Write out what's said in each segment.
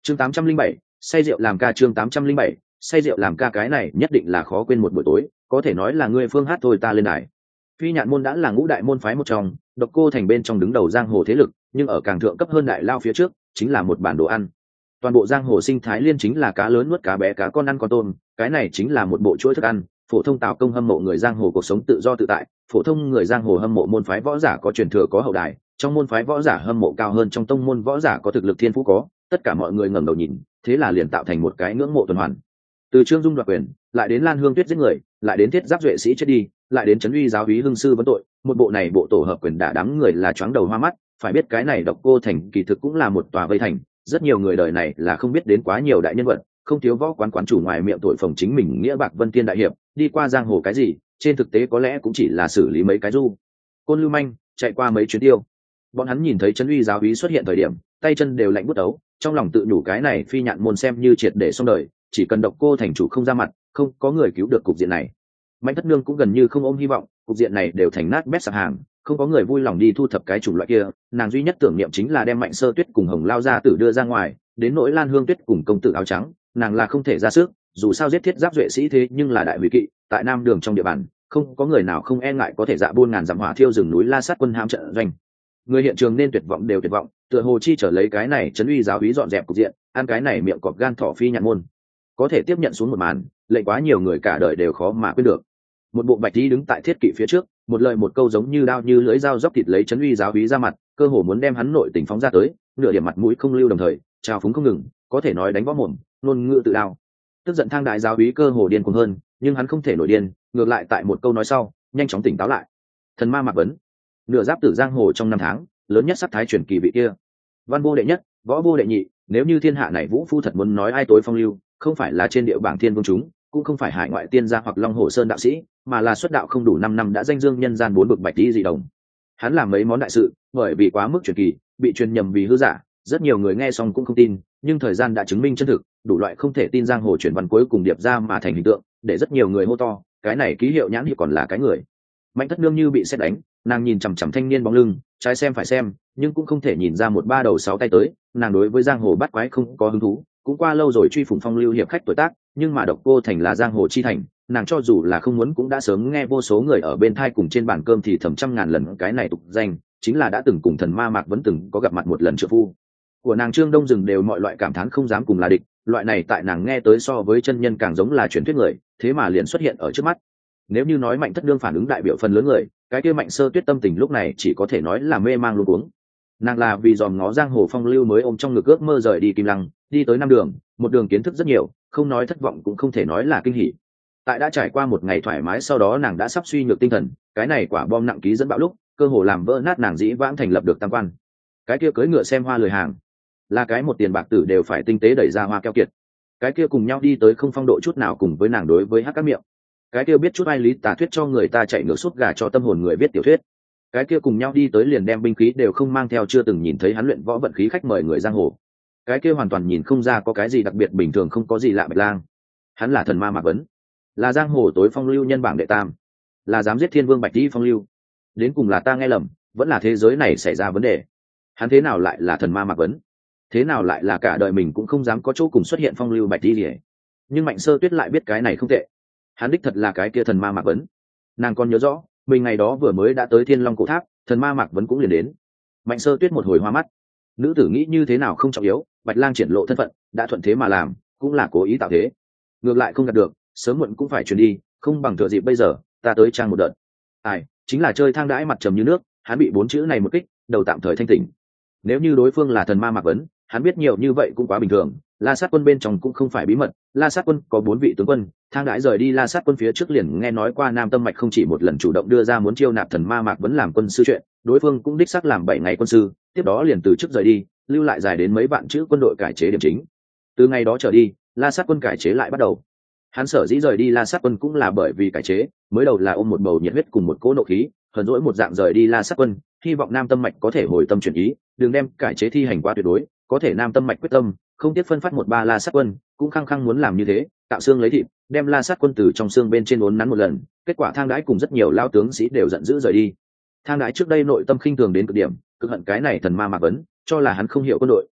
chương 807, say rượu làm ca. Chương 807, say rượu làm ca. Cái này nhất định là khó quên một buổi tối, có thể nói là ngươi phương hát thôi ta lên đài. Phi Nhạn môn đã là ngũ đại môn phái một trong, Độc Cô Thành bên trong đứng đầu giang hồ thế lực, nhưng ở càng thượng cấp hơn đại lao phía trước chính là một bản đồ ăn. Toàn bộ giang hồ sinh thái liên chính là cá lớn nuốt cá bé, cá con ăn con tôm, cái này chính là một bộ chuỗi thức ăn. Phổ thông tào công hâm mộ người giang hồ cuộc sống tự do tự tại, phổ thông người giang hồ hâm mộ môn phái võ giả có truyền thừa có hậu đài, trong môn phái võ giả hâm mộ cao hơn trong tông môn võ giả có thực lực thiên phú có, tất cả mọi người ngẩng đầu nhìn, thế là liền tạo thành một cái ngưỡng mộ tuần hoàn. Từ Trương Dung đoạt quyền, lại đến Lan Hương Tuyết giết người, lại đến Thiết Giáp duệ sĩ chết đi, lại đến Trấn Uy giáo úy hưng sư vấn tội, một bộ này bộ tổ hợp quyền đả đám người là choáng đầu hoa mắt. Phải biết cái này Độc Cô Thành kỳ thực cũng là một tòa vây thành, rất nhiều người đời này là không biết đến quá nhiều đại nhân vật, không thiếu võ quán quán chủ ngoài miệng tội phồng chính mình nghĩa bạc vân thiên đại hiệp, đi qua giang hồ cái gì, trên thực tế có lẽ cũng chỉ là xử lý mấy cái du côn lưu manh, chạy qua mấy chuyến tiêu. Bọn hắn nhìn thấy Trấn Uy giáo úy xuất hiện thời điểm, tay chân đều lạnh buốt ấu, trong lòng tự nhủ cái này Phi Nhạn môn xem như triệt để xong đời, chỉ cần Độc Cô Thành chủ không ra mặt, không có người cứu được cục diện này. Mạnh Thất Nương cũng gần như không ôm hy vọng, cục diện này đều thành nát bét sạp hàng, không có người vui lòng đi thu thập cái chủng loại kia, nàng duy nhất tưởng niệm chính là đem Mạnh Sơ Tuyết cùng Hồng Lao gia tử đưa ra ngoài, đến nỗi Lan Hương Tuyết cùng công tử áo trắng, nàng là không thể ra sức, dù sao giết Thiết Giáp duệ sĩ thế nhưng là đại hủy kỵ, tại Nam Đường trong địa bàn, không có người nào không e ngại có thể dạ buôn ngàn dặm hỏa thiêu rừng núi La Sát quân hãm trận doanh. Người hiện trường nên tuyệt vọng đều tuyệt vọng, tựa hồ chi trở lấy cái này Trấn Uy giáo úy dọn dẹp cục diện, ăn cái này miệng cọp gan thỏ Phi Nhạn môn. Có thể tiếp nhận xuống một màn, lệnh quá nhiều người cả đời đều khó mà quên được. Một bộ bạch tí đứng tại thiết kỵ phía trước, một lời một câu giống như đao như lưỡi dao dốc thịt lấy Trấn Uy giáo úy ra mặt, cơ hồ muốn đem hắn nội tình phóng ra tới, nửa điểm mặt mũi không lưu, đồng thời trào phúng không ngừng, có thể nói đánh võ mồm, ngôn ngữ tự đao. Tức giận Thang đại giáo úy cơ hồ điên cuồng hơn, nhưng hắn không thể nổi điên, ngược lại tại một câu nói sau, nhanh chóng tỉnh táo lại. Thần ma Mạc Vấn, nửa giáp tử giang hồ trong năm tháng, lớn nhất sắc thái truyền kỳ vị kia. Văn vô đệ nhất, võ vô đệ nhị, nếu như thiên hạ này vũ phu thật muốn nói ai tối phong lưu, không phải là trên địa bảng thiên vương chúng, cũng không phải hải ngoại tiên gia hoặc long hồ sơn đạo sĩ, mà là xuất đạo không đủ 5 năm đã danh dương nhân gian bốn bực bạch tí dị đồng. Hắn làm mấy món đại sự, bởi vì quá mức truyền kỳ, bị truyền nhầm vì hư giả, rất nhiều người nghe xong cũng không tin, nhưng thời gian đã chứng minh chân thực, đủ loại không thể tin giang hồ chuyển văn cuối cùng điệp ra mà thành hình tượng, để rất nhiều người hô to, cái này ký hiệu nhãn hiệu còn là cái người. Mạnh Thất Nương như bị sét đánh, nàng nhìn chằm chằm thanh niên bóng lưng, trái xem phải xem, nhưng cũng không thể nhìn ra một ba đầu sáu tay tới, nàng đối với giang hồ bắt quái không có hứng thú, cũng qua lâu rồi truy phủng phong lưu hiệp khách tuổi tác, nhưng mà Độc Cô Thành là giang hồ chi thành, nàng cho dù là không muốn cũng đã sớm nghe vô số người ở bên thai cùng trên bàn cơm thì thầm trăm ngàn lần cái này tục danh, chính là đã từng cùng thần ma Mạc Vấn từng có gặp mặt một lần trợ phu của nàng Trương Đông Dừng đều mọi loại cảm thán không dám cùng là địch, loại này tại nàng nghe tới so với chân nhân càng giống là truyền thuyết người, thế mà liền xuất hiện ở trước mắt. Nếu như nói Mạnh Thất Nương phản ứng đại biểu phần lớn người, cái kia Mạnh Sơ Tuyết tâm tình lúc này chỉ có thể nói là mê mang luống cuống. Nàng là vì dòm ngó giang hồ phong lưu mới ôm trong ngực ước mơ rời đi Kim Lăng, đi tới Nam Đường, một đường kiến thức rất nhiều, không nói thất vọng cũng không thể nói là kinh hỉ. Tại đã trải qua một ngày thoải mái sau đó nàng đã sắp suy nhược tinh thần, cái này quả bom nặng ký dẫn bạo lúc, cơ hồ làm vỡ nát nàng dĩ vãng thành lập được tam quan. Cái kia cưỡi ngựa xem hoa lười hàng, là cái một tiền bạc tử đều phải tinh tế đẩy ra hoa keo kiệt. Cái kia cùng nhau đi tới không phong độ chút nào cùng với nàng đối với hắc các miệng. Cái kia biết chút ai lý tà thuyết cho người ta chạy ngược suốt gà cho tâm hồn người viết tiểu thuyết. Cái kia cùng nhau đi tới liền đem binh khí đều không mang theo chưa từng nhìn thấy hắn luyện võ vận khí khách mời người giang hồ. Cái kia hoàn toàn nhìn không ra có cái gì đặc biệt bình thường không có gì lạ Bạch Lang. Hắn là thần ma Mạc Vấn, là giang hồ tối phong lưu nhân bảng đệ tam, là dám giết thiên vương Bạch Tỷ phong lưu. Đến cùng là ta nghe lầm, vẫn là thế giới này xảy ra vấn đề. Hắn thế nào lại là thần ma Mạc Vấn? Thế nào lại là cả đời mình cũng không dám có chỗ cùng xuất hiện phong lưu Bạch Tỷ gì? Nhưng Mạnh Sơ Tuyết lại biết cái này không tệ. Hắn đích thật là cái kia thần ma Mạc Vấn. Nàng còn nhớ rõ, mình ngày đó vừa mới đã tới Thiên Long cổ tháp, thần ma Mạc Vấn cũng liền đến. Mạnh Sơ Tuyết một hồi hoa mắt. Nữ tử nghĩ như thế nào không trọng yếu, Bạch Lang triển lộ thân phận, đã thuận thế mà làm, cũng là cố ý tạo thế. Ngược lại không gạt được, sớm muộn cũng phải truyền đi, không bằng thừa dịp bây giờ, ta tới trang một đợt. Ai, chính là chơi thang đãi mặt trầm như nước, hắn bị 4 chữ này một kích, đầu tạm thời thanh tỉnh. Nếu như đối phương là thần ma Mạc Vấn, hắn biết nhiều như vậy cũng quá bình thường. La Sát quân bên trong cũng không phải bí mật, La Sát quân có 4 vị tướng quân, thang đãi rời đi La Sát quân phía trước liền nghe nói qua Nam Tâm Mạch không chỉ một lần chủ động đưa ra muốn chiêu nạp thần ma Mạc Vấn làm quân sư chuyện, đối phương cũng đích xác làm 7 ngày quân sư, tiếp đó liền từ chức rời đi, lưu lại dài đến mấy vạn chữ quân đội cải chế điểm chính. Từ ngày đó trở đi, La Sát quân cải chế lại bắt đầu. Hắn sở dĩ rời đi La Sát quân cũng là bởi vì cải chế, mới đầu là ôm một bầu nhiệt huyết cùng một cỗ nộ khí, hờn dỗi một dạng rời đi La Sát quân, hy vọng Nam Tâm Mạch có thể hồi tâm chuyển ý, đừng đem cải chế thi hành quá tuyệt đối, có thể Nam Tâm Mạch quyết tâm, không tiếc phân phát 1-3 La Sát quân, cũng khăng khăng muốn làm như thế, tạo xương lấy thịt, đem La Sát quân từ trong xương bên trên uốn nắn một lần, kết quả thang đãi cùng rất nhiều lao tướng sĩ đều giận dữ rời đi. Thang đãi trước đây nội tâm khinh thường đến cực điểm, cực hận cái này thần ma Mạc Vấn, cho là hắn không hiểu quân đội,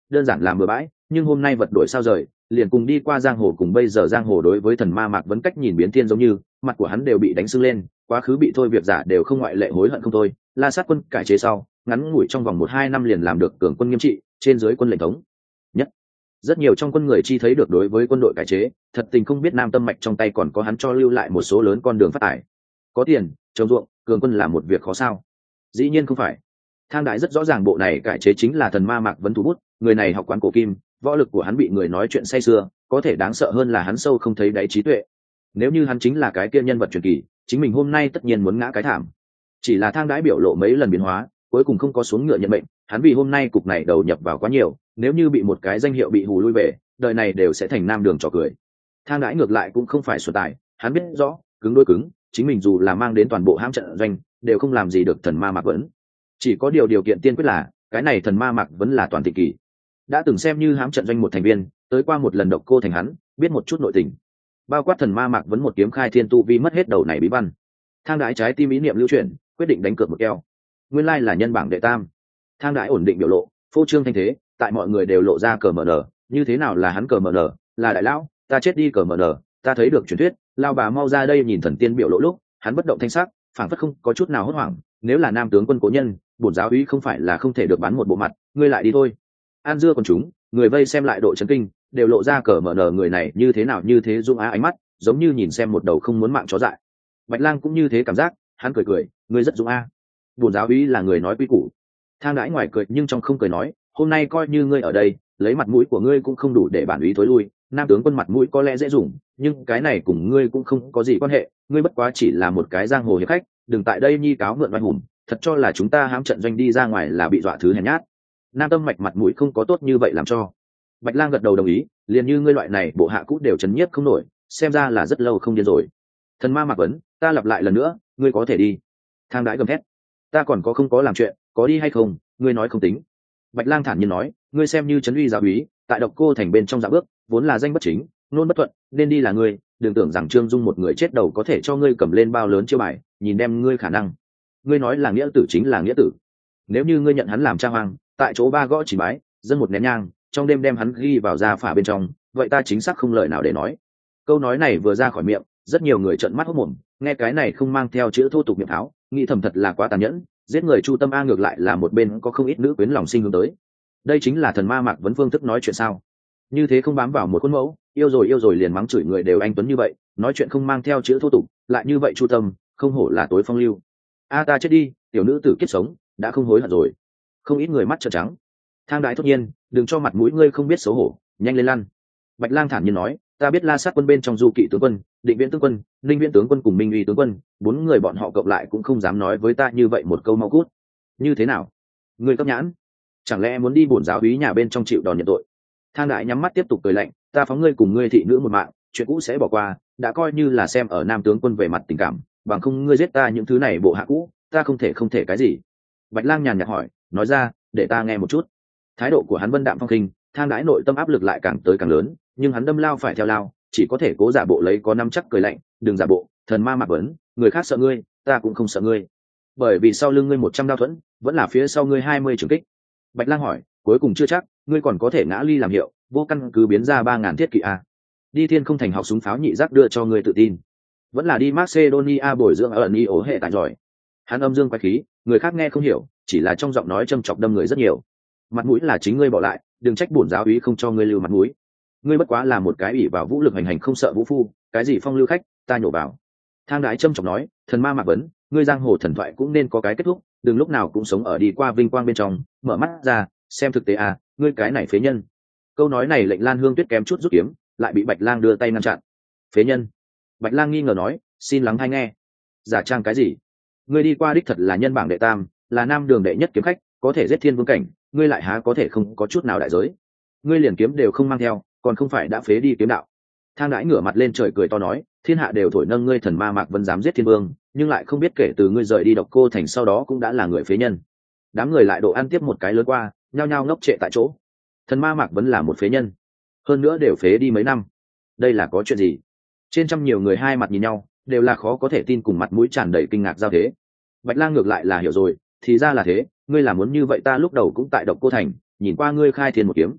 đơn giản làm bừa bãi, nhưng hôm nay vật đổi sao rời, liền cùng đi qua giang hồ, cùng bây giờ giang hồ đối với thần ma Mạc Vấn cách nhìn biến thiên giống như, mặt của hắn đều bị đánh sưng lên, quá khứ bị thôi việc giả đều không ngoại lệ hối hận không thôi. La Sát quân cải chế sau, ngắn ngủi trong vòng 1-2 năm liền làm được cường quân nghiêm trị, trên dưới quân lệnh thống nhất. Rất nhiều trong quân người chi thấy được đối với quân đội cải chế, thật tình không biết Nam Tâm Mạch trong tay còn có hắn cho lưu lại một số lớn con đường phát tài. Có tiền, trồng ruộng, cường quân là một việc khó sao? Dĩ nhiên không phải. Thang Đại rất rõ ràng bộ này cải chế chính là thần ma Mạc Vấn thủ bút, người này học quán cổ kim, võ lực của hắn bị người nói chuyện say sưa, có thể đáng sợ hơn là hắn sâu không thấy đáy trí tuệ. Nếu như hắn chính là cái kia nhân vật truyền kỳ, chính mình hôm nay tất nhiên muốn ngã cái thảm. Chỉ là Thang Đại biểu lộ mấy lần biến hóa, cuối cùng không có xuống ngựa nhận mệnh, hắn vì hôm nay cục này đầu nhập vào quá nhiều, nếu như bị một cái danh hiệu bị hù lui về, đời này đều sẽ thành nam đường trò cười. Thang Đại ngược lại cũng không phải xuẩn tài, hắn biết rõ, cứng đôi cứng, chính mình dù là mang đến toàn bộ hãm trận doanh, đều không làm gì được thần ma Mạc Vấn. Chỉ có điều kiện tiên quyết là, cái này thần ma Mạc Vấn là toàn thị kỳ, đã từng xem như hãm trận doanh một thành viên, tới qua một lần Độc Cô Thành hắn, biết một chút nội tình. Bao quát thần ma Mạc Vấn một kiếm khai thiên tu vi mất hết đầu này bí văn. Thang Đại trái tim ý niệm lưu chuyển, quyết định đánh cược một keo. Nguyên lai là nhân bảng đệ tam. Thang Đại ổn định biểu lộ, phô trương thanh thế, tại mọi người đều lộ ra cờ mở nở, như thế nào là hắn cờ mở nở, là đại lão, ta chết đi cờ mở nở, ta thấy được truyền thuyết, lao bà mau ra đây nhìn thần tiên biểu lộ lúc, hắn bất động thanh sắc, phảng phất không có chút nào hốt hoảng, nếu là nam tướng quân cố nhân, bổn giáo úy không phải là không thể được bắn một bộ mặt, ngươi lại đi thôi. An dưa còn chúng, người vây xem lại độ chấn kinh, đều lộ ra cờ mở nở người này như thế nào như thế dung á ánh mắt, giống như nhìn xem một đầu không muốn mạng chó dại. Bạch Lang cũng như thế cảm giác, hắn cười cười, ngươi rất dung a. Bổn giáo úy là người nói quy củ. Thang Đãi ngoài cười nhưng trong không cười nói, hôm nay coi như ngươi ở đây, lấy mặt mũi của ngươi cũng không đủ để bản úy thối lui, nam tướng quân mặt mũi có lẽ dễ dùng, nhưng cái này cùng ngươi cũng không có gì quan hệ, ngươi bất quá chỉ là một cái giang hồ hiệp khách, đừng tại đây nhi cáo mượn oai hùng, thật cho là chúng ta hãm trận doanh đi ra ngoài là bị dọa thứ hèn nhát. Nam Tâm Mạch mặt mũi không có tốt như vậy làm cho. Bạch Lang gật đầu đồng ý, liền như ngươi loại này bộ hạ cũ đều chấn nhiếp không nổi, xem ra là rất lâu không điên rồi. Thần ma Mạc Vấn, ta lặp lại lần nữa, ngươi có thể đi. Thang Đãi gầm thét, ta còn có không có làm chuyện, có đi hay không, ngươi nói không tính. Bạch Lang thản nhiên nói, ngươi xem như trấn uy giáo úy, tại Độc Cô Thành bên trong dạ bước, vốn là danh bất chính, nôn bất thuận, nên đi là ngươi, đừng tưởng rằng Trương Dung một người chết đầu có thể cho ngươi cầm lên bao lớn chiêu bài, nhìn đem ngươi khả năng. Ngươi nói là nghĩa tử chính là nghĩa tử. Nếu như ngươi nhận hắn làm cha hoàng, tại chỗ ba gõ chỉ bái, dâng một nén nhang, trong đêm đem hắn ghi vào gia phả bên trong, vậy ta chính xác không lời nào để nói. Câu nói này vừa ra khỏi miệng, rất nhiều người trợn mắt hốt mồm, nghe cái này không mang theo chữ thô tục miệng tháo, nghĩ thầm thật là quá tàn nhẫn, giết người Chu Tâm A ngược lại là một bên có không ít nữ quyến lòng sinh hướng tới. Đây chính là thần ma Mạc Vấn phương thức nói chuyện sao? Như thế không bám vào một khuôn mẫu, yêu rồi liền mắng chửi người đều anh tuấn như vậy, nói chuyện không mang theo chữ thô tục, lại như vậy Chu Tâm, không hổ là tối phong lưu. A ta chết đi, tiểu nữ tử kiếp sống, đã không hối hận rồi. Không ít người mắt trợn trắng. Thang Đại thốt nhiên, đừng cho mặt mũi ngươi không biết xấu hổ, nhanh lên lăn. Bạch Lang thản nhiên nói, ta biết La Sát quân bên trong Du Kỵ tướng quân, Định Viễn tướng quân, Linh Viễn tướng quân cùng Minh Uy tướng quân, 4 người bọn họ cộng lại cũng không dám nói với ta như vậy một câu mau cút. Như thế nào? Ngươi cấp nhãn? Chẳng lẽ muốn đi bổn giáo úy nhà bên trong chịu đòn nhận tội? Thang Đại nhắm mắt tiếp tục cười lạnh, ta phóng ngươi cùng ngươi thị nữ một mạng, chuyện cũ sẽ bỏ qua, đã coi như là xem ở nam tướng quân về mặt tình cảm, bằng không ngươi giết ta những thứ này bộ hạ cũ, ta không thể cái gì. Bạch Lang nhàn nhạt hỏi, nói ra, để ta nghe một chút. Thái độ của hắn vân đạm phong khinh, Thang Đãi nội tâm áp lực lại càng tới càng lớn, nhưng hắn đâm lao phải theo lao, chỉ có thể cố giả bộ lấy có năm chắc cười lạnh, đừng giả bộ, thần ma Mạc Vấn, người khác sợ ngươi, ta cũng không sợ ngươi. Bởi vì sau lưng ngươi 100 đao thuẫn, vẫn là phía sau ngươi 20 trường kích. Bạch Lang hỏi, cuối cùng chưa chắc, ngươi còn có thể ngã ly làm hiệu, vô căn cứ biến ra 3000 thiết kỵ a. Đi Thiên Không Thành học súng pháo nhị giác đưa cho ngươi tự tin, vẫn là đi Macedonia bồi dưỡng ở ni ổ hệ tài giỏi. Hắn âm dương quái khí, người khác nghe không hiểu, chỉ là trong giọng nói châm chọc đâm người rất nhiều. Mặt mũi là chính ngươi bỏ lại, đừng trách bổn giáo úy không cho ngươi lưu mặt mũi. Ngươi bất quá là một cái ủy vào vũ lực hành hành không sợ vũ phu, cái gì phong lưu khách, ta nhổ vào. Thang Đái châm chọc nói, thần ma Mạc Vấn, ngươi giang hồ thần thoại cũng nên có cái kết thúc, đừng lúc nào cũng sống ở đi qua vinh quang bên trong, mở mắt ra, xem thực tế à, ngươi cái này phế nhân. Câu nói này lệnh Lan Hương Tuyết kém chút rút kiếm, lại bị Bạch Lang đưa tay ngăn chặn. Phế nhân? Bạch Lang nghi ngờ nói, xin lắng hay nghe. Giả trang cái gì? Ngươi đi qua đích thật là nhân bảng đệ tam, là nam đường đệ nhất kiếm khách, có thể giết thiên vương cảnh, ngươi lại há có thể không có chút nào đại giới. Ngươi liền kiếm đều không mang theo, còn không phải đã phế đi kiếm đạo. Thang Đãi ngửa mặt lên trời cười to nói, thiên hạ đều thổi nâng ngươi thần ma Mạc Vấn dám giết thiên vương, nhưng lại không biết kể từ ngươi rời đi Độc Cô Thành sau đó cũng đã là người phế nhân. Đám người lại độ ăn tiếp một cái lớn qua, nhao nhao ngốc trệ tại chỗ. Thần ma Mạc Vấn là một phế nhân, hơn nữa đều phế đi mấy năm, đây là có chuyện gì? Trên trăm nhiều người hai mặt nhìn nhau, đều là khó có thể tin, cùng mặt mũi tràn đầy kinh ngạc giao thế. Bạch Lang ngược lại là hiểu rồi, thì ra là thế, ngươi là muốn như vậy, ta lúc đầu cũng tại Độc Cô Thành, nhìn qua ngươi khai thiên một kiếm,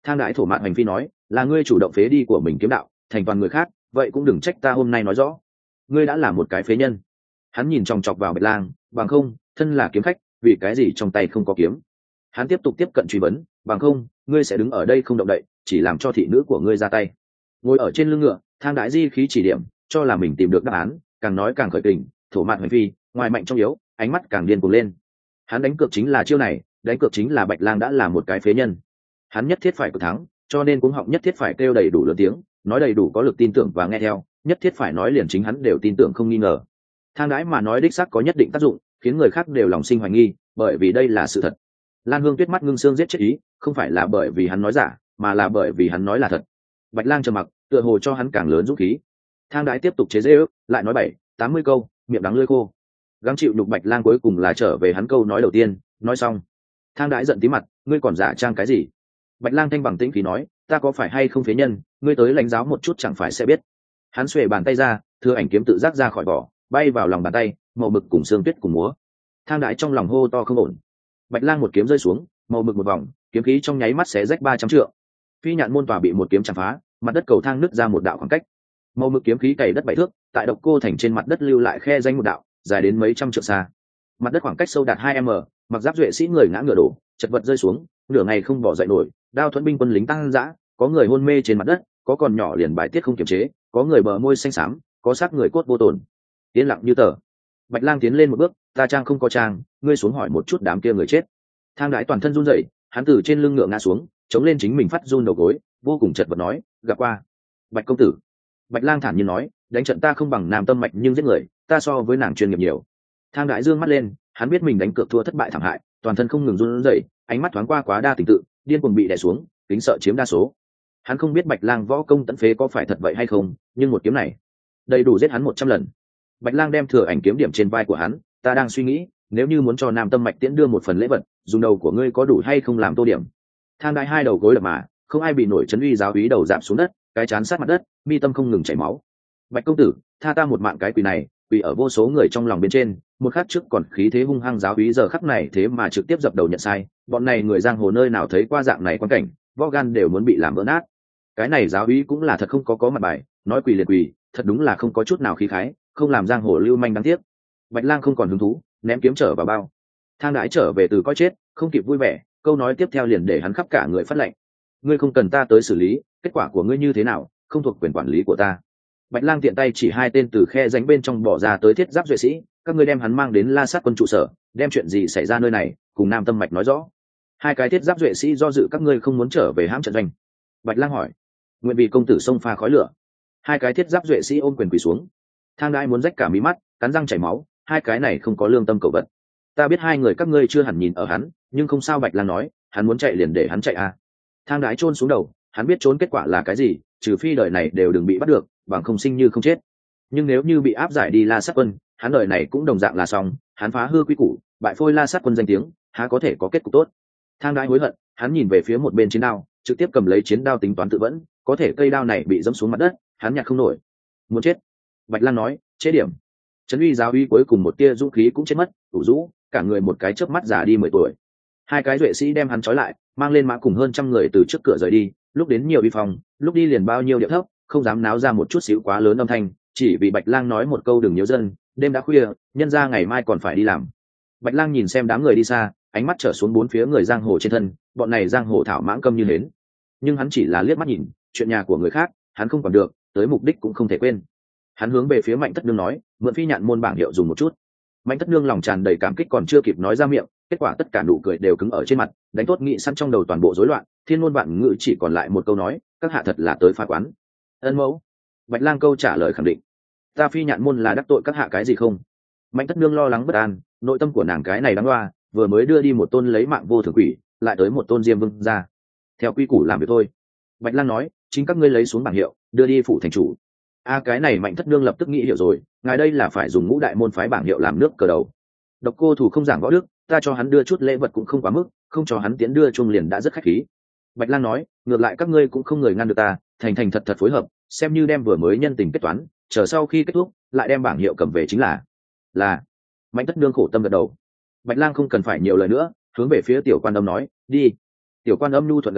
Thang đãi thổ mạn hành phi nói, là ngươi chủ động phế đi của mình kiếm đạo thành toàn người khác, vậy cũng đừng trách ta hôm nay nói rõ. Ngươi đã là một cái phế nhân. Hắn nhìn chòng chọc vào Bạch Lang, bằng không thân là kiếm khách, vì cái gì trong tay không có kiếm? Hắn tiếp tục tiếp cận truy vấn, bằng không ngươi sẽ đứng ở đây không động đậy, chỉ làm cho thị nữ của ngươi ra tay. Ngồi ở trên lưng ngựa, Thang đãi di khí chỉ điểm, cho là mình tìm được đáp án, càng nói càng khởi kình, thổ mạn hành phi ngoài mạnh trong yếu, ánh mắt càng điên cuồng lên. Hắn đánh cược chính là chiêu này, đánh cược chính là Bạch Lang đã là một cái phế nhân. Hắn nhất thiết phải cực thắng, cho nên cuống họng nhất thiết phải kêu đầy đủ lớn tiếng, nói đầy đủ có lực tin tưởng và nghe theo, nhất thiết phải nói liền chính hắn đều tin tưởng không nghi ngờ. Thang đãi mà nói đích xác có nhất định tác dụng, khiến người khác đều lòng sinh hoài nghi, bởi vì đây là sự thật. Lan Hương Tuyết mắt ngưng xương giết chết ý, không phải là bởi vì hắn nói giả, mà là bởi vì hắn nói là thật. Bạch Lang trầm mặc, tựa hồ cho hắn càng lớn dũng khí. Thang đãi tiếp tục chế giễu, lại nói 70 câu, miệng đắng lưỡi khô. Gắng chịu đục Bạch Lang cuối cùng là trở về hắn câu nói đầu tiên, nói xong. Thang đãi giận tí mặt, ngươi còn giả trang cái gì? Bạch Lang thanh bằng tĩnh khí nói, ta có phải hay không phế nhân, ngươi tới lãnh giáo một chút chẳng phải sẽ biết. Hắn xuề bàn tay ra, thừa ảnh kiếm tự giác ra khỏi vỏ, bay vào lòng bàn tay, màu mực cùng xương tuyết cùng múa. Thang đãi trong lòng hô to không ổn. Bạch Lang một kiếm rơi xuống, màu mực một vòng, kiếm khí trong nháy mắt xé rách 300 trượng. Phi nhạn môn tòa bị một kiếm chạm phá, mặt đất cầu thang nứt ra một đạo khoảng cách. Màu mực kiếm khí cày đất 7 thước, tại Độc Cô Thành trên mặt đất lưu lại khe danh một đạo, dài đến mấy trăm trượng xa. Mặt đất khoảng cách sâu đạt 2m, mặc giáp duệ sĩ người ngã ngựa đổ, chật vật rơi xuống, nửa ngày không bỏ dậy nổi. Đao thuẫn binh quân lính tăng dã, có người hôn mê trên mặt đất, có còn nhỏ liền bài tiết không kiềm chế, có người bờ môi xanh xám, có xác người cốt vô tổn. Yên lặng như tờ. Bạch Lang tiến lên một bước, ta trang không có trang, ngươi xuống hỏi một chút đám kia người chết. Thang đãi toàn thân run rẩy, hắn từ trên lưng ngựa ngã xuống, chống lên chính mình phát run đầu gối, vô cùng chật vật nói, gặp qua. Bạch công tử. Bạch Lang thản nhiên nói, đánh trận ta không bằng Nam Tâm Mạch nhưng giết người, ta so với nàng chuyên nghiệp nhiều. Thang đãi dương mắt lên, hắn biết mình đánh cược thua thất bại thảm hại, toàn thân không ngừng run rẩy, ánh mắt thoáng qua quá đa tình tự, điên cuồng bị đè xuống, tính sợ chiếm đa số. Hắn không biết Bạch Lang võ công tận phế có phải thật vậy hay không, nhưng một kiếm này đầy đủ giết hắn 100 lần. Bạch Lang đem thừa ảnh kiếm điểm trên vai của hắn, ta đang suy nghĩ, nếu như muốn cho Nam Tâm Mạch tiễn đưa một phần lễ vật, dùng đầu của ngươi có đủ hay không làm tô điểm. Thang đãi hai đầu gối đập mà, không ai bị nổi chấn uy giáo úy đầu giảm xuống đất, cái chán sát mặt đất, mi tâm không ngừng chảy máu. Bạch công tử, tha ta một mạng cái quỷ này, quỷ ở vô số người trong lòng bên trên, một khắc trước còn khí thế hung hăng giáo úy giờ khắc này thế mà trực tiếp dập đầu nhận sai, bọn này người giang hồ nơi nào thấy qua dạng này quan cảnh, võ gan đều muốn bị làm vỡ nát. Cái này giáo úy cũng là thật không có mặt bài, nói quỷ liền quỷ, thật đúng là không có chút nào khí khái, không làm giang hồ lưu manh đáng tiếc. Bạch Lang không còn hứng thú, ném kiếm trở vào bao. Thang đãi trở về từ coi chết, không kịp vui vẻ, câu nói tiếp theo liền để hắn khắp cả người phát lệnh. Ngươi không cần ta tới xử lý, kết quả của ngươi như thế nào, không thuộc quyền quản lý của ta. Bạch Lang tiện tay chỉ hai tên từ khe rãnh bên trong bỏ ra tới thiết giáp duệ sĩ, các ngươi đem hắn mang đến La Sát quân trụ sở, đem chuyện gì xảy ra nơi này cùng Nam Tâm Mạch nói rõ. Hai cái thiết giáp duệ sĩ do dự các ngươi không muốn trở về hãm trận doanh. Bạch Lang hỏi, nguyện vì công tử xông pha khói lửa. Hai cái thiết giáp duệ sĩ ôm quyền quỳ xuống. Thang đãi muốn rách cả mí mắt, cắn răng chảy máu, hai cái này không có lương tâm cẩu vật. Ta biết hai người các ngươi chưa hẳn nhìn ở hắn, nhưng không sao. Bạch Lang nói, hắn muốn chạy liền để hắn chạy à. Thang đãi chôn xuống đầu, hắn biết trốn kết quả là cái gì, trừ phi đời này đều đừng bị bắt được, bằng không sinh như không chết. Nhưng nếu như bị áp giải đi La Sát quân, hắn đời này cũng đồng dạng là xong, hắn phá hư quy củ, bại phôi La Sát quân danh tiếng, há có thể có kết cục tốt. Thang đãi hối hận, hắn nhìn về phía một bên chiến đao, trực tiếp cầm lấy chiến đao tính toán tự vẫn, có thể cây đao này bị dẫm xuống mặt đất, hắn nhặt không nổi. Muốn chết. Bạch Lang nói, chế điểm. Trấn uy giáo uy cuối cùng một tia dũng khí cũng chết mất, ủ rũ, cả người một cái chớp mắt già đi 10 tuổi. Hai cái duệ sĩ đem hắn trói lại, mang lên mã cùng hơn trăm người từ trước cửa rời đi, lúc đến nhiều uy phòng, lúc đi liền bao nhiêu điệu thấp, không dám náo ra một chút xíu quá lớn âm thanh, chỉ vì Bạch Lang nói một câu đừng nhớ dân, đêm đã khuya, nhân ra ngày mai còn phải đi làm. Bạch Lang nhìn xem đám người đi xa, ánh mắt trở xuống bốn phía người giang hồ trên thân, bọn này giang hồ thảo mãng câm như hến. Nhưng hắn chỉ là liếc mắt nhìn, chuyện nhà của người khác, hắn không còn được, tới mục đích cũng không thể quên. Hắn hướng về phía Mạnh Thất Nương nói, mượn Phi Nhạn môn bảng hiệu dùng một chút. Mạnh Thất Nương lòng tràn đầy cảm kích còn chưa kịp nói ra miệng, kết quả tất cả nụ cười đều cứng ở trên mặt, đánh tốt nghị săn trong đầu toàn bộ rối loạn, thiên ngôn vạn ngữ chỉ còn lại một câu nói, các hạ thật là tới phá quán. Ân mẫu. Bạch Lang câu trả lời khẳng định. Ta Phi Nhạn môn là đắc tội các hạ cái gì không? Mạnh Thất Nương lo lắng bất an, nội tâm của nàng cái này đáng loa, vừa mới đưa đi một tôn lấy mạng vô thường quỷ, lại tới một tôn diêm vương ra. Theo quy củ làm việc thôi. Bạch Lang nói, chính các ngươi lấy xuống bảng hiệu, đưa đi phủ thành chủ. Cái này Mạnh Thất Nương lập tức nghĩ hiểu rồi, ngài đây là phải dùng ngũ đại môn phái bảng hiệu làm nước cờ đầu. Độc Cô Thủ không giảng võ đức, ta cho hắn đưa chút lễ vật cũng không quá mức, không cho hắn tiến đưa chuông liền đã rất khách khí. Bạch Lang nói, ngược lại các ngươi cũng không người ngăn được ta, thành thành thật thật phối hợp, xem như đem vừa mới nhân tình kết toán, chờ sau khi kết thúc, lại đem bảng hiệu cầm về chính là. Mạnh Thất Nương khổ tâm gật đầu. Bạch Lang không cần phải nhiều lời nữa, hướng về phía Tiểu Quan Âm nói, đi. Tiểu Quan Âm nhu thuận gật đầu,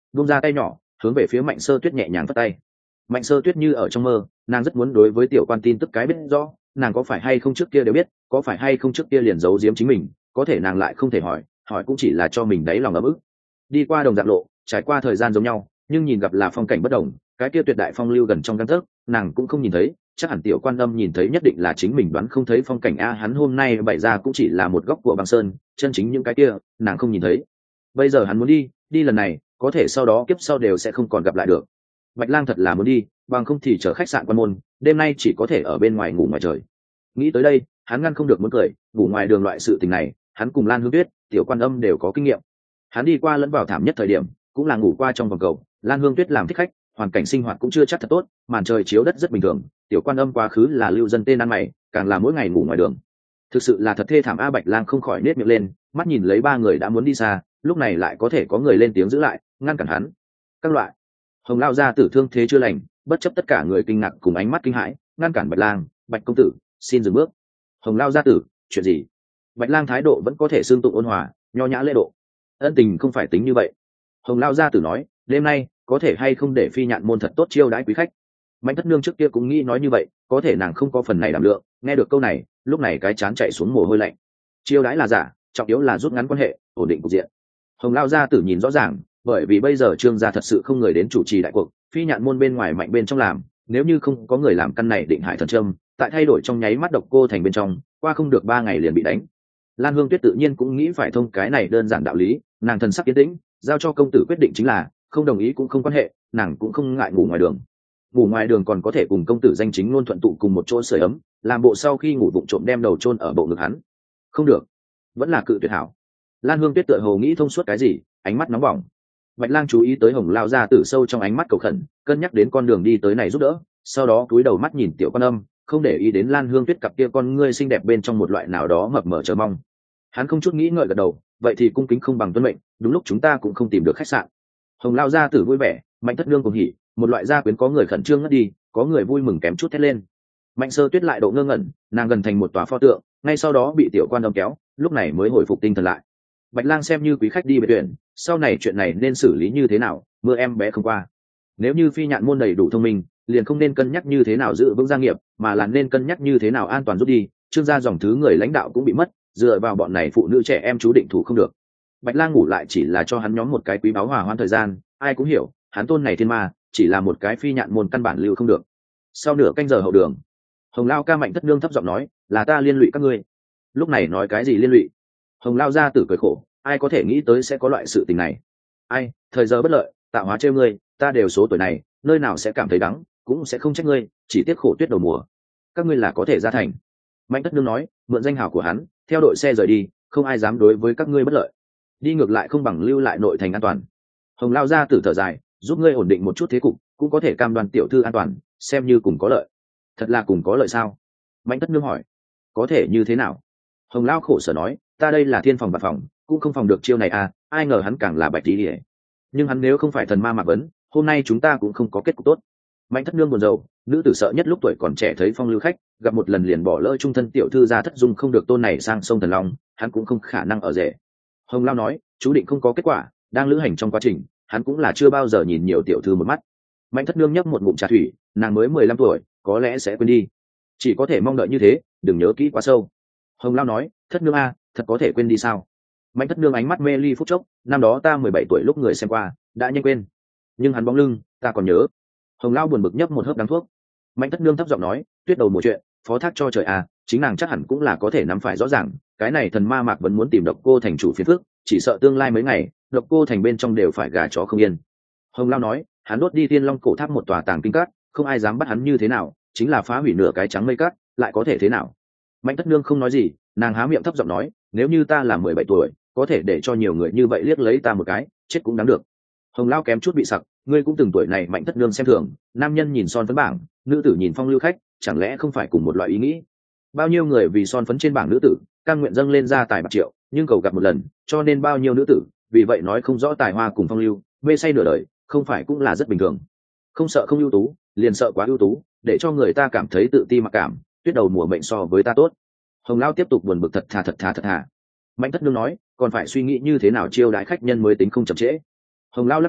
buông ra tay nhỏ hướng về phía Mạnh Sơ Tuyết nhẹ nhàng phất tay. Mạnh Sơ Tuyết như ở trong mơ, nàng rất muốn đối với tiểu quan tin tức cái biết rõ, nàng có phải hay không trước kia đều biết, có phải hay không trước kia liền giấu giếm chính mình, có thể nàng lại không thể hỏi, hỏi cũng chỉ là cho mình đáy lòng ấm ức. Đi qua đồng dạng lộ, trải qua thời gian giống nhau, nhưng nhìn gặp là phong cảnh bất đồng, cái kia tuyệt đại phong lưu gần trong gang tấc, nàng cũng không nhìn thấy, chắc hẳn tiểu quan âm nhìn thấy nhất định là chính mình đoán không thấy phong cảnh a, hắn hôm nay bày ra cũng chỉ là một góc của băng sơn, chân chính những cái kia, nàng không nhìn thấy. Bây giờ hắn muốn đi, đi lần này, có thể sau đó kiếp sau đều sẽ không còn gặp lại được. Bạch Lang thật là muốn đi, bằng không thì chờ khách sạn Quan Môn, đêm nay chỉ có thể ở bên ngoài ngủ ngoài trời. Nghĩ tới đây, hắn ngăn không được muốn cười, ngủ ngoài đường loại sự tình này, hắn cùng Lan Hương Tuyết, tiểu quan âm đều có kinh nghiệm. Hắn đi qua lẫn vào thảm nhất thời điểm, cũng là ngủ qua trong vòng cầu. Lan Hương Tuyết làm thích khách, hoàn cảnh sinh hoạt cũng chưa chắc thật tốt, màn trời chiếu đất rất bình thường. Tiểu quan âm quá khứ là lưu dân tên ăn mày, càng là mỗi ngày ngủ ngoài đường. Thực sự là thật thê thảm a. Bạch Lang không khỏi nết miệng lên, mắt nhìn lấy ba người đã muốn đi xa, lúc này lại có thể có người lên tiếng giữ lại, ngăn cản hắn. Các loại Hồng Lao gia tử thương thế chưa lành, bất chấp tất cả người kinh ngạc cùng ánh mắt kinh hãi, ngăn cản Bạch Lang. Bạch công tử, xin dừng bước. Hồng Lao gia tử, chuyện gì? Bạch Lang thái độ vẫn có thể xương tụng ôn hòa, nho nhã lễ độ. Ân tình không phải tính như vậy. Hồng Lao gia tử nói, đêm nay có thể hay không để Phi Nhạn môn thật tốt chiêu đãi quý khách. Mạnh Thất Nương trước kia cũng nghĩ nói như vậy, có thể nàng không có phần này đảm lượng, nghe được câu này, lúc này cái chán chạy xuống mồ hôi lạnh. Chiêu đãi là giả, trọng yếu là rút ngắn quan hệ, ổn định cục diện. Hồng Lao gia tử nhìn rõ ràng, bởi vì bây giờ Trương gia thật sự không người đến chủ trì đại cuộc, Phi Nhạn môn bên ngoài mạnh bên trong làm, nếu như không có người làm căn này định hại thần trâm, tại thay đổi trong nháy mắt Độc Cô thành bên trong, qua không được 3 ngày liền bị đánh. Lan Hương Tuyết tự nhiên cũng nghĩ phải thông cái này đơn giản đạo lý, nàng thần sắc yên tĩnh, giao cho công tử quyết định chính là, không đồng ý cũng không quan hệ, nàng cũng không ngại ngủ ngoài đường. Ngủ ngoài đường còn có thể cùng công tử danh chính luôn thuận tụ cùng một chỗ sưởi ấm, làm bộ sau khi ngủ vụng trộm đem đầu chôn ở bộ ngực hắn. Không được, vẫn là cự tuyệt hảo. Lan Hương Tuyết tựa hồ nghĩ thông suốt cái gì, ánh mắt nóng bỏng. Bạch Lang chú ý tới Hồng Lao gia tử sâu trong ánh mắt cầu khẩn, cân nhắc đến con đường đi tới này giúp đỡ, sau đó cúi đầu mắt nhìn tiểu quan âm, không để ý đến Lan Hương Tuyết cặp kia con ngươi xinh đẹp bên trong một loại nào đó mập mờ chờ mong. Hắn không chút nghĩ ngợi gật đầu, vậy thì cung kính không bằng tuân mệnh, đúng lúc chúng ta cũng không tìm được khách sạn. Hồng Lao gia tử vui vẻ, Mạnh Thất Nương cùng hỉ, một loại gia quyến có người khẩn trương ngất đi, có người vui mừng kém chút thét lên. Mạnh Sơ Tuyết lại độ ngơ ngẩn, nàng gần thành một tòa pho tượng, ngay sau đó bị tiểu quan âm kéo, lúc này mới hồi phục tinh thần lại. Bạch Lang xem như quý khách đi biệt tuyển, sau này chuyện này nên xử lý như thế nào, mưa em bé không qua. Nếu như Phi Nhạn môn đầy đủ thông minh, liền không nên cân nhắc như thế nào giữ vững gia nghiệp, mà là nên cân nhắc như thế nào an toàn rút đi. Trương gia dòng thứ người lãnh đạo cũng bị mất, dựa vào bọn này phụ nữ trẻ em chú định thủ không được. Bạch Lang ngủ lại chỉ là cho hắn nhóm một cái quý báu hòa hoãn thời gian, ai cũng hiểu, hắn tôn này thiên ma, chỉ là một cái Phi Nhạn môn căn bản lưu không được. Sau nửa canh giờ hậu đường, Hồng Lao ca Mạnh Thất Nương thấp giọng nói, là ta liên lụy các ngươi. Lúc này nói cái gì liên lụy? Hồng Lao gia tử cười khổ, ai có thể nghĩ tới sẽ có loại sự tình này. Ai, thời giờ bất lợi, tạo hóa trêu ngươi, ta đều số tuổi này, nơi nào sẽ cảm thấy đắng, cũng sẽ không trách ngươi, chỉ tiếc khổ tuyết đầu mùa. Các ngươi là có thể ra thành. Mạnh Thất Nương nói, mượn danh hào của hắn, theo đội xe rời đi, không ai dám đối với các ngươi bất lợi. Đi ngược lại không bằng lưu lại nội thành an toàn. Hồng Lao gia tử thở dài, giúp ngươi ổn định một chút thế cục, cũng có thể cam đoan tiểu thư an toàn, xem như cùng có lợi. Thật là cùng có lợi sao? Mạnh Thất Nương hỏi. Có thể như thế nào? Hồng Lao khổ sở nói, ta đây là thiên phòng bạc phòng, cũng không phòng được chiêu này à, ai ngờ hắn càng là bạch tí địa. Nhưng hắn nếu không phải thần ma Mạc Vấn, hôm nay chúng ta cũng không có kết cục tốt. Mạnh Thất Nương buồn rầu, nữ tử sợ nhất lúc tuổi còn trẻ thấy phong lưu khách, gặp một lần liền bỏ lỡ trung thân tiểu thư ra thất dung không được tôn này sang sông thần long, hắn cũng không khả năng ở rể. Hồng Lao nói, chú định không có kết quả, đang lữ hành trong quá trình, hắn cũng là chưa bao giờ nhìn nhiều tiểu thư một mắt. Mạnh Thất Nương nhấp một ngụm trà thủy, nàng mới 15 tuổi, có lẽ sẽ quên đi, chỉ có thể mong đợi như thế, đừng nhớ kỹ quá sâu. Hồng Lao nói, Thất Nương a, thật có thể quên đi sao? Mạnh Thất Nương ánh mắt mê ly phút chốc, năm đó ta 17 tuổi lúc người xem qua, đã nhanh quên, nhưng hắn bóng lưng ta còn nhớ. Hồng Lao buồn bực nhấp một hớp đắng thuốc. Mạnh Thất Nương thấp giọng nói, tuyết đầu một chuyện, phó thác cho trời à, chính nàng chắc hẳn cũng là có thể nắm phải rõ ràng, cái này thần ma Mạc vẫn muốn tìm Độc Cô thành chủ phiền phức, chỉ sợ tương lai mấy ngày, Độc Cô thành bên trong đều phải gà chó không yên. Hồng Lao nói, hắn đốt đi Tiên Long cổ tháp một tòa tàng kinh cát, không ai dám bắt hắn như thế nào, chính là phá hủy nửa cái trắng mây cát, lại có thể thế nào? Mạnh Thất Nương không nói gì, nàng há miệng thấp giọng nói, nếu như ta là 17 tuổi, có thể để cho nhiều người như vậy liếc lấy ta một cái, chết cũng đáng được. Hồng Lao kém chút bị sặc, ngươi cũng từng tuổi này. Mạnh Thất Nương xem thường, nam nhân nhìn son phấn bảng, nữ tử nhìn phong lưu khách, chẳng lẽ không phải cùng một loại ý nghĩ? Bao nhiêu người vì son phấn trên bảng nữ tử, cam nguyện dâng lên ra tài bạc triệu, nhưng cầu gặp một lần, cho nên bao nhiêu nữ tử, vì vậy nói không rõ tài hoa cùng phong lưu, mê say nửa đời, không phải cũng là rất bình thường. Không sợ không ưu tú, liền sợ quá ưu tú, để cho người ta cảm thấy tự ti mặc cảm, tuyết đầu mùa mệnh so với ta tốt. Hồng Lao tiếp tục buồn bực thật thà. Mạnh Thất Nương nói, còn phải suy nghĩ như thế nào chiêu đãi khách nhân mới tính không chậm trễ. Hồng Lao lắc đầu,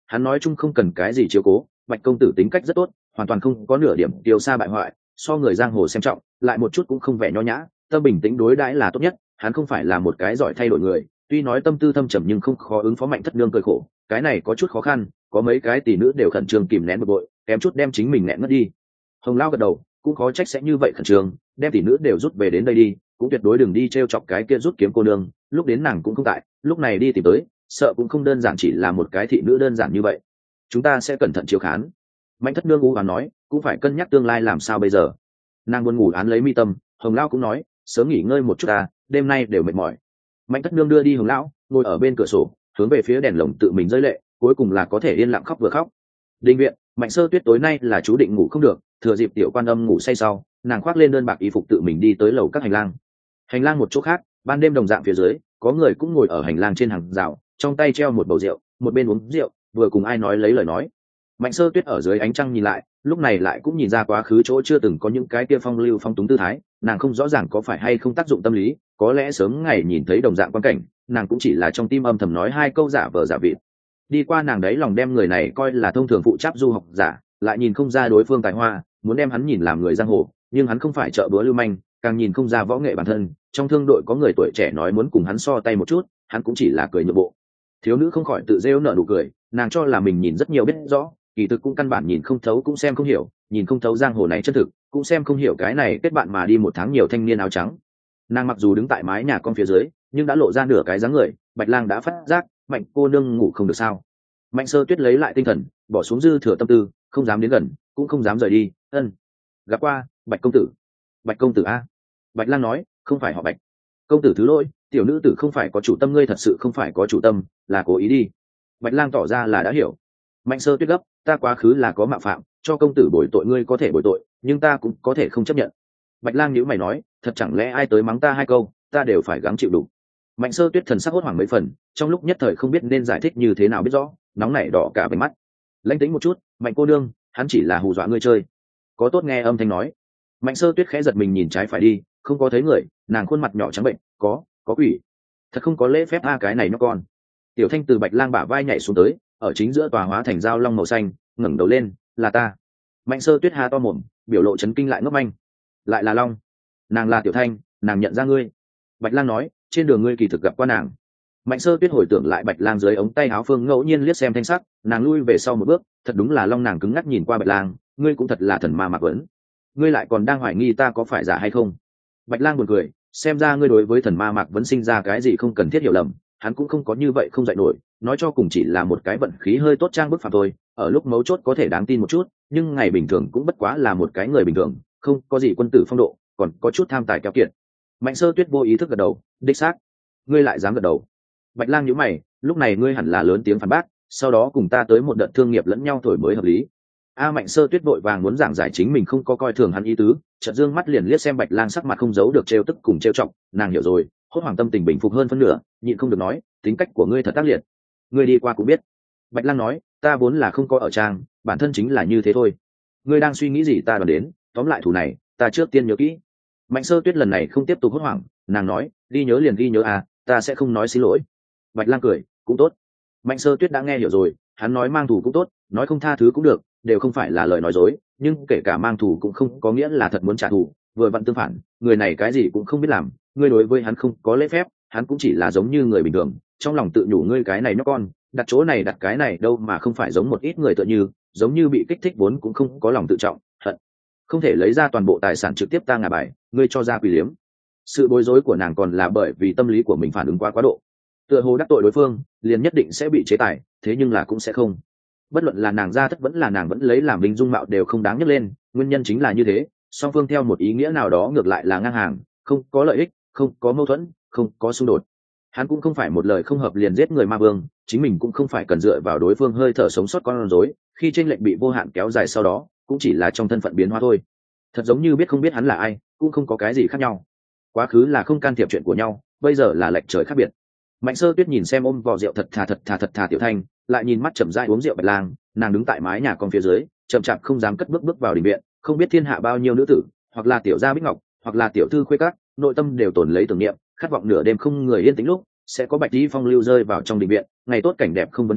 hắn nói chung không cần cái gì chiếu cố, Bạch công tử tính cách rất tốt, hoàn toàn không có nửa điểm tiêu xa bại hoại, so người giang hồ xem trọng, lại một chút cũng không vẻ nho nhã, tâm bình tĩnh đối đãi là tốt nhất. Hắn không phải là một cái giỏi thay đổi người, tuy nói tâm tư thâm trầm nhưng không khó ứng phó Mạnh thất nương cười khổ, cái này có chút khó khăn, có mấy cái tỷ nữ đều khẩn trương kìm nén bực bội, kém chút đem chính mình nẹn ngất đi. Hồng Lao gật đầu, cũng khó trách sẽ như vậy khẩn trương, đem tỷ nữ đều rút về đến đây đi, cũng tuyệt đối đừng đi trêu chọc cái kia rút kiếm cô nương, lúc đến nàng cũng không tại, lúc này đi tìm tới, sợ cũng không đơn giản chỉ là một cái thị nữ đơn giản như vậy. Chúng ta sẽ cẩn thận chiếu khán. Mạnh thất nương u hoán nói, cũng phải cân nhắc tương lai làm sao bây giờ. Nàng buồn ngủ án lấy mi tâm, Hồng Lao cũng nói, sớm nghỉ ngơi một chút ta, đêm nay đều mệt mỏi. Mạnh thất nương đưa đi Hồng Lão, ngồi ở bên cửa sổ, hướng về phía đèn lồng tự mình rơi lệ, cuối cùng là có thể yên lặng khóc vừa khóc. Đình viện, Mạnh Sơ Tuyết tối nay là chú định ngủ không được, thừa dịp tiểu quan âm ngủ say sau, nàng khoác lên đơn bạc y phục tự mình đi tới lầu các hành lang. Hành lang một chỗ khác, ban đêm đồng dạng phía dưới, có người cũng ngồi ở hành lang trên hàng rào, trong tay treo một bầu rượu, một bên uống rượu, vừa cùng ai nói lấy lời nói. Mạnh Sơ Tuyết ở dưới ánh trăng nhìn lại, lúc này lại cũng nhìn ra quá khứ chỗ chưa từng có những cái kia phong lưu phong túng tư thái, nàng không rõ ràng có phải hay không tác dụng tâm lý, có lẽ sớm ngày nhìn thấy đồng dạng quan cảnh, nàng cũng chỉ là trong tim âm thầm nói hai câu giả vờ giả vịt. Đi qua nàng đấy lòng đem người này coi là thông thường phụ trách du học giả, lại nhìn không ra đối phương tài hoa, muốn đem hắn nhìn làm người giang hồ, nhưng hắn không phải trợ búa lưu manh, càng nhìn không ra võ nghệ bản thân. Trong thương đội có người tuổi trẻ nói muốn cùng hắn so tay một chút, hắn cũng chỉ là cười nhượng bộ. Thiếu nữ không khỏi tự rêu nở nụ cười, nàng cho là mình nhìn rất nhiều biết rõ, kỳ thực cũng căn bản nhìn không thấu cũng xem không hiểu, nhìn không thấu giang hồ này chân thực, cũng xem không hiểu cái này kết bạn mà đi một tháng nhiều thanh niên áo trắng. Nàng mặc dù đứng tại mái nhà con phía dưới, nhưng đã lộ ra nửa cái dáng người. Bạch Lang đã phát giác, Mạnh cô nương ngủ không được sao? Mạnh Sơ Tuyết lấy lại tinh thần, bỏ xuống dư thừa tâm tư, không dám đến gần, cũng không dám rời đi. Gặp qua Bạch công tử. Bạch công tử a? Bạch Lang nói, không phải họ Bạch. Công tử thứ lỗi, tiểu nữ tử không phải có chủ tâm, ngươi thật sự không phải có chủ tâm, là cố ý đi. Bạch Lang tỏ ra là đã hiểu. Mạnh Sơ Tuyết gấp, ta quá khứ là có mạo phạm, cho công tử bồi tội ngươi có thể bồi tội, nhưng ta cũng có thể không chấp nhận. Bạch Lang nhíu mày nói, thật chẳng lẽ ai tới mắng ta hai câu, ta đều phải gắng chịu đủ. Mạnh Sơ Tuyết thần sắc hốt hoảng mấy phần, trong lúc nhất thời không biết nên giải thích như thế nào biết rõ, nóng nảy đỏ cả váy mắt. Lãnh tĩnh một chút, Mạnh cô nương, hắn chỉ là hù dọa ngươi chơi. Có tốt nghe âm thanh nói. Mạnh Sơ Tuyết khẽ giật mình nhìn trái phải đi, không có thấy người, nàng khuôn mặt nhỏ trắng bệnh, có quỷ. Thật không có lễ phép a cái này nó con. Tiểu Thanh từ Bạch Lang bả vai nhảy xuống tới, ở chính giữa tòa hóa thành dao long màu xanh, ngẩng đầu lên, là ta. Mạnh Sơ Tuyết há to mồm, biểu lộ chấn kinh lại ngốc manh. Lại là long? Nàng là Tiểu Thanh, nàng nhận ra ngươi. Bạch Lang nói, trên đường ngươi kỳ thực gặp qua nàng. Mạnh Sơ Tuyết hồi tưởng lại Bạch Lang dưới ống tay áo phương ngẫu nhiên liếc xem thanh sắc, nàng lui về sau một bước, thật đúng là long. Nàng cứng ngắc nhìn qua Bạch Lang, ngươi cũng thật là thần ma mạc vấn, ngươi lại còn đang hoài nghi ta có phải giả hay không? Bạch Lang buồn cười, xem ra ngươi đối với thần ma mạc vấn sinh ra cái gì không cần thiết hiểu lầm, hắn cũng không có như vậy không dạy nổi, nói cho cùng chỉ là một cái vận khí hơi tốt trang bức phạm thôi, ở lúc mấu chốt có thể đáng tin một chút, nhưng ngày bình thường cũng bất quá là một cái người bình thường, không có gì quân tử phong độ, còn có chút tham tài keo kiệt. Mạnh Sơ Tuyết vô ý thức gật đầu, đích xác. Ngươi lại dám gật đầu? Bạch Lang nhíu mày, lúc này ngươi hẳn là lớn tiếng phản bác, sau đó cùng ta tới một đợt thương nghiệp lẫn nhau thổi mới hợp lý. Mạnh Sơ Tuyết vội vàng muốn giảng giải chính mình không có coi thường hắn ý tứ, chợt dương mắt liền liếc xem Bạch Lang sắc mặt không giấu được trêu tức cùng trêu trọng, nàng hiểu rồi, hốt hoảng tâm tình bình phục hơn phân nửa, nhịn không được nói, tính cách của ngươi thật tác liệt. Ngươi đi qua cũng biết. Bạch Lang nói, ta vốn là không có ở trang, bản thân chính là như thế thôi. Ngươi đang suy nghĩ gì ta đoán đến, tóm lại thủ này, ta trước tiên nhớ kỹ. Mạnh Sơ Tuyết lần này không tiếp tục hốt hoảng, nàng nói, ghi nhớ liền ghi nhớ ta sẽ không nói xin lỗi. Bạch Lang cười, cũng tốt. Mạnh Sơ Tuyết đã nghe hiểu rồi, hắn nói mang thù cũng tốt, nói không tha thứ cũng được, đều không phải là lời nói dối, nhưng kể cả mang thù cũng không có nghĩa là thật muốn trả thù, vừa vặn tương phản, người này cái gì cũng không biết làm, ngươi đối với hắn không có lễ phép, hắn cũng chỉ là giống như người bình thường, trong lòng tự nhủ ngươi cái này nhóc con, đặt chỗ này đặt cái này đâu mà không phải giống một ít người tựa như, giống như bị kích thích vốn cũng không có lòng tự trọng, hận không thể lấy ra toàn bộ tài sản trực tiếp ta ngả bài, ngươi cho ra quỷ liếm. Sự bối rối của nàng còn là bởi vì tâm lý của mình phản ứng quá độ, tựa hồ đắc tội đối phương liền nhất định sẽ bị chế tài, thế nhưng là cũng sẽ không. Bất luận là nàng ra thất vẫn là nàng vẫn lấy làm vinh dung mạo đều không đáng nhắc lên, nguyên nhân chính là như thế, song phương theo một ý nghĩa nào đó ngược lại là ngang hàng, không có lợi ích, không có mâu thuẫn, không có xung đột. Hắn cũng không phải một lời không hợp liền giết người ma vương, chính mình cũng không phải cần dựa vào đối phương hơi thở sống sót con rối, khi chênh lệch bị vô hạn kéo dài sau đó cũng chỉ là trong thân phận biến hóa thôi. Thật giống như biết không biết hắn là ai cũng không có cái gì khác nhau, quá khứ là không can thiệp chuyện của nhau, bây giờ là lệch trời khác biệt. Mạnh Sơ Tuyết nhìn xem ôm vò rượu thật thà Tiểu Thanh, lại nhìn mắt chậm rãi uống rượu Bạch Lang, nàng đứng tại mái nhà con phía dưới, chậm chạp không dám cất bước vào đình viện, không biết thiên hạ bao nhiêu nữ tử, hoặc là tiểu gia bích ngọc, hoặc là tiểu thư khuê các, nội tâm đều tồn lấy tưởng niệm, khát vọng nửa đêm không người yên tĩnh lúc, sẽ có bạch tí phong lưu rơi vào trong đình viện, ngày tốt cảnh đẹp không vấn thiên,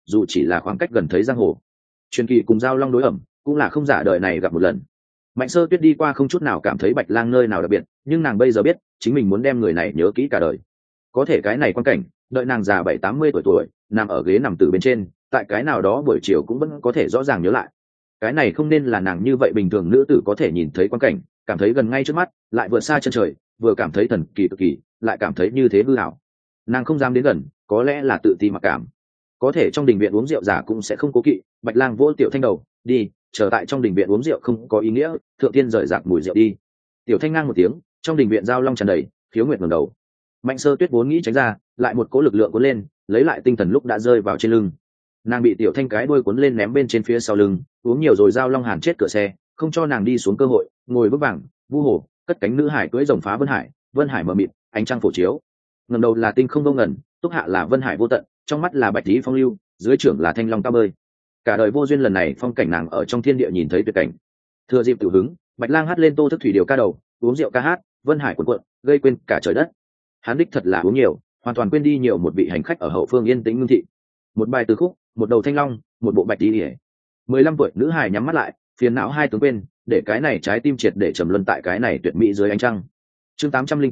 dù chỉ là khoảng cách gần thấy giang hồ. Truyền kỳ cùng giao long đối ẩm cũng là không giả đời này gặp một lần. Mạnh Sơ Tuyết đi qua không chút nào cảm thấy Bạch Lang nơi nào đặc biệt, nhưng nàng bây giờ biết chính mình muốn đem người này nhớ kỹ cả đời. Có thể cái này quan cảnh, đợi nàng già 70-80 tuổi nằm ở ghế nằm tử bên trên, tại cái nào đó buổi chiều cũng vẫn có thể rõ ràng nhớ lại. Cái này không nên là nàng như vậy bình thường nữ tử có thể nhìn thấy quan cảnh, cảm thấy gần ngay trước mắt, lại vượt xa chân trời, vừa cảm thấy thần kỳ cực kỳ, lại cảm thấy như thế hư ảo. Nàng không dám đến gần, có lẽ là tự ti mặc cảm. Có thể trong đình viện uống rượu giả cũng sẽ không cố kỵ. Bạch Lang vỗ Tiểu Thanh đầu, đi, trở tại trong đình viện uống rượu không có ý nghĩa, thượng tiên rời rạc mùi rượu đi. Tiểu Thanh ngang một tiếng, trong đình viện giao long tràn đầy, Khiếu Nguyệt ngẩng đầu. Mạnh Sơ Tuyết vốn nghĩ tránh ra, lại một cỗ lực lượng cuốn lên, lấy lại tinh thần lúc đã rơi vào trên lưng. Nàng bị Tiểu Thanh cái đuôi cuốn lên ném bên trên phía sau lưng, uống nhiều rồi giao long hàn chết cửa xe, không cho nàng đi xuống cơ hội, ngồi vững vàng, vu hồ, cất cánh nữ hải cưỡi rồng phá vân hải mờ mịt, ánh trăng phổ chiếu. Ngẩng đầu là tinh không vô ngần, túc hạ là vân hải vô tận, trong mắt là bạch lý phong lưu, dưới trưởng là thanh long cao bơi. Cả đời vô duyên lần này phong cảnh nàng ở trong thiên địa nhìn thấy tuyệt cảnh. Thừa dịp tiểu hứng, Bạch Lang hát lên Tô Thức Thủy Điều ca đầu, uống rượu ca hát, vân hải cuộn cuộn, gây quên cả trời đất. Hắn đích thật là uống nhiều, hoàn toàn quên đi nhiều một vị hành khách ở hậu phương yên tĩnh ngưng thị. Một bài từ khúc, một đầu thanh long, một bộ bạch tí ỉa. 15 tuổi nữ hài nhắm mắt lại, phiền não hai tướng quên, để cái này trái tim triệt để trầm luân tại cái này tuyệt mỹ dưới ánh trăng. Chương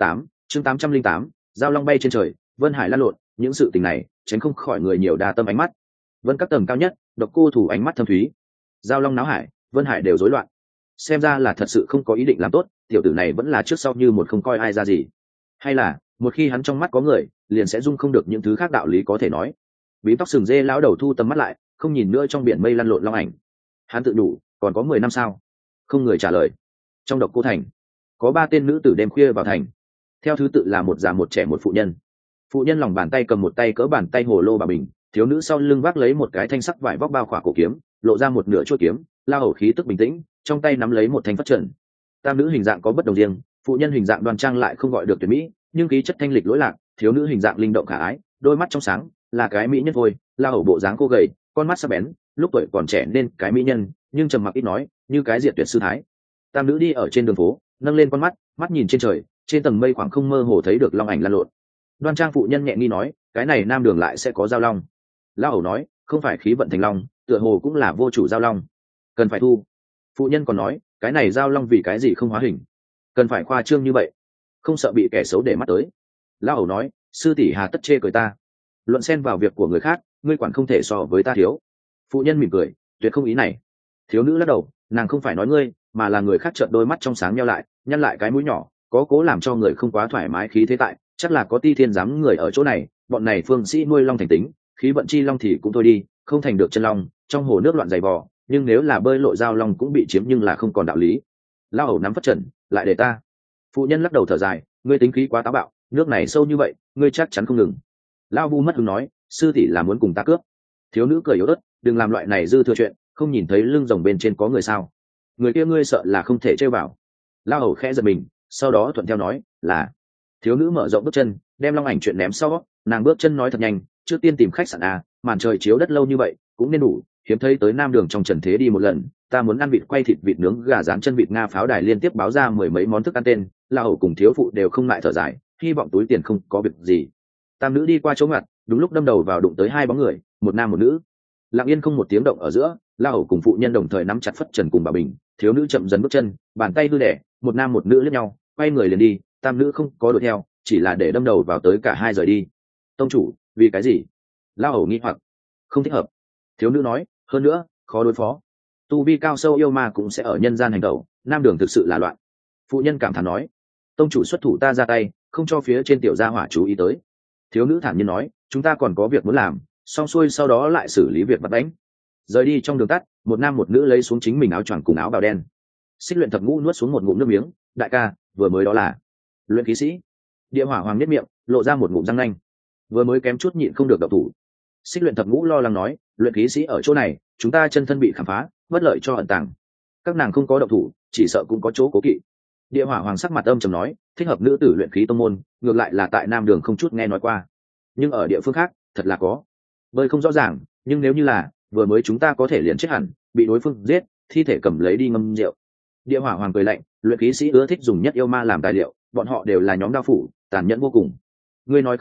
808, giao long bay trên trời, vân hải lan lộn, những sự tình này tránh không khỏi người nhiều đa tâm ánh mắt. Vân các tầng cao nhất, độc cô thủ ánh mắt thâm thúy. Giao long náo hải, vân hải đều rối loạn. Xem ra là thật sự không có ý định làm tốt, tiểu tử này vẫn là trước sau như một không coi ai ra gì. Hay là một khi hắn trong mắt có người, liền sẽ dung không được những thứ khác đạo lý có thể nói. Bím tóc sừng dê lão đầu thu tầm mắt lại, không nhìn nữa trong biển mây lăn lộn long ảnh. Hắn tự đủ, còn có 10 năm sao? Không người trả lời. Trong độc cô thành, có 3 tên nữ tử đêm khuya vào thành. Theo thứ tự là một già một trẻ một phụ nhân. Phụ nhân lòng bàn tay cầm một tay cỡ bàn tay hồ lô bà bình, thiếu nữ sau lưng vác lấy một cái thanh sắc vải vóc bao khỏa cổ kiếm, lộ ra một nửa chuôi kiếm, la hầu khí tức bình tĩnh, trong tay nắm lấy một thanh phất trần. Tam nữ hình dạng có bất đồng riêng, phụ nhân hình dạng đoan trang lại không gọi được tuyệt mỹ, nhưng khí chất thanh lịch lỗi lạc, thiếu nữ hình dạng linh động khả ái, đôi mắt trong sáng, là cái mỹ nhân thôi, la hầu bộ dáng cô gầy, con mắt sắc bén, lúc tuổi còn trẻ nên cái mỹ nhân, nhưng trầm mặc ít nói, như cái diệt tuyệt sư thái. Tam nữ đi ở trên đường phố, nâng lên con mắt, mắt nhìn trên trời, trên tầng mây khoảng không mơ hồ thấy được long ảnh lan lộn. Đoan trang phụ nhân nhẹ nghi nói, cái này nam đường lại sẽ có giao long. La hầu nói, không phải khí vận thành long, tựa hồ cũng là vô chủ giao long, cần phải thu. Phụ nhân còn nói, cái này giao long vì cái gì không hóa hình, cần phải khoa trương như vậy, không sợ bị kẻ xấu để mắt tới. La hầu nói, sư tỷ hà tất chê cười ta, luận xen vào việc của người khác, ngươi quản không thể so với ta thiếu. Phụ nhân mỉm cười, tuyệt không ý này. Thiếu nữ lắc đầu, nàng không phải nói ngươi, mà là người khác. Trợn đôi mắt trong sáng nheo lại, nhăn lại cái mũi nhỏ, có cố làm cho người không quá thoải mái khí thế tại, chắc là có ti thiên giám người ở chỗ này, bọn này phương sĩ nuôi long thành tính, khí vận chi long thì cũng thôi đi, không thành được chân long, trong hồ nước loạn dày vò, nhưng nếu là bơi lội giao long cũng bị chiếm nhưng là không còn đạo lý. Lao hầu nắm phất trần, lại để ta. Phụ nhân lắc đầu thở dài, ngươi tính khí quá táo bạo, nước này sâu như vậy, ngươi chắc chắn không ngừng. Lao vu mất hứng nói, sư tỷ là muốn cùng ta cướp. Thiếu nữ cười yếu ớt, đừng làm loại này dư thừa chuyện, không nhìn thấy lưng rồng bên trên có người sao? Người kia ngươi sợ là không thể trêu vào. Lao hầu khẽ giật mình, sau đó thuận theo nói, là. Thiếu nữ mở rộng bước chân, đem long ảnh chuyện ném sau, nàng bước chân nói thật nhanh, trước tiên tìm khách sạn à, màn trời chiếu đất lâu như vậy, cũng nên đủ, hiếm thấy tới nam đường trong trần thế đi một lần, ta muốn ăn vịt quay, thịt vịt nướng, gà rán, chân vịt Nga, pháo đài liên tiếp báo ra 10 mấy món thức ăn tên. La hầu cùng thiếu phụ đều không lại thở dài, hy vọng túi tiền không có việc gì. Tam nữ đi qua chỗ ngặt, đúng lúc đâm đầu vào đụng tới 2 bóng người, một nam một nữ. Lặng yên không một tiếng động ở giữa, La hầu cùng phụ nhân đồng thời nắm chặt phất trần cùng bà bình, thiếu nữ chậm dần bước chân, bàn tay hư đẻ, một nam một nữ liếc nhau, quay người liền đi. Tam nữ không có đuổi theo, chỉ là để đâm đầu vào tới cả hai rời đi. Tông chủ, vì cái gì? La hầu nghi hoặc. Không thích hợp. Thiếu nữ nói, hơn nữa khó đối phó, tu vi cao sâu yêu ma cũng sẽ ở nhân gian hành động, nam đường thực sự là loạn. Phụ nhân cảm thán nói, tông chủ xuất thủ ta ra tay, không cho phía trên tiểu gia hỏa chú ý tới. Thiếu nữ thản nhiên nói, chúng ta còn có việc muốn làm, xong xuôi sau đó lại xử lý việc bắt đánh. Rời đi trong đường tắt, một nam một nữ lấy xuống chính mình áo choàng cùng áo bào đen. Xích Luyện Thập Ngũ nuốt xuống một ngụm nước miếng, đại ca, vừa mới đó là luyện khí sĩ. Địa Hỏa Hoàng nhếch miệng, lộ ra một ngụm răng nanh, vừa mới kém chút nhịn không được động thủ. Xích Luyện Thập Ngũ lo lắng nói, luyện khí sĩ ở chỗ này, chúng ta chân thân bị khám phá, bất lợi cho ẩn tàng. Các nàng không có động thủ, chỉ sợ cũng có chỗ cố kỵ. Địa Hỏa Hoàng sắc mặt âm trầm nói, thích hợp nữ tử luyện khí tông môn, ngược lại là tại nam đường không chút nghe nói qua, nhưng ở địa phương khác thật là có. Bơi không rõ ràng, nhưng nếu như là vừa mới chúng ta có thể liền chết hẳn, bị đối phương giết, thi thể cầm lấy đi ngâm rượu. Địa Hỏa Hoàng cười lạnh, luyện khí sĩ ưa thích dùng nhất yêu ma làm tài liệu, bọn họ đều là nhóm đao phủ, tàn nhẫn vô cùng. Ngươi nói không sai,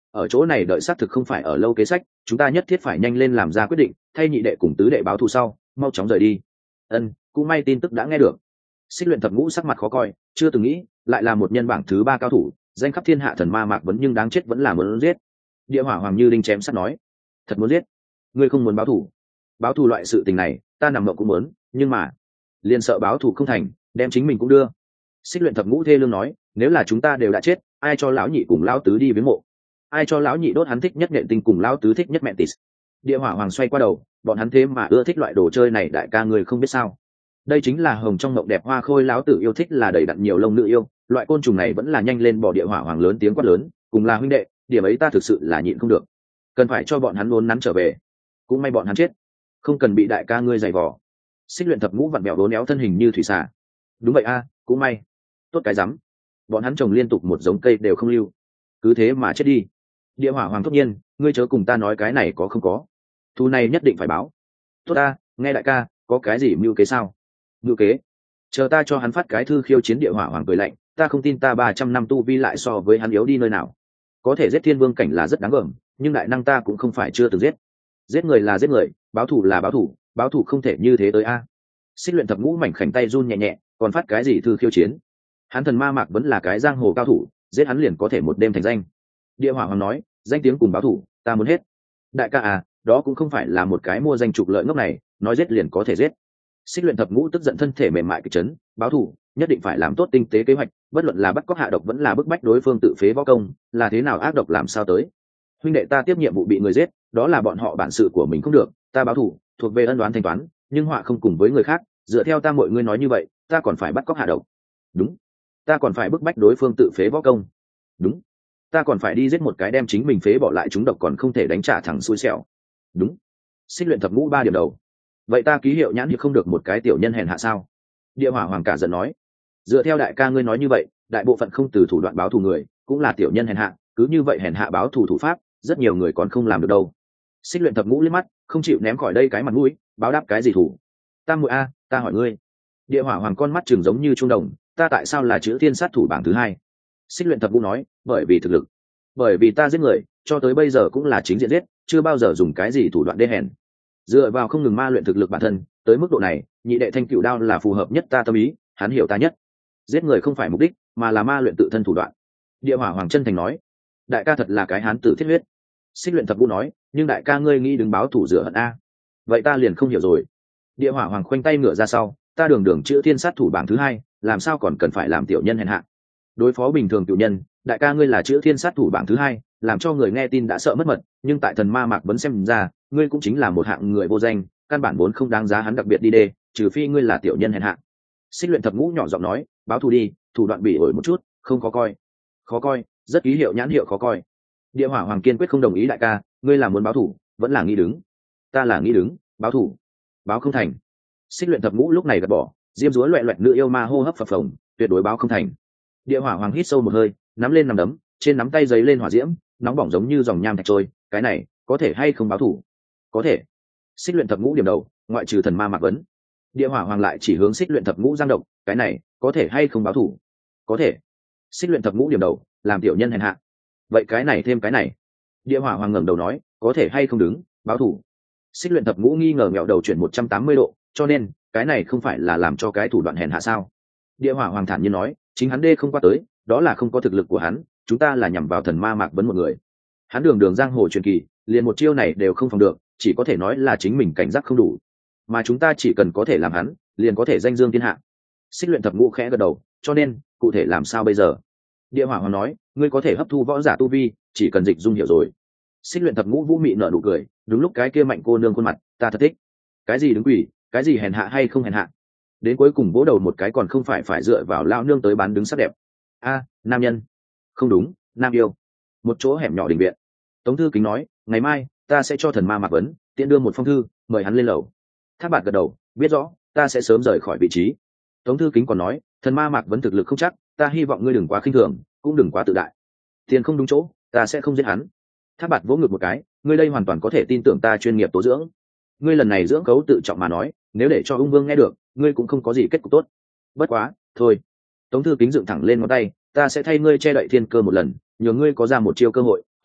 ở chỗ này đợi xác thực không phải ở lâu kế sách, chúng ta nhất thiết phải nhanh lên làm ra quyết định, thay nhị đệ cùng tứ đệ báo thù sau mau chóng rời đi. Cũng may tin tức đã nghe được. Xích Luyện Thập Ngũ sắc mặt khó coi, chưa từng nghĩ lại là một nhân bảng thứ 3 cao thủ, danh khắp thiên hạ thần ma Mạc Vấn, nhưng đáng chết vẫn là muốn giết. Địa Hỏa Hoàng như đinh chém sắt nói, thật muốn giết? Ngươi không muốn báo thù? Báo thù loại sự tình này ta nằm mộng cũng muốn, nhưng mà liền sợ báo thù không thành, đem chính mình cũng đưa. Xích Luyện Thập Ngũ thê lương nói, nếu là chúng ta đều đã chết, ai cho lão nhị cùng lão tứ đi với mộ? Ai cho lão nhị đốt hắn thích nhất nhện tinh cùng lão tứ thích nhất mẹ tis? Địa Hỏa Hoàng xoay qua đầu, bọn hắn thế mà ưa thích loại đồ chơi này, đại ca người không biết sao? Đây chính là hồng trong mộng đẹp hoa khôi, lão tử yêu thích là đầy đặn nhiều lông nữ yêu, loại côn trùng này vẫn là nhanh lên bỏ. Địa Hỏa Hoàng lớn tiếng quát lớn, cùng là huynh đệ, điểm ấy ta thực sự là nhịn không được, cần phải cho bọn hắn vốn nắn trở về. Cũng may bọn hắn chết, không cần bị đại ca ngươi giày vò. Xích Luyện Thập Ngũ vặn bẹo đốn éo thân hình như thủy xà. Đúng vậy a, cũng may. Tốt cái rắm, bọn hắn trồng liên tục một giống cây đều không lưu, cứ thế mà chết đi. Địa Hỏa Hoàng thốt nhiên, ngươi chớ cùng ta nói cái này có không có, thu này nhất định phải báo. Tốt ta, nghe đại ca, có cái gì mưu kế sao? Mưu kế? Chờ ta cho hắn phát cái thư khiêu chiến. Địa Hỏa Hoàng cười lạnh, ta không tin ta 300 năm tu vi lại so với hắn yếu đi nơi nào. Có thể giết thiên vương cảnh là rất đáng gờm, nhưng đại năng ta cũng không phải chưa từng giết. Giết người là giết người, báo thù là báo thù, báo thù không thể như thế tới a. Xích Luyện Thập Ngũ mảnh khảnh tay run nhẹ nhẹ, còn phát cái gì thư khiêu chiến? Hắn thần ma Mạc vẫn là cái giang hồ cao thủ, giết hắn liền có thể một đêm thành danh. Địa Hỏa Hoàng nói, danh tiếng cùng báo thù ta muốn hết. Đại ca à, đó cũng không phải là một cái mua danh trục lợi ngốc này, nói giết liền có thể giết. Xích Luyện Thập Ngũ tức giận, thân thể mềm mại kịch chấn, báo thù nhất định phải làm tốt tinh tế kế hoạch, bất luận là bắt cóc hạ độc vẫn là bức bách đối phương tự phế võ công, là thế nào ác độc làm sao tới. Huynh đệ ta tiếp nhiệm vụ bị người giết, đó là bọn họ bản sự của mình không được, ta báo thù thuộc về ân oán thanh toán, nhưng họa không cùng với người khác. Dựa theo ta mọi ngươi nói như vậy, ta còn phải bắt cóc hạ độc. Đúng. Ta còn phải bức bách đối phương tự phế võ công. Đúng. Ta còn phải đi giết một cái đem chính mình phế bỏ lại chúng độc còn không thể đánh trả thẳng xui xẻo. Đúng. Xích Luyện Thập Ngũ 3 điểm đầu. Vậy ta ký hiệu nhãn hiệu không được một cái tiểu nhân hèn hạ sao? Địa Hỏa Hoàng cả giận nói, dựa theo đại ca ngươi nói như vậy, đại bộ phận không từ thủ đoạn báo thù người cũng là tiểu nhân hèn hạ, cứ như vậy hèn hạ báo thù thủ pháp rất nhiều người còn không làm được đâu. Xích Luyện Thập Ngũ liếc mắt, không chịu ném khỏi đây cái mặt mũi, báo đáp cái gì thủ? Ta muội a, ta hỏi ngươi. Địa Hỏa Hoàng con mắt trừng giống như trung đồng, ta tại sao là chữ thiên sát thủ bảng thứ 2? Xích Luyện Thập Ngũ nói, bởi vì thực lực, bởi vì ta giết người cho tới bây giờ cũng là chính diện giết, chưa bao giờ dùng cái gì thủ đoạn đê hèn, dựa vào không ngừng ma luyện thực lực bản thân, tới mức độ này nhị đệ Thanh Cựu Đao là phù hợp nhất ta tâm ý, hắn hiểu ta nhất. Giết người không phải mục đích, mà là ma luyện tự thân thủ đoạn. Địa Hỏa Hoàng chân thành nói, đại ca thật là cái hán tử thiết huyết. Xích Luyện Thập Ngũ nói, nhưng đại ca ngươi nghĩ đứng báo thủ rửa hận a? Vậy ta liền không hiểu rồi. Địa Hỏa Hoàng khoanh tay ngửa ra sau, ta đường đường chữ thiên sát thủ bảng thứ 2, làm sao còn cần phải làm tiểu nhân hèn hạ? Đối phó bình thường tiểu nhân, đại ca ngươi là chữ thiên sát thủ bảng thứ 2, làm cho người nghe tin đã sợ mất mật, nhưng tại thần ma Mạc Vấn xem ra, ngươi cũng chính là một hạng người vô danh, căn bản vốn không đáng giá hắn đặc biệt đi đê, trừ phi ngươi là tiểu nhân hèn hạ. Xích Luyện Thập Ngũ nhỏ giọng nói, báo thù đi, thủ đoạn bị ổi một chút, không khó coi. Khó coi? Rất ký hiệu nhãn hiệu khó coi. Địa Hỏa Hoàng kiên quyết không đồng ý, đại ca, ngươi là muốn báo thù, vẫn là nghĩ đứng? Ta là nghĩ đứng, báo thù, báo không thành. Xích Luyện Thập Ngũ lúc này gạt bỏ, diêm dúa loẹt loẹt nữ yêu ma hô hấp phập phồng, tuyệt đối báo không thành. Địa Hỏa Hoàng hít sâu một hơi, nắm lên nắm đấm, trên nắm tay giấy lên hỏa diễm, nóng bỏng giống như dòng nham thạch trôi, cái này có thể hay không báo thù? Có thể. Xích Luyện Thập Ngũ điểm đầu, ngoại trừ thần ma Mạc Vấn. Địa Hỏa Hoàng lại chỉ hướng Xích Luyện Thập Ngũ giang độc, cái này có thể hay không báo thù? Có thể. Xích Luyện Thập Ngũ điểm đầu, làm tiểu nhân hèn hạ. Vậy cái này thêm cái này. Địa Hỏa Hoàng ngẩng đầu nói, có thể hay không đứng báo thù? Xích Luyện Thập Ngũ nghi ngờ ngẹo đầu chuyển 180 độ, cho nên cái này không phải là làm cho cái thủ đoạn hèn hạ sao? Địa Hỏa Hoàng thản nhiên nói, chính hắn đê không qua tới, đó là không có thực lực của hắn, chúng ta là nhằm vào thần ma Mạc Vấn một người. Hắn đường đường giang hồ truyền kỳ, liền một chiêu này đều không phòng được, chỉ có thể nói là chính mình cảnh giác không đủ, mà chúng ta chỉ cần có thể làm hắn, liền có thể danh dương thiên hạ. Xích Luyện Thập Ngũ khẽ gật đầu, cho nên cụ thể làm sao bây giờ? Địa Hỏa Hoàng nói, ngươi có thể hấp thu võ giả tu vi, chỉ cần dịch dung hiểu rồi. Xích Luyện Thập Ngũ vũ mị nở nụ cười, đúng lúc cái kia mạnh cô nương khuôn mặt ta thật thích. Cái gì đứng quỷ, cái gì hèn hạ hay không hèn hạ, đến cuối cùng vỗ đầu một cái còn không phải dựa vào lão nương tới bán đứng sắc đẹp. A, nam nhân, không đúng, nam yêu. Một chỗ hẻm nhỏ đình viện, Tống Thư Kính nói, ngày mai ta sẽ cho thần ma Mạc Vấn tiện đưa một phong thư, mời hắn lên lầu. Thác Bạt gật đầu, biết rõ, ta sẽ sớm rời khỏi vị trí. Tống Thư Kính còn nói, thần ma Mạc Vấn thực lực không chắc, ta hy vọng ngươi đừng quá khinh thường, cũng đừng quá tự đại. Tiền không đúng chỗ, ta sẽ không giết hắn. Thác Bạt vỗ ngực một cái, ngươi đây hoàn toàn có thể tin tưởng ta chuyên nghiệp tố dưỡng. Ngươi lần này dưỡng cấu tự trọng mà nói, nếu để cho Ung Vương nghe được, ngươi cũng không có gì kết cục tốt. Bất quá, thôi. Tống Thư Kính dựng thẳng lên ngón tay, ta sẽ thay ngươi che đậy thiên cơ một lần, nhờ ngươi có ra một chiêu cơ hội,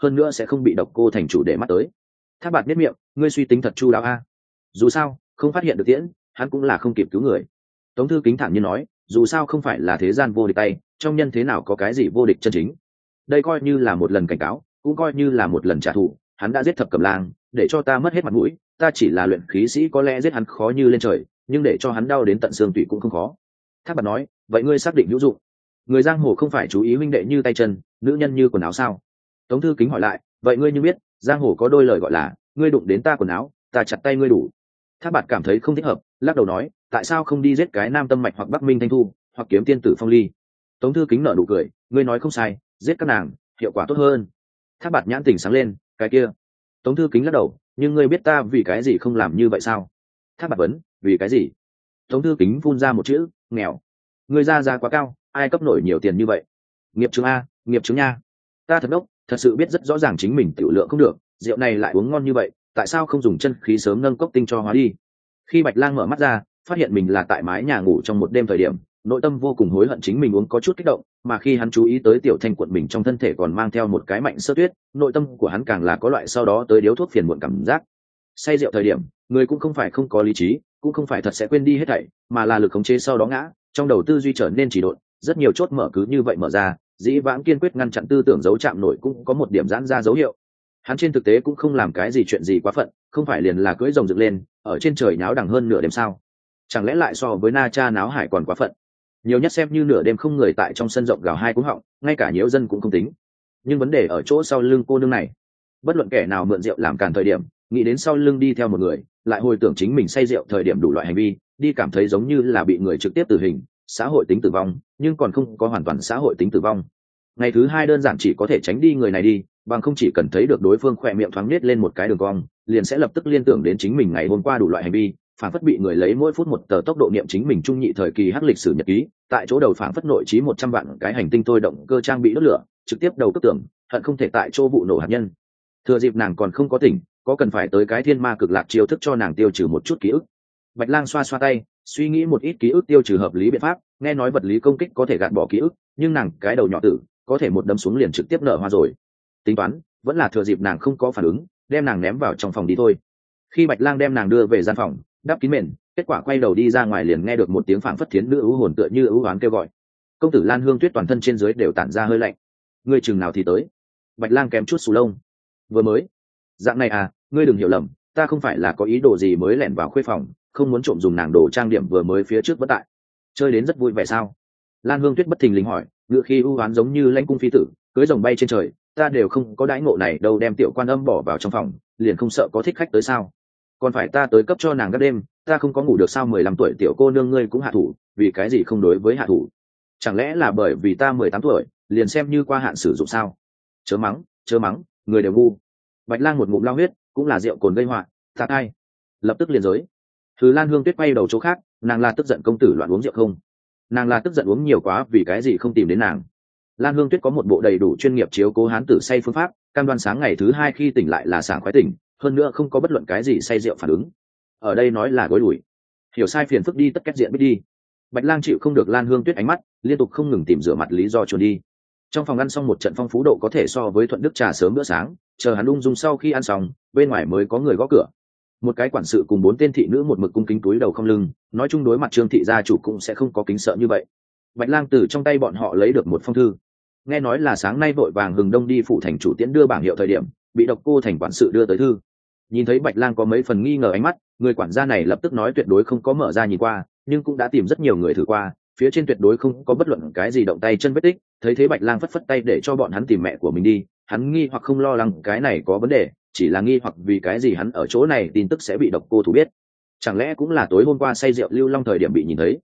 hơn nữa sẽ không bị độc cô thành chủ để mắt tới. Thác Bạt biết miệng, ngươi suy tính thật chu đáo a. Dù sao không phát hiện được tiễn, hắn cũng là không kịp cứu người. Tống Thư Kính thản nhiên nói, dù sao không phải là thế gian vô địch tay, trong nhân thế nào có cái gì vô địch chân chính. Đây coi như là một lần cảnh cáo, cũng coi như là một lần trả thù. Hắn đã giết Thập Cẩm Lang, để cho ta mất hết mặt mũi, ta chỉ là luyện khí sĩ, có lẽ giết hắn khó như lên trời, nhưng để cho hắn đau đến tận xương tủy cũng không khó. Thác Bạt nói, vậy ngươi xác định hữu dụng? Người giang hồ không phải chú ý huynh đệ như tay chân, nữ nhân như quần áo sao? Tống Thư Kính hỏi lại, vậy ngươi như biết, giang hồ có đôi lời gọi là, ngươi đụng đến ta quần áo, ta chặt tay ngươi đủ. Thác Bạt cảm thấy không thích hợp, lắc đầu nói, tại sao không đi giết cái Nam Tâm Mạch hoặc Bắc Minh Thanh Thu, hoặc kiếm tiên tử Phong Ly? Tống Thư Kính nở nụ cười, ngươi nói không sai, giết các nàng hiệu quả tốt hơn. Thác Bạt nhãn tỉnh sáng lên, cái kia. Tống Thư Kính lắc đầu, nhưng ngươi biết ta vì cái gì không làm như vậy sao? Thác Bạt vấn, vì cái gì? Tống Thư Kính phun ra một chữ, nghèo. Ngươi ra giá quá cao, ai cấp nổi nhiều tiền như vậy? Nghiệp chứng a, nghiệp chứng nha. Ta thật đốc, thật sự biết rất rõ ràng chính mình tiểu lượng không được, rượu này lại uống ngon như vậy, tại sao không dùng chân khí sớm nâng cốc tinh cho hóa đi? Khi Bạch Lang mở mắt ra, phát hiện mình là tại mái nhà ngủ trong một đêm thời điểm, nội tâm vô cùng hối hận chính mình uống có chút kích động, mà khi hắn chú ý tới tiểu thanh quận mình trong thân thể còn mang theo một cái mạnh sơ tuyết, nội tâm của hắn càng là có loại sau đó tới điếu thuốc phiền muộn cảm giác. Say rượu thời điểm, người cũng không phải không có lý trí, cũng không phải thật sẽ quên đi hết thảy, mà là lực khống chế sau đó ngã, trong đầu tư duy trở nên chỉ độn, rất nhiều chốt mở cứ như vậy mở ra, dĩ vãng kiên quyết ngăn chặn tư tưởng giấu chạm nổi cũng có một điểm giãn ra dấu hiệu. Hắn trên thực tế cũng không làm cái gì chuyện gì quá phận, không phải liền là cưỡi rồng dựng lên, ở trên trời náo đằng hơn nửa đêm sao? Chẳng lẽ lại so với Na Cha náo hải còn quá phận? Nhiều nhất xem như nửa đêm không người tại trong sân rộng gào hai cúng họng, ngay cả nhiễu dân cũng không tính. Nhưng vấn đề ở chỗ sau lưng cô nương này. Bất luận kẻ nào mượn rượu làm càn thời điểm, nghĩ đến sau lưng đi theo một người, lại hồi tưởng chính mình say rượu thời điểm đủ loại hành vi, đi cảm thấy giống như là bị người trực tiếp tử hình, xã hội tính tử vong, nhưng còn không có hoàn toàn xã hội tính tử vong. Ngày thứ hai đơn giản chỉ có thể tránh đi người này đi, bằng không chỉ cần thấy được đối phương khỏe miệng thoáng nết lên một cái đường cong, liền sẽ lập tức liên tưởng đến chính mình ngày hôm qua đủ loại hành vi, phản phất bị người lấy mỗi phút một tờ tốc độ niệm chính mình trung nhị thời kỳ hắc lịch sử nhật ký, tại chỗ đầu phản phất nội trí 100 vạn cái hành tinh tôi động cơ trang bị đốt lửa, trực tiếp đầu cất tưởng, hận không thể tại chỗ vụ nổ hạt nhân. Thừa dịp nàng còn không có tỉnh, có cần phải tới cái thiên ma cực lạc chiêu thức cho nàng tiêu trừ một chút ký ức. Bạch Lang xoa xoa tay, suy nghĩ một ít ký ức tiêu trừ hợp lý biện pháp, nghe nói vật lý công kích có thể gạt bỏ ký ức, nhưng nàng cái đầu nhỏ tử, có thể một đấm xuống liền trực tiếp nở hoa rồi. Tính toán, vẫn là thừa dịp nàng không có phản ứng, đem nàng ném vào trong phòng đi thôi. Khi Bạch Lang đem nàng đưa về gian phòng, đắp kín mền, kết quả quay đầu đi ra ngoài liền nghe được một tiếng phảng phất thiến nữ ưu hồn tựa như ưu oán kêu gọi. Công tử Lan Hương Tuyết toàn thân trên dưới đều tản ra hơi lạnh. Ngươi chừng nào thì tới? Bạch Lang kém chút sù lông. Vừa mới. Dạng này à, ngươi đừng hiểu lầm, ta không phải là có ý đồ gì mới lẻn vào khuê phòng, không muốn trộm dùng nàng đồ trang điểm vừa mới phía trước bất tại. Chơi đến rất vui vẻ sao? Lan Hương Tuyết bất thình lình hỏi, ngựa khi ưu oán giống như lãnh cung phi tử, cưới rồng bay trên trời, ta đều không có đãi ngộ này đâu, đem tiểu quan âm bỏ vào trong phòng, liền không sợ có thích khách tới sao? Còn phải ta tới cấp cho nàng các đêm, ta không có ngủ được sao? 15 tuổi tiểu cô nương ngươi cũng hạ thủ, vì cái gì không đối với hạ thủ? Chẳng lẽ là bởi vì ta 18 tuổi, liền xem như qua hạn sử dụng sao? Chớ mắng, người đều ngu. Bạch Lang một ngụm lao huyết, cũng là rượu cồn gây họa, ta ai? Lập tức liền giới. Thứ Lan Hương Tuyết quay đầu chỗ khác, nàng là tức giận công tử loạn uống rượu không? Nàng là tức giận uống nhiều quá, vì cái gì không tìm đến nàng? Lan Hương Tuyết có một bộ đầy đủ chuyên nghiệp chiếu cố hán tử say phương pháp, cam đoan sáng ngày thứ hai khi tỉnh lại là sảng khoái tỉnh, hơn nữa không có bất luận cái gì say rượu phản ứng. Ở đây nói là gối đuổi, hiểu sai phiền phức đi tất cách diện biết đi. Bạch Lang chịu không được Lan Hương Tuyết ánh mắt, liên tục không ngừng tìm rửa mặt lý do chuồn đi. Trong phòng ăn xong một trận phong phú độ có thể so với Thuận Đức trà sớm bữa sáng, chờ hắn ung dung sau khi ăn xong, bên ngoài mới có người gõ cửa. Một cái quản sự cùng 4 tên thị nữ một mực cung kính túi đầu không lưng, nói chung đối mặt Trương thị gia chủ cũng sẽ không có kính sợ như vậy. Bạch Lang từ trong tay bọn họ lấy được một phong thư, nghe nói là sáng nay vội vàng hừng đông đi phụ thành chủ tiễn đưa bảng hiệu thời điểm, bị Độc Cô thành quản sự đưa tới thư. Nhìn thấy Bạch Lang có mấy phần nghi ngờ ánh mắt, người quản gia này lập tức nói tuyệt đối không có mở ra nhìn qua, nhưng cũng đã tìm rất nhiều người thử qua, phía trên tuyệt đối không có bất luận cái gì động tay chân vết tích. Thấy thế Bạch Lang phất phất tay để cho bọn hắn tìm mẹ của mình đi, hắn nghi hoặc không lo lắng cái này có vấn đề, chỉ là nghi hoặc vì cái gì hắn ở chỗ này tin tức sẽ bị Độc Cô thủ biết. Chẳng lẽ cũng là tối hôm qua say rượu lưu long thời điểm bị nhìn thấy?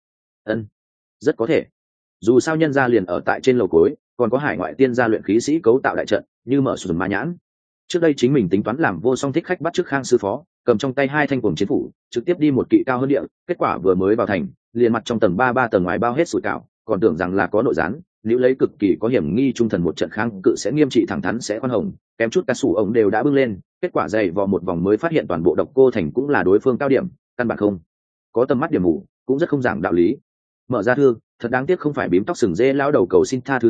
Rất có thể. Dù sao nhân gia liền ở tại trên lầu cối, còn có hải ngoại tiên gia luyện khí sĩ cấu tạo đại trận, như mở sườn ma nhãn. Trước đây chính mình tính toán làm vô song thích khách bắt trước Khang sư phó, cầm trong tay 2 thanh cuồng chiến phủ, trực tiếp đi một kỵ cao hơn địa, kết quả vừa mới vào thành, liền mặt trong tầng 3 tầng ngoài bao hết sủi cảo, còn tưởng rằng là có nội gián, nếu lấy cực kỳ có hiểm nghi trung thần một trận kháng cự sẽ nghiêm trị thẳng thắn sẽ khoan hồng, kém chút cả sủ ống đều đã bưng lên, kết quả dày vò một vòng mới phát hiện toàn bộ Độc Cô thành cũng là đối phương cao điểm, căn bản không có tầm mắt điểm mù, cũng rất không giảng đạo lý. Mở ra thư, thật đáng tiếc không phải bím tóc sừng dê lão đầu cầu xin tha thứ tin,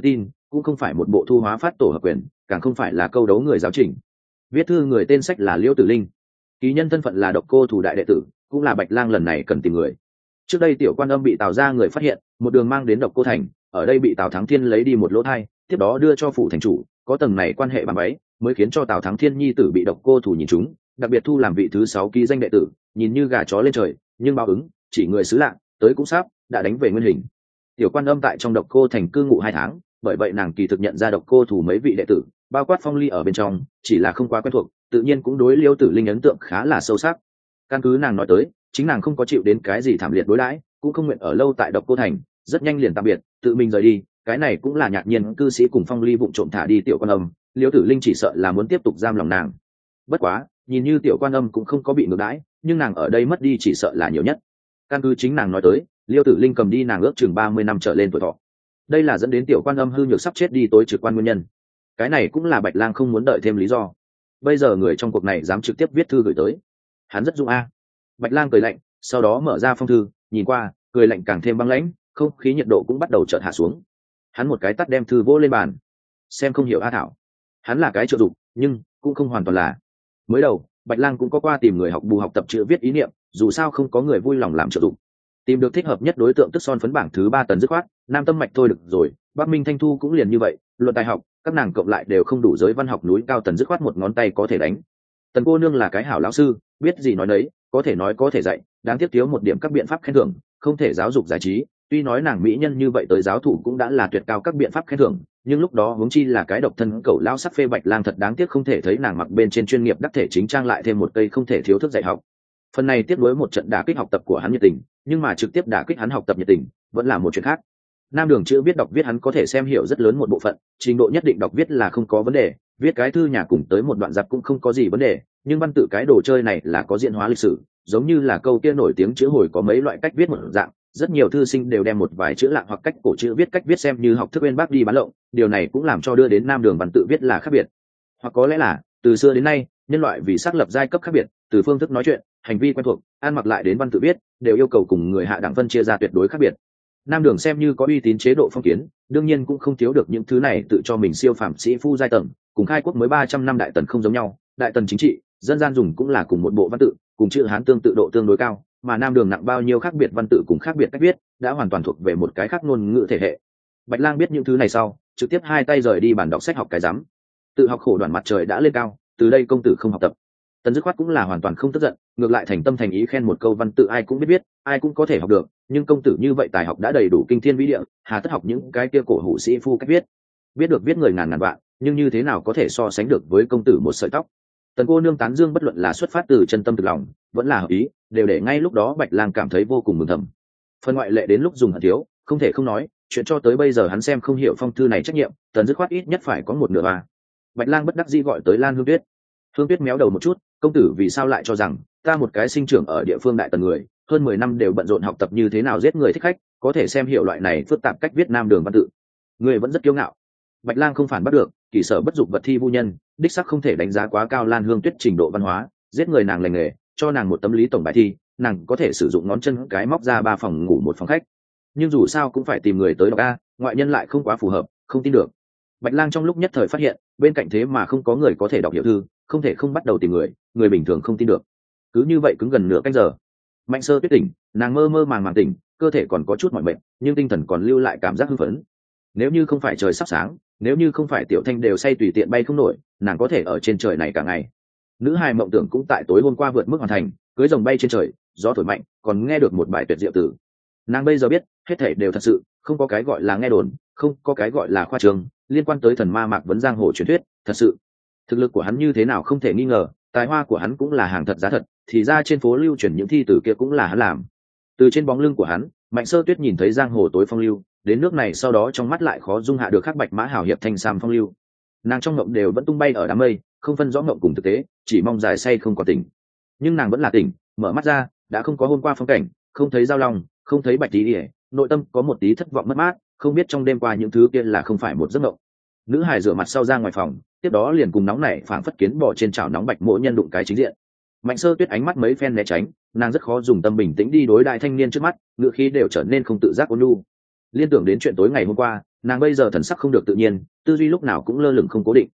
cũng không phải một bộ thu hóa phát tổ hợp quyền, càng không phải là câu đấu người giáo trình. Viết thư người tên sách là Liễu Tử Linh, ký nhân thân phận là Độc Cô Thủ đại đệ tử, cũng là Bạch Lang lần này cần tìm người. Trước đây Tiểu Quan Âm bị Tào gia người phát hiện, một đường mang đến Độc Cô thành, ở đây bị Tào Thắng Thiên lấy đi một lỗ thai, tiếp đó đưa cho phủ thành chủ, có tầng này quan hệ bằng bấy, mới khiến cho Tào Thắng Thiên nhi tử bị Độc Cô Thủ nhìn trúng, đặc biệt thu làm vị thứ 6 ký danh đệ tử, nhìn như gà chó lên trời, nhưng báo ứng, chỉ người xứ lạ, tới cũng sắp, đã đánh về nguyên hình. Tiểu Quan Âm tại trong Độc Cô thành cư ngụ 2 tháng, bởi vậy nàng kỳ thực nhận ra Độc Cô Thủ mấy vị đệ tử, bao quát Phong Ly ở bên trong, chỉ là không quá quen thuộc, tự nhiên cũng đối Liêu Tử Linh ấn tượng khá là sâu sắc. Căn cứ nàng nói tới, chính nàng không có chịu đến cái gì thảm liệt đối đãi, cũng không nguyện ở lâu tại Độc Cô thành, rất nhanh liền tạm biệt, tự mình rời đi. Cái này cũng là Nhạc Nhiên cư sĩ cùng Phong Ly vụng trộm thả đi Tiểu Quan Âm, Liêu Tử Linh chỉ sợ là muốn tiếp tục giam lòng nàng. Bất quá, nhìn như Tiểu Quan Âm cũng không có bị ngược đãi, nhưng nàng ở đây mất đi chỉ sợ là nhiều nhất. Căn cứ chính nàng nói tới, Liêu Tử Linh cầm đi nàng ước chừng 30 năm trở lên tuổi thọ. Đây là dẫn đến Tiểu Quan Âm hư nhược sắp chết đi tối trực quan nguyên nhân. Cái này cũng là Bạch Lang không muốn đợi thêm lý do. Bây giờ người trong cuộc này dám trực tiếp viết thư gửi tới, hắn rất dung a. Bạch Lang cười lạnh, sau đó mở ra phong thư, nhìn qua, cười lạnh càng thêm băng lãnh, không khí nhiệt độ cũng bắt đầu chợt hạ xuống. Hắn một cái tát đem thư vỗ lên bàn. Xem không hiểu a thảo. Hắn là cái trợ dụng, nhưng cũng không hoàn toàn là. Mới đầu, Bạch Lang cũng có qua tìm người học bù học tập chữ viết ý niệm, dù sao không có người vui lòng làm trợ dụng. Tìm được thích hợp nhất đối tượng tức son phấn bảng thứ 3 tấn dứt khoát, Nam Tâm Mạch thôi được rồi, Bắc Minh Thanh Thu cũng liền như vậy, luận tài học, các nàng cộng lại đều không đủ giới văn học núi cao tần dứt khoát một ngón tay có thể đánh. Tần cô nương là cái hảo lão sư, biết gì nói nấy, có thể nói có thể dạy, đáng tiếc thiếu một điểm các biện pháp khen thưởng, không thể giáo dục giải trí. Tuy nói nàng mỹ nhân như vậy tới giáo thủ cũng đã là tuyệt cao các biện pháp khen thưởng, nhưng lúc đó huống chi là cái độc thân cẩu lão sắc phê Bạch Lang thật đáng tiếc không thể thấy nàng mặc bên trên chuyên nghiệp đắc thể chính trang lại thêm một cây không thể thiếu thức dạy học. Phần này tiếp nối một trận đả kích học tập của hắn nhiệt tình, nhưng mà trực tiếp đả kích hắn học tập nhiệt tình vẫn là một chuyện khác. Nam Đường chữ viết đọc viết hắn có thể xem hiểu rất lớn một bộ phận, trình độ nhất định đọc viết là không có vấn đề, viết cái thư nhà cùng tới một đoạn giặc cũng không có gì vấn đề, nhưng văn tự cái đồ chơi này là có diễn hóa lịch sử, giống như là câu kia nổi tiếng chữ hồi có mấy loại cách viết một dạng, rất nhiều thư sinh đều đem một vài chữ lạ hoặc cách cổ chữ viết cách viết xem như học thức bên bác đi bán lộng, điều này cũng làm cho đưa đến Nam Đường văn tự viết là khác biệt. Hoặc có lẽ là từ xưa đến nay nhân loại vì xác lập giai cấp khác biệt, từ phương thức nói chuyện, hành vi quen thuộc, ăn mặc lại đến văn tự viết, đều yêu cầu cùng người hạ đẳng phân chia ra tuyệt đối khác biệt. Nam Đường xem như có uy tín chế độ phong kiến, đương nhiên cũng không thiếu được những thứ này tự cho mình siêu phàm sĩ phu giai tầng, cùng khai quốc mới 300 năm đại tần không giống nhau, đại tần chính trị, dân gian dùng cũng là cùng một bộ văn tự, cùng chữ Hán tương tự độ tương đối cao, mà Nam Đường nặng bao nhiêu khác biệt văn tự cùng khác biệt cách viết, đã hoàn toàn thuộc về một cái khác ngôn ngữ thể hệ. Bạch Lang biết những thứ này sau, trực tiếp hai tay rời đi bàn đọc sách học cái rắm. Tự học khổ đoàn mặt trời đã lên cao, từ đây công tử không học tập. Tần dứt khoát cũng là hoàn toàn không tức giận, ngược lại thành tâm thành ý khen một câu văn tự ai cũng biết viết, ai cũng có thể học được, nhưng công tử như vậy tài học đã đầy đủ kinh thiên vĩ địa, hà tất học những cái kia cổ hủ sĩ phu cách viết. Biết được viết người ngàn ngàn vạn, nhưng như thế nào có thể so sánh được với công tử một sợi tóc. Tần cô nương tán dương bất luận là xuất phát từ chân tâm thực lòng, vẫn là hợp ý, đều để ngay lúc đó Bạch Lang cảm thấy vô cùng mừng thầm. Phần ngoại lệ đến lúc dùng hận thiếu, không thể không nói, chuyện cho tới bây giờ hắn xem không hiểu phong thư này trách nhiệm, Tần dứt khoát ít nhất phải có một nửa ba. Bạch Lang bất đắc dĩ gọi tới Lan Hương Tuyết. Hương Tuyết méo đầu một chút, công tử vì sao lại cho rằng ta một cái sinh trưởng ở địa phương đại tần người, hơn 10 năm đều bận rộn học tập như thế nào giết người thích khách, có thể xem hiểu loại này phức tạp cách viết Nam Đường văn tự. Người vẫn rất kiêu ngạo. Bạch Lang không phản bắt được, kỷ sở bất dục vật thi vu nhân, đích sắc không thể đánh giá quá cao Lan Hương Tuyết trình độ văn hóa, giết người nàng lành nghề, cho nàng một tấm lý tổng bài thi, nàng có thể sử dụng ngón chân cái móc ra 3 phòng ngủ một phòng khách. Nhưng dù sao cũng phải tìm người tới đọc a, ngoại nhân lại không quá phù hợp, không tin được. Bạch Lang trong lúc nhất thời phát hiện, bên cạnh thế mà không có người có thể đọc hiểu thư, không thể không bắt đầu tìm người bình thường không tin được. Cứ như vậy cứng gần nửa canh giờ. Mạnh Sơ Tuyết tỉnh, nàng mơ mơ màng màng tỉnh, cơ thể còn có chút mỏi mệt, nhưng tinh thần còn lưu lại cảm giác hưng phấn. Nếu như không phải trời sắp sáng, nếu như không phải Tiểu Thanh đều say tùy tiện bay không nổi, nàng có thể ở trên trời này cả ngày. Nữ hài mộng tưởng cũng tại tối hôm qua vượt mức hoàn thành, cưới rồng bay trên trời, gió thổi mạnh, còn nghe được một bài tuyệt diệu tử. Nàng bây giờ biết, hết thảy đều thật sự, không có cái gọi là nghe đồn, không có cái gọi là khoa trương, liên quan tới thần ma Mạc Vấn giang hồ truyền thuyết, thật sự. Thực lực của hắn như thế nào không thể nghi ngờ, tài hoa của hắn cũng là hàng thật giá thật, thì ra trên phố lưu truyền những thi tử kia cũng là hắn làm. Từ trên bóng lưng của hắn, Mạnh Sơ Tuyết nhìn thấy giang hồ tối phong lưu, đến nước này sau đó trong mắt lại khó dung hạ được khắc bạch mã hảo hiệp thanh sam phong lưu. Nàng trong ngộng đều vẫn tung bay ở đám mây, không phân rõ ngộng cùng thực tế, chỉ mong dài say không còn tỉnh. Nhưng nàng vẫn là tỉnh, mở mắt ra, đã không có hôm qua phong cảnh, không thấy giao long, không thấy bạch tí ỉa, nội tâm có một tí thất vọng mất mát, không biết trong đêm qua những thứ kia là không phải một giấc mộng. Nữ hài rửa mặt sau ra ngoài phòng, tiếp đó liền cùng nóng nảy phảng phất kiến bò trên chảo nóng bạch mỗi nhân đụng cái chính diện. Mạnh Sơ Tuyết ánh mắt mấy phen né tránh, nàng rất khó dùng tâm bình tĩnh đi đối đại thanh niên trước mắt, ngựa khí đều trở nên không tự giác ôn nhu. Liên tưởng đến chuyện tối ngày hôm qua, nàng bây giờ thần sắc không được tự nhiên, tư duy lúc nào cũng lơ lửng không cố định.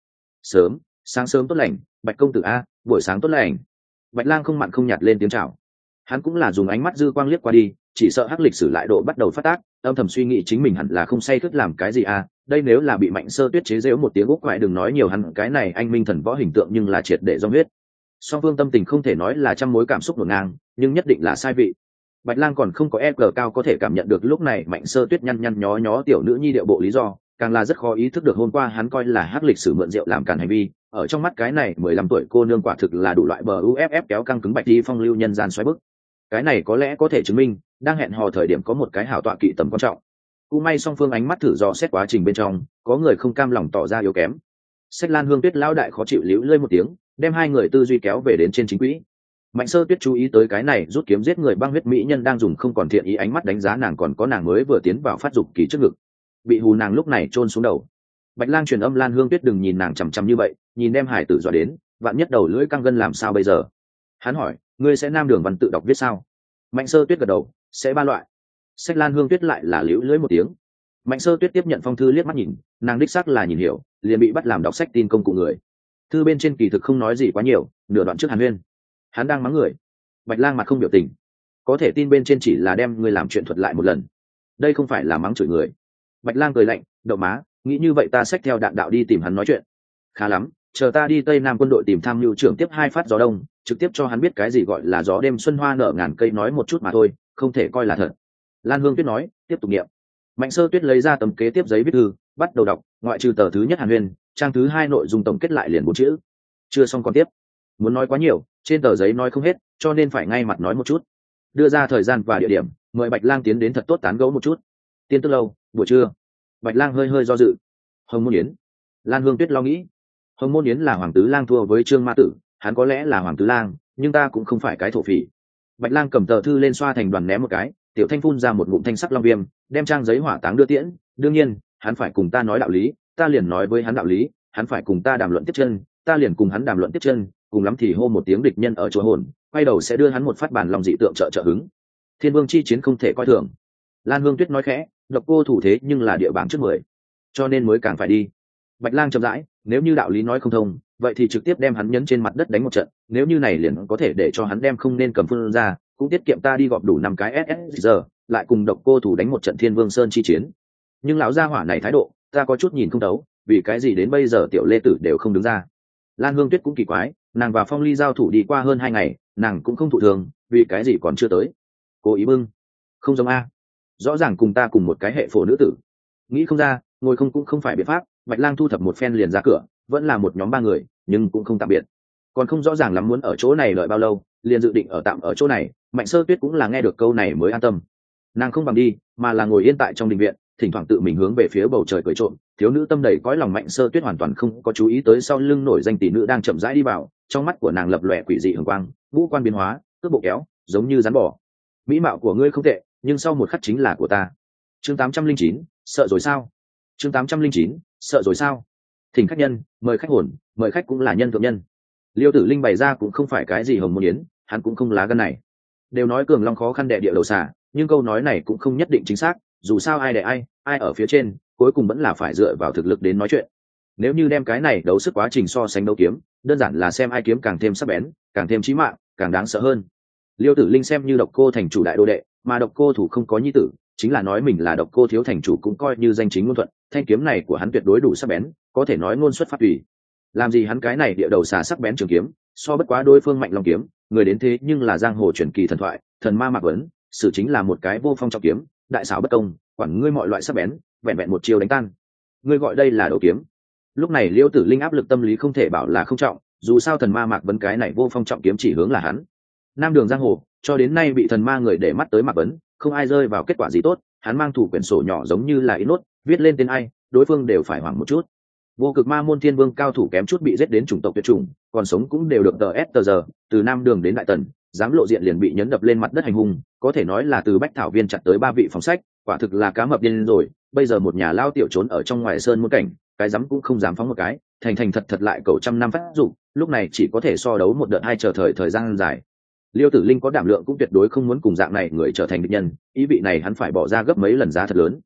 Sáng sớm tốt lành, Bạch công tử a, buổi sáng tốt lành. Bạch Lang không mặn không nhạt lên tiếng chào. Hắn cũng là dùng ánh mắt dư quang liếc qua đi, chỉ sợ hắc lịch sử lại độ bắt đầu phát tác, âm thầm suy nghĩ chính mình hẳn là không say khướt làm cái gì a, đây nếu là bị Mạnh Sơ Tuyết chế giễu một tiếng úc quại đừng nói nhiều, hắn cái này anh minh thần võ hình tượng nhưng là triệt để do huyết. Song phương tâm tình không thể nói là trăm mối cảm xúc ngổn ngang, nhưng nhất định là sai vị. Bạch Lang còn không có EQ cao có thể cảm nhận được lúc này Mạnh Sơ Tuyết nhăn nhăn nhó nhó tiểu nữ nhi điệu bộ lý do, càng là rất khó ý thức được hôm qua hắn coi là hắc lịch sử mượn rượu làm cản hành vi, ở trong mắt cái này 15 tuổi cô nương quả thực là đủ loại bờ UFF kéo căng cứng bạch đi phong lưu nhân gian xoáy bức. Cái này có lẽ có thể chứng minh, đang hẹn hò thời điểm có một cái hảo tọa kỵ tầm quan trọng. Cũng may song phương ánh mắt thử dò xét quá trình bên trong, có người không cam lòng tỏ ra yếu kém. Sách Lan Hương Tuyết lão đại khó chịu liễu lơi một tiếng, đem hai người tư duy kéo về đến trên chính quỹ. Mạnh Sơ Tuyết chú ý tới cái này rút kiếm giết người băng huyết mỹ nhân đang dùng không còn thiện ý ánh mắt đánh giá nàng, còn có nàng mới vừa tiến vào phát dục kỳ trước ngực, bị hù nàng lúc này chôn xuống đầu. Bạch Lang truyền âm Lan Hương Tuyết đừng nhìn nàng chằm chằm như vậy, nhìn đem hải tử dọa đến, vạn nhất đầu lưỡi căng gân làm sao bây giờ. Hắn hỏi, ngươi sẽ nam đường văn tự đọc viết sao? Mạnh Sơ Tuyết gật đầu, sẽ ba loại. Sách Lan Hương Tuyết lại là liễu lưỡi một tiếng. Mạnh Sơ Tuyết tiếp nhận phong thư liếc mắt nhìn, nàng đích xác là nhìn hiểu, liền bị bắt làm đọc sách tin công cụ người. Thư bên trên kỳ thực không nói gì quá nhiều, nửa đoạn trước Hàn Huyên, hắn đang mắng người. Bạch Lang mặt không biểu tình, có thể tin bên trên chỉ là đem người làm chuyện thuật lại một lần, đây không phải là mắng chửi người. Bạch Lang cười lạnh, đậu má, nghĩ như vậy ta xách theo đạn đạo đi tìm hắn nói chuyện. Khá lắm, chờ ta đi Tây Nam quân đội tìm tham mưu trưởng tiếp 2 phát gió đông, trực tiếp cho hắn biết cái gì gọi là gió đêm xuân hoa nở ngàn cây, nói một chút mà thôi, không thể coi là thật. Lan Hương Tuyết nói, tiếp tục niệm. Mạnh Sơ Tuyết lấy ra tấm kế tiếp giấy viết thư, bắt đầu đọc, ngoại trừ tờ thứ nhất Hàn Huyên, trang thứ 2 nội dung tổng kết lại liền 4 chữ. Chưa xong còn tiếp. Muốn nói quá nhiều, trên tờ giấy nói không hết, cho nên phải ngay mặt nói một chút. Đưa ra thời gian và địa điểm, mời Bạch Lang tiến đến thật tốt tán gẫu một chút. Tiên Tức lâu, buổi trưa. Bạch Lang hơi do dự. Hồng Môn Yến. Lan Hương Tuyết lo nghĩ. Hồng Môn Yến là Hoàng Tứ Lang thua với Trương Ma Tử, hắn có lẽ là Hoàng Tứ Lang, nhưng ta cũng không phải cái thổ phỉ. Bạch Lang cầm tờ thư lên xoa thành đoàn ném một cái, Tiểu Thanh phun ra một ngụm thanh sắc long viêm, đem trang giấy hỏa táng đưa tiễn. Đương nhiên, hắn phải cùng ta nói đạo lý, ta liền nói với hắn đạo lý, hắn phải cùng ta đàm luận tiếp chân, ta liền cùng hắn đàm luận tiếp chân, cùng lắm thì hô một tiếng địch nhân ở chỗ hồn, quay đầu sẽ đưa hắn một phát bản lòng dị tượng trợ hứng. Thiên Vương chi chiến không thể coi thường. Lan Hương Tuyết nói khẽ, Độc Cô thủ thế nhưng là địa bảng trước 10, cho nên mới càng phải đi. Bạch Lang chậm rãi, nếu như đạo lý nói không thông, vậy thì trực tiếp đem hắn nhấn trên mặt đất đánh một trận, nếu như này liền có thể để cho hắn đem không nên cầm phương ra, cũng tiết kiệm ta đi gọp đủ 5 cái SS giờ, lại cùng Độc Cô thủ đánh một trận Thiên Vương Sơn chi chiến. Nhưng lão gia hỏa này thái độ, ta có chút nhìn không thấu, vì cái gì đến bây giờ Tiểu Lê Tử đều không đứng ra. Lan Hương Tuyết cũng kỳ quái, nàng và Phong Ly giao thủ đi qua hơn 2 ngày, nàng cũng không thụ thường, vì cái gì còn chưa tới. Cố ý bưng, không giống a, rõ ràng cùng ta cùng một cái hệ phổ nữ tử. Nghĩ không ra, ngồi không cũng không phải biện pháp. Bạch Lang thu thập một phen liền ra cửa, vẫn là một nhóm 3 người, nhưng cũng không tạm biệt. Còn không rõ ràng lắm muốn ở chỗ này đợi bao lâu, liền dự định ở tạm ở chỗ này. Mạnh Sơ Tuyết cũng là nghe được câu này mới an tâm. Nàng không bằng đi, mà là ngồi yên tại trong đình viện, thỉnh thoảng tự mình hướng về phía bầu trời cười trộm. Thiếu nữ tâm đầy cõi lòng. Mạnh Sơ Tuyết hoàn toàn không có chú ý tới sau lưng nổi danh tỷ nữ đang chậm rãi đi vào, trong mắt của nàng lập lòe quỷ dị hường quang, ngũ quan biến hóa, cước bộ kéo, giống như rắn bò. Mỹ mạo của ngươi không tệ, nhưng sau một khắc chính là của ta. Chương 809, sợ rồi sao? Chương 809, sợ rồi sao? Thỉnh khách nhân, mời khách hồn, mời khách cũng là nhân thượng nhân. Liêu Tử Linh bày ra cũng không phải cái gì Hồng Môn Yến, hắn cũng không lá gan này. Đều nói cường long khó khăn đè địa đầu xà, nhưng câu nói này cũng không nhất định chính xác, dù sao ai đè ai ở phía trên, cuối cùng vẫn là phải dựa vào thực lực đến nói chuyện. Nếu như đem cái này đấu sức quá trình so sánh đấu kiếm, đơn giản là xem ai kiếm càng thêm sắc bén, càng thêm chí mạng, càng đáng sợ hơn. Liêu Tử Linh xem như Độc Cô thành chủ đại đô đệ, mà Độc Cô thủ không có nhi tử, chính là nói mình là Độc Cô thiếu thành chủ cũng coi như danh chính ngôn thuận, thanh kiếm này của hắn tuyệt đối đủ sắc bén, có thể nói ngôn xuất phát tùy. Làm gì hắn cái này địa đầu xà sắc bén trường kiếm, so bất quá đối phương mạnh long kiếm, người đến thế nhưng là giang hồ truyền kỳ thần thoại, thần ma Mạc Vấn, sự chính là một cái vô phong trọng kiếm, đại xảo bất công, quản ngươi mọi loại sắc bén, vẹn vẹn một chiêu đánh tan. Ngươi gọi đây là đấu kiếm. Lúc này Liêu Tử Linh áp lực tâm lý không thể bảo là không trọng, dù sao thần ma Mạc Vấn cái này vô phong trọng kiếm chỉ hướng là hắn. Nam đường giang hồ, cho đến nay bị thần ma người để mắt tới Mạc Vấn, không ai rơi vào kết quả gì tốt, hắn mang thủ quyển sổ nhỏ giống như là ít nốt, viết lên tên ai, đối phương đều phải hoảng một chút. Vô Cực Ma môn Thiên Vương cao thủ kém chút bị giết đến chủng tộc tuyệt chủng, còn sống cũng đều được tờ giờ, từ Nam đường đến Đại Tần, dám lộ diện liền bị nhấn đập lên mặt đất hành hung, có thể nói là từ Bách Thảo Viên chặt tới 3 vị phòng sách, quả thực là cá mập điên rồi. Bây giờ một nhà lao tiểu trốn ở trong ngoài sơn muôn cảnh, cái dám cũng không dám phóng một cái, thành thật lại cầu trăm năm phát dụng, lúc này chỉ có thể so đấu một đợt hai chờ thời gian dài. Liêu Tử Linh có đảm lượng cũng tuyệt đối không muốn cùng dạng này người trở thành địch nhân, ý vị này hắn phải bỏ ra gấp mấy lần giá thật lớn.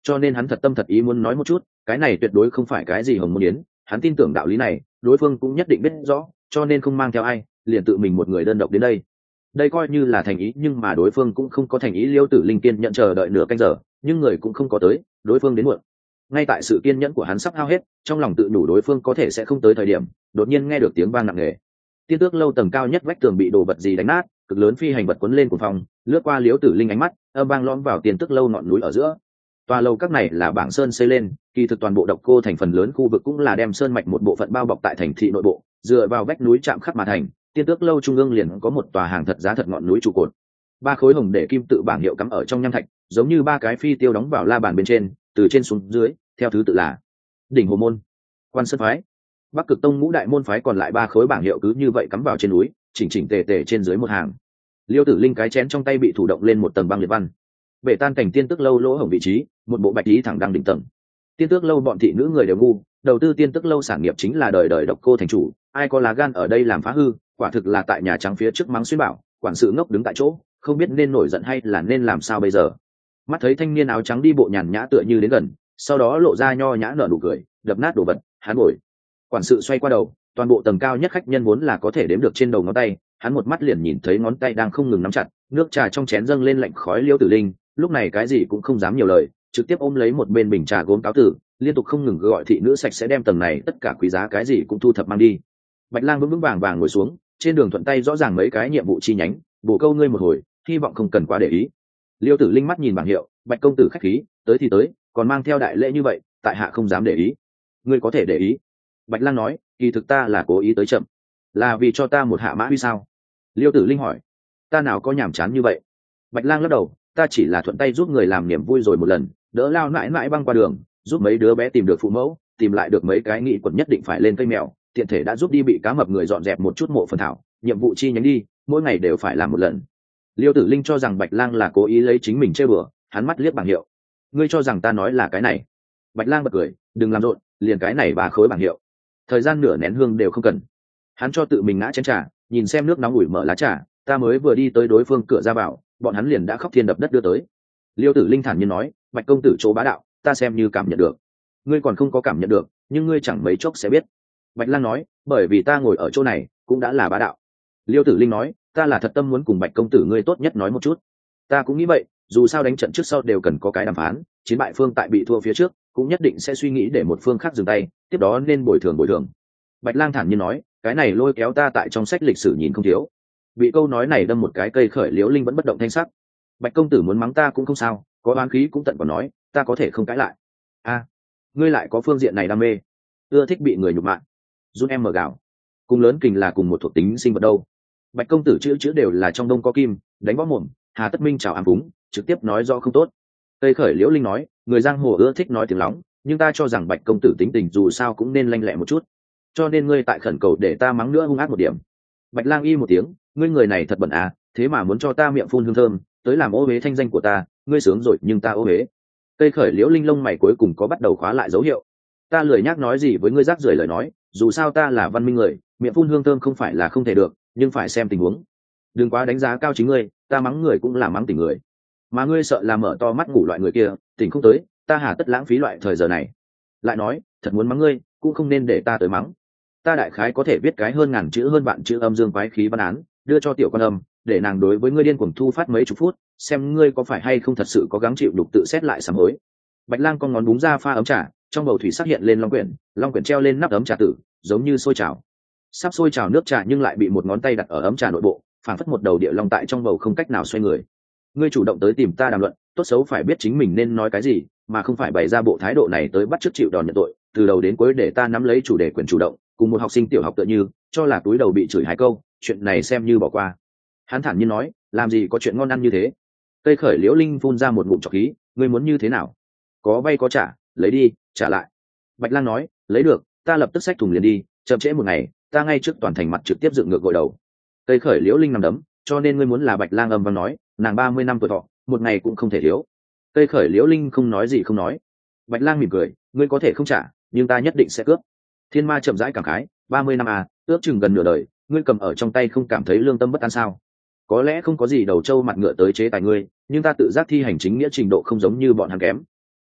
cho nên hắn thật tâm thật ý muốn nói một chút, cái này tuyệt đối không phải cái gì hồng môn yến, hắn tin tưởng đạo lý này đối phương cũng nhất định biết rõ, cho nên không mang theo ai, liền tự mình một người đơn độc đến đây. Đây coi như là thành ý, nhưng mà đối phương cũng không có thành ý. Liêu Tử Linh kiên nhận chờ đợi nửa canh giờ, nhưng người cũng không có tới, đối phương đến muộn. Ngay tại sự kiên nhẫn của hắn sắp hao hết, trong lòng tự nhủ đối phương có thể sẽ không tới thời điểm, đột nhiên nghe được tiếng vang nặng nề. Tiên Tước lâu tầng cao nhất vách tường bị đồ vật gì đánh nát, cực lớn phi hành vật cuốn lên cuồng phong, lướt qua Liêu Tử Linh ánh mắt, âm vang lõm vào Tiên Tước lâu ngọn núi ở giữa. Tòa lâu các này là bảng sơn xây lên, kỳ thực toàn bộ Độc Cô thành phần lớn khu vực cũng là đem sơn mạch một bộ phận bao bọc tại thành thị nội bộ, dựa vào vách núi chạm khắc mà thành. Tiên Tước lâu trung ương liền có một tòa hàng thật giá thật ngọn núi trụ cột, ba khối hồng để kim tự bảng hiệu cắm ở trong nham thạch, giống như ba cái phi tiêu đóng vào la bàn bên trên, từ trên xuống dưới theo thứ tự là đỉnh hồ môn, quan sơn phái, Bắc Cực tông ngũ đại môn phái. Còn lại ba khối bảng hiệu cứ như vậy cắm vào trên núi, chỉnh chỉnh tề tề trên dưới một hàng. Liêu Tử Linh cái chén trong tay bị thủ động lên một tầng băng liệt văn, bể tan cảnh Tiên Tước lâu lỗ hổng vị trí, một bộ bạch lý thẳng đăng đỉnh tầng. Tiên Tước lâu bọn thị nữ người đều ngu, đầu tư Tiên Tước lâu sản nghiệp chính là đời đời Độc Cô thành chủ, ai có lá gan ở đây làm phá hư, quả thực là tại Nhà Trắng phía trước mắng xuyên bảo. Quản sự ngốc đứng tại chỗ, không biết nên nổi giận hay là nên làm sao bây giờ. Mắt thấy thanh niên áo trắng đi bộ nhàn nhã tựa như đến gần, sau đó lộ ra nho nhã nở nụ cười, đập nát đồ vật, hắn bồi. Quản sự xoay qua đầu, toàn bộ tầng cao nhất khách nhân vốn là có thể đếm được trên đầu ngón tay, hắn một mắt liền nhìn thấy ngón tay đang không ngừng nắm chặt, nước trà trong chén dâng lên lạnh khói. Liêu Tử Linh lúc này cái gì cũng không dám nhiều lời, trực tiếp ôm lấy một bên bình trà gốm cáo tử, liên tục không ngừng gọi thị nữ sạch sẽ đem tầng này tất cả quý giá cái gì cũng thu thập mang đi. Bạch Lang vững vững vàng vàng ngồi xuống, trên đường thuận tay rõ ràng mấy cái nhiệm vụ chi nhánh, bổ câu ngươi một hồi, hy vọng không cần quá để ý. Liêu Tử Linh mắt nhìn bảng hiệu, Bạch công tử khách khí, tới thì tới, còn mang theo đại lễ như vậy, tại hạ không dám để ý. Ngươi có thể để ý. Bạch Lang nói, kỳ thực ta là cố ý tới chậm, là vì cho ta một hạ mã huy sao? Liêu Tử Linh hỏi, ta nào có nhàm chán như vậy. Bạch Lang lắc đầu, ta chỉ là thuận tay giúp người làm niềm vui rồi một lần, đỡ lao mãi mãi băng qua đường, giúp mấy đứa bé tìm được phụ mẫu, tìm lại được mấy cái nghị quần nhất định phải lên cây mèo, tiện thể đã giúp đi bị cá mập người dọn dẹp một chút mộ phần thảo. Nhiệm vụ chi nhánh đi, mỗi ngày đều phải làm một lần. Liêu Tử Linh cho rằng Bạch Lang là cố ý lấy chính mình chơi bừa, hắn mắt liếc bảng hiệu, ngươi cho rằng ta nói là cái này? Bạch Lang bật cười, đừng làm rộn, liền cái này ba khối bảng hiệu, thời gian nửa nén hương đều không cần. Hắn cho tự mình ngã chén trà, nhìn xem nước nóng ủi mở lá trà, ta mới vừa đi tới đối phương cửa ra vào, bọn hắn liền đã khóc thiên đập đất đưa tới. Liêu Tử Linh thản nhiên nói, Bạch công tử chỗ bá đạo, ta xem như cảm nhận được. Ngươi còn không có cảm nhận được, nhưng ngươi chẳng mấy chốc sẽ biết. Bạch Lang nói, bởi vì ta ngồi ở chỗ này cũng đã là bá đạo. Liêu Tử Linh nói, ta là thật tâm muốn cùng Bạch công tử ngươi tốt nhất nói một chút. Ta cũng nghĩ vậy, dù sao đánh trận trước sau đều cần có cái đàm phán, chiến bại phương tại bị thua phía trước cũng nhất định sẽ suy nghĩ để một phương khác dừng tay, tiếp đó nên bồi thường. Bạch Lang thản nhiên nói, cái này lôi kéo ta tại trong sách lịch sử nhìn không thiếu. Bị câu nói này đâm một cái cây khởi. Liễu Linh vẫn bất động thanh sắc. Bạch công tử muốn mắng ta cũng không sao, có oán khí cũng tận còn nói, ta có thể không cãi lại. Ngươi lại có phương diện này đam mê, ưa thích bị người nhục mạ. Run em mở gạo, cùng lớn kình là cùng một thuộc tính sinh vật đâu. Bạch công tử chữ đều là trong đông có kim, đánh võ mồm, hà tất minh chào ám cúng, trực tiếp nói do không tốt. Tây khởi. Liễu Linh nói, người giang hồ ưa thích nói tiếng lóng, nhưng ta cho rằng Bạch công tử tính tình dù sao cũng nên lanh lẹ một chút, cho nên ngươi tại khẩn cầu để ta mắng nữa hung ác một điểm. Bạch Lang y một tiếng, ngươi người này thật bẩn à, thế mà muốn cho ta miệng phun hương thơm, tới làm ô uế thanh danh của ta, ngươi sướng rồi nhưng ta ô uế. Tây khởi. Liễu Linh lông mày cuối cùng có bắt đầu khóa lại dấu hiệu. Ta lười nhác nói gì với ngươi rác rưởi lời nói, dù sao ta là văn minh người, miệng phun hương thơm không phải là không thể được, nhưng phải xem tình huống. Đừng quá đánh giá cao chính ngươi, ta mắng người cũng là mắng tỉnh người, mà ngươi sợ là mở to mắt ngủ loại người kia, tỉnh không tới, ta hà tất lãng phí loại thời giờ này. Lại nói, thật muốn mắng ngươi, cũng không nên để ta tới mắng. Ta đại khái có thể viết cái hơn ngàn chữ hơn vạn chữ âm dương quái khí văn án, đưa cho tiểu quan âm, để nàng đối với ngươi điên cuồng thu phát mấy chục phút, xem ngươi có phải hay không thật sự có gắng chịu đục tự xét lại sám hối. Bạch Lang con ngón búng ra pha ấm trà, trong bầu thủy sắc hiện lên long quyển treo lên nắp ấm trà tử, giống như sôi trào. Sắp sôi trào nước trà nhưng lại bị một ngón tay đặt ở ấm trà nội bộ, phảng phất một đầu địa long tại trong bầu không cách nào xoay người. Ngươi chủ động tới tìm ta đàm luận, tốt xấu phải biết chính mình nên nói cái gì, mà không phải bày ra bộ thái độ này tới bắt chước chịu đòn nhận tội, từ đầu đến cuối để ta nắm lấy chủ đề quyền chủ động, cùng một học sinh tiểu học tựa như, cho là túi đầu bị chửi 2 câu, chuyện này xem như bỏ qua. Hắn thản nhiên nói, làm gì có chuyện ngon ăn như thế. Tây khởi. Liễu Linh phun ra một ngụm trọc khí, ngươi muốn như thế nào? Có vay có trả, lấy đi, trả lại. Bạch Lang nói, lấy được, ta lập tức xách thùng liền đi, chậm trễ một ngày, ta ngay trước toàn thành mặt trực tiếp dựng ngược gội đầu. Tây khởi. Liễu Linh nằm đấm, cho nên ngươi muốn là Bạch Lang âm vang nói, nàng 30 năm tuổi thọ, một ngày cũng không thể thiếu. Tây khởi. Liễu Linh không nói gì không nói. Bạch Lang mỉm cười, ngươi có thể không trả, nhưng ta nhất định sẽ cướp. Thiên Ma chậm rãi cảm khái, 30 năm à, ước chừng gần nửa đời, ngươi cầm ở trong tay không cảm thấy lương tâm bất an sao? Có lẽ không có gì đầu trâu mặt ngựa tới chế tài ngươi, nhưng ta tự giác thi hành chính nghĩa trình độ không giống như bọn hắn kém.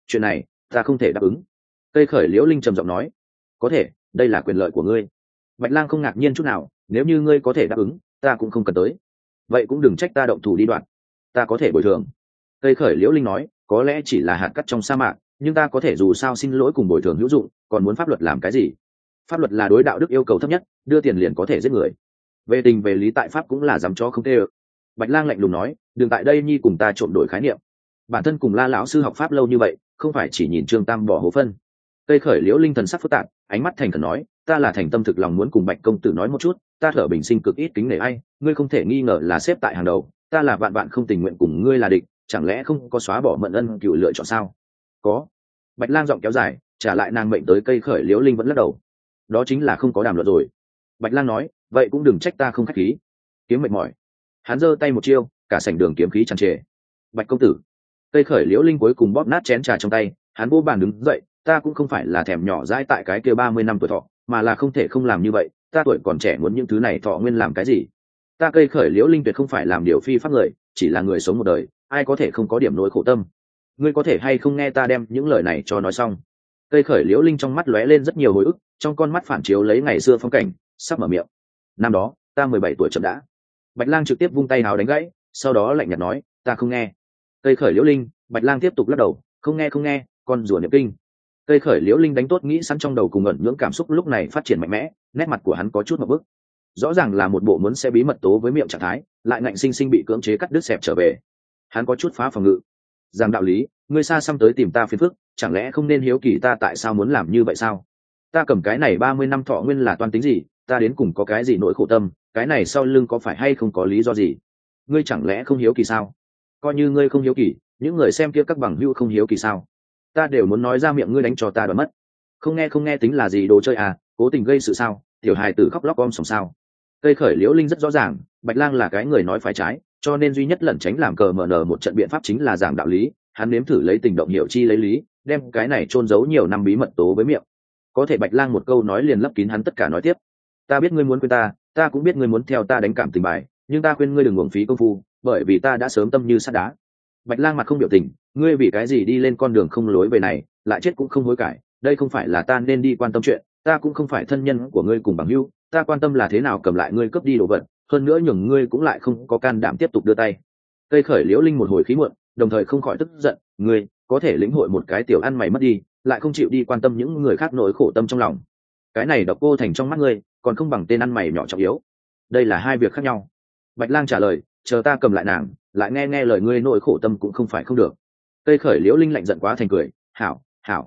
chuyện này ta không thể đáp ứng. Cây khởi liễu linh trầm giọng nói. Có thể, đây là quyền lợi của ngươi. Bạch Lang không ngạc nhiên chút nào, nếu như ngươi có thể đáp ứng, ta cũng không cần tới. Vậy cũng đừng trách ta động thủ đi đoạn, ta có thể bồi thường. Cây khởi liễu linh nói, có lẽ chỉ là hạt cát trong sa mạc, nhưng ta có thể dù sao xin lỗi cùng bồi thường hữu dụng, còn muốn pháp luật làm cái gì? Pháp luật là đối đạo đức yêu cầu thấp nhất, đưa tiền liền có thể giết người. Về tình về lý tại pháp cũng là dám cho không tê ơ. Bạch Lang lạnh lùng nói, đừng tại đây nhi cùng ta trộn đổi khái niệm. Bản thân cùng La lão sư học pháp lâu như vậy, không phải chỉ nhìn Trương Tam bỏ hố phân. Cây khởi liễu linh thần sắc phức tạp, ánh mắt thành khẩn nói, ta là thành tâm thực lòng muốn cùng Bạch công tử nói một chút, ta Thở Bình Sinh cực ít kính nể ai, ngươi không thể nghi ngờ là xếp tại hàng đầu, ta là vạn vạn không tình nguyện cùng ngươi là địch, chẳng lẽ không có xóa bỏ mận ân cựu lựa chọn sao? Có. Bạch Lang giọng kéo dài, trả lại nàng mệnh tới. Cây khởi liễu linh vẫn lắc đầu. Đó chính là không có đàm luận rồi. Bạch Lang nói, vậy cũng đừng trách ta không khách khí. Kiếm mệt mỏi. Hắn giơ tay một chiêu, cả sảnh đường kiếm khí tràn trề. Bạch công tử. Cây khởi liễu linh cuối cùng bóp nát chén trà trong tay, hắn vô bàn đứng dậy, ta cũng không phải là thèm nhỏ dãi tại cái kia 30 năm tuổi thọ, mà là không thể không làm như vậy, ta tuổi còn trẻ muốn những thứ này thọ nguyên làm cái gì? Ta Cây khởi liễu linh tuyệt không phải làm điều phi pháp người, chỉ là người sống một đời, ai có thể không có điểm nỗi khổ tâm. Ngươi có thể hay không nghe ta đem những lời này cho nói xong? Cây khởi liễu linh trong mắt lóe lên rất nhiều hồi ức, trong con mắt phản chiếu lấy ngày xưa phong cảnh, sắp mở miệng. Năm đó ta 17 tuổi chậm đã. Bạch Lang trực tiếp vung tay hào đánh gãy, sau đó lạnh nhạt nói, ta không nghe. Cây khởi liễu linh. Bạch Lang tiếp tục lắc đầu, không nghe, con rùa niệm kinh. Cây khởi liễu linh đánh tốt nghĩ sẵn trong đầu cùng ẩn nhưỡng cảm xúc lúc này phát triển mạnh mẽ, nét mặt của hắn có chút một bức. Rõ ràng là một bộ muốn sẽ bí mật tố với miệng trạng thái, lại ngạnh sinh sinh bị cưỡng chế cắt đứt xẹp trở về. Hắn có chút phá phòng ngự. Rằng đạo lý, ngươi xa xăm tới tìm ta phiền phức, chẳng lẽ không nên hiếu kỳ ta tại sao muốn làm như vậy sao? Ta cầm cái này 30 năm thọ nguyên là toan tính gì, ta đến cùng có cái gì nỗi khổ tâm, cái này sau lưng có phải hay không có lý do gì? Ngươi chẳng lẽ không hiếu kỳ sao? Coi như ngươi không hiếu kỳ, những người xem kia các bằng hữu không hiếu kỳ sao? Ta đều muốn nói ra miệng ngươi đánh cho ta đoán mất. Không nghe tính là gì, đồ chơi à, cố tình gây sự sao? Tiểu hài tử khóc lóc om sòm sao? Cây khởi liễu linh rất rõ ràng, Bạch Lang là cái người nói phải trái, cho nên duy nhất lẩn tránh làm cờ mở nở một trận biện pháp chính là giảng đạo lý. Hắn nếm thử lấy tình động hiểu chi lấy lý, đem cái này chôn giấu nhiều năm bí mật tố với miệng. Có thể Bạch Lang một câu nói liền lấp kín hắn tất cả nói tiếp. Ta biết ngươi muốn khuyên ta, ta cũng biết ngươi muốn theo ta đánh cảm tình bài, nhưng ta khuyên ngươi đừng uổng phí công phu, bởi vì ta đã sớm tâm như sắt đá. Bạch Lang mặt không biểu tình, ngươi vì cái gì đi lên con đường không lối về này, lại chết cũng không hối cải, đây không phải là ta nên đi quan tâm chuyện, ta cũng không phải thân nhân của ngươi cùng bằng hữu, ta quan tâm là thế nào cầm lại ngươi cướp đi đồ vật, hơn nữa nhường ngươi cũng lại không có can đảm tiếp tục đưa tay. Cây khởi liễu linh một hồi khí muộn, đồng thời không khỏi tức giận, ngươi có thể lĩnh hội một cái tiểu ăn mày mất đi, lại không chịu đi quan tâm những người khác nỗi khổ tâm trong lòng. Cái này Độc Cô Thành trong mắt ngươi, còn không bằng tên ăn mày nhỏ trọng yếu. Đây là hai việc khác nhau. Bạch Lang trả lời, chờ ta cầm lại nàng, lại nghe lời ngươi nỗi khổ tâm cũng không phải không được. Cây khởi liễu linh lạnh giận quá thành cười, hảo.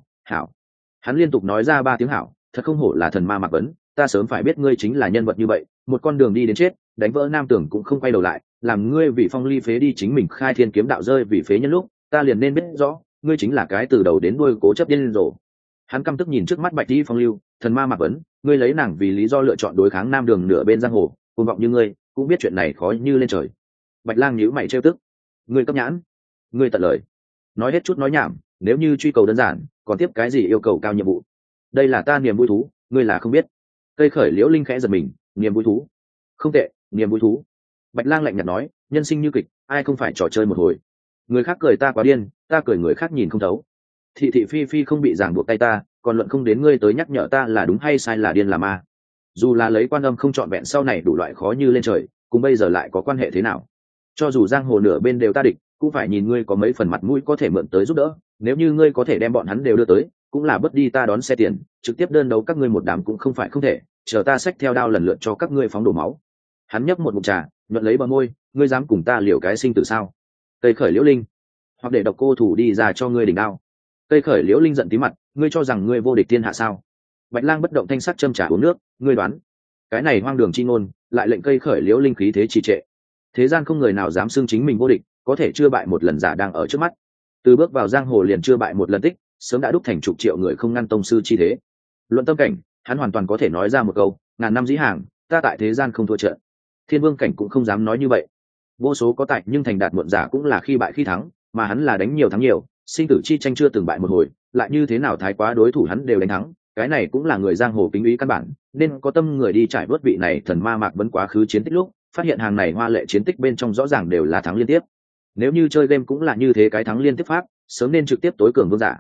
Hắn liên tục nói ra 3 tiếng hảo, thật không hổ là thần ma Mạc Vấn, ta sớm phải biết ngươi chính là nhân vật như vậy, một con đường đi đến chết, đánh vỡ nam tưởng cũng không quay đầu lại, làm ngươi vì phong ly phế đi chính mình khai thiên kiếm đạo rơi vì phế nhân lúc, ta liền nên biết rõ, ngươi chính là cái từ đầu đến đuôi cố chấp điên rồ. Hắn căm tức nhìn trước mắt Bạch Tỷ Phong Lưu, thần ma Mạc Vấn, ngươi lấy nàng vì lý do lựa chọn đối kháng nam đường nửa bên giang hồ, cuồng vọng như ngươi, cũng biết chuyện này khó như lên trời. Bạch Lang nhíu mày trêu tức, ngươi cấp nhãn, ngươi tận lời, nói hết chút nói nhảm, nếu như truy cầu đơn giản, còn tiếp cái gì yêu cầu cao nhiệm vụ? Đây là ta niềm vui thú, ngươi là không biết. Cây khởi liễu linh khẽ giật mình, niềm vui thú, không tệ, niềm vui thú. Bạch Lang lạnh nhạt nói, nhân sinh như kịch, ai không phải trò chơi một hồi. Người khác cười ta quá điên, ta cười người khác nhìn không thấu. Thị thị phi phi không bị ràng buộc tay ta, còn luận không đến ngươi tới nhắc nhở ta là đúng hay sai, là điên là ma. Dù là lấy quan âm không trọn vẹn sau này đủ loại khó như lên trời, cùng bây giờ lại có quan hệ thế nào? Cho dù giang hồ nửa bên đều ta địch, cũng phải nhìn ngươi có mấy phần mặt mũi có thể mượn tới giúp đỡ. Nếu như ngươi có thể đem bọn hắn đều đưa tới, cũng là bớt đi ta đón xe tiền, trực tiếp đơn đấu các ngươi một đám cũng không phải không thể, chờ ta xách theo đao lần lượt cho các ngươi phóng đổ máu. Hắn nhấp một ngụm trà, nhuận lấy bờ môi, ngươi dám cùng ta liều cái sinh tử sao? Cây khởi liễu linh, hoặc để Độc Cô thủ đi ra cho ngươi đỉnh đao. Cây khởi liễu linh giận tí mặt, ngươi cho rằng ngươi vô địch thiên hạ sao? Bạch Lang bất động thanh sắc châm trà uống nước, ngươi đoán? Cái này hoang đường chi ngôn, lại lệnh cây khởi liễu linh khí thế trì trệ. Thế gian không người nào dám xưng chính mình vô địch, có thể chưa bại một lần giả đang ở trước mắt. Từ bước vào giang hồ liền chưa bại một lần tích, sớm đã đúc thành chục triệu người không ngăn tông sư chi thế. Luận tâm cảnh, hắn hoàn toàn có thể nói ra một câu, ngàn năm dĩ hàng, ta tại thế gian không thua trận. Thiên vương cảnh cũng không dám nói như vậy. Vô số có tài nhưng thành đạt muộn giả cũng là khi bại khi thắng, mà hắn là đánh nhiều thắng nhiều, sinh tử chi tranh chưa từng bại một hồi, lại như thế nào thái quá đối thủ hắn đều đánh thắng, cái này cũng là người giang hồ kính ý căn bản, nên có tâm người đi trải vớt vị này thần ma Mạc Vấn quá khứ chiến tích lúc, phát hiện hàng này hoa lệ chiến tích bên trong rõ ràng đều là thắng liên tiếp. Nếu như chơi game cũng là như thế cái thắng liên tiếp pháp, sớm nên trực tiếp tối cường vương giả,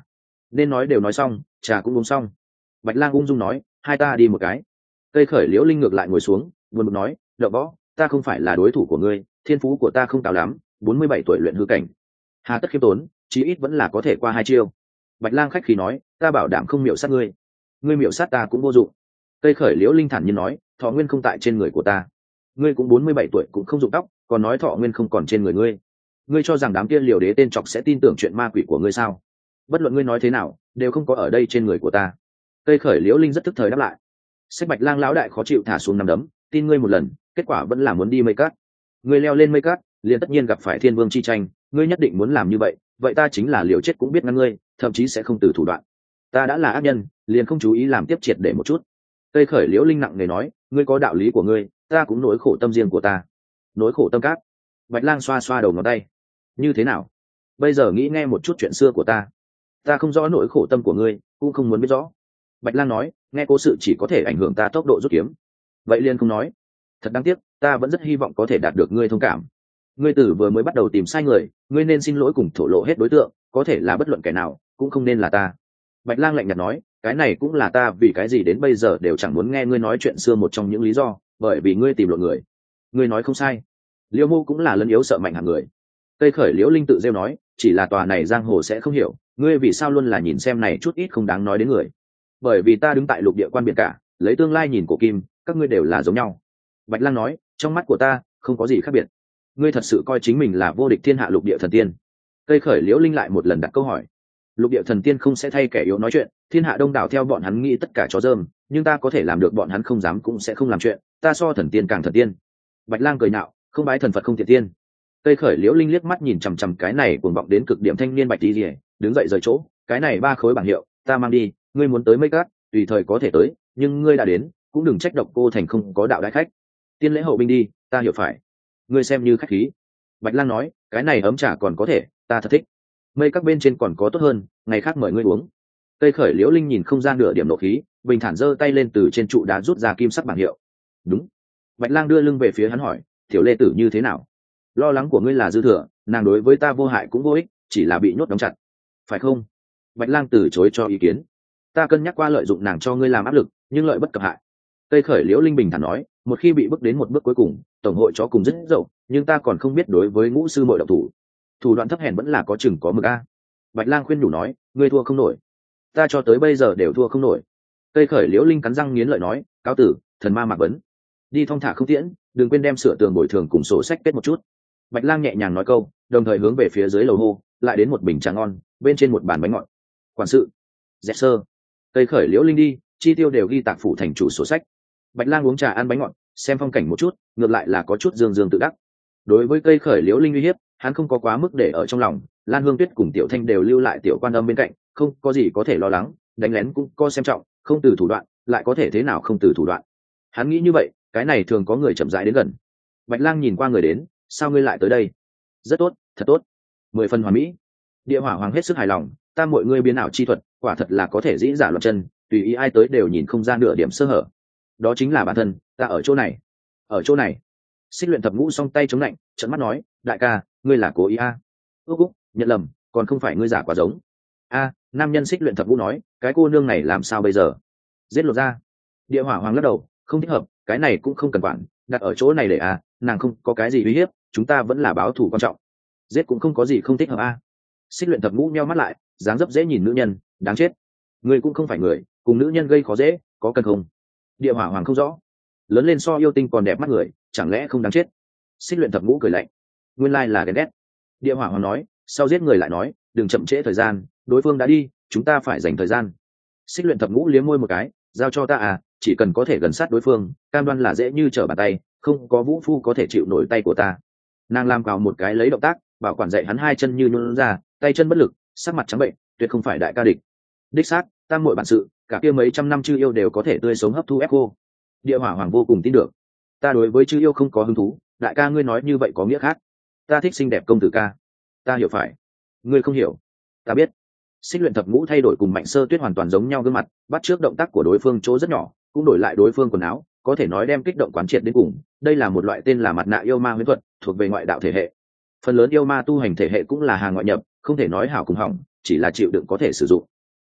nên nói đều nói xong, trà cũng uống xong. Bạch Lang ung dung nói, hai ta đi một cái. Cây khởi liễu linh ngược lại ngồi xuống, buồn bực nói, đậu võ, ta không phải là đối thủ của ngươi, thiên phú của ta không cao lắm, 47 tuổi luyện hư cảnh, hà tất khiêm tốn, chí ít vẫn là có thể qua hai chiêu. Bạch Lang khách khí nói, ta bảo đảm không miểu sát ngươi, ngươi miểu sát ta cũng vô dụng. Cây khởi liễu linh thản nhiên nói, thọ nguyên không tại trên người của ta, ngươi cũng 47 tuổi cũng không dụng tóc, còn nói thọ nguyên không còn trên người ngươi. Ngươi cho rằng đám kia liều đế tên chọc sẽ tin tưởng chuyện ma quỷ của ngươi sao? Bất luận ngươi nói thế nào, đều không có ở đây trên người của ta. Cây khởi liễu linh rất tức thời đáp lại. Sách Bạch Lang lão đại khó chịu thả xuống nằm đấm, tin ngươi một lần, kết quả vẫn là muốn đi mây cát. Ngươi leo lên mây cát, liền tất nhiên gặp phải thiên vương chi tranh, ngươi nhất định muốn làm như vậy, vậy ta chính là liều chết cũng biết ngăn ngươi, thậm chí sẽ không từ thủ đoạn. Ta đã là ác nhân, liền không chú ý làm tiếp triệt để một chút. Cây khởi liễu linh nặng nề nói, ngươi có đạo lý của ngươi, ta cũng nỗi khổ tâm riêng của ta. Nỗi khổ tâm cát. Bạch Lang xoa xoa đầu ngón tay. Như thế nào? Bây giờ nghĩ nghe một chút chuyện xưa của ta. Ta không rõ nỗi khổ tâm của ngươi, cũng không muốn biết rõ. Bạch Lang nói, nghe cố sự chỉ có thể ảnh hưởng ta tốc độ rút kiếm. Vậy liền không nói. Thật đáng tiếc, ta vẫn rất hy vọng có thể đạt được ngươi thông cảm. Ngươi tử vừa mới bắt đầu tìm sai người, ngươi nên xin lỗi cùng thổ lộ hết đối tượng, có thể là bất luận kẻ nào, cũng không nên là ta. Bạch Lang lạnh nhạt nói, cái này cũng là ta vì cái gì đến bây giờ đều chẳng muốn nghe ngươi nói chuyện xưa một trong những lý do, bởi vì ngươi tìm lộn người. Ngươi nói không sai. Liễu Mô cũng là lấn yếu sợ mạnh hạng người. Cây khởi liễu linh tự rêu nói, chỉ là tòa này giang hồ sẽ không hiểu, ngươi vì sao luôn là nhìn xem này chút ít không đáng nói đến người. Bởi vì ta đứng tại lục địa quan biển cả, lấy tương lai nhìn cổ kim, các ngươi đều là giống nhau. Bạch Lang nói, trong mắt của ta không có gì khác biệt. Ngươi thật sự coi chính mình là vô địch thiên hạ lục địa thần tiên? Cây khởi liễu linh lại một lần đặt câu hỏi. Lục địa thần tiên không sẽ thay kẻ yếu nói chuyện, thiên hạ đông đảo theo bọn hắn nghĩ tất cả chó dơm, nhưng ta có thể làm được bọn hắn không dám cũng sẽ không làm chuyện, ta so thần tiên càng thần tiên. Bạch Lang cười nhạo, không bái thần Phật không thiện tiên. Cây khởi liễu linh liếc mắt nhìn chằm chằm cái này cuồng vọng đến cực điểm thanh niên bạch tí rỉa, đứng dậy rời chỗ, cái này 3 khối bảng hiệu, ta mang đi, ngươi muốn tới mây cát, tùy thời có thể tới, nhưng ngươi đã đến, cũng đừng trách Độc Cô Thành không có đạo đại khách. Tiên lễ hậu binh đi, ta hiểu phải. Ngươi xem như khách khí. Bạch Lang nói, cái này ấm trà còn có thể, ta thật thích. Mây các bên trên còn có tốt hơn, ngày khác mời ngươi uống. Cây khởi liễu linh nhìn không gian nửa điểm nộ khí, bình thản giơ tay lên từ trên trụ đá rút ra kim sắc bảng hiệu. Đúng. Bạch Lang đưa lưng về phía hắn hỏi, tiểu lê tử như thế nào? Lo lắng của ngươi là dư thừa, nàng đối với ta vô hại cũng vô ích, chỉ là bị nhốt đóng chặt, phải không? Bạch Lang từ chối cho ý kiến. Ta cân nhắc qua lợi dụng nàng cho ngươi làm áp lực, nhưng lợi bất cập hại. Cây khởi liễu linh bình thản nói, một khi bị bước đến một bước cuối cùng, tổng hội chó cùng rất dậu, nhưng ta còn không biết đối với ngũ sư muội động thủ. Thủ đoạn thấp hèn vẫn là có chừng có mực a. Bạch Lang khuyên nhủ nói, ngươi thua không nổi. Ta cho tới bây giờ đều thua không nổi. Cây khởi liễu linh cắn răng nghiến lợi nói, cáo tử, thần ma mạc vấn. Đi thong thả không tiễn, đừng quên đem sửa tường bồi thường cùng sổ sách kết một chút. Bạch Lang nhẹ nhàng nói câu, đồng thời hướng về phía dưới lầu hô, lại đến một bình trà ngon, bên trên một bàn bánh ngọt. Quản sự, dẹp sơ. Cây khởi liễu linh đi, chi tiêu đều ghi tạc phủ thành chủ sổ sách. Bạch Lang uống trà ăn bánh ngọt, xem phong cảnh một chút, ngược lại là có chút dương dương tự đắc. Đối với cây khởi liễu linh uy hiếp, hắn không có quá mức để ở trong lòng. Lan Hương Tuyết cùng Tiểu Thanh đều lưu lại Tiểu Quan Âm bên cạnh, không có gì có thể lo lắng, đánh lén cũng có xem trọng, không từ thủ đoạn, lại có thể thế nào không từ thủ đoạn. Hắn nghĩ như vậy, cái này thường có người chậm rãi đến gần. Bạch Lang nhìn qua người đến, sao ngươi lại tới đây? Rất tốt, thật tốt, 10 phần hoàn mỹ. Địa Hỏa Hoàng hết sức hài lòng, ta mọi ngươi biến ảo chi thuật, quả thật là có thể dĩ giả loạn chân, tùy ý ai tới đều nhìn không ra nửa điểm sơ hở. Đó chính là bản thân, ta ở chỗ này, ở chỗ này. Xích Luyện Thập Ngũ song tay chống lạnh, trợn mắt nói, đại ca, ngươi là cố ý a? Úc, nhận lầm, còn không phải ngươi giả quá giống. A, nam nhân Xích Luyện Thập Ngũ nói, cái cô nương này làm sao bây giờ? Giết lột ra. Địa Hỏa Hoàng lắc đầu, không thích hợp, cái này cũng không cần quản, đặt ở chỗ này để a, nàng không có cái gì uy hiếp, chúng ta vẫn là báo thù quan trọng. Giết cũng không có gì không thích hợp a. Xích Luyện Thập Ngũ nheo mắt lại, dáng dấp dễ nhìn nữ nhân, đáng chết. Ngươi cũng không phải người, cùng nữ nhân gây khó dễ, có cần không? Địa Hỏa Hoàng không rõ. Lớn lên so yêu tinh còn đẹp mắt người, chẳng lẽ không đáng chết? Xích Luyện Thập Ngũ cười lạnh, nguyên lai là ghen ghét. Địa Hỏa Hoàng nói, sau giết người lại nói, đừng chậm trễ thời gian, đối phương đã đi, chúng ta phải dành thời gian. Xích Luyện Thập Ngũ liếm môi một cái, giao cho ta à, chỉ cần có thể gần sát đối phương, cam đoan là dễ như trở bàn tay, không có vũ phu có thể chịu nổi tay của ta. Nàng làm vào một cái lấy động tác, bảo quản dạy hắn hai chân như nhún ra, tay chân bất lực, sắc mặt trắng bệnh, tuyệt không phải đại ca địch. Đích xác, tam muội bản sự, cả kia mấy trăm năm chư yêu đều có thể tươi sống hấp thu ép cô. Địa Hỏa Hoàng vô cùng tin được. Ta đối với chư yêu không có hứng thú, đại ca ngươi nói như vậy có nghĩa khác. Ta thích xinh đẹp công tử ca. Ta hiểu phải. Ngươi không hiểu. Ta biết. Xích Luyện Thập Ngũ thay đổi cùng Mạnh Sơ Tuyết hoàn toàn giống nhau gương mặt, bắt trước động tác của đối phương chỗ rất nhỏ, cũng đổi lại đối phương quần áo, có thể nói đem kích động quán triệt đến cùng. Đây là một loại tên là mặt nạ yêu ma huyễn thuật, thuộc về ngoại đạo thể hệ. Phần lớn yêu ma tu hành thể hệ cũng là hàng ngoại nhập, không thể nói hảo cùng hỏng, chỉ là chịu đựng có thể sử dụng.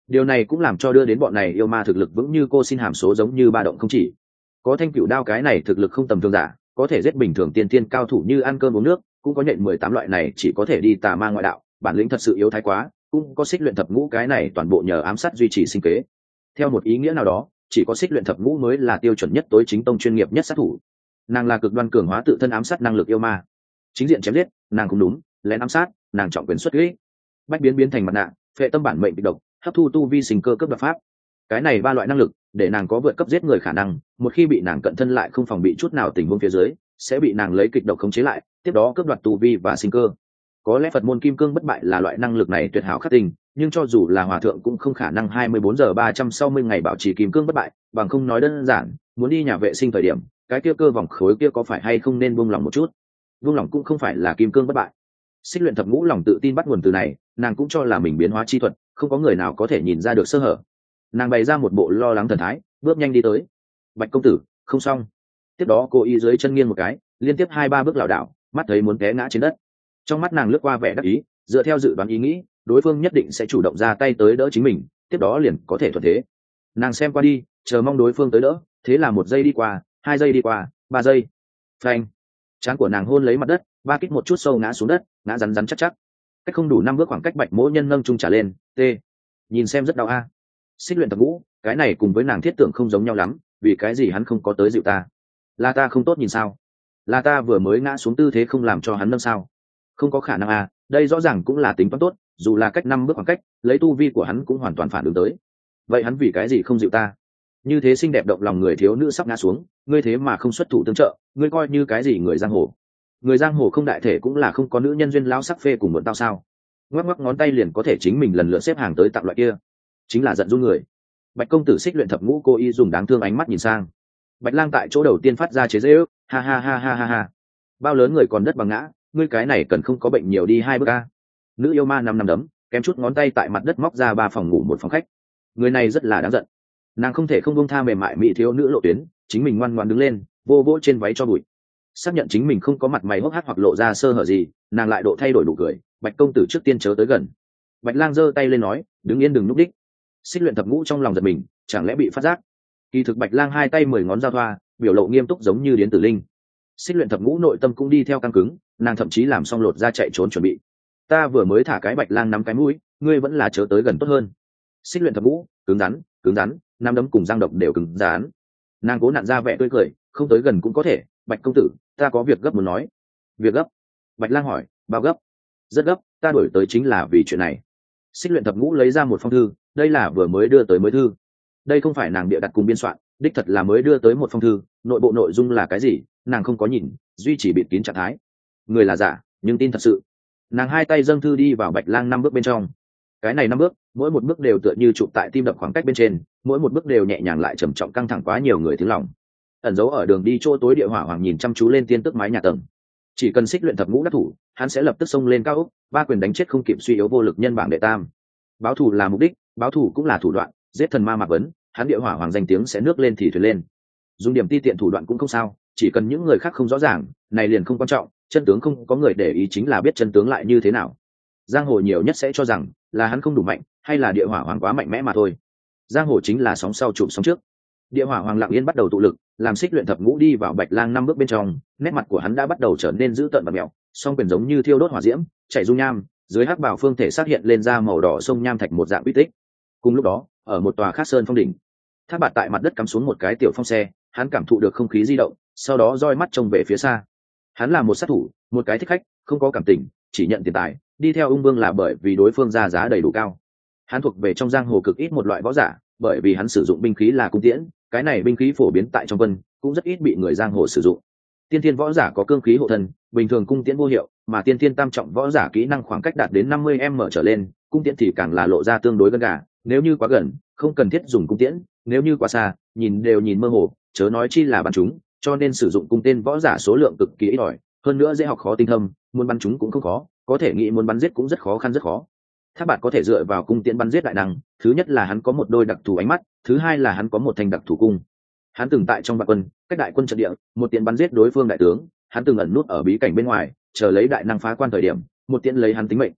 Điều này cũng làm cho đưa đến bọn này yêu ma thực lực vững như cô xin hàm số giống như ba động không chỉ có thanh cửu đao cái này thực lực không tầm thường giả, có thể giết bình thường tiên tiên cao thủ như ăn cơm uống nước, cũng có nhện 18 loại này chỉ có thể đi tà ma ngoại đạo, bản lĩnh thật sự yếu thái quá, cũng có xích luyện thập ngũ cái này toàn bộ nhờ ám sát duy trì sinh kế. Theo một ý nghĩa nào đó, chỉ có xích luyện thập ngũ mới là tiêu chuẩn nhất tối chính tông chuyên nghiệp nhất sát thủ. Nàng là cực đoan cường hóa tự thân ám sát năng lực yêu ma. Chính diện chém giết, nàng cũng đúng, lén ám sát, nàng trọng quyền xuất kỹ. Bách biến biến thành mặt nạ, phệ tâm bản mệnh bị độc, hấp thu tu vi sinh cơ cấp đoạt pháp. Cái này ba loại năng lực, để nàng có vượt cấp giết người khả năng, một khi bị nàng cận thân lại không phòng bị chút nào tình huống phía dưới, sẽ bị nàng lấy kịch độc khống chế lại, tiếp đó cướp đoạt tu vi và sinh cơ. Có lẽ Phật môn kim cương bất bại là loại năng lực này tuyệt hảo khắc tình, nhưng cho dù là hòa thượng cũng không khả năng 24 giờ 360 ngày bảo trì kim cương bất bại, bằng không nói đơn giản, muốn đi nhà vệ sinh thời điểm, cái kia cơ vòng khối kia có phải hay không nên buông lòng một chút. Buông lòng cũng không phải là kim cương bất bại. Xích luyện thập ngũ lòng tự tin bắt nguồn từ này, nàng cũng cho là mình biến hóa chi thuật, không có người nào có thể nhìn ra được sơ hở. Nàng bày ra một bộ lo lắng thần thái, bước nhanh đi tới. Bạch công tử, không xong. Tiếp đó cô y dưới chân nghiêng một cái, liên tiếp 2-3 bước lảo đảo, mắt thấy muốn té ngã trên đất. Trong mắt nàng lướt qua vẻ đắc ý, dựa theo dự đoán ý nghĩ, đối phương nhất định sẽ chủ động ra tay tới đỡ chính mình, tiếp đó liền có thể thuận thế. Nàng xem qua đi, chờ mong đối phương tới đỡ, thế là 1 giây đi qua, 2 giây đi qua, 3 giây. Phanh. Trán của nàng hôn lấy mặt đất, ba kích một chút sâu ngã xuống đất, ngã rắn rắn chắc chắc. Cách không đủ 5 bước khoảng cách Bạch Mỗ Nhân nâng chung trả lên, tê. Nhìn xem rất đau a. Xích luyện thập ngũ, cái này cùng với nàng thiết tưởng không giống nhau lắm, vì cái gì hắn không có tới dịu ta? Là ta không tốt nhìn sao? Là ta vừa mới ngã xuống tư thế không làm cho hắn nâng sao? Không có khả năng a, đây rõ ràng cũng là tính toán tốt, dù là cách 5 bước khoảng cách, lấy tu vi của hắn cũng hoàn toàn phản ứng tới. Vậy hắn vì cái gì không dịu ta? Như thế xinh đẹp động lòng người thiếu nữ sắp ngã xuống, ngươi thế mà không xuất thủ tương trợ, ngươi coi như cái gì người giang hồ? Người giang hồ không đại thể cũng là không có nữ nhân duyên lão sắc phê cùng mượn tao sao? Ngoắc ngoắc ngón tay liền có thể chính mình lần lượt xếp hàng tới tặng loại kia, chính là giận run người. Bạch công tử xích luyện thập ngũ cô y dùng đáng thương ánh mắt nhìn sang. Bạch lang tại chỗ đầu tiên phát ra chế giễu, ha ha ha ha ha ha. Bao lớn người còn đất bằng ngã, ngươi cái này cần không có bệnh nhiều đi 2 bước a. Nữ yêu ma 5 đấm, kém chút ngón tay tại mặt đất móc ra 3 phòng ngủ 1 phòng khách. Người này rất là đáng giận. Nàng không thể không buông tha mềm mại mỹ thiếu nữ lộ tuyến, chính mình ngoan ngoãn đứng lên, vô vỗ trên váy cho bụi. Xác nhận chính mình không có mặt mày hốc hác hoặc lộ ra sơ hở gì, nàng lại độ thay đổi nụ cười. Bạch công tử trước tiên chớ tới gần. Bạch lang giơ tay lên nói, đứng yên đừng núp đích. Xích luyện thập ngũ trong lòng giật mình, chẳng lẽ bị phát giác? Kỳ thực Bạch lang 2 tay 10 ngón giao thoa, biểu lộ nghiêm túc giống như điến tử linh. Xích luyện thập ngũ nội tâm cũng đi theo căng cứng, nàng thậm chí làm xong lột ra chạy trốn chuẩn bị. Ta vừa mới thả cái Bạch lang nắm cái mũi, ngươi vẫn là chớ tới gần tốt hơn. Xích luyện thập ngũ, cứng rắn, năm đấm cùng răng độc đều cứng rắn. Nàng cố nặn ra vẻ tươi cười, không tới gần cũng có thể. Bạch công tử, ta có việc gấp muốn nói. Việc gấp? Bạch lang hỏi, bao gấp? Rất gấp, ta đổi tới chính là vì chuyện này. Xích luyện thập ngũ lấy ra một phong thư, đây là vừa mới đưa tới mới thư. Đây không phải nàng bịa đặt cùng biên soạn, đích thật là mới đưa tới một phong thư, nội bộ nội dung là cái gì nàng không có nhìn, duy chỉ bịt kín trạng thái. Người là giả nhưng tin thật sự. Nàng 2 tay dâng thư đi vào Bạch lang 5 bước bên trong. Cái này 5 bước, mỗi một bước đều tựa như chụp tại tim đập khoảng cách bên trên, mỗi một bước đều nhẹ nhàng lại trầm trọng căng thẳng quá nhiều người tiếng lòng. Ẩn giấu ở đường đi chỗ tối địa hỏa hoàng nhìn chăm chú lên tiên tức mái nhà tầng. Chỉ cần xích luyện thập ngũ đắc thủ, hắn sẽ lập tức xông lên cao ốc, 3 quyền đánh chết không kịp suy yếu vô lực nhân bảng đệ tam. Báo thù là mục đích, báo thù cũng là thủ đoạn, giết thần ma Mạc Vấn, hắn địa hỏa hoàng danh tiếng sẽ nước lên thì thuyền lên. Dùng điểm ti tiện thủ đoạn cũng không sao, chỉ cần những người khác không rõ ràng, này liền không quan trọng, chân tướng không có người để ý chính là biết chân tướng lại như thế nào. Giang hồ nhiều nhất sẽ cho rằng là hắn không đủ mạnh, hay là địa hỏa hoàng quá mạnh mẽ mà thôi. Giang hồ chính là sóng sau chụp sóng trước. Địa hỏa hoàng lặng yên bắt đầu tụ lực, làm xích luyện thập ngũ đi vào Bạch lang 5 bước bên trong, nét mặt của hắn đã bắt đầu trở nên dữ tợn và mèo, song quyền giống như thiêu đốt hỏa diễm, chảy dung nham, dưới hắc bào phương thể xác hiện lên ra màu đỏ sông nham thạch một dạng uy tích. Cùng lúc đó, ở một tòa khác sơn phong đỉnh, Thác Bạt tại mặt đất cắm xuống một cái tiểu phong xe, hắn cảm thụ được không khí di động, sau đó roi mắt trông về phía xa. Hắn là một sát thủ, một cái thích khách, không có cảm tình, chỉ nhận tiền tài, đi theo ung vương là bởi vì đối phương ra giá đầy đủ cao. Hắn thuộc về trong giang hồ cực ít một loại võ giả, bởi vì hắn sử dụng binh khí là cung tiễn, cái này binh khí phổ biến tại trong quân, cũng rất ít bị người giang hồ sử dụng. Tiên thiên võ giả có cương khí hộ thân, bình thường cung tiễn vô hiệu, mà tiên thiên tam trọng võ giả kỹ năng khoảng cách đạt đến 50m trở lên, cung tiễn thì càng là lộ ra tương đối gần gà, nếu như quá gần, không cần thiết dùng cung tiễn, nếu như quá xa, nhìn đều nhìn mơ hồ, chớ nói chi là bắn chúng, cho nên sử dụng cung tên võ giả số lượng cực kỳ ít ỏi, hơn nữa dễ học khó tinh thâm, muốn bắn chúng cũng không khó, có thể nghĩ muốn bắn giết cũng rất khó khăn rất khó. Thác Bạt có thể dựa vào cung tiễn bắn giết đại năng, thứ nhất là hắn có một đôi đặc thù ánh mắt, thứ hai là hắn có một thanh đặc thù cung. Hắn từng tại trong vạn quân, cách đại quân trận địa, một tiễn bắn giết đối phương đại tướng, hắn từng ẩn nút ở bí cảnh bên ngoài, chờ lấy đại năng phá quan thời điểm, một tiễn lấy hắn tính mệnh.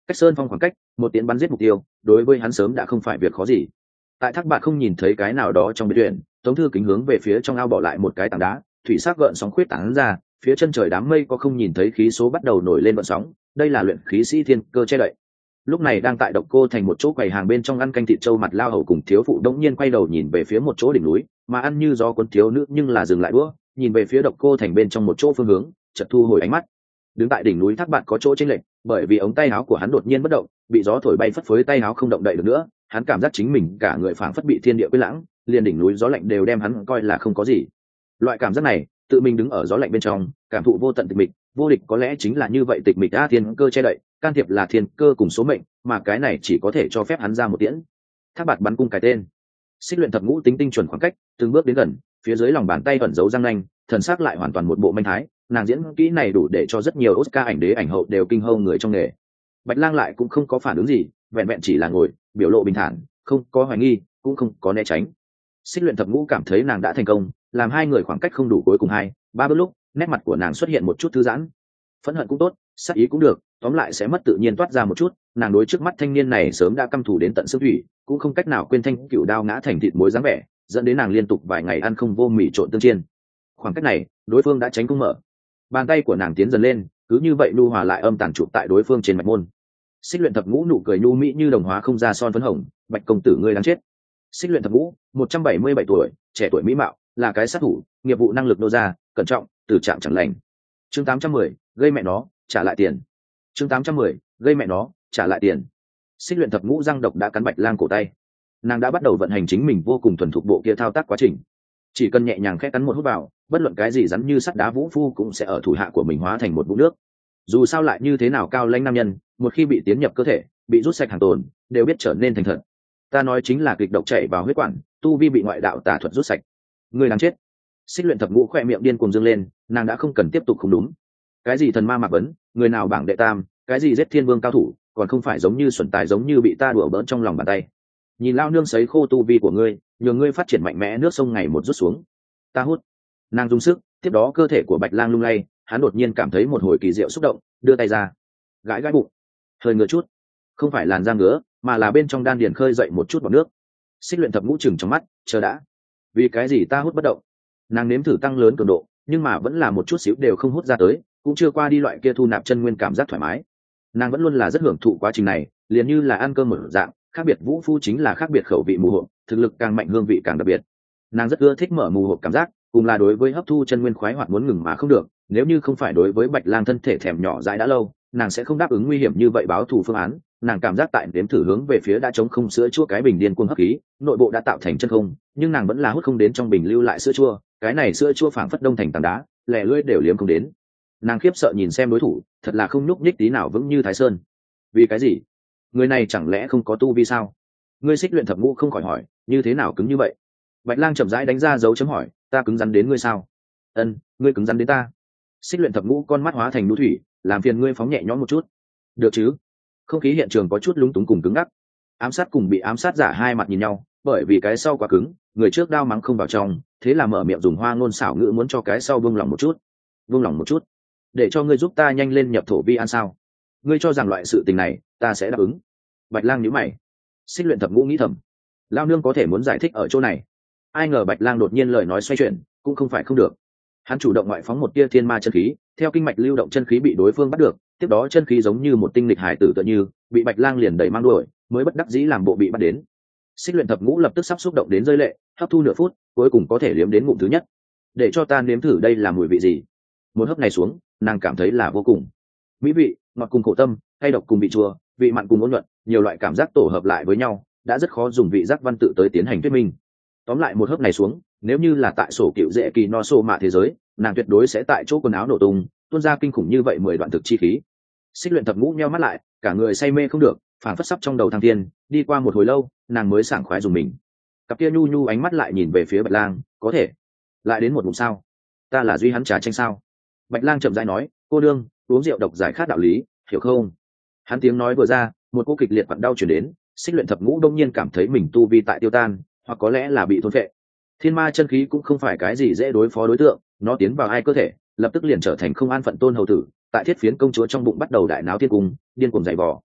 cách sơn phong khoảng cách một tiến bắn giết mục tiêu đối với hắn sớm đã không phải việc khó gì. Tại Thác Bạt không nhìn thấy cái nào đó trong biệt viện, Tống Thư Kính hướng về phía trong ao bỏ lại một cái tảng đá, thủy sắc gợn sóng khuyết tán ra, phía chân trời đám mây có không nhìn thấy khí số bắt đầu nổi lên gợn sóng, đây là luyện khí sĩ thiên cơ che đậy. Lúc này đang tại Độc Cô thành một chỗ quầy hàng bên trong ăn canh thịt trâu mặt lao hầu cùng thiếu phụ đống nhiên quay đầu nhìn về phía một chỗ đỉnh núi, mà ăn như gió cuốn thiếu nữ nhưng là dừng lại đũa, nhìn về phía Độc Cô thành bên trong một chỗ phương hướng, chợt thu hồi ánh mắt. Đứng tại đỉnh núi Thác Bạt có chỗ chênh lệch, bởi vì ống tay áo của hắn đột nhiên bất động, bị gió thổi bay phất phới tay áo không động đậy được nữa, hắn cảm giác chính mình cả người phảng phất bị thiên địa quên lãng, liền đỉnh núi gió lạnh đều đem hắn coi là không có gì. Loại cảm giác này, tự mình đứng ở gió lạnh bên trong, cảm thụ vô tận tịch mịch, vô địch có lẽ chính là như vậy tịch mịch a thiên cơ che đậy, can thiệp là thiên cơ cùng số mệnh, mà cái này chỉ có thể cho phép hắn ra một tiễn. Thác Bạt bắn cung cái tên, xích luyện thập ngũ tính tinh chuẩn khoảng cách, từng bước đến gần, phía dưới lòng bàn tay ẩn giấu răng nanh, thần sắc lại hoàn toàn một bộ manh thái, nàng diễn kỹ này đủ để cho rất nhiều Oscar ảnh đế ảnh hậu đều kinh hâu người trong nghề. Bạch Lang lại cũng không có phản ứng gì, vẹn vẹn chỉ là ngồi, biểu lộ bình thản, không có hoài nghi, cũng không có né tránh. Xích luyện thập ngũ cảm thấy nàng đã thành công, làm hai người khoảng cách không đủ cuối cùng 2-3 bước lúc, nét mặt của nàng xuất hiện một chút thư giãn. Phẫn hận cũng tốt, sát ý cũng được, tóm lại sẽ mất tự nhiên toát ra một chút, nàng đối trước mắt thanh niên này sớm đã căm thù đến tận xương thủy, cũng không cách nào quên thanh cựu đao ngã thành thịt muối dáng vẻ, dẫn đến nàng liên tục vài ngày ăn không vô mì trộn tương chiên. Khoảng cách này, đối phương đã tránh cung mở. Bàn tay của nàng tiến dần lên, cứ như vậy nhu hòa lại âm tàn chụp tại đối phương trên mạch môn. Xích luyện thập ngũ nụ cười nhu mỹ như đồng hóa không ra son phấn hồng, Bạch công tử ngươi đáng chết. Xích luyện thập ngũ 177 tuổi, trẻ tuổi mỹ mạo, là cái sát thủ, nghiệp vụ năng lực nô ra, cẩn trọng, từ trạng chẳng lành. Chương 810, gây mẹ nó, trả lại tiền. Chương 810, gây mẹ nó, trả lại tiền. Xích luyện thập ngũ răng độc đã cắn Bạch Lang cổ tay. Nàng đã bắt đầu vận hành chính mình vô cùng thuần thục bộ kia thao tác quá trình. Chỉ cần nhẹ nhàng khẽ cắn một hút vào, bất luận cái gì rắn như sắt đá vũ phu cũng sẽ ở thủ hạ của mình hóa thành một vũng nước. Dù sao lại như thế nào cao lãnh nam nhân, một khi bị tiến nhập cơ thể, bị rút sạch hàng tồn, đều biết trở nên thành thật. Ta nói chính là kịch độc chảy vào huyết quản, tu vi bị ngoại đạo tà thuật rút sạch. Người đáng chết. Xích luyện thập ngũ khoe miệng điên cuồng dương lên, nàng đã không cần tiếp tục không đúng. Cái gì thần ma mạc vấn, người nào bảng đệ tam, cái gì giết thiên vương cao thủ, còn không phải giống như xuẩn tài giống như bị ta đùa bỡn trong lòng bàn tay. Nhìn lao nương sấy khô tu vi của ngươi, nhờ ngươi phát triển mạnh mẽ, nước sông ngày một rút xuống. Ta hút. Nàng dùng sức, tiếp đó cơ thể của Bạch Lang lung lay, hắn đột nhiên cảm thấy một hồi kỳ diệu xúc động, đưa tay ra, gãi gãi bụng, hơi ngứa chút, không phải làn da ngứa, mà là bên trong đan điền khơi dậy một chút bọt nước. Xích luyện thập ngũ chừng trong mắt, chờ đã, vì cái gì ta hút bất động? Nàng nếm thử tăng lớn cường độ, nhưng mà vẫn là một chút xíu đều không hút ra tới, cũng chưa qua đi loại kia thu nạp chân nguyên cảm giác thoải mái. Nàng vẫn luôn là rất hưởng thụ quá trình này, liền như là ăn cơm một dạng, khác biệt vũ phu chính là khác biệt khẩu vị mù hộp, thực lực càng mạnh hương vị càng đặc biệt. Nàng rất ưa thích mở mù hộp cảm giác, cùng là đối với hấp thu chân nguyên khoái hoạt muốn ngừng mà không được. Nếu như không phải đối với Bạch Lang thân thể thèm nhỏ dãi đã lâu, nàng sẽ không đáp ứng nguy hiểm như vậy báo thù phương án. Nàng cảm giác tại đếm thử hướng về phía đã trống không sữa chua cái bình điên cuồng hấp khí, nội bộ đã tạo thành chân không, nhưng nàng vẫn là hút không đến trong bình lưu lại sữa chua, cái này sữa chua phảng phất đông thành tảng đá, lẻ lưỡi đều liếm không đến. Nàng khiếp sợ nhìn xem đối thủ, thật là không nhúc nhích tí nào, vững như Thái Sơn. Vì cái gì? Người này chẳng lẽ không có tu vi sao? Ngươi Xích luyện thập ngũ không khỏi hỏi, như thế nào cứng như vậy? Bạch Lang chậm rãi đánh ra dấu chấm hỏi, ta cứng rắn đến ngươi sao? Ân, ngươi cứng rắn đến ta. Xích luyện thập ngũ con mắt hóa thành đu thủy, làm phiền ngươi phóng nhẹ nhõm một chút. Được chứ? Không khí hiện trường có chút lúng túng cùng cứng ngắc. Ám sát cùng bị ám sát giả hai mặt nhìn nhau, bởi vì cái sau quá cứng, người trước đao mắng không vào trong, thế là mở miệng dùng hoa ngôn xảo ngữ muốn cho cái sau buông lỏng một chút. Buông lỏng một chút, để cho ngươi giúp ta nhanh lên nhập thổ vi an sao? Ngươi cho rằng loại sự tình này ta sẽ đáp ứng? Bạch Lang nhíu mày. Xích luyện thập ngũ nghĩ thầm, lao nương có thể muốn giải thích ở chỗ này. Ai ngờ Bạch Lang đột nhiên lời nói xoay chuyển, cũng không phải không được. Hắn chủ động ngoại phóng một tia thiên ma chân khí, theo kinh mạch lưu động chân khí bị đối phương bắt được, tiếp đó chân khí giống như một tinh lịch hải tử tựa như bị Bạch Lang liền đẩy mang đuổi, mới bất đắc dĩ làm bộ bị bắt đến. Xích luyện thập ngũ lập tức sắp xúc động đến rơi lệ, hấp thu nửa phút, cuối cùng có thể liếm đến ngụm thứ nhất. Để cho ta nếm thử đây là mùi vị gì. Một hớp này xuống, nàng cảm thấy là vô cùng mỹ vị, ngọt cùng khổ tâm, cay độc cùng vị chua, vị mặn cùng ôn nhuận, nhiều loại cảm giác tổ hợp lại với nhau, đã rất khó dùng vị giác văn tự tới tiến hành thuyết minh. Tóm lại một hớp này xuống, nếu như là tại sổ cựu dễ kỳ no sô mạ thế giới, nàng tuyệt đối sẽ tại chỗ quần áo nổ tung, tuôn ra kinh khủng như vậy 10 đoạn thực chi khí. Xích luyện thập ngũ nheo mắt lại, cả người say mê không được, phảng phất sắp trong đầu thăng thiên. Đi qua một hồi lâu, nàng mới sảng khoái dùng mình. Cặp kia nhu nhu ánh mắt lại nhìn về phía Bạch Lang, có thể lại đến một ngụm sao? Ta là duy hắn trà tranh sao? Bạch Lang chậm rãi nói, cô đương, uống rượu độc giải khát đạo lý, hiểu không? Hắn tiếng nói vừa ra, một cô kịch liệt vặn đau chuyển đến. Xích luyện thập ngũ đông nhiên cảm thấy mình tu vi tại tiêu tan, hoặc có lẽ là bị thôn phệ. Thiên ma chân khí cũng không phải cái gì dễ đối phó đối tượng, nó tiến vào ai cơ thể, lập tức liền trở thành không an phận tôn hầu tử, tại thiết phiến công chúa trong bụng bắt đầu đại náo thiên cung, điên cuồng dày vò.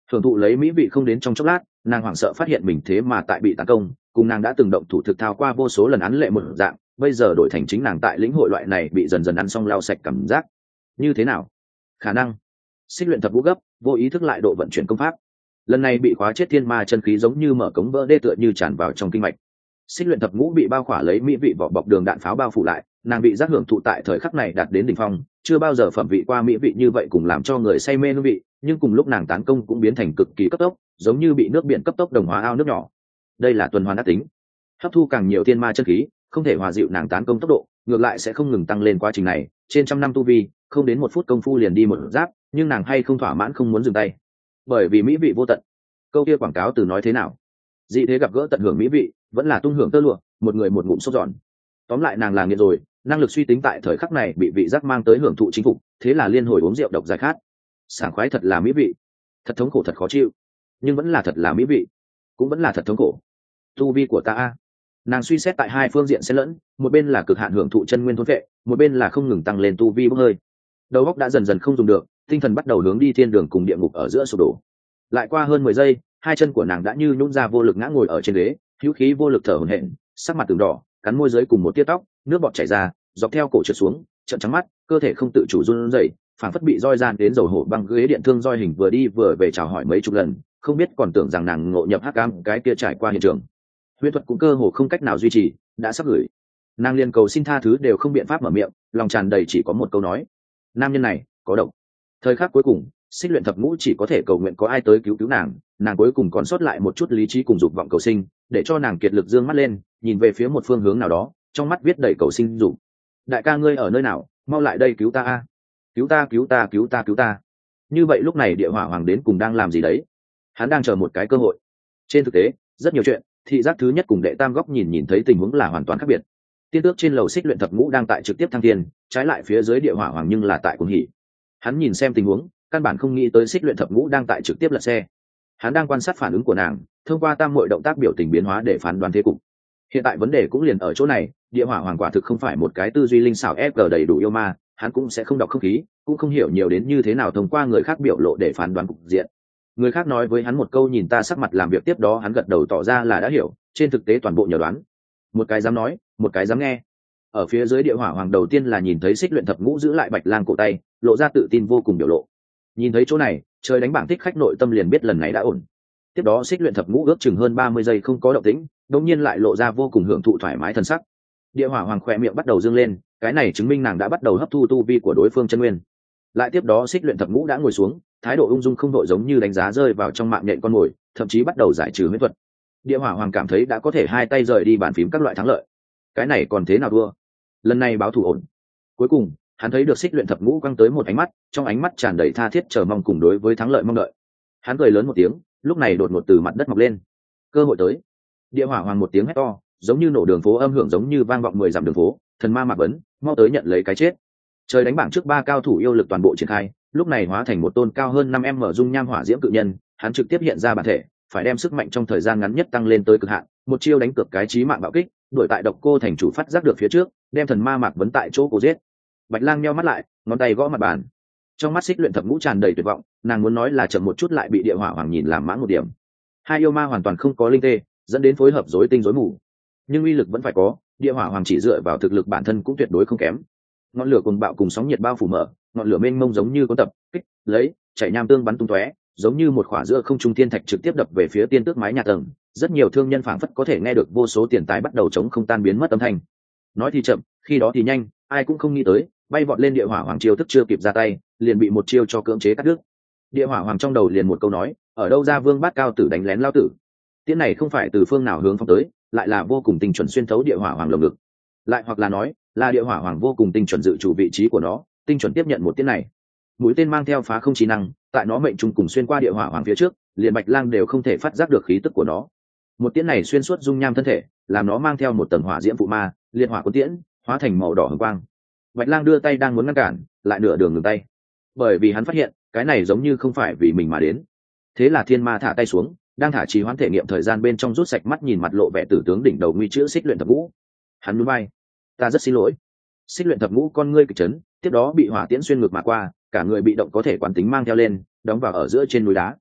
Hưởng thụ lấy mỹ vị không đến trong chốc lát, nàng hoảng sợ phát hiện mình thế mà tại bị tấn công, cùng nàng đã từng động thủ thực thao qua vô số lần án lệ một dạng, bây giờ đổi thành chính nàng tại lĩnh hội loại này bị dần dần ăn xong lau sạch cảm giác. Như thế nào? Khả năng Xích Luyện Thập Ngũ gấp, vô ý thức lại độ vận chuyển công pháp. Lần này bị khóa chết thiên ma chân khí giống như mở cống vỡ đê tựa như tràn vào trong kinh mạch. Xích Luyện Thập Ngũ bị bao khỏa lấy mỹ vị vỏ bọc đường đạn pháo bao phủ lại, nàng bị giác hưởng thụ tại thời khắc này đạt đến đỉnh phong, chưa bao giờ phẩm vị qua mỹ vị như vậy, cùng làm cho người say mê hương vị, nhưng cùng lúc nàng tán công cũng biến thành cực kỳ cấp tốc, giống như bị nước biển cấp tốc đồng hóa ao nước nhỏ. Đây là tuần hoàn ác tính, hấp thu càng nhiều thiên ma chân khí, không thể hòa dịu nàng tán công tốc độ, ngược lại sẽ không ngừng tăng lên. Quá trình này trên trăm năm tu vi, không đến một phút công phu liền đi một giáp, nhưng nàng hay không thỏa mãn, không muốn dừng tay, bởi vì mỹ vị vô tận. Câu kia quảng cáo từ nói thế nào? Dị thế gặp gỡ tận hưởng mỹ vị, vẫn là tung hưởng tơ lụa, một người một ngụm xốp giòn. Tóm lại nàng là nghiện rồi, năng lực suy tính tại thời khắc này bị vị giác mang tới hưởng thụ chính phục, thế là liên hồi uống rượu độc giải khát. Sảng khoái thật là mỹ vị, thật thống khổ thật khó chịu, nhưng vẫn là thật là mỹ vị, cũng vẫn là thật thống khổ. Tu vi của ta a. Nàng suy xét tại hai phương diện xen lẫn, một bên là cực hạn hưởng thụ chân nguyên thôn vệ, một bên là không ngừng tăng lên tu vi bốc hơi. Đầu óc đã dần dần không dùng được, tinh thần bắt đầu hướng đi thiên đường cùng địa ngục ở giữa sụp đổ. Lại qua hơn 10 giây, hai chân của nàng đã như nhũn ra, vô lực ngã ngồi ở trên ghế, hữu khí vô lực thở hổn hển, sắc mặt từng đỏ, cắn môi dưới cùng một tia tóc, nước bọt chảy ra, dọc theo cổ trượt xuống, trợn trắng mắt, cơ thể không tự chủ run rẩy, phảng phất bị roi gian đến dầu hổ băng ghế điện thương roi hình vừa đi vừa về chào hỏi mấy chục lần, không biết còn tưởng rằng nàng ngộ nhập hắc ám cái kia trải qua hiện trường. Huyễn thuật cũng cơ hồ không cách nào duy trì, đã sắp gửi. Nàng liên cầu xin tha thứ đều không biện pháp mở miệng, lòng tràn đầy chỉ có một câu nói: nam nhân này có độc. Thời khắc cuối cùng, Xích Luyện Thập Ngũ chỉ có thể cầu nguyện có ai tới cứu cứu nàng, nàng cuối cùng còn sót lại một chút lý trí cùng dục vọng cầu sinh, để cho nàng kiệt lực dương mắt lên, nhìn về phía một phương hướng nào đó, trong mắt viết đầy cầu sinh dục. Đại ca ngươi ở nơi nào, mau lại đây cứu ta a. Cứu ta cứu ta cứu ta cứu ta. Như vậy lúc này Địa Hỏa Hoàng đến cùng đang làm gì đấy? Hắn đang chờ một cái cơ hội. Trên thực tế, rất nhiều chuyện, thị giác thứ nhất cùng đệ tam góc nhìn thấy tình huống là hoàn toàn khác biệt. Tiên tước trên lầu Xích Luyện Thập Ngũ đang tại trực tiếp thăng thiên, trái lại phía dưới Địa Hỏa Hoàng nhưng là tại cuồng hỉ. Hắn nhìn xem tình huống, căn bản không nghĩ tới Xích Luyện Thập Ngũ đang tại trực tiếp lật xe. Hắn đang quan sát phản ứng của nàng, thông qua tam muội động tác biểu tình biến hóa để phán đoán thế cục. Hiện tại vấn đề cũng liền ở chỗ này, Địa Hỏa Hoàng quả thực không phải một cái tư duy linh xảo FG đầy đủ yêu ma, hắn cũng sẽ không đọc không khí, cũng không hiểu nhiều đến như thế nào thông qua người khác biểu lộ để phán đoán cục diện. Người khác nói với hắn một câu nhìn ta sắc mặt làm việc, tiếp đó hắn gật đầu tỏ ra là đã hiểu, trên thực tế toàn bộ nhờ đoán. Một cái dám nói, một cái dám nghe. Ở phía dưới Địa Hỏa Hoàng đầu tiên là nhìn thấy Xích Luyện Thập Ngũ giữ lại Bạch Lang cổ tay, lộ ra tự tin vô cùng biểu lộ. Nhìn thấy chỗ này, trời đánh bảng thích khách nội tâm liền biết lần này đã ổn. Tiếp đó Xích Luyện Thập Ngũ ước chừng hơn 30 giây không có động tĩnh, đột nhiên lại lộ ra vô cùng hưởng thụ thoải mái thần sắc. Địa Hỏa Hoàng khỏe miệng bắt đầu dương lên, cái này chứng minh nàng đã bắt đầu hấp thu tu vi của đối phương chân nguyên. Lại tiếp đó Xích Luyện Thập Ngũ đã ngồi xuống, thái độ ung dung không đội, giống như đánh giá rơi vào trong mạng nhện con mồi, thậm chí bắt đầu giải trừ huyễn thuật. Địa Hỏa Hoàng cảm thấy đã có thể hai tay rời đi bàn phím các loại thắng lợi. Cái này còn thế nào đua? Lần này báo thù ổn. Cuối cùng, hắn thấy được Xích Luyện Thập Ngũ quăng tới một ánh mắt, trong ánh mắt tràn đầy tha thiết chờ mong cùng đối với thắng lợi mong đợi. Hắn cười lớn một tiếng, lúc này đột ngột từ mặt đất mọc lên. Cơ hội tới. Địa Hỏa Hoàng một tiếng hét to, giống như nổ đường phố, âm hưởng giống như vang vọng 10 dặm đường phố. Thần ma Mạc Vấn, mau tới nhận lấy cái chết. Trời đánh bảng trước 3 cao thủ yêu lực toàn bộ triển khai, lúc này hóa thành một tôn cao hơn 5m dung nham hỏa diễm cự nhân, hắn trực tiếp hiện ra bản thể, phải đem sức mạnh trong thời gian ngắn nhất tăng lên tới cực hạn, một chiêu đánh cược cái chí mạng bạo kích, đuổi tại Độc Cô thành chủ phát giác được phía trước, đem thần ma Mạc Vấn tại chỗ cố giết. Bạch Lang nheo mắt lại, ngón tay gõ mặt bàn. Trong mắt Xích Luyện Thập Ngũ tràn đầy tuyệt vọng, nàng muốn nói là chậm một chút lại bị Địa Hỏa Hoàng nhìn làm mãn một điểm. Hai yêu ma hoàn toàn không có linh tê, dẫn đến phối hợp rối tinh rối mù. Nhưng uy lực vẫn phải có, Địa Hỏa Hoàng chỉ dựa vào thực lực bản thân cũng tuyệt đối không kém. Ngọn lửa cuồng bạo cùng sóng nhiệt bao phủ mở, ngọn lửa mênh mông giống như cuốn tập kích, lấy, chảy nham tương bắn tung tóe, giống như một khỏa giữa không trung thiên thạch trực tiếp đập về phía tiên tước mái nhà tầng. Rất nhiều thương nhân phảng phất có thể nghe được vô số tiền tài bắt đầu chống không tan biến mất âm thanh. Nói thì chậm, khi đó thì nhanh, ai cũng không nghĩ tới, bay vọt lên Địa Hỏa Hoàng chiêu thức chưa kịp ra tay, liền bị một chiêu cho cưỡng chế cắt đứt. Địa Hỏa Hoàng trong đầu liền một câu nói, ở đâu ra Vương Bát Cao tử đánh lén lao tử. Tiễn này không phải từ phương nào hướng phóng tới, lại là vô cùng tinh chuẩn xuyên thấu Địa Hỏa Hoàng lồng ngực. Lại hoặc là nói, là Địa Hỏa Hoàng vô cùng tinh chuẩn dự chủ vị trí của nó, tinh chuẩn tiếp nhận một tiễn này. Mũi tên mang theo phá không trí năng, tại nó mệnh trùng cùng xuyên qua Địa Hỏa Hoàng phía trước, liền Bạch Lang đều không thể phát giác được khí tức của nó. Một tiễn này xuyên suốt dung nham thân thể, làm nó mang theo một tầng hỏa diễm phụ ma, liệt hỏa cuốn tiễn, hóa thành màu đỏ hừng quang. Bạch Lang đưa tay đang muốn ngăn cản, lại nửa đường ngừng tay, bởi vì hắn phát hiện cái này giống như không phải vì mình mà đến. Thế là thiên ma thả tay xuống, đang thả trì hoãn thể nghiệm thời gian bên trong, rút sạch mắt nhìn mặt lộ vẻ tử tướng đỉnh đầu nguy chữ Xích Luyện Thập Ngũ. Hắn núi bay, ta rất xin lỗi. Xích Luyện Thập Ngũ con ngươi kịch chấn, tiếp đó bị hỏa tiễn xuyên ngược mà qua, cả người bị động có thể quán tính mang theo lên, đóng vào ở giữa trên núi đá.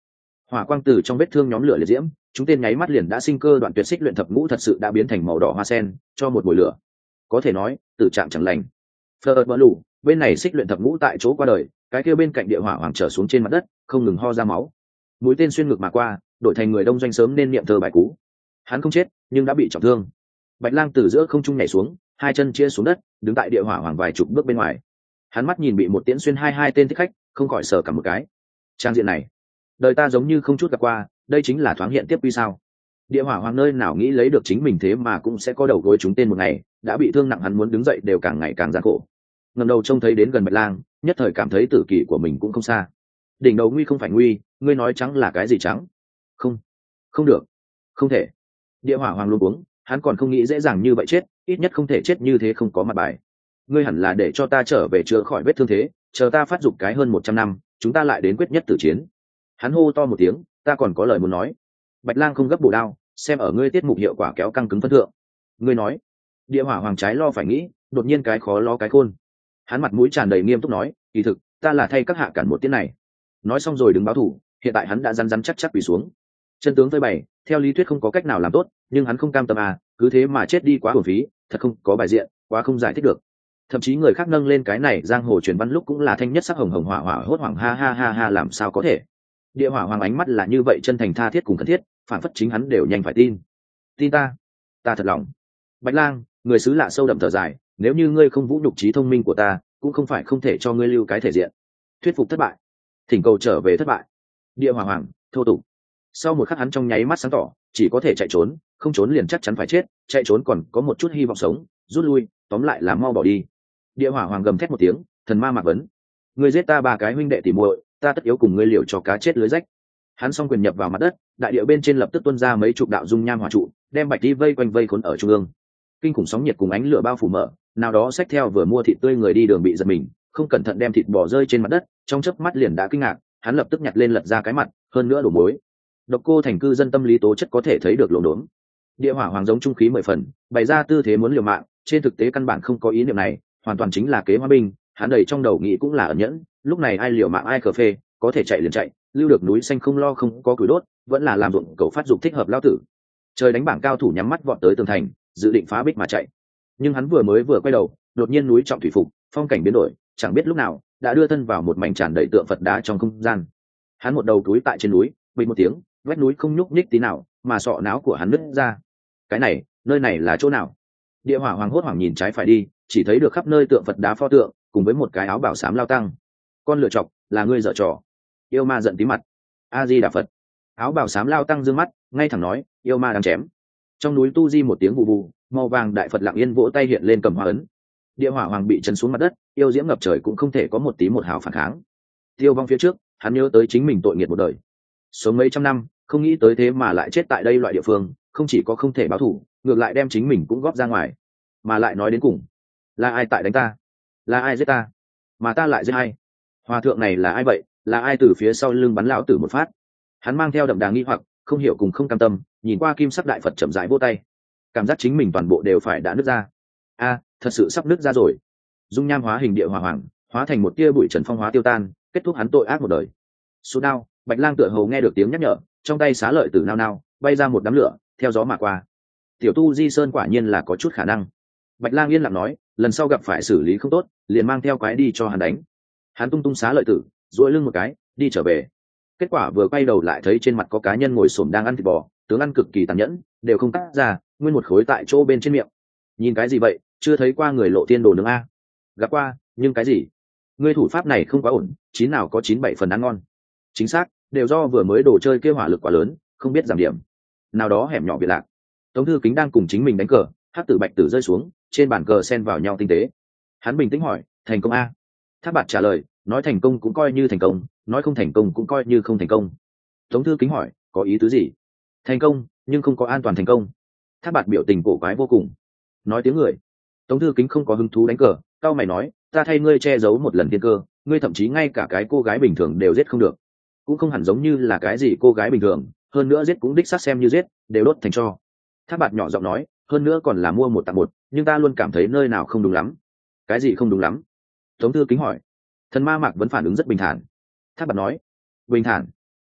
Hỏa quang từ trong vết thương nhóm lửa liệt diễm, chúng tên nháy mắt liền đã sinh cơ đoạn tuyệt xích luyện thập ngũ thật sự đã biến thành màu đỏ hoa sen cho một mùi lửa, có thể nói tử trạng chẳng lành. Phờ bỡ lù bên này xích luyện thập ngũ tại chỗ qua đời, cái kia bên cạnh địa hỏa hoàng trở xuống trên mặt đất không ngừng ho ra máu, mũi tên xuyên ngực mà qua, đổi thành người đông doanh sớm nên niệm thơ bài cú. Hắn không chết nhưng đã bị trọng thương. Bạch Lang từ giữa không trung nhảy xuống, hai chân chia xuống đất, đứng tại địa hỏa hoàng vài chục bước bên ngoài. Hắn mắt nhìn bị một tiễn xuyên hai tên thích khách, không khỏi sờ cả một cái. Trang diện này, đời ta giống như không chút gặp qua, đây chính là thoáng hiện tiếp quy sao? Địa hỏa hoàng nơi nào nghĩ lấy được chính mình thế mà cũng sẽ có đầu gối trúng tên một ngày, đã bị thương nặng hắn muốn đứng dậy đều càng ngày càng gian khổ. Ngẩng đầu trông thấy đến gần Bạch Lang, nhất thời cảm thấy tử kỳ của mình cũng không xa. Đỉnh đầu nguy không phải nguy, ngươi nói trắng là cái gì trắng? Không, không được, không thể. Địa hỏa hoàng luôn uống, hắn còn không nghĩ dễ dàng như vậy chết, ít nhất không thể chết như thế không có mặt bài. Ngươi hẳn là để cho ta trở về chữa khỏi vết thương thế, chờ ta phát dục cái hơn 100 năm, chúng ta lại đến quyết nhất tử chiến. Hắn hô to một tiếng, ta còn có lời muốn nói. Bạch Lang không gấp bổ đao, xem ở ngươi tiết mục hiệu quả kéo căng cứng phân thượng. Ngươi nói. Địa hỏa hoàng trái lo phải nghĩ, đột nhiên cái khó lo cái khôn. Hắn mặt mũi tràn đầy nghiêm túc nói, kỳ thực ta là thay các hạ cản một tiếng này. Nói xong rồi đứng báo thủ, hiện tại hắn đã rắn rắn chắc chắc quỳ xuống. Chân tướng phơi bày, theo lý thuyết không có cách nào làm tốt, nhưng hắn không cam tâm à, cứ thế mà chết đi quá uổng phí, thật không có bài diện, quá không giải thích được. Thậm chí người khác nâng lên cái này giang hồ truyền văn lúc cũng là thanh nhất sắc hồng hồng hỏa hỏa hốt hoảng ha ha ha ha, làm sao có thể. Địa hỏa hoàng ánh mắt là như vậy chân thành tha thiết cùng cần thiết, phản phất chính hắn đều nhanh phải tin. Tin ta thật lòng. Bạch Lang, người xứ lạ sâu đậm thở dài, nếu như ngươi không vũ nhục trí thông minh của ta, cũng không phải không thể cho ngươi lưu cái thể diện. Thuyết phục thất bại, thỉnh cầu trở về thất bại. Địa hỏa hoàng thô tục. Sau một khắc hắn trong nháy mắt sáng tỏ, chỉ có thể chạy trốn, không trốn liền chắc chắn phải chết, chạy trốn còn có một chút hy vọng sống, rút lui, tóm lại là mau bỏ đi. Địa hỏa hoàng gầm thét một tiếng, thần ma mạc vấn, ngươi giết ta 3 cái huynh đệ tỉ muội, ta tất yếu cùng ngươi liều cho cá chết lưới rách. Hắn song quyền nhập vào mặt đất, đại địa bên trên lập tức tuôn ra mấy chục đạo dung nham hỏa trụ, đem Bạch Đi vây quanh vây khốn ở trung ương. Kinh khủng sóng nhiệt cùng ánh lửa bao phủ mở, nào đó xách theo vừa mua thịt tươi người đi đường bị giật mình, không cẩn thận đem thịt bò rơi trên mặt đất, trong chớp mắt liền đã kinh ngạc, hắn lập tức nhặt lên lật ra cái mặt, hơn nữa đổ muối. Độc Cô Thành cư dân tâm lý tố chất có thể thấy được lỗ đốn. Địa hỏa hoàng giống trung khí 10 phần, bày ra tư thế muốn liều mạng, trên thực tế căn bản không có ý niệm này, hoàn toàn chính là kế hoa binh. Hắn đầy trong đầu nghĩ cũng là ẩn nhẫn, lúc này ai liều mạng ai cờ phê, có thể chạy liền chạy, lưu được núi xanh không lo không có củi đốt, vẫn là làm ruộng cầu phát dục thích hợp lao tử. Trời đánh bảng cao thủ nhắm mắt vọt tới tường thành, dự định phá bích mà chạy. Nhưng hắn vừa quay đầu, đột nhiên núi trọng thủy phục, phong cảnh biến đổi, chẳng biết lúc nào đã đưa thân vào một mảnh tràn đầy tượng Phật đá trong không gian. Hắn một đầu túi tại trên núi, bình một tiếng, vách núi không nhúc nhích tí nào, mà sọ não của hắn nứt ra. Cái này, nơi này là chỗ nào? Địa hỏa hoàng hốt hoảng nhìn trái phải đi, chỉ thấy được khắp nơi tượng Phật đá pho tượng, cùng với một cái áo bảo xám lao tăng. Con lựa chọc, là ngươi dở trò. Yêu ma giận tí mặt. A Di Đà Phật. Áo bảo xám lao tăng dương mắt, ngay thẳng nói, yêu ma đang chém. Trong núi tu di một tiếng vù vù, màu vàng đại Phật lặng yên vỗ tay hiện lên cầm hoa ấn. Địa hỏa hoàng bị chấn xuống mặt đất, yêu diễm ngập trời cũng không thể có một tí một hào phản kháng. Tiêu vong phía trước, hắn nhớ tới chính mình tội nghiệp một đời, sống mấy trăm năm, không nghĩ tới thế mà lại chết tại đây loại địa phương, không chỉ có không thể báo thù, ngược lại đem chính mình cũng góp ra ngoài. Mà lại nói đến cùng, là ai tại đánh ta, là ai giết ta, mà ta lại giết ai? Hòa thượng này là ai vậy, là ai từ phía sau lưng bắn lão tử một phát? Hắn mang theo đậm đà nghi hoặc, không hiểu cùng không cam tâm, nhìn qua kim sắc đại Phật chậm rãi vỗ tay, cảm giác chính mình toàn bộ đều phải đã nứt ra. A, thật sự sắp nứt ra rồi. Dung nham hóa hình địa hỏa hoàng, hóa thành một tia bụi trần phong hóa tiêu tan, kết thúc hắn tội ác một đời. Số đao, Bạch Lang tựa hồ nghe được tiếng nhắc nhở, trong tay xá lợi tử nao nao, bay ra một đám lửa, theo gió mà qua. Tiểu tu Di Sơn quả nhiên là có chút khả năng. Bạch Lang yên lặng nói, lần sau gặp phải xử lý không tốt, liền mang theo quái đi cho hắn đánh. Hắn tung tung xá lợi tử, duỗi lưng một cái, đi trở về. Kết quả vừa quay đầu lại thấy trên mặt có cá nhân ngồi xổm đang ăn thịt bò, tướng ăn cực kỳ tàn nhẫn, đều không cắt ra, nguyên một khối tại chỗ bên trên miệng. Nhìn cái gì vậy, chưa thấy qua người lộ tiên đồ nướng a? Gặp qua, nhưng cái gì? Ngươi thủ pháp này không quá ổn, chín nào có 97 phần ăn ngon. Chính xác, đều do vừa mới đồ chơi kia hỏa lực quá lớn, không biết giảm điểm. Nào đó hẻm nhỏ biệt lạc, Tống Thư Kính đang cùng chính mình đánh cờ, hắc tử bạch tử rơi xuống, trên bàn cờ xen vào nhau tinh tế. Hắn bình tĩnh hỏi, thành công a? Thác Bạt trả lời, nói thành công cũng coi như thành công, nói không thành công cũng coi như không thành công. Tống Thư Kính hỏi, có ý tứ gì? Thành công, nhưng không có an toàn thành công. Thác Bạt biểu tình cổ quái vô cùng. Nói tiếng người. Tống Thư Kính không có hứng thú đánh cờ, cao mày nói, ta thay ngươi che giấu một lần thiên cơ, ngươi thậm chí ngay cả cái cô gái bình thường đều giết không được, cũng không hẳn giống như là cái gì cô gái bình thường, hơn nữa giết cũng đích xác xem như giết, đều đốt thành tro. Thác Bạt nhỏ giọng nói, hơn nữa còn là mua một tặng một, nhưng ta luôn cảm thấy nơi nào không đúng lắm. Cái gì không đúng lắm? Tống Thư Kính hỏi. Thần ma Mạc vẫn phản ứng rất bình thản. Thác Bạt nói, bình thản.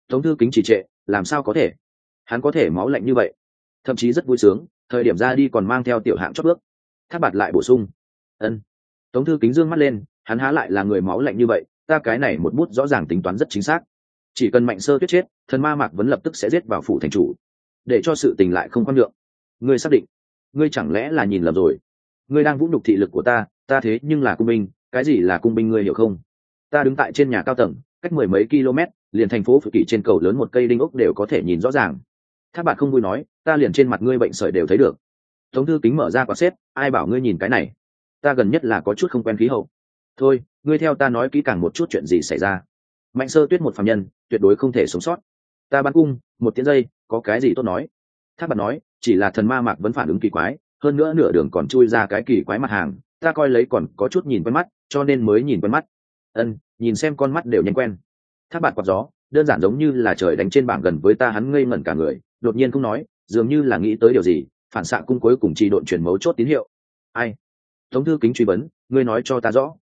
Tống Thư Kính chỉ trệ, làm sao có thể? Hắn có thể máu lạnh như vậy, thậm chí rất vui sướng, thời điểm ra đi còn mang theo tiểu hạng chót bước. Thác Bạt lại bổ sung, ân. Tống Thư Kính dương mắt lên, hắn há lại là người máu lạnh như vậy, ta cái này một bút rõ ràng tính toán rất chính xác. Chỉ cần Mạnh Sơ Tuyết chết, thần ma Mạc Vấn lập tức sẽ giết vào phủ thành chủ, để cho sự tình lại không khoan nhượng. Ngươi xác định? Ngươi chẳng lẽ là nhìn lầm rồi? Ngươi đang vũ nhục thị lực của ta, ta thế nhưng là cung binh, cái gì là cung binh ngươi hiểu không? Ta đứng tại trên nhà cao tầng, cách mười mấy km, liền thành phố Phự Kỷ trên cầu lớn một cây đinh ốc đều có thể nhìn rõ ràng. Thác Bạt không vui nói, ta liền trên mặt ngươi bệnh sởi đều thấy được. Tống Thư Kính mở ra quạt xếp, ai bảo ngươi nhìn cái này? Ta gần nhất là có chút không quen khí hậu. Thôi, ngươi theo ta nói kỹ càng một chút chuyện gì xảy ra. Mạnh Sơ Tuyết một phàm nhân, tuyệt đối không thể sống sót. Ta bắn cung, một tiếng giây, có cái gì tốt nói? Thác Bạt nói, chỉ là thần ma Mạc vẫn phản ứng kỳ quái, hơn nữa nửa đường còn chui ra cái kỳ quái mặt hàng, ta coi lấy còn có chút nhìn quen mắt, cho nên mới nhìn quen mắt. Ân, nhìn xem con mắt đều nhanh quen. Thác Bạt quạt gió, đơn giản giống như là trời đánh trên bảng gần với ta, hắn ngây ngẩn cả người, đột nhiên không nói, dường như là nghĩ tới điều gì, phản xạ cung cuối cùng chỉ độn chuyển mấu chốt tín hiệu. Ai? Tống Thư Kính truy vấn, ngươi nói cho ta rõ.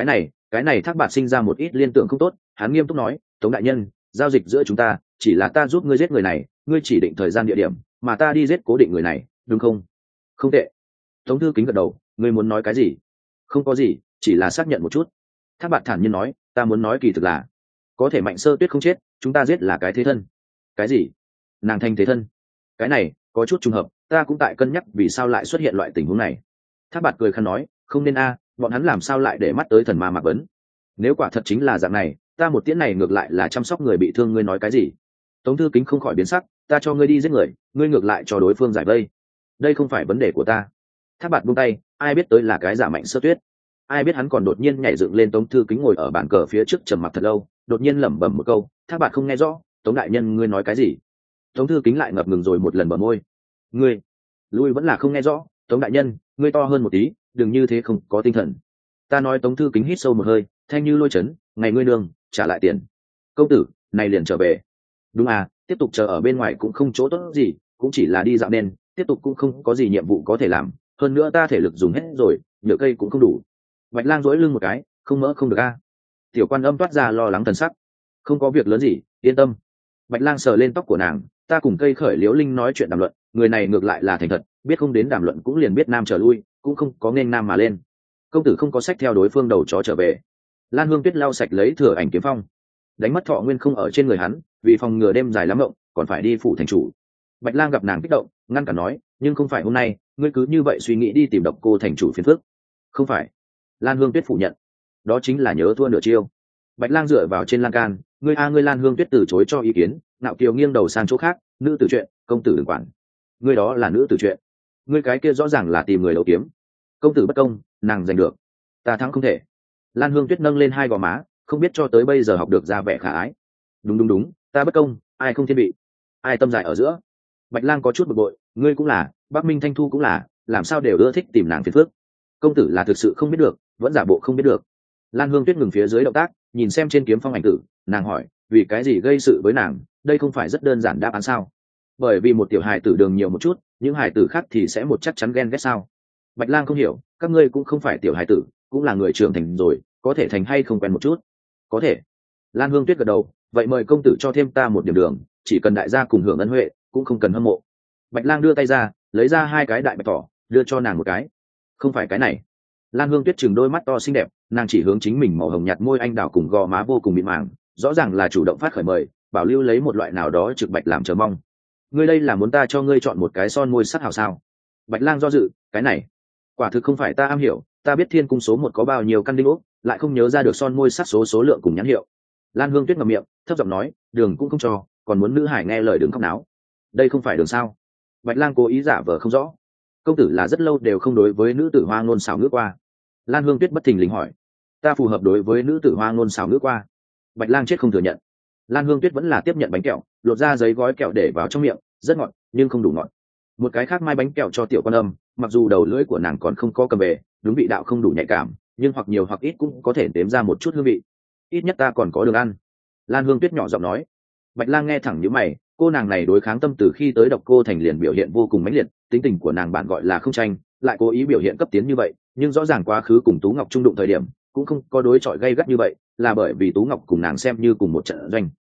Cái này Thác Bạt sinh ra một ít liên tưởng không tốt, hắn nghiêm túc nói, Tống đại nhân, giao dịch giữa chúng ta chỉ là ta giúp ngươi giết người này, ngươi chỉ định thời gian địa điểm, mà ta đi giết cố định người này, đúng không? Không tệ. Tống Thư Kính gật đầu, ngươi muốn nói cái gì? Không có gì, chỉ là xác nhận một chút. Thác Bạt thản nhiên nói, ta muốn nói kỳ thực là, có thể Mạnh Sơ Tuyết không chết, chúng ta giết là cái thế thân. Cái gì? Nàng thành thế thân? Cái này có chút trùng hợp, ta cũng tại cân nhắc vì sao lại xuất hiện loại tình huống này. Thác Bạt cười khăn nói, không nên a, bọn hắn làm sao lại để mắt tới thần ma Mạc Vấn? Nếu quả thật chính là dạng này, ta một tiễn này ngược lại là chăm sóc người bị thương, ngươi nói cái gì? Tống Thư Kính không khỏi biến sắc, ta cho ngươi đi giết người, ngươi ngược lại cho đối phương giải vây. Đây không phải vấn đề của ta. Thác Bạt buông tay, ai biết tới là cái giả Mạnh Sơ Tuyết? Ai biết hắn còn đột nhiên nhảy dựng lên. Tống Thư Kính ngồi ở bàn cờ phía trước trầm mặc thật lâu, đột nhiên lẩm bẩm một câu, Thác Bạt không nghe rõ, Tống đại nhân ngươi nói cái gì? Tống Thư Kính lại ngập ngừng rồi một lần bờ môi. Ngươi, lui vẫn là không nghe rõ, Tống đại nhân, ngươi to hơn một tí, đừng như thế không có tinh thần. Ta nói. Tống Thư Kính hít sâu một hơi, thanh như lôi chấn, ngày ngươi nương, trả lại tiền. Công tử, này liền trở về. Đúng à, tiếp tục chờ ở bên ngoài cũng không chỗ tốt gì, cũng chỉ là đi dạo nên, tiếp tục cũng không có gì nhiệm vụ có thể làm, hơn nữa ta thể lực dùng hết rồi, nhựa cây cũng không đủ. Bạch Lang duỗi lưng một cái, không mỡ không được a. Tiểu Quan Âm toát ra lo lắng thần sắc. Không có việc lớn gì, yên tâm. Bạch Lang sờ lên tóc của nàng, ta cùng Cây Khởi Liễu Linh nói chuyện đàm luận, người này ngược lại là thành thật, biết không đến đàm luận cũng liền biết nam trở lui, cũng không có nên nam mà lên. Công tử không có sách theo đối phương đầu chó trở về. Lan Hương Tuyết lau sạch lấy thừa ảnh kiếm phong, đánh mất thọ nguyên không ở trên người hắn, vì phòng ngừa đêm dài lắm mộng, còn phải đi phủ thành chủ. Bạch Lang gặp nàng kích động, ngăn cản nói, nhưng không phải hôm nay, ngươi cứ như vậy suy nghĩ đi tìm Độc Cô thành chủ phiền phức. Không phải. Lan Hương Tuyết phủ nhận, đó chính là nhớ thua nửa chiêu. Bạch Lang dựa vào trên lan can, ngươi Lan Hương Tuyết từ chối cho ý kiến, nạo kiều nghiêng đầu sang chỗ khác, nữ tử chuyện, công tử đừng quản. Ngươi đó là nữ tử chuyện, ngươi cái kia rõ ràng là tìm người đấu kiếm. Công tử bất công, nàng giành được, ta thắng không thể. Lan Hương Tuyết nâng lên hai gò má, không biết cho tới bây giờ học được ra vẻ khả ái. Đúng, ta bất công, ai không thiên vị, ai tâm dài ở giữa. Bạch Lang có chút bực bội, ngươi cũng là, Bắc Minh Thanh Thu cũng là, làm sao đều ưa thích tìm nàng phiền phức. Công tử là thực sự không biết được, vẫn giả bộ không biết được. Lan Hương Tuyết ngừng phía dưới động tác, nhìn xem trên kiếm phong ảnh tử, nàng hỏi, vì cái gì gây sự với nàng, đây không phải rất đơn giản đáp án sao? Bởi vì một tiểu hài tử đường nhiều một chút, những hài tử khác thì sẽ một chắc chắn ghen ghét sao? Bạch Lang không hiểu, các ngươi cũng không phải tiểu hài tử, cũng là người trưởng thành rồi, có thể thành hay không quen một chút? Có thể. Lan Hương Tuyết gật đầu, vậy mời công tử cho thêm ta một điểm đường, chỉ cần đại gia cùng hưởng ân huệ, cũng không cần hâm mộ. Bạch Lang đưa tay ra, lấy ra hai cái đại bạch thỏ, đưa cho nàng một cái. Không phải cái này. Lan Hương Tuyết chừng đôi mắt to xinh đẹp, nàng chỉ hướng chính mình màu hồng nhạt môi anh đào cùng gò má vô cùng mịn màng, rõ ràng là chủ động phát khởi mời, bảo lưu lấy một loại nào đó trực bạch làm chờ mong. Ngươi đây là muốn ta cho ngươi chọn một cái son môi sắc hảo sao? Bạch Lang do dự, cái này, quả thực không phải ta am hiểu, ta biết Thiên Cung số 1 có bao nhiêu căn đinh ốc, lại không nhớ ra được son môi sắc số lượng cùng nhãn hiệu. Lan Hương Tuyết ngậm miệng, thấp giọng nói, đường cũng không cho, còn muốn nữ hải nghe lời đứng khóc náo. Đây không phải đường sao? Bạch Lang cố ý giả vờ không rõ. Công tử là rất lâu đều không đối với nữ tử hoa ngôn xảo ngữ qua. Lan Hương Tuyết bất thình lình hỏi, ta phù hợp đối với nữ tử hoa ngôn xảo ngữ qua. Bạch Lang chết không thừa nhận. Lan Hương Tuyết vẫn là tiếp nhận bánh kẹo, lột ra giấy gói kẹo để vào trong miệng, rất ngọt nhưng không đủ ngọt. Một cái khác mai bánh kẹo cho Tiểu Quan Âm, mặc dù đầu lưỡi của nàng còn không có cầm về, đúng vị đạo không đủ nhạy cảm, nhưng hoặc nhiều hoặc ít cũng có thể đếm ra một chút hương vị. Ít nhất ta còn có đường ăn. Lan Hương Tuyết nhỏ giọng nói. Bạch Lang nghe thẳng nhíu mày, cô nàng này đối kháng tâm từ khi tới Độc Cô thành liền biểu hiện vô cùng mãnh liệt, tính tình của nàng bạn gọi là không tranh, lại cố ý biểu hiện cấp tiến như vậy, nhưng rõ ràng quá khứ cùng Tú Ngọc trung đụng thời điểm cũng không có đối chọi gay gắt như vậy, là bởi vì Tú Ngọc cùng nàng xem như cùng một trận doanh.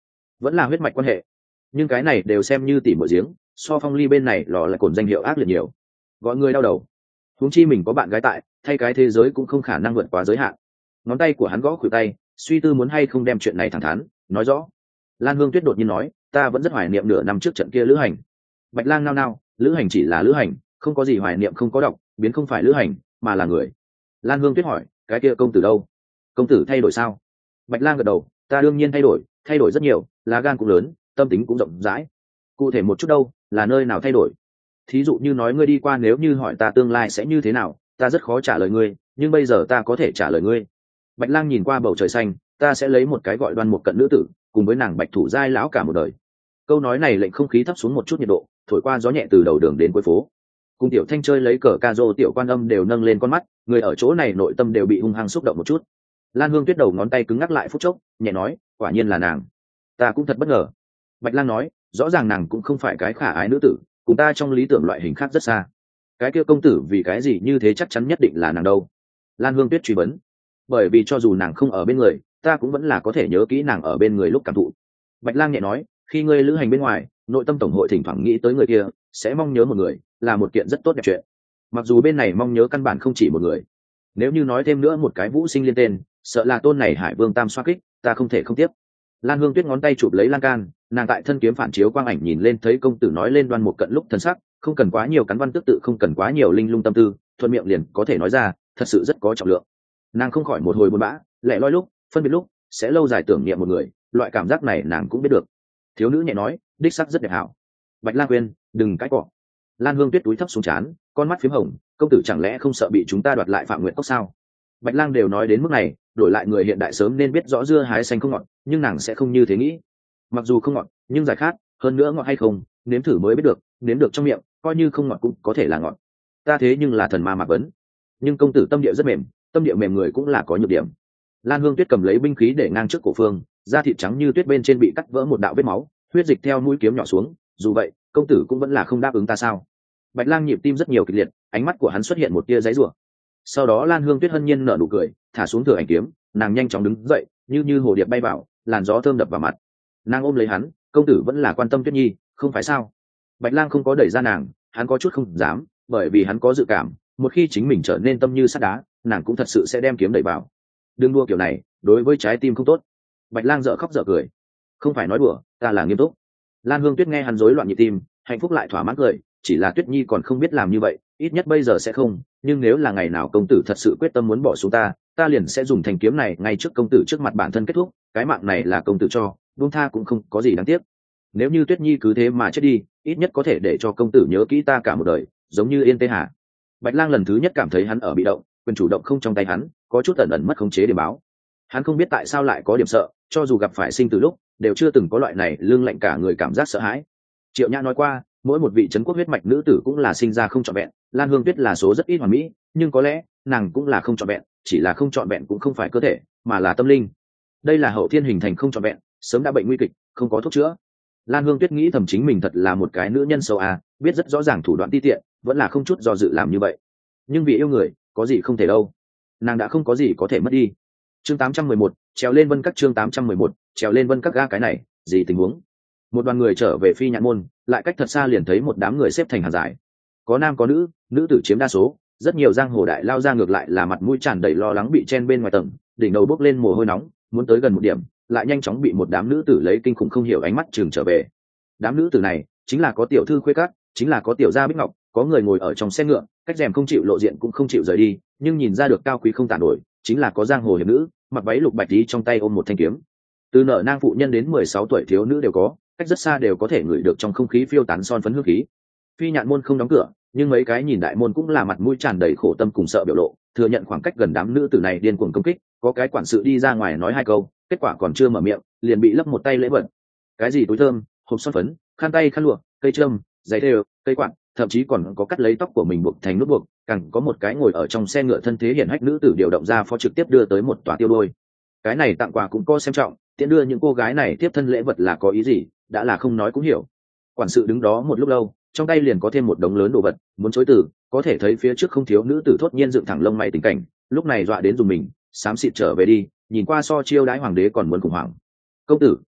vẫn là huyết mạch quan hệ, nhưng cái này đều xem như tỉ muội giếng, so Phong Ly bên này lò lại cồn danh hiệu ác liệt nhiều, gọi người đau đầu. Huống chi mình có bạn gái tại, thay cái thế giới cũng không khả năng vượt quá giới hạn. Ngón tay của hắn gõ khuỷu tay, suy tư muốn hay không đem chuyện này thẳng thắn nói rõ. Lan Hương Tuyết đột nhiên nói, ta vẫn rất hoài niệm nửa năm trước trận kia lữ hành. Bạch Lang nao nao, lữ hành chỉ là lữ hành, không có gì hoài niệm không có đọc, biến không phải lữ hành mà là người. Lan Hương Tuyết hỏi, cái kia công tử đâu? Công tử thay đổi sao? Bạch Lang gật đầu, ta đương nhiên thay đổi rất nhiều, lá gan cũng lớn, tâm tính cũng rộng rãi. Cụ thể một chút đâu, là nơi nào thay đổi? Thí dụ như nói ngươi đi qua, nếu như hỏi ta tương lai sẽ như thế nào, ta rất khó trả lời ngươi, nhưng bây giờ ta có thể trả lời ngươi. Bạch Lang nhìn qua bầu trời xanh, ta sẽ lấy một cái gọi Đoan Mục Cận nữ tử, cùng với nàng Bạch Thủ giai lão cả một đời. Câu nói này lệnh không khí thấp xuống một chút nhiệt độ, thổi qua gió nhẹ từ đầu đường đến cuối phố. Cùng Tiểu Thanh chơi lấy cờ ca rô Tiểu Quan Âm đều nâng lên con mắt, người ở chỗ này nội tâm đều bị hung hăng xúc động một chút. Lan Hương Tuyết đầu ngón tay cứng ngắc lại phút chốc, nhẹ nói, quả nhiên là nàng. Ta cũng thật bất ngờ. Bạch Lang nói, rõ ràng nàng cũng không phải cái khả ái nữ tử, cùng ta trong lý tưởng loại hình khác rất xa. Cái kia công tử vì cái gì như thế chắc chắn nhất định là nàng đâu? Lan Hương Tuyết truy vấn. Bởi vì cho dù nàng không ở bên người, ta cũng vẫn là có thể nhớ kỹ nàng ở bên người lúc cảm thụ. Bạch Lang nhẹ nói, khi ngươi lữ hành bên ngoài, nội tâm tổng hội thỉnh thoảng nghĩ tới người kia, sẽ mong nhớ một người, là một kiện rất tốt đẹp chuyện. Mặc dù bên này mong nhớ căn bản không chỉ một người. Nếu như nói thêm nữa một cái Vũ Sinh liên tên, sợ là tôn này Hải Vương Tam xoa kích, ta không thể không tiếp. Lan Hương Tuyết ngón tay chụp lấy lan can, nàng tại thân kiếm phản chiếu quang ảnh nhìn lên, thấy công tử nói lên Đoan Mục Cận lúc thân sắc, không cần quá nhiều cắn văn tước tự, không cần quá nhiều linh lung tâm tư, thuận miệng liền có thể nói ra, thật sự rất có trọng lượng. Nàng không khỏi một hồi buồn bã, lẻ loi lúc, phân biệt lúc, sẽ lâu dài tưởng niệm một người, loại cảm giác này nàng cũng biết được. Thiếu nữ nhẹ nói, đích sắc rất đẹp hảo. Bạch Lang khuyên, đừng cãi cọ. Lan Hương Tuyết túi thấp xuống trán, con mắt phím hồng, công tử chẳng lẽ không sợ bị chúng ta đoạt lại Phạm Nguyệt Cốc sao? Bạch Lang đều nói đến mức này, đổi lại người hiện đại sớm nên biết rõ dưa hái xanh không ngọt, nhưng nàng sẽ không như thế nghĩ. Mặc dù không ngọt, nhưng giải khát, hơn nữa ngọt hay không, nếm thử mới biết được, nếm được trong miệng, coi như không ngọt cũng có thể là ngọt. Ta thế nhưng là thần ma Mạc Vấn, nhưng công tử tâm địa rất mềm, tâm địa mềm người cũng là có nhược điểm. Lan Hương Tuyết cầm lấy binh khí để ngang trước cổ phương, da thịt trắng như tuyết bên trên bị cắt vỡ một đạo vết máu, huyết dịch theo mũi kiếm nhỏ xuống. Dù vậy, công tử cũng vẫn là không đáp ứng ta sao? Bạch Lang nhịp tim rất nhiều kịch liệt, ánh mắt của hắn xuất hiện một tia giãy giụa. Sau đó Lan Hương Tuyết hân nhiên nở nụ cười, thả xuống thừa ảnh kiếm, nàng nhanh chóng đứng dậy, như hồ điệp bay vào, làn gió thơm đập vào mặt. Nàng ôm lấy hắn, công tử vẫn là quan tâm Tuyết Nhi, không phải sao? Bạch Lang không có đẩy ra nàng, hắn có chút không dám, bởi vì hắn có dự cảm, một khi chính mình trở nên tâm như sắt đá, nàng cũng thật sự sẽ đem kiếm đẩy vào. Đừng đua kiểu này, đối với trái tim không tốt. Bạch Lang dở khóc dở cười, không phải nói đùa, ta là nghiêm túc. Lan Hương Tuyết nghe hắn rối loạn nhịp tim, hạnh phúc lại thỏa mãn cười, chỉ là Tuyết Nhi còn không biết làm như vậy, ít nhất bây giờ sẽ không, nhưng nếu là ngày nào công tử thật sự quyết tâm muốn bỏ xuống ta, ta liền sẽ dùng thanh kiếm này ngay trước công tử trước mặt bản thân kết thúc, cái mạng này là công tử cho, buông tha cũng không có gì đáng tiếc. Nếu như Tuyết Nhi cứ thế mà chết đi, ít nhất có thể để cho công tử nhớ kỹ ta cả một đời, giống như Yên Tê Hà. Bạch Lang lần thứ nhất cảm thấy hắn ở bị động, quyền chủ động không trong tay hắn, có chút ẩn ẩn mất khống chế điểm báo. Hắn không biết tại sao lại có điểm sợ, cho dù gặp phải sinh từ lúc, đều chưa từng có loại này lưng lạnh cả người cảm giác sợ hãi. Triệu Nhã nói qua, mỗi một vị trấn quốc huyết mạch nữ tử cũng là sinh ra không trọn vẹn, Lan Hương Tuyết là số rất ít hoàn mỹ, nhưng có lẽ nàng cũng là không trọn vẹn, chỉ là không trọn vẹn cũng không phải cơ thể, mà là tâm linh. Đây là hậu thiên hình thành không trọn vẹn, sớm đã bệnh nguy kịch, không có thuốc chữa. Lan Hương Tuyết nghĩ thầm chính mình thật là một cái nữ nhân xấu à, biết rất rõ ràng thủ đoạn ti tiện, vẫn là không chút do dự làm như vậy. Nhưng vì yêu người, có gì không thể đâu. Nàng đã không có gì có thể mất đi. Chương 811, trèo lên vân các, chương 811, trèo lên vân các. Ga cái này, gì tình huống? Một đoàn người trở về Phi Nhạn môn, lại cách thật xa liền thấy một đám người xếp thành hàng dài. Có nam có nữ, nữ tử chiếm đa số, rất nhiều giang hồ đại lao ra ngược lại là mặt mũi tràn đầy lo lắng bị chen bên ngoài tầng, đỉnh đầu bốc lên mồ hôi nóng, muốn tới gần một điểm, lại nhanh chóng bị một đám nữ tử lấy kinh khủng không hiểu ánh mắt chừng trở về. Đám nữ tử này chính là có tiểu thư khuê các, chính là có tiểu gia bích ngọc, có người ngồi ở trong xe ngựa, cách rèm không chịu lộ diện cũng không chịu rời đi, nhưng nhìn ra được cao quý không tàn nổi, chính là có giang hồ hiệp nữ, mặc váy lục bạch tí trong tay ôm một thanh kiếm. Từ nợ nang phụ nhân đến 16 tuổi thiếu nữ đều có, cách rất xa đều có thể ngửi được trong không khí phiêu tán son phấn hương khí. Phi Nhạn môn không đóng cửa, nhưng mấy cái nhìn đại môn cũng là mặt mũi tràn đầy khổ tâm cùng sợ biểu lộ, thừa nhận khoảng cách gần đám nữ tử này điên cuồng công kích, có cái quản sự đi ra ngoài nói hai câu, kết quả còn chưa mở miệng, liền bị lấp một tay lễ vật. Cái gì túi thơm, hộp son phấn, khăn tay khăn lụa, cây trâm, giấy thêu, cây quạt, thậm chí còn có cắt lấy tóc của mình buộc thành nút buộc, càng có một cái ngồi ở trong xe ngựa thân thế hiển hách nữ tử điều động ra phó trực tiếp đưa tới một tòa tiêu đôi. Cái này tặng quà cũng có xem trọng, tiện đưa những cô gái này tiếp thân lễ vật là có ý gì, đã là không nói cũng hiểu. Quản sự đứng đó một lúc lâu, trong tay liền có thêm một đống lớn đồ vật, muốn chối từ, có thể thấy phía trước không thiếu nữ tử thốt nhiên dựng thẳng lông mày tình cảnh, lúc này dọa đến dùng mình, xám xịt trở về đi, nhìn qua so chiêu đãi hoàng đế còn muốn khủng hoảng. Công tử,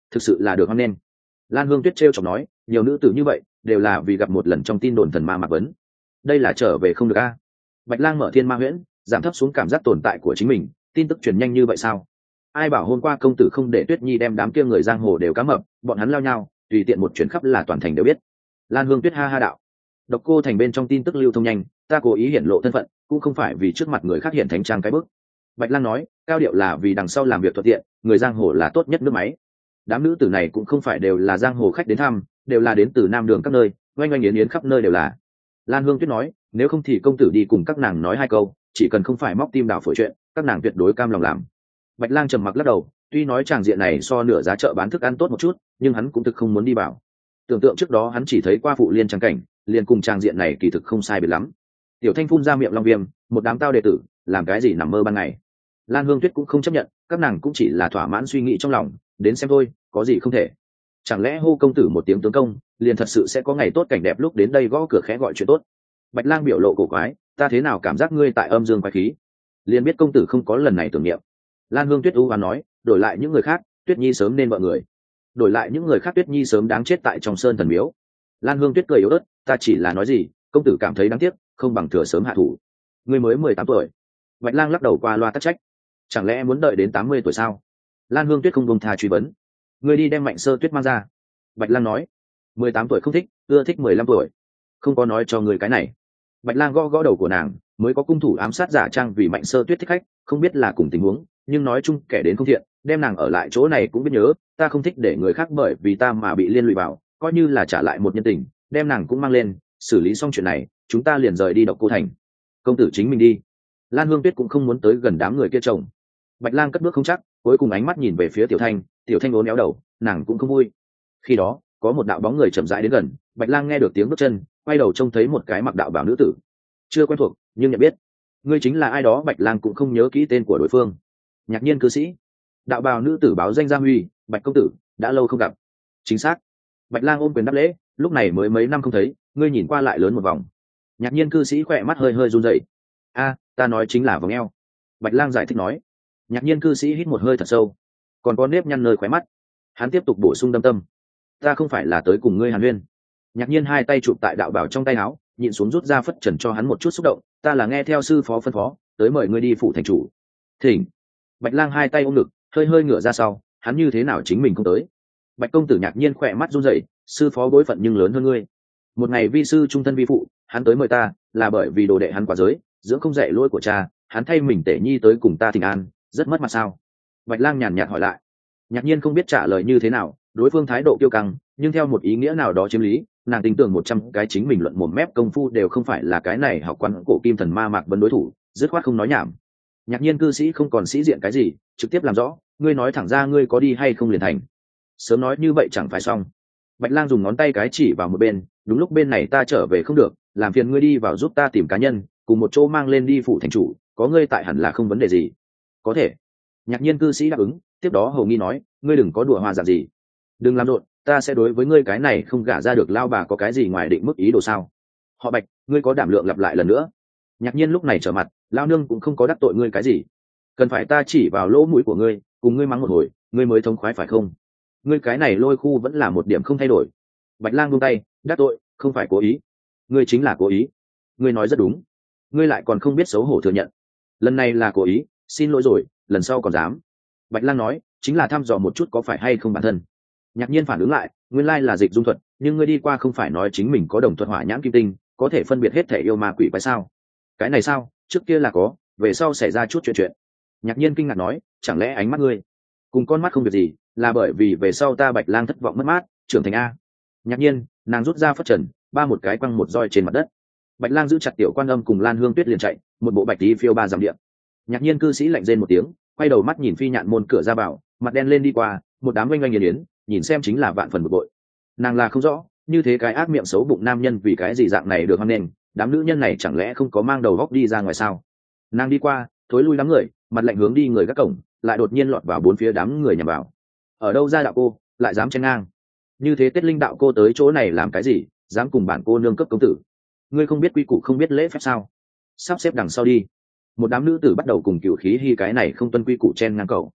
thực sự là được hoan nghênh. Lan Hương Tuyết trêu chọc nói, nhiều nữ tử như vậy đều là vì gặp một lần trong tin đồn thần ma Mạc Vấn, đây là trở về không được a. Bạch Lang mở thiên ma huyễn, giảm thấp xuống cảm giác tồn tại của chính mình, tin tức truyền nhanh như vậy sao? Ai bảo hôm qua công tử không để Tuyết Nhi đem đám kia người giang hồ đều cá mập, bọn hắn lao nhau tùy tiện một chuyến khắp là toàn thành đều biết. Lan Hương Tuyết ha ha đạo, Độc Cô Thành bên trong tin tức lưu thông nhanh, ta cố ý hiển lộ thân phận cũng không phải vì trước mặt người khác hiện thánh trang cái bức. Bạch Lang nói, cao điệu là vì đằng sau làm việc thuận tiện, người giang hồ là tốt nhất nước máy. Đám nữ tử này cũng không phải đều là giang hồ khách đến thăm, đều là đến từ nam đường các nơi, oanh oanh yến yến khắp nơi đều là. Lan Hương Tuyết nói, nếu không thì công tử đi cùng các nàng nói hai câu, chỉ cần không phải móc tim đảo phổi chuyện, các nàng tuyệt đối cam lòng làm. Bạch Lang trầm mặc lắc đầu, tuy nói tràng diện này so nửa giá chợ bán thức ăn tốt một chút, nhưng hắn cũng thực không muốn đi vào. Tưởng tượng trước đó hắn chỉ thấy qua phụ liên trang cảnh, liền cùng tràng diện này kỳ thực không sai biệt lắm. Tiểu Thanh phun ra miệng long viêm, một đám tao đệ tử, làm cái gì nằm mơ ban ngày. Lan Hương Tuyết cũng không chấp nhận, các nàng cũng chỉ là thỏa mãn suy nghĩ trong lòng, đến xem thôi, có gì không thể. Chẳng lẽ hô công tử một tiếng tướng công, liền thật sự sẽ có ngày tốt cảnh đẹp lúc đến đây gõ cửa khẽ gọi chuyện tốt. Bạch Lang biểu lộ cổ quái, ta thế nào cảm giác ngươi tại âm dương quái khí, liền biết công tử không có lần này tưởng niệm. Lan Hương Tuyết u hoán nói, đổi lại những người khác, Tuyết Nhi sớm nên vợ người, đổi lại những người khác Tuyết Nhi sớm đáng chết tại trong sơn thần miếu. Lan Hương Tuyết cười yếu ớt, ta chỉ là nói gì, công tử cảm thấy đáng tiếc, không bằng thừa sớm hạ thủ. Ngươi mới 18 tuổi. Bạch Lang lắc đầu qua loa tắc trách, chẳng lẽ em muốn đợi đến 80 tuổi sao? Lan Hương Tuyết không buông tha truy vấn, ngươi đi đem Mạnh Sơ Tuyết mang ra. Bạch Lang nói, 18 tuổi không thích, ưa thích 15 tuổi. Không có nói cho người cái này. Bạch Lang gõ gõ đầu của nàng, mới có cung thủ ám sát giả trang vì Mạnh Sơ Tuyết thích khách, không biết là cùng tình huống, nhưng nói chung kẻ đến không thiện, đem nàng ở lại chỗ này cũng biết nhớ, ta không thích để người khác bởi vì ta mà bị liên lụy vào, coi như là trả lại một nhân tình, đem nàng cũng mang lên, xử lý xong chuyện này, chúng ta liền rời đi Độc Cô Thành. Công tử chính mình đi. Lan Hương Tuyết cũng không muốn tới gần đám người kia chồng. Bạch Lang cất bước không chắc, cuối cùng ánh mắt nhìn về phía Tiểu Thanh uốn éo đầu, nàng cũng không vui. Khi đó, có một đạo bóng người chậm rãi đến gần, Bạch Lang nghe được tiếng bước chân, quay đầu trông thấy một cái mặc đạo bào nữ tử, chưa quen thuộc nhưng nhận biết. Ngươi chính là ai đó? Bạch Lang cũng không nhớ kỹ tên của đối phương. Nhạc Nhiên cư sĩ. Đạo bào nữ tử báo danh gia huy, Bạch công tử, đã lâu không gặp. Chính xác. Bạch Lang ôm quyền đáp lễ, lúc này mới mấy năm không thấy, ngươi nhìn qua lại lớn một vòng. Nhạc Nhiên cư sĩ khỏe mắt hơi hơi run rẩy. A, ta nói chính là vòng eo. Bạch Lang giải thích nói. Nhạc Nhiên cư sĩ hít một hơi thật sâu, còn có nếp nhăn nơi khóe mắt. Hắn tiếp tục bổ sung đâm tâm, ta không phải là tới cùng ngươi hàn huyên. Nhạc Nhiên hai tay chụp tại đạo bảo trong tay áo, nhịn xuống rút ra phất trần cho hắn một chút xúc động, ta là nghe theo sư phó phân phó tới mời ngươi đi phụ thành chủ. Thỉnh. Bạch Lang hai tay ôm ngực, hơi hơi ngửa ra sau, hắn như thế nào chính mình không tới. Bạch công tử Nhạc Nhiên khỏe mắt run rẩy, sư phó bối phận nhưng lớn hơn ngươi, một ngày vi sư trung thân vi phụ, hắn tới mời ta là bởi vì đồ đệ hắn quá giới dưỡng không dạy lỗi của cha, hắn thay mình Tể Nhi tới cùng ta thỉnh an, rất mất mặt sao? Bạch Lang nhàn nhạt hỏi lại. Nhạc Nhiên không biết trả lời như thế nào, đối phương thái độ kiêu căng, nhưng theo một ý nghĩa nào đó chiếm lý, nàng tin tưởng 100 cái chính mình luận mồm mép công phu đều không phải là cái này học quan cổ kim thần ma Mạc Vấn đối thủ, dứt khoát không nói nhảm. Nhạc Nhiên cư sĩ không còn sĩ diện cái gì, trực tiếp làm rõ, ngươi nói thẳng ra ngươi có đi hay không liền thành. Sớm nói như vậy chẳng phải xong. Bạch Lang dùng ngón tay cái chỉ vào một bên, đúng lúc bên này ta trở về không được, làm phiền ngươi đi vào giúp ta tìm cá nhân, cùng một chỗ mang lên đi phụ thành chủ, có ngươi tại hẳn là không vấn đề gì. Có thể. Nhạc Nhiên cư sĩ đáp ứng, tiếp đó hầu nghi nói, ngươi đừng có đùa hoa dạng gì, đừng làm rộn, ta sẽ đối với ngươi cái này không gả ra được lao bà có cái gì ngoài định mức ý đồ sao? Họ Bạch, ngươi có đảm lượng lặp lại lần nữa. Nhạc Nhiên lúc này trở mặt, lao nương cũng không có đắc tội ngươi cái gì, cần phải ta chỉ vào lỗ mũi của ngươi, cùng ngươi mắng một hồi, ngươi mới thống khoái phải không? Ngươi cái này lôi khu vẫn là một điểm không thay đổi. Bạch Lang buông tay, đắc tội, không phải cố ý. Ngươi chính là cố ý. Ngươi nói rất đúng. Ngươi lại còn không biết xấu hổ thừa nhận. Lần này là cố ý, xin lỗi rồi, lần sau còn dám. Bạch Lang nói, chính là thăm dò một chút có phải hay không bản thân. Nhạc Nhiên phản ứng lại, nguyên lai là dịch dung thuật, nhưng ngươi đi qua không phải nói chính mình có đồng thuật hỏa nhãn kim tinh, có thể phân biệt hết thể yêu ma quỷ quái sao? Cái này sao? Trước kia là có, về sau xảy ra chút chuyện. Nhạc Nhiên kinh ngạc nói, chẳng lẽ ánh mắt ngươi cùng con mắt không việc gì, là bởi vì về sau ta Bạch Lang thất vọng mất mát, trưởng thành a. Nhạc Nhiên, nàng rút ra phất trần, ba một cái quăng một roi trên mặt đất. Bạch Lang giữ chặt Tiểu Quan Âm cùng Lan Hương Tuyết liền chạy, một bộ bạch tí phiêu ba dặm điện. Nhạc Nhiên cư sĩ lạnh rên một tiếng, quay đầu mắt nhìn Phi Nhạn môn cửa ra vào, mặt đen lên đi qua, một đám oanh oanh nghiền yến, nhìn xem chính là vạn phần bực bội. Nàng là không rõ, như thế cái ác miệng xấu bụng nam nhân vì cái gì dạng này được hoan nghênh, đám nữ nhân này chẳng lẽ không có mang đầu góc đi ra ngoài sao? Nàng đi qua, thối lui đám người, mặt lạnh hướng đi người các cổng, lại đột nhiên lọt vào bốn phía đám người nhằm vào. Ở đâu ra đạo cô, lại dám chen ngang? Như thế Tết Linh đạo cô tới chỗ này làm cái gì, dám cùng bản cô nương cấp công tử? Ngươi không biết quy củ không biết lễ phép sao? Sắp xếp đằng sau đi. Một đám nữ tử bắt đầu cùng cựu khí hy cái này không tuân quy củ chen ngang cầu.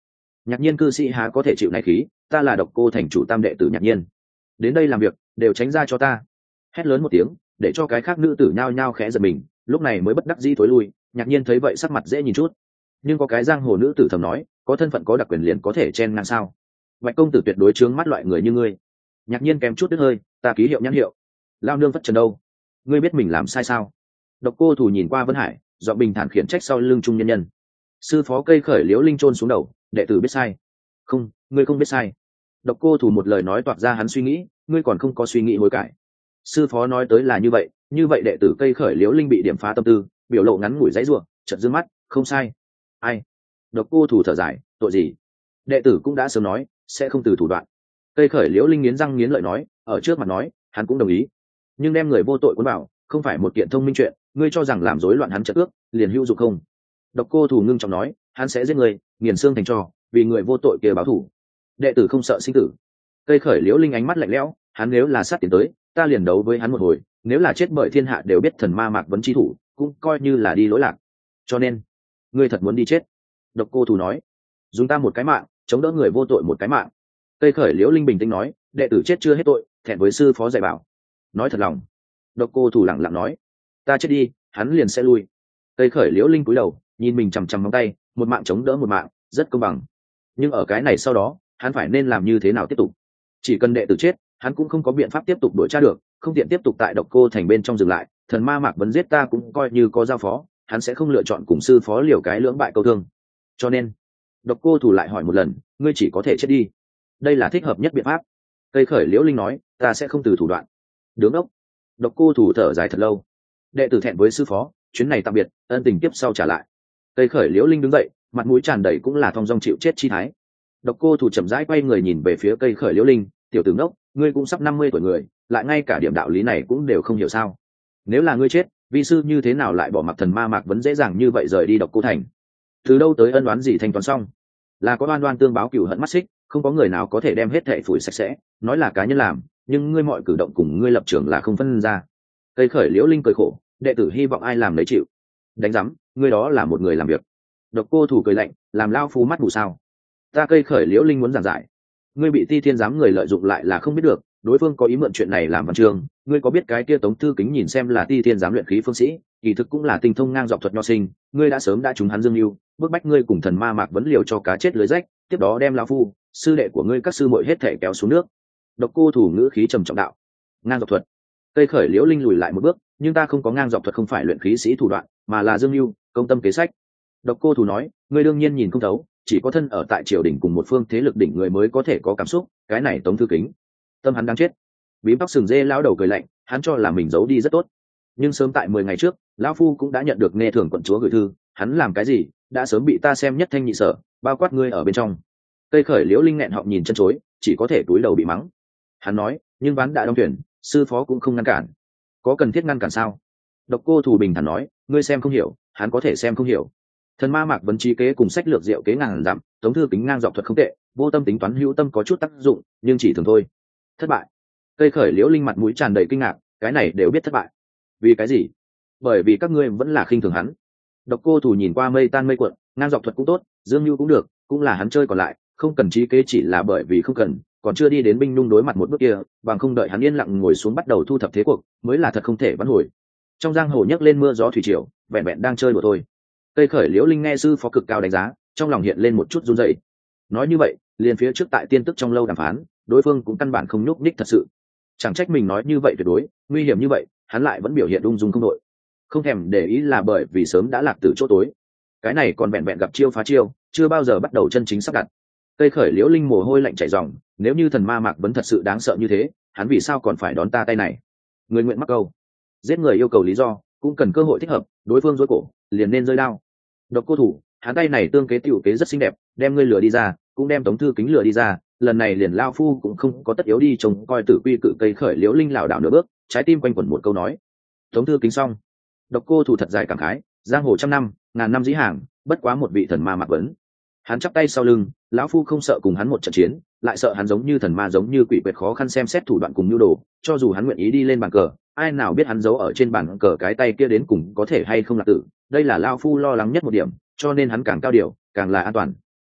Nhạc Nhiên cư sĩ há có thể chịu này khí, ta là Độc Cô thành chủ tam đệ tử Nhạc Nhiên, đến đây làm việc đều tránh ra cho ta. Hét lớn một tiếng, để cho cái khác nữ tử nhao nhao khẽ giật mình, lúc này mới bất đắc dĩ thối lui. Nhạc Nhiên thấy vậy sắc mặt dễ nhìn chút, nhưng có cái giang hồ nữ tử thầm nói, có thân phận có đặc quyền liền có thể chen ngang sao? Bạch công tử tuyệt đối trướng mắt loại người như ngươi. Nhạc Nhiên kém chút đứt hơi, ta ký hiệu nhãn hiệu. Lao nương vất trần đâu? Ngươi biết mình làm sai sao? Độc Cô thủ nhìn qua Vân Hải, giọng bình thản khiển trách sau lưng trung nhân nhân. Sư phó cây khởi liễu linh chôn xuống đầu, đệ tử biết sai. Không, ngươi không biết sai. Độc Cô thủ một lời nói toạc ra hắn suy nghĩ, ngươi còn không có suy nghĩ hối cải. Sư phó nói tới là như vậy đệ tử cây khởi liễu linh bị điểm phá tâm tư, biểu lộ ngắn ngủi dãy rủa, chợt dương mắt, không sai. Ai? Độc Cô thủ thở dài, tội gì? Đệ tử cũng đã sớm nói, sẽ không từ thủ đoạn. Cây khởi liễu linh nghiến răng nghiến lợi nói, ở trước mặt nói, hắn cũng đồng ý, nhưng đem người vô tội cuốn vào, không phải một kiện thông minh chuyện. Ngươi cho rằng làm rối loạn hắn trật ước, liền hữu dụng không? Độc Cô thủ ngưng trọng nói, hắn sẽ giết người, nghiền xương thành tro, vì người vô tội kia báo thù. Đệ tử không sợ sinh tử. Cây khởi liễu linh ánh mắt lạnh lẽo, hắn nếu là sát tiến tới, ta liền đấu với hắn một hồi, nếu là chết bởi thiên hạ đều biết thần ma mạc vấn chi thủ, cũng coi như là đi lỗi lạc. Cho nên, ngươi thật muốn đi chết? Độc Cô thủ nói, dùng ta một cái mạng chống đỡ người vô tội một cái mạng. Cây khởi liễu linh bình tĩnh nói, đệ tử chết chưa hết tội, thẹn với sư phó dạy bảo. Nói thật lòng. Độc Cô thủ lặng lặng nói, ta chết đi, hắn liền sẽ lui. Cây khởi liễu linh cúi đầu, nhìn mình chằm chằm ngón tay, một mạng chống đỡ một mạng, rất công bằng. Nhưng ở cái này sau đó, hắn phải nên làm như thế nào tiếp tục? Chỉ cần đệ tử chết, hắn cũng không có biện pháp tiếp tục đuổi tra được, không tiện tiếp tục tại Độc Cô thành bên trong dừng lại. Thần ma mạc vấn giết ta cũng coi như có giao phó, hắn sẽ không lựa chọn cùng sư phó liều cái lưỡng bại câu thương. Cho nên, Độc Cô thủ lại hỏi một lần, ngươi chỉ có thể chết đi, đây là thích hợp nhất biện pháp. Cây khởi liễu linh nói, ta sẽ không từ thủ đoạn. Đứng ốc. Độc Cô thủ thở dài thật lâu. Đệ tử thẹn với sư phó, chuyến này tạm biệt, ân tình tiếp sau trả lại. Cây khởi liễu linh đứng dậy, mặt mũi tràn đầy cũng là thong dong chịu chết chi thái. Độc Cô thủ chậm rãi quay người nhìn về phía cây khởi liễu linh, tiểu tử ngốc, ngươi cũng sắp 50 tuổi người, lại ngay cả điểm đạo lý này cũng đều không hiểu sao? Nếu là ngươi chết, vi sư như thế nào lại bỏ mặc thần ma mạc vẫn dễ dàng như vậy rời đi Độc Cô thành? Từ đâu tới ân oán gì thanh toán xong? Là có oan oan tương báo cửu hận mắt xích, không có người nào có thể đem hết thệ phủi sạch sẽ, nói là cá nhân làm, nhưng ngươi mọi cử động cùng ngươi lập trường là không phân ra. Cây khởi liễu linh cười khổ, đệ tử hy vọng ai làm lấy chịu. Đánh rắm, ngươi đó là một người làm việc. Độc Cô thủ cười lạnh, làm lao phu mắt mù sao? Ta cây khởi liễu linh muốn giảng giải, ngươi bị Ti Thiên giám người lợi dụng lại là không biết được, đối phương có ý mượn chuyện này làm văn chương. Ngươi có biết cái kia Tống Thư Kính nhìn xem là Ti Thiên giám luyện khí phương sĩ, kỳ thực cũng là tinh thông ngang dọc thuật nho sinh, ngươi đã sớm đã trúng hắn dương mưu, bức bách ngươi cùng thần ma mạc vấn liều cho cá chết lưới rách, tiếp đó đem lão phu, sư đệ của ngươi các sư muội hết thể kéo xuống nước. Độc Cô thủ ngữ khí trầm trọng đạo, ngang dọc thuật. Cây khởi liễu linh lùi lại một bước, nhưng ta không có ngang dọc thuật, không phải luyện khí sĩ thủ đoạn, mà là dương mưu, công tâm kế sách. Độc Cô thủ nói, ngươi đương nhiên nhìn không thấu, chỉ có thân ở tại triều đình cùng một phương thế lực đỉnh người mới có thể có cảm xúc, cái này Tống Thư Kính, tâm hắn đang chết. Bím tóc sừng dê lão đầu cười lạnh, hắn cho là mình giấu đi rất tốt, nhưng sớm tại 10 ngày trước, lão phu cũng đã nhận được nghe thưởng quận chúa gửi thư, hắn làm cái gì, đã sớm bị ta xem nhất thanh nhị sở, bao quát ngươi ở bên trong. Cây khởi liễu linh nghẹn họng nhìn chân chối, chỉ có thể túi đầu bị mắng. Hắn nói, nhưng ván đã đóng thuyền, sư phó cũng không ngăn cản. Có cần thiết ngăn cản sao? Độc Cô thủ bình thản nói, ngươi xem không hiểu, hắn có thể xem không hiểu. Thần ma mạc vấn trí kế cùng sách lược diệu kế ngàn dặm, Tống Thư Kính ngang dọc thuật không tệ, vô tâm tính toán hữu tâm có chút tác dụng, nhưng chỉ thường thôi. Thất bại. Cây khởi liễu linh mặt mũi tràn đầy kinh ngạc, cái này đều biết thất bại. Vì cái gì? Bởi vì các ngươi vẫn là khinh thường hắn. Độc Cô thủ nhìn qua mây tan mây cuộn, ngang dọc thuật cũng tốt, dương nhu cũng được, cũng là hắn chơi còn lại, không cần trí kế chỉ là bởi vì không cần, còn chưa đi đến binh nung đối mặt một bước kia, bằng không đợi hắn yên lặng ngồi xuống bắt đầu thu thập thế cuộc, mới là thật không thể vãn hồi. Trong giang hồ nhấc lên mưa gió thủy triều, vẹn vẹn đang chơi đùa thôi. Cây khởi liễu linh nghe sư phó cực cao đánh giá, trong lòng hiện lên một chút run rẩy. Nói như vậy, liền phía trước tại tiên tức trong lâu đàm phán, đối phương cũng căn bản không nhúc nhích thật sự. Chẳng trách mình nói như vậy tuyệt đối, nguy hiểm như vậy, hắn lại vẫn biểu hiện ung dung không đội. Không thèm để ý là bởi vì sớm đã lạc từ chỗ tối. Cái này còn vẹn vẹn gặp chiêu phá chiêu, chưa bao giờ bắt đầu chân chính sắp đặt. Cây khởi liễu linh mồ hôi lạnh chảy ròng, nếu như thần ma mạc vấn thật sự đáng sợ như thế, hắn vì sao còn phải đón ta tay này? Người nguyện mắc câu, giết người yêu cầu lý do, cũng cần cơ hội thích hợp, đối phương dối cổ, liền nên rơi đao. Độc Cô thủ, hắn tay này tương kế tiểu kế rất xinh đẹp, đem ngươi lừa đi ra, cũng đem Tống Thư Kính lừa đi ra, lần này liền lao phu cũng không có tất yếu đi trông coi tử quy cự. Cây khởi liễu linh lảo đảo nửa bước, trái tim quanh quẩn một câu nói, Tống Thư Kính xong. Độc Cô thủ thật dài cảm khái, giang hồ trăm năm, ngàn năm dĩ hàng, bất quá một vị thần ma mạc vấn. Hắn chắp tay sau lưng, lão phu không sợ cùng hắn một trận chiến, lại sợ hắn giống như thần ma giống như quỷ quyệt khó khăn xem xét thủ đoạn cùng nhu đồ, cho dù hắn nguyện ý đi lên bàn cờ, ai nào biết hắn giấu ở trên bàn cờ cái tay kia đến cùng có thể hay không là tử, đây là lão phu lo lắng nhất một điểm, cho nên hắn càng cao điều, càng là an toàn.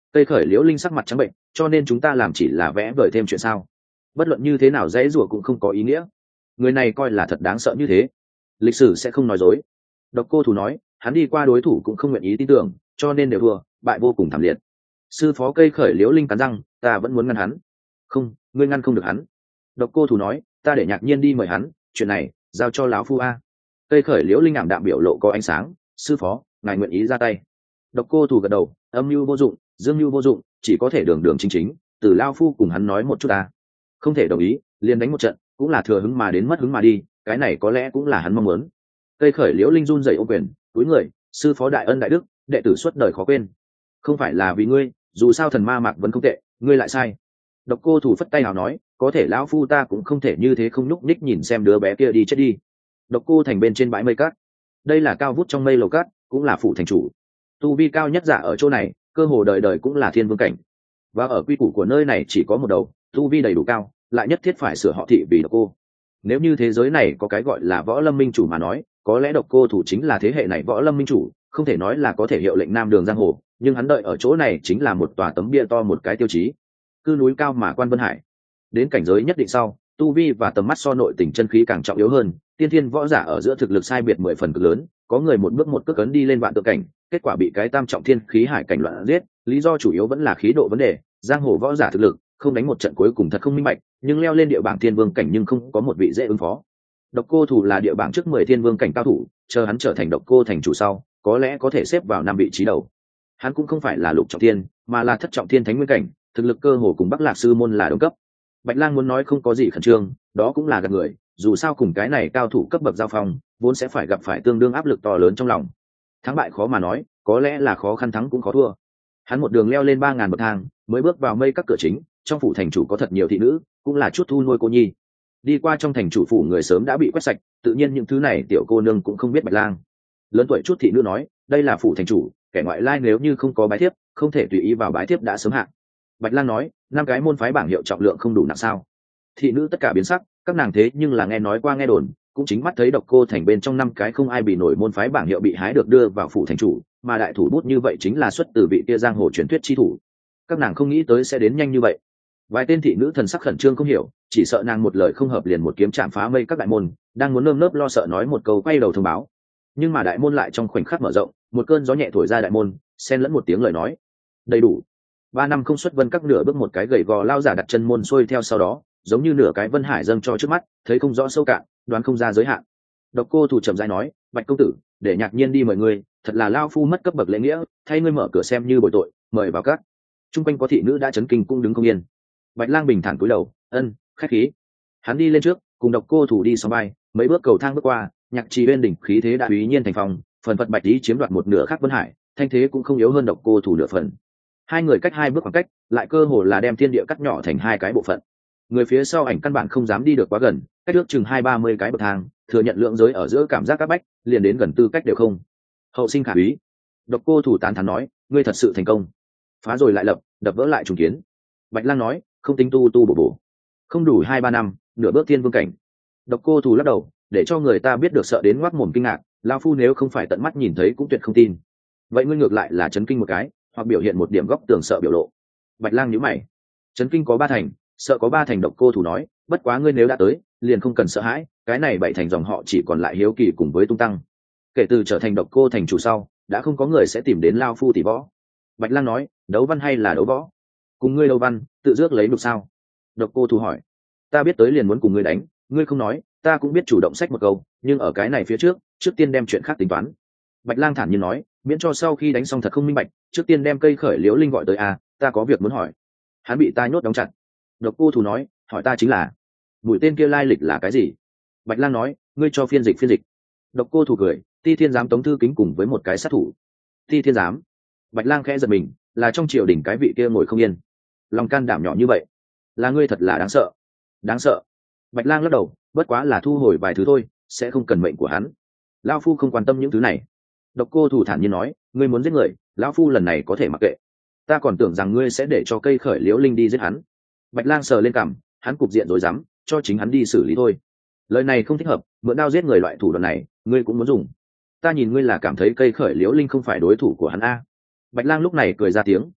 Cây khởi liễu linh sắc mặt trắng bệnh, cho nên chúng ta làm chỉ là vẽ vời thêm chuyện sao? Bất luận như thế nào dãy rủa cũng không có ý nghĩa. Người này coi là thật đáng sợ như thế. Lịch sử sẽ không nói dối. Độc Cô Thủ nói, hắn đi qua đối thủ cũng không nguyện ý tin tưởng, cho nên đều thua, bại vô cùng thảm liệt. Sư phó cây khởi liễu linh cắn răng, ta vẫn muốn ngăn hắn. Không, ngươi ngăn không được hắn. Độc Cô Thủ nói, ta để Nhạc Nhiên đi mời hắn, chuyện này giao cho lão phu a. Cây khởi liễu linh ảm đạm biểu lộ có ánh sáng, sư phó, ngài nguyện ý ra tay. Độc Cô Thủ gật đầu, âm mưu vô dụng, dương mưu vô dụng, chỉ có thể đường đường chính chính, từ lao phu cùng hắn nói một chút ta. Không thể đồng ý, liền đánh một trận, cũng là thừa hứng mà đến mất hứng mà đi, cái này có lẽ cũng là hắn mong muốn. Cây khởi liễu linh run rẩy ôm quyền, túi người, sư phó đại ân đại đức, đệ tử suốt đời khó quên. Không phải là vì ngươi, dù sao thần ma mạc vẫn không tệ, ngươi lại sai. Độc Cô Thủ phất tay nào nói, có thể lão phu ta cũng không thể như thế không nhúc nhích nhìn xem đứa bé kia đi chết đi. Độc Cô thành bên trên bãi mây cát, đây là cao vút trong mây lầu cát, cũng là phủ thành chủ. Tu vi cao nhất giả ở chỗ này, cơ hồ đời đời cũng là thiên vương cảnh. Và ở quy củ của nơi này chỉ có một đầu, tu vi đầy đủ cao, lại nhất thiết phải sửa họ thị vì Độc Cô. Nếu như thế giới này có cái gọi là võ lâm minh chủ mà nói, có lẽ Độc Cô Thủ chính là thế hệ này võ lâm minh chủ, không thể nói là có thể hiệu lệnh nam đường giang hồ, nhưng hắn đợi ở chỗ này chính là một tòa tấm bia to một cái tiêu chí. Cư núi cao mà quan vân hải. Đến cảnh giới nhất định sau, tu vi và tầm mắt so nội tình chân khí càng trọng yếu hơn, tiên thiên võ giả ở giữa thực lực sai biệt 10 phần cực lớn, có người một bước một cước ấn đi lên vạn tượng cảnh, kết quả bị cái tam trọng thiên khí hải cảnh loạn giết, lý do chủ yếu vẫn là khí độ vấn đề, giang hồ võ giả thực lực không đánh một trận cuối cùng thật không minh bạch, nhưng leo lên địa bảng thiên vương cảnh nhưng không có một vị dễ ứng phó. Độc Cô Thủ là địa bảng trước 10 thiên vương cảnh cao thủ, chờ hắn trở thành Độc Cô thành chủ sau, có lẽ có thể xếp vào 5 vị trí đầu. Hắn cũng không phải là lục trọng thiên, mà là thất trọng thiên thánh nguyên cảnh, thực lực cơ hồ cùng Bắc Lạc sư môn là đồng cấp. Bạch Lang muốn nói không có gì khẩn trương, đó cũng là gạt người, dù sao cùng cái này cao thủ cấp bậc giao phong, vốn sẽ phải gặp phải tương đương áp lực to lớn trong lòng. Thắng bại khó mà nói, có lẽ là khó khăn thắng cũng khó thua. Hắn một đường leo lên 3000 bậc thang, mới bước vào mây các cửa chính, trong phủ thành chủ có thật nhiều thị nữ, cũng là chút thu nuôi cô nhi. Đi qua trong thành chủ phủ người sớm đã bị quét sạch, tự nhiên những thứ này tiểu cô nương cũng không biết Bạch Lang. Lớn tuổi chút thị nữ nói, đây là phủ thành chủ, kẻ ngoại lai nếu như không có bái thiếp, không thể tùy ý vào bái thiếp đã sớm hạ. Bạch Lang nói, 5 cái môn phái bảng hiệu trọng lượng không đủ nặng sao? Thị nữ tất cả biến sắc, các nàng thế nhưng là nghe nói qua nghe đồn, cũng chính mắt thấy Độc Cô thành bên trong 5 cái không ai bị nổi môn phái bảng hiệu bị hái được đưa vào phủ thành chủ, mà đại thủ bút như vậy chính là xuất từ vị kia giang hồ truyền thuyết chi thủ. Các nàng không nghĩ tới sẽ đến nhanh như vậy. Vài tên thị nữ thần sắc khẩn trương không hiểu, chỉ sợ nàng một lời không hợp liền một kiếm chạm phá mây các đại môn, đang muốn nơm nớp lo sợ nói một câu quay đầu thông báo. Nhưng mà đại môn lại trong khoảnh khắc mở rộng, một cơn gió nhẹ thổi ra đại môn, xen lẫn một tiếng lời nói. Đầy đủ. 3 năm không xuất vân các nửa bước một cái gầy gò lao giả đặt chân môn xuôi theo sau đó, giống như nửa cái vân hải dâng cho trước mắt, thấy không rõ sâu cạn, đoán không ra giới hạn. Độc Cô Thủ trầm rãi nói, Bạch công tử, để Nhạc Nhiên đi mời ngươi, thật là lao phu mất cấp bậc lễ nghĩa, thay ngươi mở cửa xem như bồi tội, mời vào các. Trung quanh có thị nữ đã chấn kinh cũng đứng không yên. Bạch Lang bình thản cúi đầu, ân, khách khí. Hắn đi lên trước, cùng Độc Cô Thủ đi sau bay, mấy bước cầu thang bước qua, Nhạc Trì bên đỉnh khí thế đã uy nhiên thành phòng, phần phật bạch lý chiếm đoạt một nửa khác vân hải, thanh thế cũng không yếu hơn Độc Cô Thủ nửa phần. Hai người cách 2 bước khoảng cách, lại cơ hồ là đem thiên địa cắt nhỏ thành 2 cái bộ phận. Người phía sau ảnh căn bản không dám đi được quá gần, cách ước chừng 20-30 cái bậc thang, thừa nhận lượng giới ở giữa cảm giác các bách, liền đến gần tư cách đều không. Hậu sinh khả úy. Độc Cô Thủ tán thán nói, ngươi thật sự thành công. Phá rồi lại lập, đập vỡ lại trùng kiến. Bạch Lang nói, không tính tu tu bổ bổ, không đủ 2-3 năm, nửa bước thiên vương cảnh. Độc Cô Thủ lắc đầu, để cho người ta biết được sợ đến ngoác mồm kinh ngạc, lão phu nếu không phải tận mắt nhìn thấy cũng tuyệt không tin. Vậy ngươi ngược lại là chấn kinh một cái, hoặc biểu hiện một điểm góc tường sợ biểu lộ. Bạch Lang nhíu mày, chấn kinh có 3 thành, sợ có 3 thành. Độc Cô Thủ nói, bất quá ngươi nếu đã tới, liền không cần sợ hãi, cái này 7 thành dòng họ chỉ còn lại hiếu kỳ cùng với tung tăng. Kể từ trở thành Độc Cô thành chủ sau, đã không có người sẽ tìm đến lao phu tỷ võ. Bạch Lang nói, đấu văn hay là đấu võ? Cùng ngươi đấu văn, tự dước lấy được sao? Độc Cô Thủ hỏi, ta biết tới liền muốn cùng ngươi đánh, ngươi không nói, ta cũng biết chủ động xách một câu, nhưng ở cái này phía trước tiên đem chuyện khác tính toán. Bạch Lang thản nhiên nói, miễn cho sau khi đánh xong thật không minh bạch, trước tiên đem cây khởi liễu linh gọi tới a, ta có việc muốn hỏi. Hắn bị ta nhốt đóng chặt. Độc Cô Thủ nói, hỏi ta chính là, mũi tên kia lai lịch là cái gì? Bạch Lang nói, ngươi cho phiên dịch. Độc Cô Thủ cười, Ti Thiên giám tống thư kính cùng với một cái sát thủ. Ti Thiên giám. Bạch Lang khẽ giật mình, là trong triều đình cái vị kia ngồi không yên, lòng can đảm nhỏ như vậy, là ngươi thật là đáng sợ. Đáng sợ. Bạch Lang lắc đầu, bất quá là thu hồi vài thứ thôi, sẽ không cần mệnh của hắn. Lão phu không quan tâm những thứ này. Độc Cô Thủ thản nhiên nói, ngươi muốn giết người, lão phu lần này có thể mặc kệ. Ta còn tưởng rằng ngươi sẽ để cho cây khởi liễu linh đi giết hắn. Bạch Lang sờ lên cằm, hắn cục diện rối rắm, cho chính hắn đi xử lý thôi. Lời này không thích hợp, mượn đao giết người loại thủ đoạn này, ngươi cũng muốn dùng. Ta nhìn ngươi là cảm thấy cây khởi liễu linh không phải đối thủ của hắn a. Bạch Lang lúc này cười ra tiếng,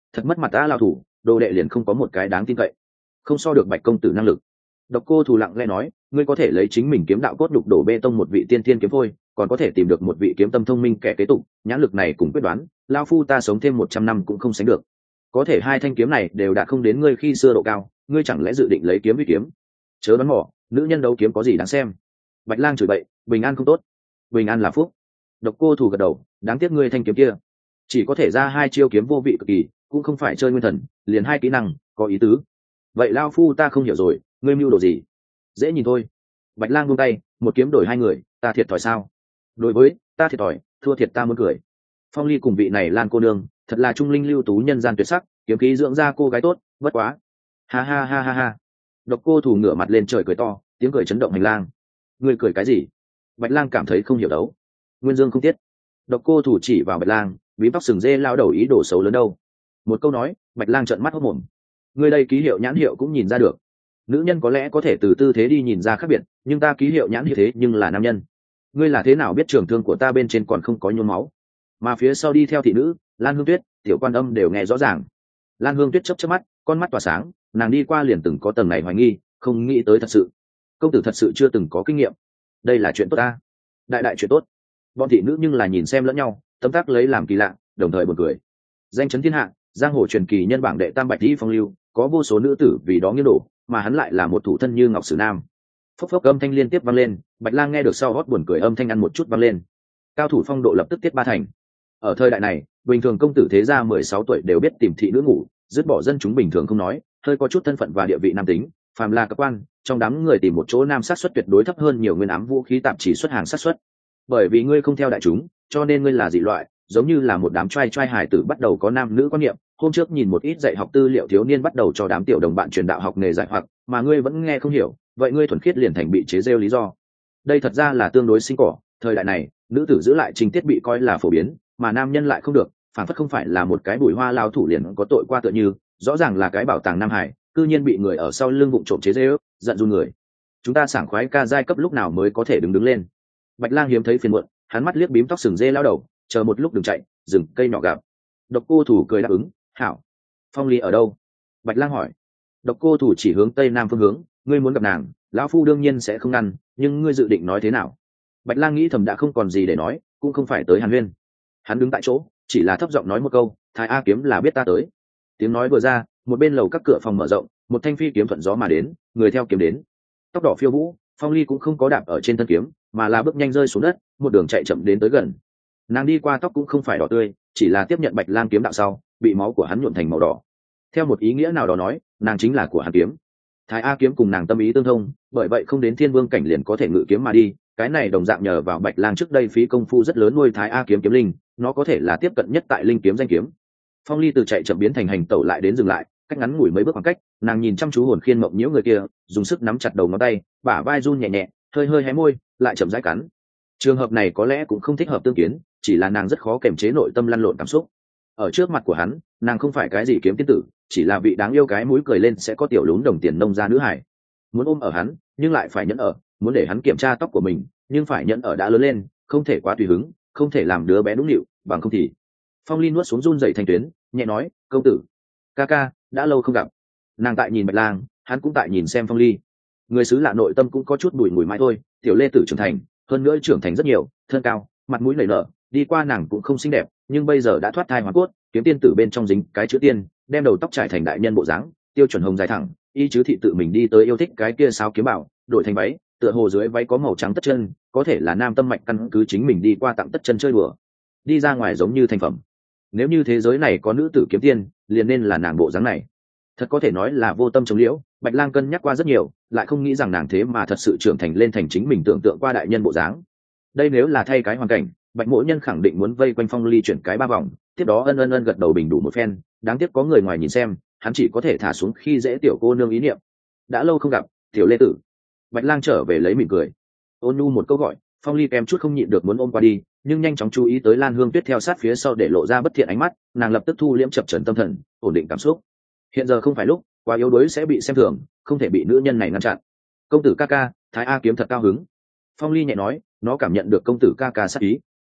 thật mất mặt ta lao thủ, đồ đệ liền không có một cái đáng tin cậy, không so được Bạch công tử năng lực. Độc Cô Thủ lặng lẽ nói, ngươi có thể lấy chính mình kiếm đạo cốt đục đổ bê tông một vị tiên thiên kiếm phôi, còn có thể tìm được một vị kiếm tâm thông minh kẻ kế tục, nhãn lực này cùng quyết đoán, lao phu ta sống thêm 100 năm cũng không sánh được. Có thể hai thanh kiếm này đều đạt không đến ngươi khi xưa độ cao, ngươi chẳng lẽ dự định lấy kiếm vì kiếm? Chớ đoán mò, nữ nhân đấu kiếm có gì đáng xem? Bạch Lang chửi bậy, bình an không tốt, bình an là phúc. Độc Cô Thủ gật đầu, đáng tiếc ngươi thanh kiếm kia chỉ có thể ra 2 chiêu kiếm vô vị cực kỳ, cũng không phải chơi nguyên thần, liền 2 kỹ năng, có ý tứ. Vậy lao phu ta không hiểu rồi, ngươi mưu đồ gì? Dễ nhìn thôi. Bạch Lang buông tay, một kiếm đổi 2 người, ta thiệt thòi sao? Đối với ta thiệt thòi, thua thiệt ta muốn cười. Phong Ly cùng vị này Lan cô nương, thật là trung linh lưu tú nhân gian tuyệt sắc, kiếm khí dưỡng ra cô gái tốt, bất quá. Ha ha ha ha ha. Độc Cô Thủ ngửa mặt lên trời cười to, tiếng cười chấn động hành lang. Ngươi cười cái gì? Bạch Lang cảm thấy không hiểu đấu. Nguyên Dương không tiết. Độc Cô Thủ chỉ vào Bạch Lang, bím tóc sừng dê lao đầu ý đồ xấu lớn đâu. Một câu nói, Bạch Lang trợn mắt hốt mồm. Ngươi đây ký hiệu nhãn hiệu cũng nhìn ra được. Nữ nhân có lẽ có thể từ tư thế đi nhìn ra khác biệt, nhưng ta ký hiệu nhãn hiệu thế nhưng là nam nhân. Ngươi là thế nào biết trường thương của ta bên trên còn không có nhuốm máu? Mà phía sau đi theo thị nữ, Lan Hương Tuyết, Tiểu Quan Âm đều nghe rõ ràng. Lan Hương Tuyết chớp chớp mắt, con mắt tỏa sáng, nàng đi qua liền từng có tầng này hoài nghi, không nghĩ tới thật sự. Công tử thật sự chưa từng có kinh nghiệm. Đây là chuyện tốt ta. Đại đại chuyện tốt. Bọn thị nữ nhưng là nhìn xem lẫn nhau, tấm tắc lấy làm kỳ lạ, đồng thời buồn cười. Danh chấn thiên hạ, giang hồ truyền kỳ nhân bảng đệ tam bạch tỷ phong lưu, có vô số nữ tử vì đó nghiêng đổ, mà hắn lại là một thủ thân như ngọc sử nam. Phốc phốc âm thanh liên tiếp vang lên, Bạch Lang nghe được sau hót buồn cười âm thanh ăn một chút vang lên. Cao thủ phong độ lập tức tiết ba thành. Ở thời đại này, bình thường công tử thế gia 16 tuổi đều biết tìm thị nữ ngủ, dứt bỏ dân chúng bình thường không nói, hơi có chút thân phận và địa vị nam tính, phàm là cấp quan, trong đám người tìm một chỗ nam sát suất tuyệt đối thấp hơn nhiều nguyên ám vũ khí tạp chỉ xuất hàng sát suất. Bởi vì ngươi không theo đại chúng, cho nên ngươi là dị loại, giống như là một đám trai trai hài tử bắt đầu có nam nữ quan niệm. Hôm trước nhìn một ít dạy học tư liệu thiếu niên bắt đầu cho đám tiểu đồng bạn truyền đạo học nghề giải hoặc, mà ngươi vẫn nghe không hiểu, vậy ngươi thuần khiết liền thành bị chế giễu lý do. Đây thật ra là tương đối sinh cỏ, thời đại này, nữ tử giữ lại trình tiết bị coi là phổ biến, mà nam nhân lại không được, phản phất không phải là một cái bùi hoa lao thủ liền có tội qua tựa như, rõ ràng là cái bảo tàng nam hải, cư nhiên bị người ở sau lưng vụng trộm chế giễu, giận run người. Chúng ta sảng khoái ca giai cấp lúc nào mới có thể đứng lên? Bạch Lang hiếm thấy phiền muộn, hắn mắt liếc bím tóc sừng dê lao đầu, chờ một lúc đừng chạy, rừng cây nhỏ gặp. Độc Cô Thủ cười đáp ứng, hảo. Phong Ly ở đâu? Bạch Lang hỏi. Độc Cô Thủ chỉ hướng tây nam phương hướng, ngươi muốn gặp nàng, lão phu đương nhiên sẽ không ngăn, nhưng ngươi dự định nói thế nào? Bạch Lang nghĩ thầm đã không còn gì để nói, cũng không phải tới Hàn Huyên. Hắn đứng tại chỗ, chỉ là thấp giọng nói một câu, Thái A kiếm là biết ta tới. Tiếng nói vừa ra, một bên lầu các cửa phòng mở rộng, một thanh phi kiếm thuận gió mà đến, người theo kiếm đến. Tóc đỏ phiêu vũ, Phong Ly cũng không có đạp ở trên thân kiếm, mà là bước nhanh rơi xuống đất, một đường chạy chậm đến tới gần. Nàng đi qua tóc cũng không phải đỏ tươi, chỉ là tiếp nhận Bạch Lang kiếm đạo sau, bị máu của hắn nhuộm thành màu đỏ. Theo một ý nghĩa nào đó nói, nàng chính là của hắn kiếm. Thái A kiếm cùng nàng tâm ý tương thông, bởi vậy không đến thiên vương cảnh liền có thể ngự kiếm mà đi. Cái này đồng dạng nhờ vào Bạch Lang trước đây phí công phu rất lớn nuôi Thái A kiếm kiếm linh, nó có thể là tiếp cận nhất tại linh kiếm danh kiếm. Phong Ly từ chạy chậm biến thành hành tẩu lại đến dừng lại, cách ngắn ngủi mấy bước khoảng cách, nàng nhìn chăm chú hồn khiên mộng nhiễu người kia, dùng sức nắm chặt đầu ngón tay, bả vai run nhẹ nhẹ, hơi hơi hé môi, lại chậm rãi cắn. Trường hợp này có lẽ cũng không thích hợp tương kiến, chỉ là nàng rất khó kiềm chế nội tâm lăn lộn cảm xúc. Ở trước mặt của hắn, nàng không phải cái gì kiếm tiên tử, chỉ là vị đáng yêu cái mũi cười lên sẽ có tiểu lún đồng tiền nông gia nữ hải. Muốn ôm ở hắn, nhưng lại phải nhẫn ở, muốn để hắn kiểm tra tóc của mình, nhưng phải nhẫn ở đã lớn lên, không thể quá tùy hứng, không thể làm đứa bé nũng nịu, bằng không thì. Phong Ly nuốt xuống run rẩy thanh tuyến, nhẹ nói, công tử, ca ca, đã lâu không gặp. Nàng tại nhìn Bạch Lang, hắn cũng tại nhìn xem Phong Ly. Người xứ lạ nội tâm cũng có chút bùi ngùi mãi thôi, tiểu lê tử trưởng thành, hơn nữa trưởng thành rất nhiều, thân cao, mặt mũi nảy nở, đi qua nàng cũng không xinh đẹp, nhưng bây giờ đã thoát thai hoàn cốt, kiếm tiên tử bên trong dính cái chữ tiên, đem đầu tóc trải thành đại nhân bộ dáng, tiêu chuẩn hồng dài thẳng, y chứ thị tự mình đi tới yêu thích cái kia sao kiếm bảo, đổi thành váy, tựa hồ dưới váy có màu trắng tất chân, có thể là nam tâm mạch căn cứ chính mình đi qua tặng tất chân chơi đùa, đi ra ngoài giống như thành phẩm. Nếu như thế giới này có nữ tử kiếm tiên, liền nên là nàng bộ dáng này. Thật có thể nói là vô tâm chống liễu. Bạch Lang cân nhắc qua rất nhiều, lại không nghĩ rằng nàng thế mà thật sự trưởng thành lên thành chính mình tưởng tượng qua đại nhân bộ dáng. Đây nếu là thay cái hoàn cảnh, Bạch Mỗ Nhân khẳng định muốn vây quanh Phong Ly chuyển cái 3 vòng, tiếp đó ân gật đầu bình đủ một phen. Đáng tiếc có người ngoài nhìn xem, hắn chỉ có thể thả xuống khi dễ tiểu cô nương ý niệm. Đã lâu không gặp, tiểu lê tử. Bạch Lang trở về lấy mỉm cười, ôn nhu một câu gọi, Phong Ly kém chút không nhịn được muốn ôm qua đi, nhưng nhanh chóng chú ý tới Lan Hương Tuyết theo sát phía sau để lộ ra bất thiện ánh mắt, nàng lập tức thu liễm chập chờn tâm thần, ổn định cảm xúc. Hiện giờ không phải lúc, quá yếu đuối sẽ bị xem thường, không thể bị nữ nhân này ngăn chặn. Công tử ca ca, Thái A kiếm thật cao hứng. Phong Ly nhẹ nói, nó cảm nhận được công tử ca ca sát ý.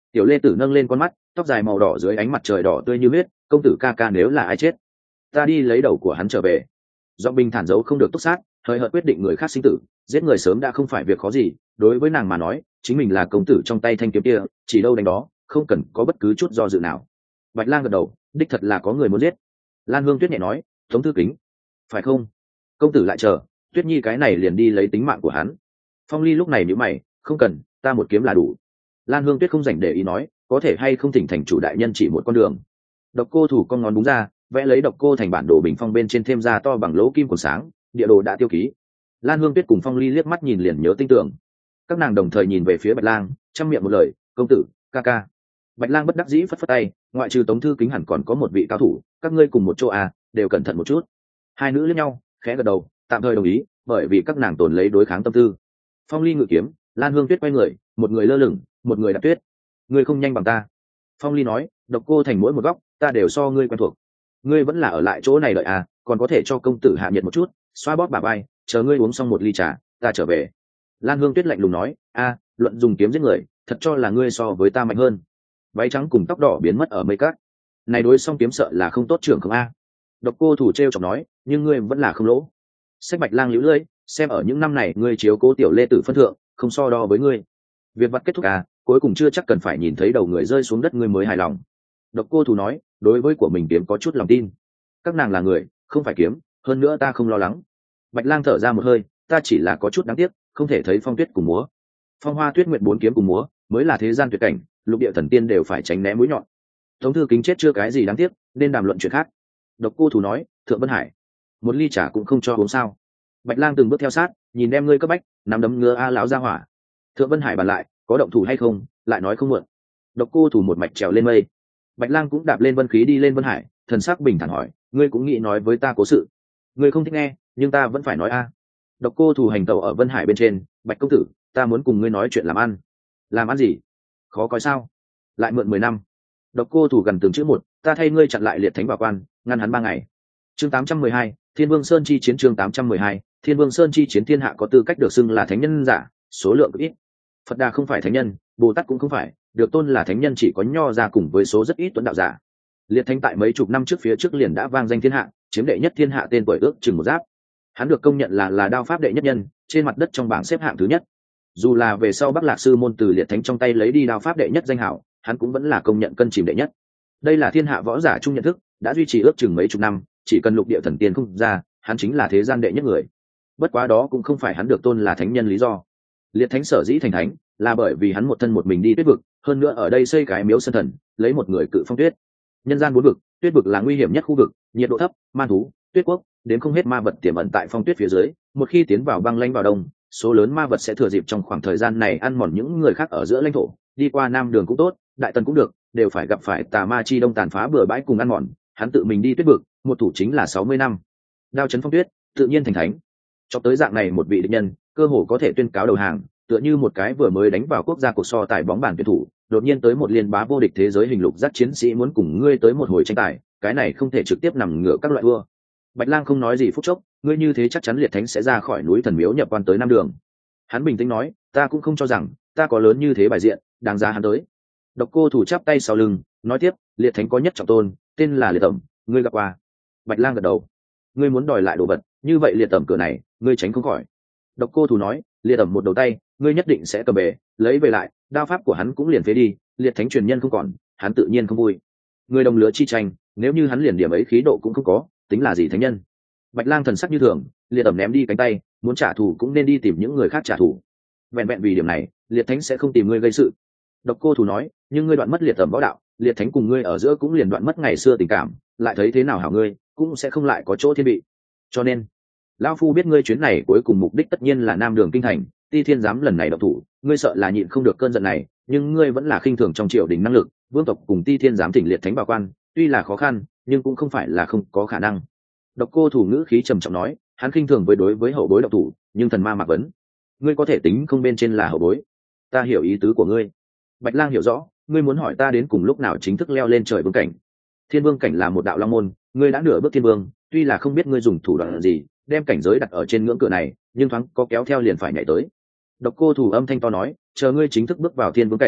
Tiểu Lê Tử nâng lên con mắt, tóc dài màu đỏ dưới ánh mặt trời đỏ tươi như huyết. Công tử ca ca nếu là ai chết, ta đi lấy đầu của hắn trở về. Giọng bình thản giấu không được túc sát, hời hợt quyết định người khác sinh tử, giết người sớm đã không phải việc khó gì. Đối với nàng mà nói, chính mình là công tử trong tay thanh kiếm kia, chỉ đâu đánh đó, không cần có bất cứ chút do dự nào. Bạch Lang gật đầu, đích thật là có người muốn giết. Lan Hương Tuyết nhẹ nói, Tống Thư Kính, phải không? Công tử lại chờ, Tuyết Nhi cái này liền đi lấy tính mạng của hắn. Phong Ly lúc này nhíu mày, không cần, ta một kiếm là đủ. Lan Hương Tuyết không dành để ý nói, có thể hay không thỉnh thành chủ đại nhân chỉ một con đường. Độc Cô Thủ con ngón đúng ra, vẽ lấy Độc Cô thành bản đồ bình phong bên trên thêm ra to bằng lỗ kim còn sáng, địa đồ đã tiêu ký. Lan Hương Tuyết cùng Phong Ly liếc mắt nhìn liền nhớ tinh tưởng. Các nàng đồng thời nhìn về phía Bạch Lang, trăm miệng một lời, công tử, ca ca. Bạch Lang bất đắc dĩ phất phất tay, ngoại trừ Tống Thư Kính hẳn còn có một vị cao thủ, các ngươi cùng một chỗ à, đều cẩn thận một chút. Hai nữ liếc nhau, khẽ gật đầu, tạm thời đồng ý, bởi vì các nàng tồn lấy đối kháng tâm tư. Phong Ly ngự kiếm, Lan Hương Tuyết quay người, một người lơ lửng, một người đạp tuyết. Ngươi không nhanh bằng ta. Phong Ly nói, Độc Cô thành mỗi một góc, ta đều so ngươi quen thuộc. Ngươi vẫn là ở lại chỗ này đợi à, còn có thể cho công tử hạ nhiệt một chút, xoa bóp bả vai, chờ ngươi uống xong một ly trà, ta trở về. Lan Hương Tuyết lạnh lùng nói, a, luận dùng kiếm giết người, thật cho là ngươi so với ta mạnh hơn. Váy trắng cùng tóc đỏ biến mất ở mây cát. Này đối song kiếm sợ là không tốt trưởng không a. Độc Cô thủ trêu chọc nói, nhưng ngươi vẫn là không lỗ. Sách Bạch Lang liễu lưỡi, xem ở những năm này ngươi chiếu cố tiểu Lê Tử phân thượng, không so đo với ngươi. Việc vặt kết thúc à, cuối cùng chưa chắc cần phải nhìn thấy đầu người rơi xuống đất ngươi mới hài lòng. Độc Cô thủ nói, đối với của mình kiếm có chút lòng tin. Các nàng là người, không phải kiếm, hơn nữa ta không lo lắng. Bạch Lang thở ra một hơi, ta chỉ là có chút đáng tiếc, không thể thấy Phong Tuyết cùng múa. Phong Hoa Tuyết Nguyệt bốn kiếm cùng múa, mới là thế gian tuyệt cảnh, lục địa thần tiên đều phải tránh né mũi nhọn. Tống Thư Kính chết chưa cái gì đáng tiếc, nên đàm luận chuyện khác. Độc Cô thủ nói, Thượng Vân Hải, một ly trà cũng không cho uống sao? Bạch Lang từng bước theo sát, nhìn đem ngươi cấp bách, nắm đấm ngứa a lão ra hỏa. Thượng Vân Hải bàn lại, có động thủ hay không, lại nói không muộn. Độc Cô thủ một mạch trèo lên mây. Bạch Lang cũng đạp lên vân khí đi lên Vân Hải, thần sắc bình thản hỏi, ngươi cũng nghĩ nói với ta cố sự? Ngươi không thích nghe, nhưng ta vẫn phải nói a. Độc Cô thủ hành tẩu ở Vân Hải bên trên, Bạch công tử, ta muốn cùng ngươi nói chuyện làm ăn. Làm ăn gì? Khó coi sao? Lại mượn 10 năm. Độc Cô thủ gần từng chữ một, ta thay ngươi chặn lại liệt thánh bảo quan, ngăn hắn 3 ngày. Chương 812, Thiên Vương Sơn chi chiến. Chương 812, Thiên Vương Sơn chi chiến. Thiên hạ có tư cách được xưng là thánh nhân giả, số lượng ít. Phật Đà không phải thánh nhân, Bồ Tát cũng không phải, được tôn là thánh nhân chỉ có Nho ra cùng với số rất ít tuấn đạo giả. Liệt thánh tại mấy chục năm trước phía trước liền đã vang danh thiên hạ, chiếm đệ nhất thiên hạ tên tuổi ước chừng một giáp. Hắn được công nhận là đao pháp đệ nhất nhân, trên mặt đất trong bảng xếp hạng thứ nhất. Dù là về sau Bắc Lạc sư môn từ liệt thánh trong tay lấy đi đao pháp đệ nhất danh hảo, hắn cũng vẫn là công nhận cân chìm đệ nhất. Đây là thiên hạ võ giả chung nhận thức, đã duy trì ước chừng mấy chục năm, chỉ cần lục địa thần tiên không ra, hắn chính là thế gian đệ nhất người. Bất quá đó cũng không phải hắn được tôn là thánh nhân lý do. Liệt thánh sở dĩ thành thánh, là bởi vì hắn một thân một mình đi tuyết vực, hơn nữa ở đây xây cái miếu sân thần, lấy một người cự phong tuyết. Nhân gian 4 vực, tuyết vực là nguy hiểm nhất khu vực, nhiệt độ thấp, man thú, tuyết quốc, đến không hết ma vật tiềm ẩn tại phong tuyết phía dưới, một khi tiến vào băng lãnh vào đông, số lớn ma vật sẽ thừa dịp trong khoảng thời gian này ăn mòn những người khác ở giữa lãnh thổ, đi qua Nam Đường cũng tốt, Đại Tần cũng được, đều phải gặp phải tà ma chi đông tàn phá bừa bãi cùng ăn mòn, hắn tự mình đi tuyết vực, một thủ chính là 60 năm. Đao chấn phong tuyết, tự nhiên thành thánh. Cho tới dạng này một vị địch nhân, cơ hồ có thể tuyên cáo đầu hàng, tựa như một cái vừa mới đánh vào quốc gia cuộc so tài bóng bàn tuyển thủ, đột nhiên tới một liên bá vô địch thế giới hình lục dắt chiến sĩ muốn cùng ngươi tới một hồi tranh tài, cái này không thể trực tiếp nằm ngửa các loại vua. Bạch Lang không nói gì phút chốc, ngươi như thế chắc chắn liệt thánh sẽ ra khỏi núi thần miếu nhập quan tới Nam Đường. Hắn bình tĩnh nói, ta cũng không cho rằng ta có lớn như thế bài diện, đáng giá hắn tới. Độc Cô thủ chắp tay sau lưng, nói tiếp, liệt thánh có nhất trọng tôn, tên là liệt tẩm, ngươi gặp qua? Bạch Lang gật đầu. Ngươi muốn đòi lại đồ vật, như vậy liệt tẩm cửa này, ngươi tránh không khỏi. Độc Cô thủ nói, liệt tẩm một đầu tay, ngươi nhất định sẽ cầm bể, lấy về lại, đao pháp của hắn cũng liền phế đi, liệt thánh truyền nhân không còn, hắn tự nhiên không vui. Người đồng lứa chi tranh, nếu như hắn liền điểm ấy khí độ cũng không có, tính là gì thánh nhân? Bạch Lang thần sắc như thường, liệt tẩm ném đi cánh tay, muốn trả thù cũng nên đi tìm những người khác trả thù. Vẹn vẹn vì điểm này, liệt thánh sẽ không tìm ngươi gây sự. Độc Cô thủ nói, nhưng ngươi đoạn mất liệt tẩm võ đạo, liệt thánh cùng ngươi ở giữa cũng liền đoạn mất ngày xưa tình cảm, lại thấy thế nào hảo ngươi, cũng sẽ không lại có chỗ thiên vị. Cho nên, lão phu biết ngươi chuyến này cuối cùng mục đích tất nhiên là Nam Đường kinh thành, Ti Thiên giám lần này độc thủ, ngươi sợ là nhịn không được cơn giận này, nhưng ngươi vẫn là khinh thường trong triều đình năng lực, vương tộc cùng Ti Thiên giám thỉnh liệt thánh bảo quan, tuy là khó khăn, nhưng cũng không phải là không có khả năng. Độc Cô thủ ngữ khí trầm trọng nói, hắn khinh thường với đối với hậu bối độc thủ, nhưng thần ma mặc vấn, ngươi có thể tính không bên trên là hậu bối. Ta hiểu ý tứ của ngươi. Bạch Lang hiểu rõ, ngươi muốn hỏi ta đến cùng lúc nào chính thức leo lên trời vương cảnh. Thiên vương cảnh là một đạo long môn, ngươi đã nửa bước thiên vương, tuy là không biết ngươi dùng thủ đoạn gì đem cảnh giới đặt ở trên ngưỡng cửa này, nhưng thoáng có kéo theo liền phải nhảy tới. Độc Cô thủ âm thanh to nói, chờ ngươi chính thức bước vào thiên vương cảnh,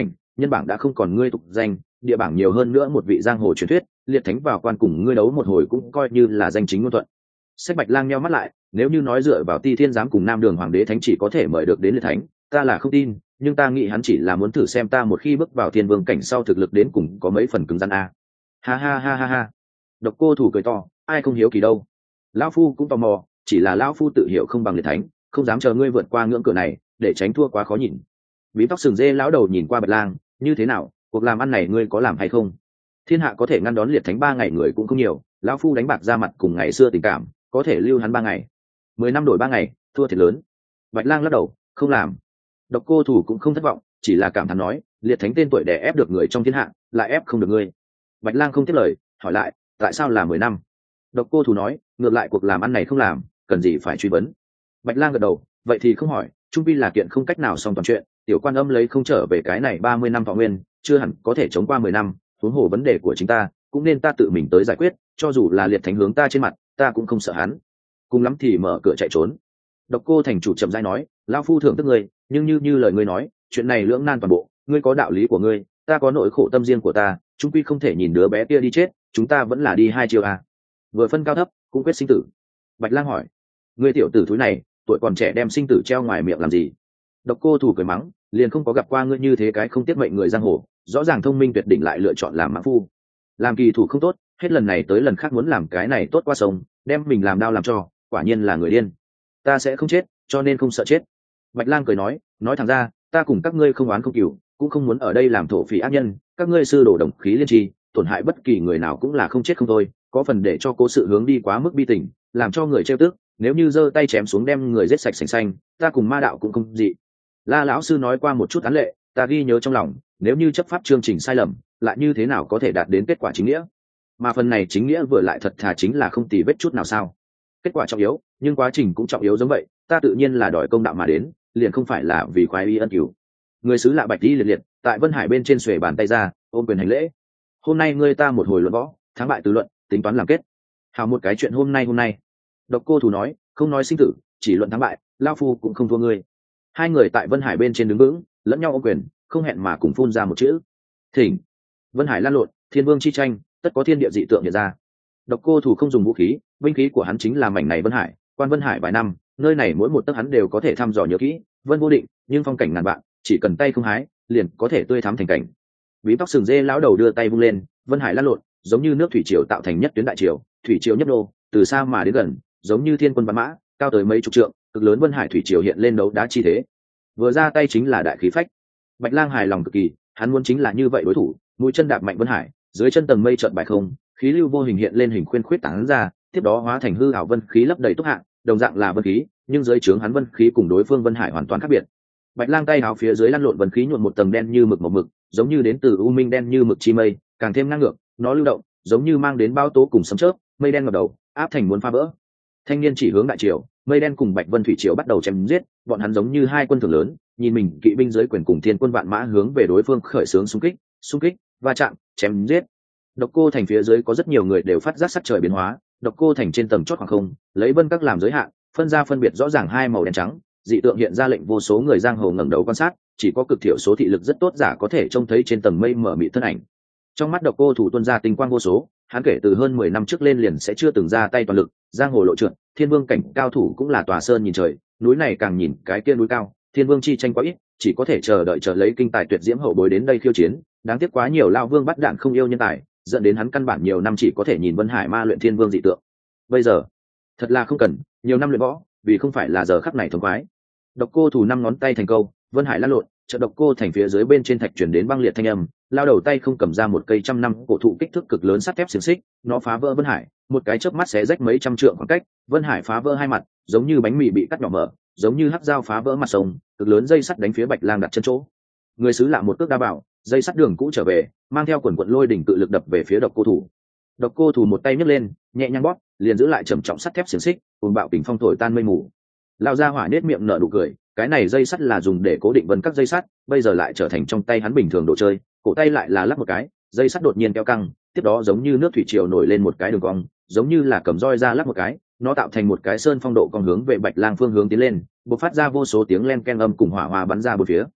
nhân bảng đã không còn ngươi tục danh, địa bảng nhiều hơn nữa một vị giang hồ truyền thuyết, liệt thánh vào quan cùng ngươi đấu một hồi cũng coi như là danh chính ngôn thuận. Sách Bạch Lang nheo mắt lại, nếu như nói dựa vào Ti Thiên giám cùng Nam Đường Hoàng đế thánh chỉ có thể mời được đến liệt thánh, ta là không tin, nhưng ta nghĩ hắn chỉ là muốn thử xem ta một khi bước vào thiên vương cảnh sau thực lực đến cùng có mấy phần cứng rắn a. Ha ha ha ha ha. Độc Cô Thủ cười to, ai không hiếu kỳ đâu. Lão phu cũng tò mò, chỉ là lão phu tự hiểu không bằng liệt thánh, không dám chờ ngươi vượt qua ngưỡng cửa này, để tránh thua quá khó nhìn. Bí tóc sừng dê lão đầu nhìn qua Bạch Lang, như thế nào, cuộc làm ăn này ngươi có làm hay không? Thiên hạ có thể ngăn đón liệt thánh 3 ngày người cũng không nhiều, lão phu đánh bạc ra mặt cùng ngày xưa tình cảm, có thể lưu hắn 3 ngày. 10 năm đổi 3 ngày, thua thiệt lớn. Bạch Lang lắc đầu, không làm. Độc Cô Thủ cũng không thất vọng, chỉ là cảm thán nói, liệt thánh tên tuổi đè ép được người trong thiên hạ, lại ép không được ngươi. Bạch Lang không tiếp lời, hỏi lại, tại sao là 10 năm? Độc Cô Thủ nói, ngược lại cuộc làm ăn này không làm, cần gì phải truy vấn. Bạch Lang gật đầu, vậy thì không hỏi, trung pi là kiện không cách nào xong toàn chuyện, tiểu quan âm lấy không trở về cái này 30 năm thọ nguyên, chưa hẳn có thể chống qua 10 năm, huống hồ vấn đề của chính ta, cũng nên ta tự mình tới giải quyết, cho dù là liệt thánh hướng ta trên mặt, ta cũng không sợ hắn. Cùng lắm thì mở cửa chạy trốn. Độc Cô thành chủ chậm rãi nói, lão phu thưởng thức ngươi, nhưng như lời ngươi nói, chuyện này lưỡng nan toàn bộ, ngươi có đạo lý của ngươi, ta có nỗi khổ tâm riêng của ta, chúng quy không thể nhìn đứa bé kia đi chết, chúng ta vẫn là đi hai chiều à. Vừa phân cao thấp, cũng quyết sinh tử. Bạch Lang hỏi, ngươi tiểu tử thúi này, tuổi còn trẻ đem sinh tử treo ngoài miệng làm gì? Độc Cô Thủ cười mắng, liền không có gặp qua ngươi như thế cái không tiếc mệnh người giang hồ, rõ ràng thông minh tuyệt đỉnh lại lựa chọn làm mã phu. Làm kỳ thủ không tốt, hết lần này tới lần khác muốn làm cái này tốt qua sống, đem mình làm đau làm cho, quả nhiên là người điên. Ta sẽ không chết, cho nên không sợ chết. Bạch Lang cười nói thẳng ra, ta cùng các ngươi không oán không cừu, cũng không muốn ở đây làm thổ phỉ ác nhân, các ngươi sư đổ đồng khí liên tri, tổn hại bất kỳ người nào cũng là không chết không thôi, có phần để cho cố sự hướng đi quá mức bi tình, làm cho người trêu tức, nếu như giơ tay chém xuống đem người giết sạch sành xanh, ta cùng ma đạo cũng không gì. La lão sư nói qua một chút án lệ, ta ghi nhớ trong lòng, nếu như chấp pháp chương trình sai lầm, lại như thế nào có thể đạt đến kết quả chính nghĩa? Mà phần này chính nghĩa vừa lại thật thà chính là không tì vết chút nào sao? Kết quả trọng yếu, nhưng quá trình cũng trọng yếu giống vậy, ta tự nhiên là đòi công đạo mà đến, liền không phải là vì khoái y ân cửu. Người xứ lạ Bạch Y liệt liệt, tại Vân Hải bên trên xuề bàn tay ra, ôm quyền hành lễ. Hôm nay ngươi ta một hồi luận võ, thắng bại từ luận, tính toán làm kết. Hào một cái chuyện hôm nay. Độc Cô Thủ nói, không nói sinh tử, chỉ luận thắng bại, lão phu cũng không thua ngươi. Hai người tại Vân Hải bên trên đứng vững, lẫn nhau ôm quyền, không hẹn mà cùng phun ra một chữ. Thỉnh. Vân Hải lan lộn, thiên vương chi tranh, tất có thiên địa dị tượng hiện ra. Độc Cô Thủ không dùng vũ khí, binh khí của hắn chính là mảnh này Vân Hải, quan Vân Hải vài năm, nơi này mỗi một tấc hắn đều có thể thăm dò nhớ kỹ, vân vô định, nhưng phong cảnh ngàn vạn, chỉ cần tay không hái, liền có thể tươi thắm thành cảnh. Bí tóc sừng dê lão đầu đưa tay vung lên, Vân Hải lan lộn, giống như nước thủy triều tạo thành nhất tuyến đại triều, thủy triều nhấp đô, từ xa mà đến gần, giống như thiên quân bắn mã, cao tới mấy chục trượng, cực lớn Vân Hải thủy triều hiện lên đấu đá chi thế. Vừa ra tay chính là đại khí phách. Bạch Lang hài lòng cực kỳ, hắn muốn chính là như vậy đối thủ, mũi chân đạp mạnh Vân Hải, dưới chân tầng mây chợt bài không, khí lưu vô hình hiện lên hình khuyên khuyết tán ra, tiếp đó hóa thành hư ảo vân khí lấp đầy túc hạng, đồng dạng là vân khí, nhưng dưới trướng hắn vân khí cùng đối phương Vân Hải hoàn toàn khác biệt. Bạch Lang tay áo phía dưới lăn lộn vân khí nhuộm một tầng đen như mực màu mực, giống như đến từ u minh đen như mực chi mây, càng thêm ngang ngược, nó lưu động, giống như mang đến bao tố cùng sấm chớp, mây đen ngập đầu, áp thành muốn phá vỡ. Thanh niên chỉ hướng đại triều, mây đen cùng Bạch Vân thủy triều bắt đầu chém giết, bọn hắn giống như hai quân thường lớn, nhìn mình kỵ binh dưới quyền cùng thiên quân vạn mã hướng về đối phương khởi xướng xung kích, va chạm, chém giết. Độc Cô thành phía dưới có rất nhiều người đều phát giác sắc trời biến hóa, Độc Cô thành trên tầng chót khoảng không, lấy vân các làm giới hạn, phân ra phân biệt rõ ràng hai màu đen trắng, dị tượng hiện ra lệnh vô số người giang hồ ngẩng đầu quan sát, chỉ có cực thiểu số thị lực rất tốt giả có thể trông thấy trên tầng mây mở mịt thân ảnh. Trong mắt Độc Cô thủ tuôn ra tinh quang vô số, hắn kể từ hơn 10 năm trước lên liền sẽ chưa từng ra tay toàn lực, giang hồ lộ trượt, thiên vương cảnh cao thủ cũng là tòa sơn nhìn trời, núi này càng nhìn cái kia núi cao, thiên vương chi tranh quá ít, chỉ có thể chờ đợi chờ lấy kinh tài tuyệt diễm hậu bối đến đây khiêu chiến, đáng tiếc quá nhiều lao vương bắt đạn không yêu nhân tài, dẫn đến hắn căn bản nhiều năm chỉ có thể nhìn Vân Hải ma luyện thiên vương dị tượng. Bây giờ, thật là không cần nhiều năm luyện võ, vì không phải là giờ khắc này thống khoái. Độc Cô thủ 5 ngón tay thành câu, Vân Hải lăn lộn, chợt Độc Cô thành phía dưới bên trên thạch chuyển đến băng liệt thanh âm, lao đầu tay không cầm ra một cây trăm năm cổ thụ kích thước cực lớn sắt thép xiềng xích, nó phá vỡ Vân Hải, một cái chớp mắt xé rách mấy trăm trượng khoảng cách, Vân Hải phá vỡ hai mặt, giống như bánh mì bị cắt nhỏ mở, giống như hắc dao phá vỡ mặt sông, cực lớn dây sắt đánh phía Bạch Lang đặt chân chỗ. Người xứ lạ một cước đa bảo, dây sắt đường cũ trở về, mang theo quần quần lôi đỉnh cự lực đập về phía Độc Cô thủ. Độc Cô thủ một tay nhấc lên, nhẹ nhàng bóp, liền giữ lại trầm trọng sắt thép xiềng xích, cùng bạo kình phong thổi tan mây mù. Lão gia hỏa nết miệng nở nụ cười, cái này dây sắt là dùng để cố định vân các dây sắt, bây giờ lại trở thành trong tay hắn bình thường đồ chơi, cổ tay lại là lắc một cái, dây sắt đột nhiên kéo căng, tiếp đó giống như nước thủy triều nổi lên một cái đường cong, giống như là cầm roi ra lắc một cái, nó tạo thành một cái sơn phong độ cong hướng về Bạch Lang phương hướng tiến lên, bộc phát ra vô số tiếng len ken âm cùng hỏa hoa bắn ra bốn phía.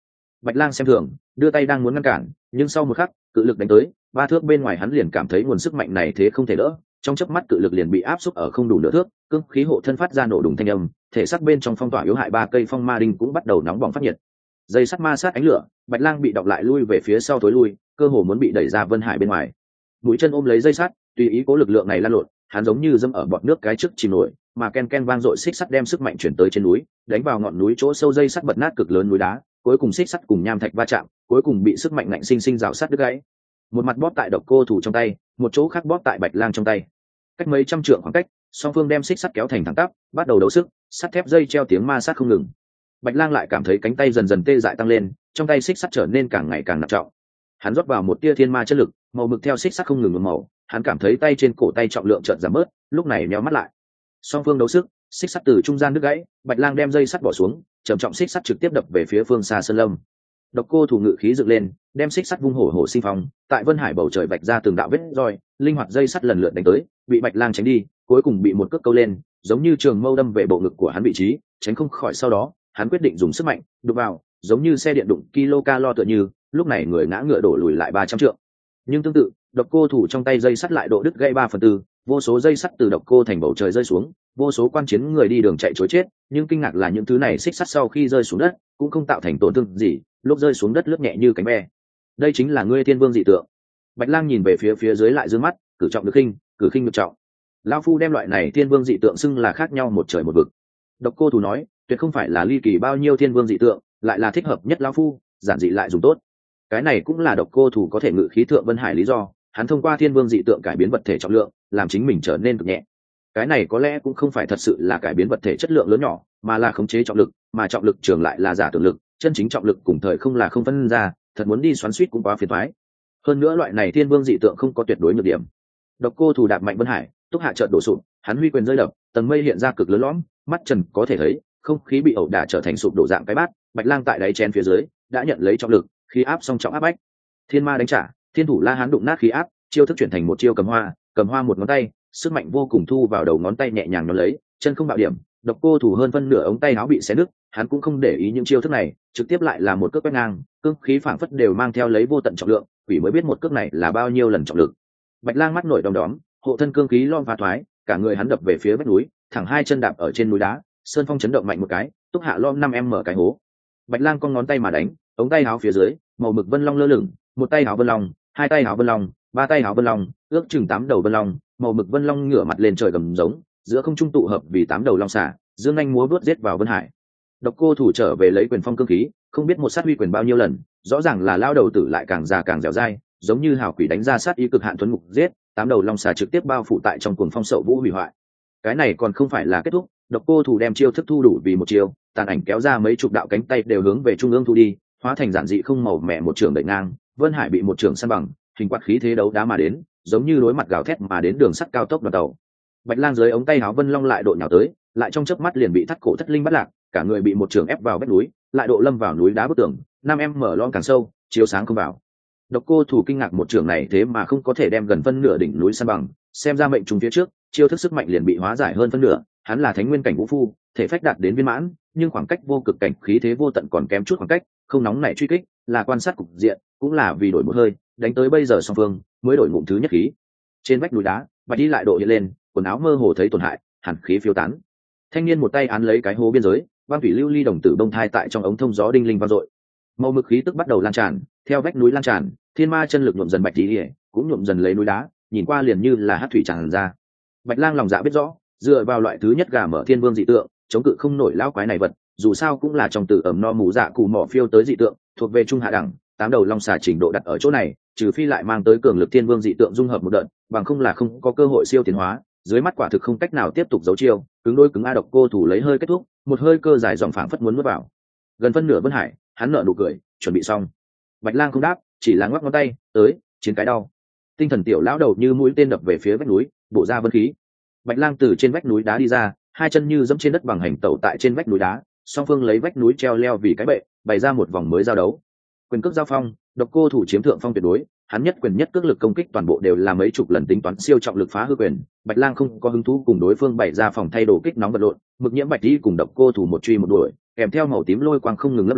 Bạch Lang xem thường, đưa tay đang muốn ngăn cản, nhưng sau một khắc, cự lực đánh tới, 3 thước bên ngoài hắn liền cảm thấy nguồn sức mạnh này thế không thể đỡ, trong chớp mắt cự lực liền bị áp xúc ở không đủ nửa thước, cương khí hộ thân phát ra nổ đùng thanh âm, thể xác bên trong phong tỏa yếu hại 3 cây phong ma đinh cũng bắt đầu nóng bỏng phát nhiệt. Dây sắt ma sát ánh lửa, Bạch Lang bị đọc lại lui về phía sau tối lui, cơ hồ muốn bị đẩy ra Vân Hải bên ngoài. Mũi chân ôm lấy dây sắt, tùy ý cố lực lượng này lan lộn, hắn giống như dẫm ở bọt nước cái trước chìm nổi, mà ken ken vang dội xích sắt đem sức mạnh chuyển tới trên núi, đánh vào ngọn núi chỗ sâu, dây sắt bật nát cực lớn núi đá, cuối cùng xích sắt cùng nham thạch va chạm, cuối cùng bị sức mạnh ngạnh sinh sinh rào sắt đứt gãy. Một mặt bóp tại Độc Cô Thủ trong tay, một chỗ khác bóp tại Bạch Lang trong tay. Cách mấy trăm trượng khoảng cách, song phương đem xích sắt kéo thành thẳng tắp, bắt đầu đấu sức, sắt thép dây treo tiếng ma sát không ngừng. Bạch Lang lại cảm thấy cánh tay dần dần tê dại tăng lên, trong tay xích sắt trở nên càng ngày càng nặng trọng. Hắn rót vào một tia thiên ma chất lực, màu mực theo xích sắt không ngừng nhuộm màu, hắn cảm thấy tay trên cổ tay trọng lượng chợt giảm bớt, lúc này nheo mắt lại. Song phương đấu sức, xích sắt từ trung gian đứt gãy, Bạch Lang đem dây sắt bỏ xuống, trầm trọng xích sắt trực tiếp đập về phía phương xa sơn lâm. Độc Cô Thủ ngự khí dựng lên, đem xích sắt vung hổ hổ sinh phong, tại Vân Hải bầu trời vạch ra từng đạo vết roi, linh hoạt dây sắt lần lượt đánh tới, bị Bạch Lang tránh đi, cuối cùng bị một cước câu lên, giống như trường mâu đâm về bộ ngực của hắn vị trí, tránh không khỏi. Sau đó, hắn quyết định dùng sức mạnh đụng vào, giống như xe điện đụng kilo tựa như, lúc này người ngã ngựa đổ lùi lại 300 trượng. Nhưng tương tự, Độc Cô Thủ trong tay dây sắt lại độ đứt gãy 3/4, vô số dây sắt từ Độc Cô thành bầu trời rơi xuống, vô số quan chiến người đi đường chạy trối chết, nhưng kinh ngạc là những thứ này xích sắt sau khi rơi xuống đất cũng không tạo thành tổn thương gì, lúc rơi xuống đất lướt nhẹ như cánh ve. Đây chính là ngươi Thiên Vương dị tượng. Bạch Lang nhìn về phía dưới lại dương mắt, cử trọng được khinh, cử khinh được trọng. Lão phu đem loại này Thiên Vương dị tượng xưng là khác nhau một trời một vực. Độc Cô Thủ nói, tuyệt không phải là ly kỳ bao nhiêu Thiên Vương dị tượng, lại là thích hợp nhất lão phu, giản dị lại dùng tốt. Cái này cũng là Độc Cô Thủ có thể ngự khí thượng Vân Hải lý do, hắn thông qua Thiên Vương dị tượng cải biến vật thể trọng lượng, làm chính mình trở nên cực nhẹ. Cái này có lẽ cũng không phải thật sự là cải biến vật thể chất lượng lớn nhỏ, mà là khống chế trọng lực, mà trọng lực trường lại là giả tưởng lực, chân chính trọng lực cùng thời không là không phân ra, thật muốn đi xoắn xuýt cũng quá phiền toái. Hơn nữa loại này Thiên Vương dị tượng không có tuyệt đối nhược điểm. Độc Cô Thủ đạp mạnh Vân Hải, túc hạ chợt đổ sụp, hắn huy quyền rơi đập, tầng mây hiện ra cực lớn lõm, mắt trần có thể thấy, không khí bị ẩu đả trở thành sụp đổ dạng cái bát. Bạch Lang tại đáy chén phía dưới đã nhận lấy trọng lực, khí áp song trọng áp bách. Thiên ma đánh trả, Thiên thủ La Hán đụng nát khí áp, chiêu thức chuyển thành một chiêu cầm hoa một ngón tay, sức mạnh vô cùng thu vào đầu ngón tay nhẹ nhàng nó lấy, chân không bạo điểm. Độc Cô Thủ hơn phân nửa ống tay áo bị xé nứt, hắn cũng không để ý những chiêu thức này, trực tiếp lại là một cước quét ngang, cương khí phảng phất đều mang theo lấy vô tận trọng lượng, quỷ mới biết một cước này là bao nhiêu lần trọng lực. Bạch Lang mắt nổi đom đóm, hộ thân cương khí lom phá thoái, cả người hắn đập về phía vách núi, thẳng hai chân đạp ở trên núi đá, sơn phong chấn động mạnh một cái, túc hạ lom 5m cái hố. Bạch Lang con ngón tay mà đánh, ống tay áo phía dưới, màu mực vân long lơ lửng, một tay áo vân long, hai tay áo vân long, ba tay áo vân long, ước chừng 8 đầu vân long, màu mực vân long ngửa mặt lên trời gầm giống, giữa không trung tụ hợp vì 8 đầu long xà, dương anh múa vuốt giết vào Vân Hải. Độc Cô Thủ trở về lấy quyền phong cương khí, không biết một sát huy quyền bao nhiêu lần, rõ ràng là lao đầu tử lại càng già càng dẻo dai, giống như hào quỷ đánh ra sát ý cực hạn tuấn ngục giết, 8 đầu long xà trực tiếp bao phủ tại trong cuồng phong sậu vũ hủy hoại. Cái này còn không phải là kết thúc, Độc Cô Thủ đem chiêu thức thu đủ vì một chiêu, tàn ảnh kéo ra mấy chục đạo cánh tay đều hướng về trung ương thu đi, hóa thành giản dị không màu mẹ một trường đẩy ngang, Vân Hải bị một trường san bằng, hình quạt khí thế đấu đá mà đến, giống như đối mặt gào thét mà đến đường sắt cao tốc đoàn tàu. Bạch Lang dưới ống tay áo vân long lại độ nhào tới, lại trong chớp mắt liền bị thắt cổ thất linh bắt lạc, cả người bị một trường ép vào vách núi, lại độ lâm vào núi đá bức tường, 5m mở lon càng sâu, chiếu sáng không vào. Độc Cô Thủ kinh ngạc một trường này thế mà không có thể đem gần phân nửa đỉnh núi san bằng, xem ra mệnh trùng phía trước, chiêu thức sức mạnh liền bị hóa giải hơn phân nửa. Hắn là thánh nguyên cảnh vũ phu, thể phách đạt đến viên mãn, nhưng khoảng cách vô cực cảnh khí thế vô tận còn kém chút khoảng cách, không nóng nảy truy kích, là quan sát cục diện, cũng là vì đổi một hơi, đánh tới bây giờ song phương mới đổi ngụm thứ nhất khí. Trên vách núi đá, Bạch đi lại độ hiện lên, quần áo mơ hồ thấy tổn hại, hàn khí phiêu tán. Thanh niên một tay án lấy cái hố biên giới, băng thủy lưu ly đồng tử bông thai tại trong ống thông gió đinh linh vang dội. Màu mực khí tức bắt đầu lan tràn, theo vách núi lan tràn, thiên ma chân lực nhuộm dần Bạch đi, cũng nhuộm dần lấy núi đá, nhìn qua liền như là hắc thủy tràn ra. Bạch Lang lòng dạ biết rõ, dựa vào loại thứ nhất gà mở thiên vương dị tượng, chống cự không nổi lão quái này vật, dù sao cũng là trong tử ẩm no mù dạ cù mỏ phiêu tới dị tượng, thuộc về trung hạ đẳng, 8 đầu long xà trình độ đặt ở chỗ này, trừ phi lại mang tới cường lực thiên vương dị tượng dung hợp một đợt, bằng không là không có cơ hội siêu tiến hóa. Dưới mắt quả thực không cách nào tiếp tục giấu chiêu, cứng đôi cứng a. Độc Cô Thủ lấy hơi kết thúc, một hơi cơ dài dòng phảng phất muốn nuốt vào. Gần phân nửa Vân Hải, hắn nở nụ cười, chuẩn bị xong. Bạch Lang không đáp, chỉ là ngoắc ngón tay, tới, chiến cái đau. Tinh thần tiểu lão đầu như mũi tên đập về phía vách núi, bổ ra vân khí. Bạch Lang từ trên vách núi đá đi ra, hai chân như dẫm trên đất bằng hành tẩu tại trên vách núi đá, song phương lấy vách núi treo leo vì cái bệ, bày ra một vòng mới giao đấu. Quyền cước giao phong, Độc Cô Thủ chiếm thượng phong tuyệt đối, hắn nhất quyền nhất cước lực công kích toàn bộ đều là mấy chục lần tính toán siêu trọng lực phá hư quyền. Bạch Lang không có hứng thú cùng đối phương bày ra phòng thay đồ kích nóng vật lộn, Mực Nhiễm Bạch đi cùng Độc Cô Thủ một truy một đuổi, kèm theo màu tím lôi quang không ngừng lấp lóe,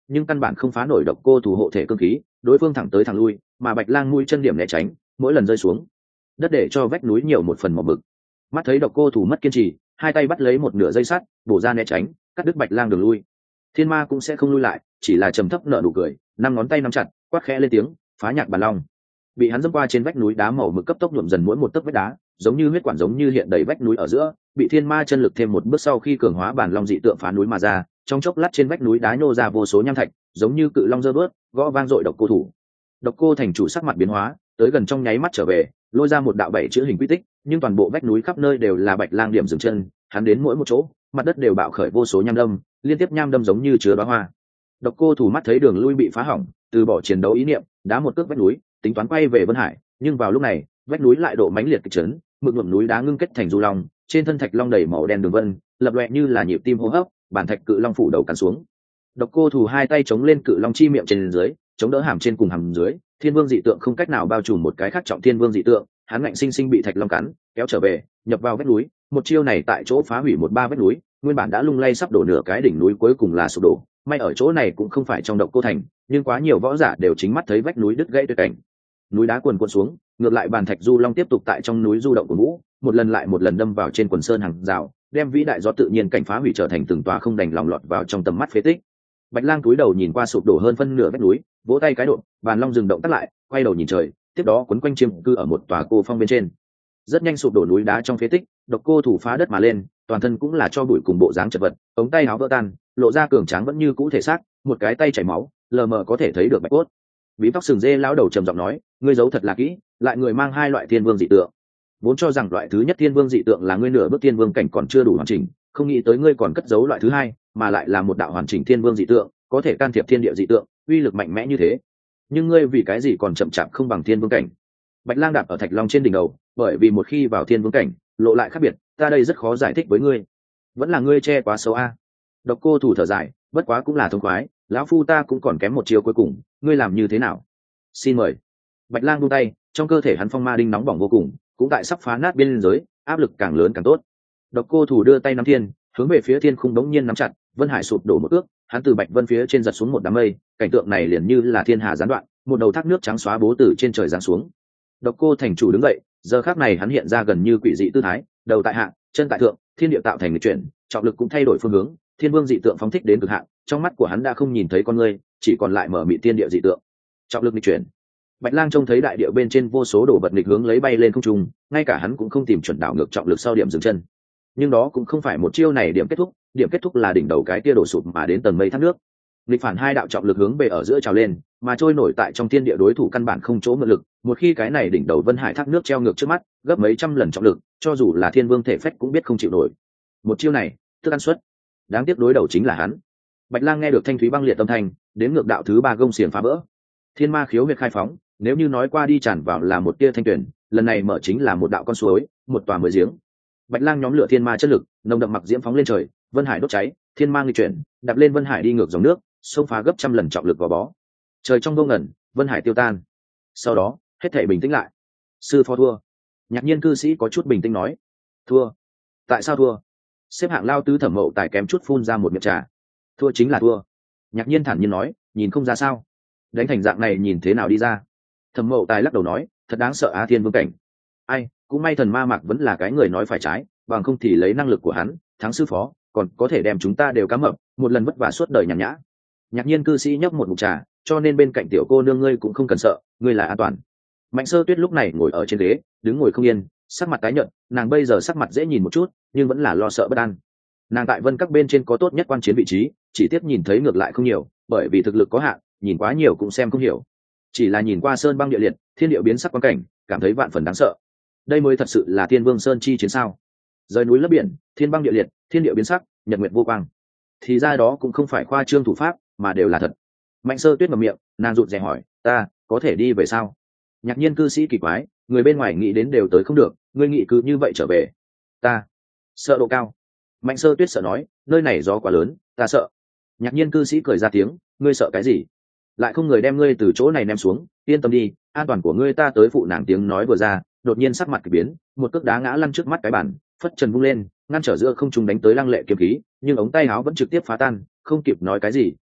nhưng căn bản không phá nổi độc cô thủ hộ thể cương khí, đối phương thẳng tới thẳng lui, mà Bạch Lang mũi chân điểm né tránh, mỗi lần rơi xuống đất để cho vách núi nhiều một phần màu mực. Mắt thấy độc cô thủ mất kiên trì, hai tay bắt lấy một nửa dây sắt, bổ ra né tránh, cắt đứt Bạch Lang đường lui. Thiên Ma cũng sẽ không lui lại, chỉ là trầm thấp nở nụ cười, năm ngón tay nắm chặt, quát khẽ lên tiếng, phá nhạc bản long. Bị hắn dẫm qua trên vách núi đá màu mực cấp tốc nhuộm dần mỗi một tấc vách đá, giống như huyết quản giống như hiện đầy vách núi ở giữa, bị Thiên Ma chân lực thêm một bước sau khi cường hóa bản long dị tượng phá núi mà ra, trong chốc lát trên vách núi đá nhô ra vô số nham thạch, giống như cự long giơ bước, gõ vang dội độc cô thủ. Độc cô thành chủ sắc mặt biến hóa, tới gần trong nháy mắt trở về, lôi ra một đạo bảy chữ hình quy tích, nhưng toàn bộ vách núi khắp nơi đều là Bạch Lang điểm dừng chân, hắn đến mỗi một chỗ, mặt đất đều bạo khởi vô số nham đâm, liên tiếp nham đâm giống như chứa đóa hoa. Độc cô thủ mắt thấy đường lui bị phá hỏng, từ bỏ chiến đấu ý niệm, đá một cước vách núi, tính toán quay về Vân Hải, nhưng vào lúc này, vách núi lại độ mãnh liệt kịch chấn, mực nhuộm núi đá ngưng kết thành du long, trên thân thạch long đầy màu đen đường vân, lập loè như là nhịp tim hô hấp, bản thạch cự long phủ đầu cắn xuống. Độc cô thủ hai tay chống lên cự long chi miệng trên dưới, chống đỡ hàm trên cùng hàm dưới, thiên vương dị tượng không cách nào bao trùm một cái khác trọng thiên vương dị tượng, hắn ngạnh sinh sinh bị thạch long cắn, kéo trở về, nhập vào vách núi, một chiêu này tại chỗ phá hủy một ba vách núi, nguyên bản đã lung lay sắp đổ nửa cái đỉnh núi cuối cùng là sụp đổ. May ở chỗ này cũng không phải trong Độc Cô thành, nhưng quá nhiều võ giả đều chính mắt thấy vách núi đứt gãy tuyệt cảnh. Núi đá cuồn cuộn xuống, ngược lại bàn thạch du long tiếp tục tại trong núi du động của vũ, một lần lại một lần đâm vào trên quần sơn hàng rào, đem vĩ đại gió tự nhiên cảnh phá hủy trở thành từng tòa không đành lòng lọt vào trong tầm mắt phế tích. Bạch Lang cúi đầu nhìn qua sụp đổ hơn phân nửa vách núi, vỗ tay cái độ, bàn long dừng động tắt lại, quay đầu nhìn trời, tiếp đó quấn quanh chiêm cư ở một tòa cô phong bên trên. Rất nhanh sụp đổ núi đá trong phế tích, Độc Cô thủ phá đất mà lên, toàn thân cũng là cho bụi cùng bộ dáng chật vật, ống tay áo vỡ tan, lộ ra cường tráng vẫn như cũ thể xác, một cái tay chảy máu, lờ mờ có thể thấy được bạch cốt. Bí tóc sừng dê lão đầu trầm giọng nói, ngươi giấu thật là kỹ, lại người mang hai loại thiên vương dị tượng. Vốn cho rằng loại thứ nhất thiên vương dị tượng là ngươi nửa bước thiên vương cảnh còn chưa đủ hoàn chỉnh, không nghĩ tới ngươi còn cất giấu loại thứ hai, mà lại là một đạo hoàn chỉnh thiên vương dị tượng, có thể can thiệp thiên địa dị tượng, uy lực mạnh mẽ như thế. Nhưng ngươi vì cái gì còn chậm chạp không bằng thiên vương cảnh? Bạch Lang đạp ở thạch long trên đỉnh đầu, bởi vì một khi vào thiên vương cảnh, lộ lại khác biệt, ta đây rất khó giải thích với ngươi. Vẫn là ngươi che quá xấu a. Độc Cô thủ thở dài, bất quá cũng là thông khoái, lão phu ta cũng còn kém một chiều cuối cùng, ngươi làm như thế nào? Xin mời. Bạch Lang buông tay, trong cơ thể hắn phong ma đinh nóng bỏng vô cùng, cũng tại sắp phá nát biên giới, áp lực càng lớn càng tốt. Độc Cô thủ đưa tay nắm thiên, hướng về phía thiên khung đống nhiên nắm chặt, Vân Hải sụp đổ một ước, hắn từ Bạch Vân phía trên giật xuống một đám mây, cảnh tượng này liền như là thiên hà gián đoạn, một đầu thác nước trắng xóa bố từ trên trời giáng xuống. Độc Cô thành chủ đứng dậy, giờ khắc này hắn hiện ra gần như quỷ dị tư thái, đầu tại hạ, chân tại thượng, thiên địa tạo thành nghịch chuyển, trọng lực cũng thay đổi phương hướng, thiên vương dị tượng phóng thích đến cực hạn, trong mắt của hắn đã không nhìn thấy con người, chỉ còn lại mở mị thiên địa dị tượng. Trọng lực nghịch chuyển. Bạch Lang trông thấy đại địa bên trên vô số đồ vật nghịch hướng lấy bay lên không trung, ngay cả hắn cũng không tìm chuẩn đảo ngược trọng lực sau điểm dừng chân. Nhưng đó cũng không phải một chiêu này điểm kết thúc là đỉnh đầu cái tia đổ sụp mà đến tầng mây thác nước. Nghịch phản hai đạo trọng lực hướng về ở giữa trào lên, mà trôi nổi tại trong thiên địa đối thủ căn bản không chỗ mượn lực, một khi cái này đỉnh đầu Vân Hải thác nước treo ngược trước mắt, gấp mấy trăm lần trọng lực, cho dù là thiên vương thể phách cũng biết không chịu nổi. Một chiêu này, tức ăn suất. Đáng tiếc đối đầu chính là hắn. Bạch Lang nghe được thanh thúy băng liệt âm thanh, đến ngược đạo thứ ba gông xiềng phá vỡ. Thiên ma khiếu huyệt khai phóng, nếu như nói qua đi tràn vào là một tia thanh tuyển, lần này mở chính là một đạo con suối, một tòa mới giếng. Bạch Lang nhóm lửa thiên ma chất lực, nồng đậm mặc diễm phóng lên trời, Vân Hải đốt cháy, thiên ma nghịch chuyển, đạp lên Vân Hải đi ngược dòng nước, xông phá gấp trăm lần trọng lực gò bó. Trời trong vô ngẩn, Vân Hải tiêu tan. Sau đó, hết thảy bình tĩnh lại. Sư phó thua. Nhạc Nhiên cư sĩ có chút bình tĩnh nói. Thua? Tại sao thua? Xếp hạng lao tứ Thẩm Mậu Tài kém chút phun ra một miệng trà. Thua chính là thua. Nhạc Nhiên thản nhiên nói, nhìn không ra sao. Đánh thành dạng này nhìn thế nào đi ra? Thẩm Mậu Tài lắc đầu nói, thật đáng sợ Á Thiên Vương cảnh. Ai, cũng may thần ma mạc vẫn là cái người nói phải trái, bằng không thì lấy năng lực của hắn, thắng sư phó, còn có thể đem chúng ta đều cám mập, một lần vất vả suốt đời nhàn nhã. Nhạc Nhiên cư sĩ nhấp một ngụm trà, cho nên bên cạnh tiểu cô nương ngươi cũng không cần sợ, ngươi là an toàn. Mạnh Sơ Tuyết lúc này ngồi ở trên ghế, đứng ngồi không yên, sắc mặt tái nhợt, nàng bây giờ sắc mặt dễ nhìn một chút, nhưng vẫn là lo sợ bất an. Nàng tại Vân Các bên trên có tốt nhất quan chiến vị trí, chỉ tiếc nhìn thấy ngược lại không nhiều, bởi vì thực lực có hạn, nhìn quá nhiều cũng xem không hiểu. Chỉ là nhìn qua sơn băng địa liệt, thiên địa biến sắc quan cảnh, cảm thấy vạn phần đáng sợ. Đây mới thật sự là Thiên Vương Sơn chi chiến sao? Rời núi lấp biển, thiên băng địa liệt, thiên địa biến sắc, nhật nguyệt vô quang. Thì ra đó cũng không phải khoa trương thủ pháp, mà đều là thật. Mạnh Sơ Tuyết mở miệng, nàng rụt rè hỏi, ta có thể đi về sao? Nhạc Nhiên cư sĩ kỳ quái, người bên ngoài nghĩ đến đều tới không được, ngươi nghĩ cứ như vậy trở về? Ta sợ độ cao. Mạnh Sơ Tuyết sợ nói, nơi này gió quá lớn, ta sợ. Nhạc Nhiên cư sĩ cười ra tiếng, ngươi sợ cái gì? Lại không người đem ngươi từ chỗ này ném xuống, yên tâm đi, an toàn của ngươi ta tới phụ. Nàng tiếng nói vừa ra, đột nhiên sắc mặt kỳ biến, một cước đá ngã lăn trước mắt cái bàn, phất trần vung lên, ngăn trở giữa không trung đánh tới lăng lệ kiếm khí, nhưng ống tay áo vẫn trực tiếp phá tan, không kịp nói cái gì,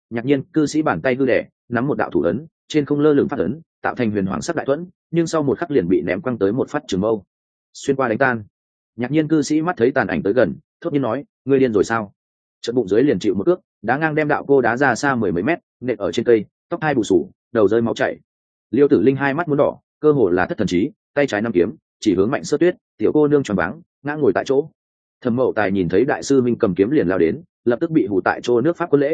Ngạc nhiên cư sĩ bàn tay hư đẻ nắm một đạo thủ ấn, trên không lơ lửng phát ấn tạo thành huyền hoàng sắc đại thuẫn, nhưng sau một khắc liền bị ném quăng tới một phát trường mâu xuyên qua đánh tan. Ngạc nhiên cư sĩ mắt thấy tàn ảnh tới gần, thốt nhiên nói, ngươi điên rồi sao? Trận bụng dưới liền chịu một cước đá ngang đem đạo cô đá ra xa mười mấy mét, nện ở trên cây, tóc hai bù sù, đầu rơi máu chảy. Liêu Tử Linh hai mắt muốn đỏ, cơ hồ là thất thần trí, tay trái nắm kiếm chỉ hướng Mạnh Sơ Tuyết, tiểu cô nương choáng váng ngã ngồi tại chỗ. Thẩm Mậu Tài nhìn thấy đại sư minh cầm kiếm liền lao đến, lập tức bị hù tại chỗ nước pháp quân lễ,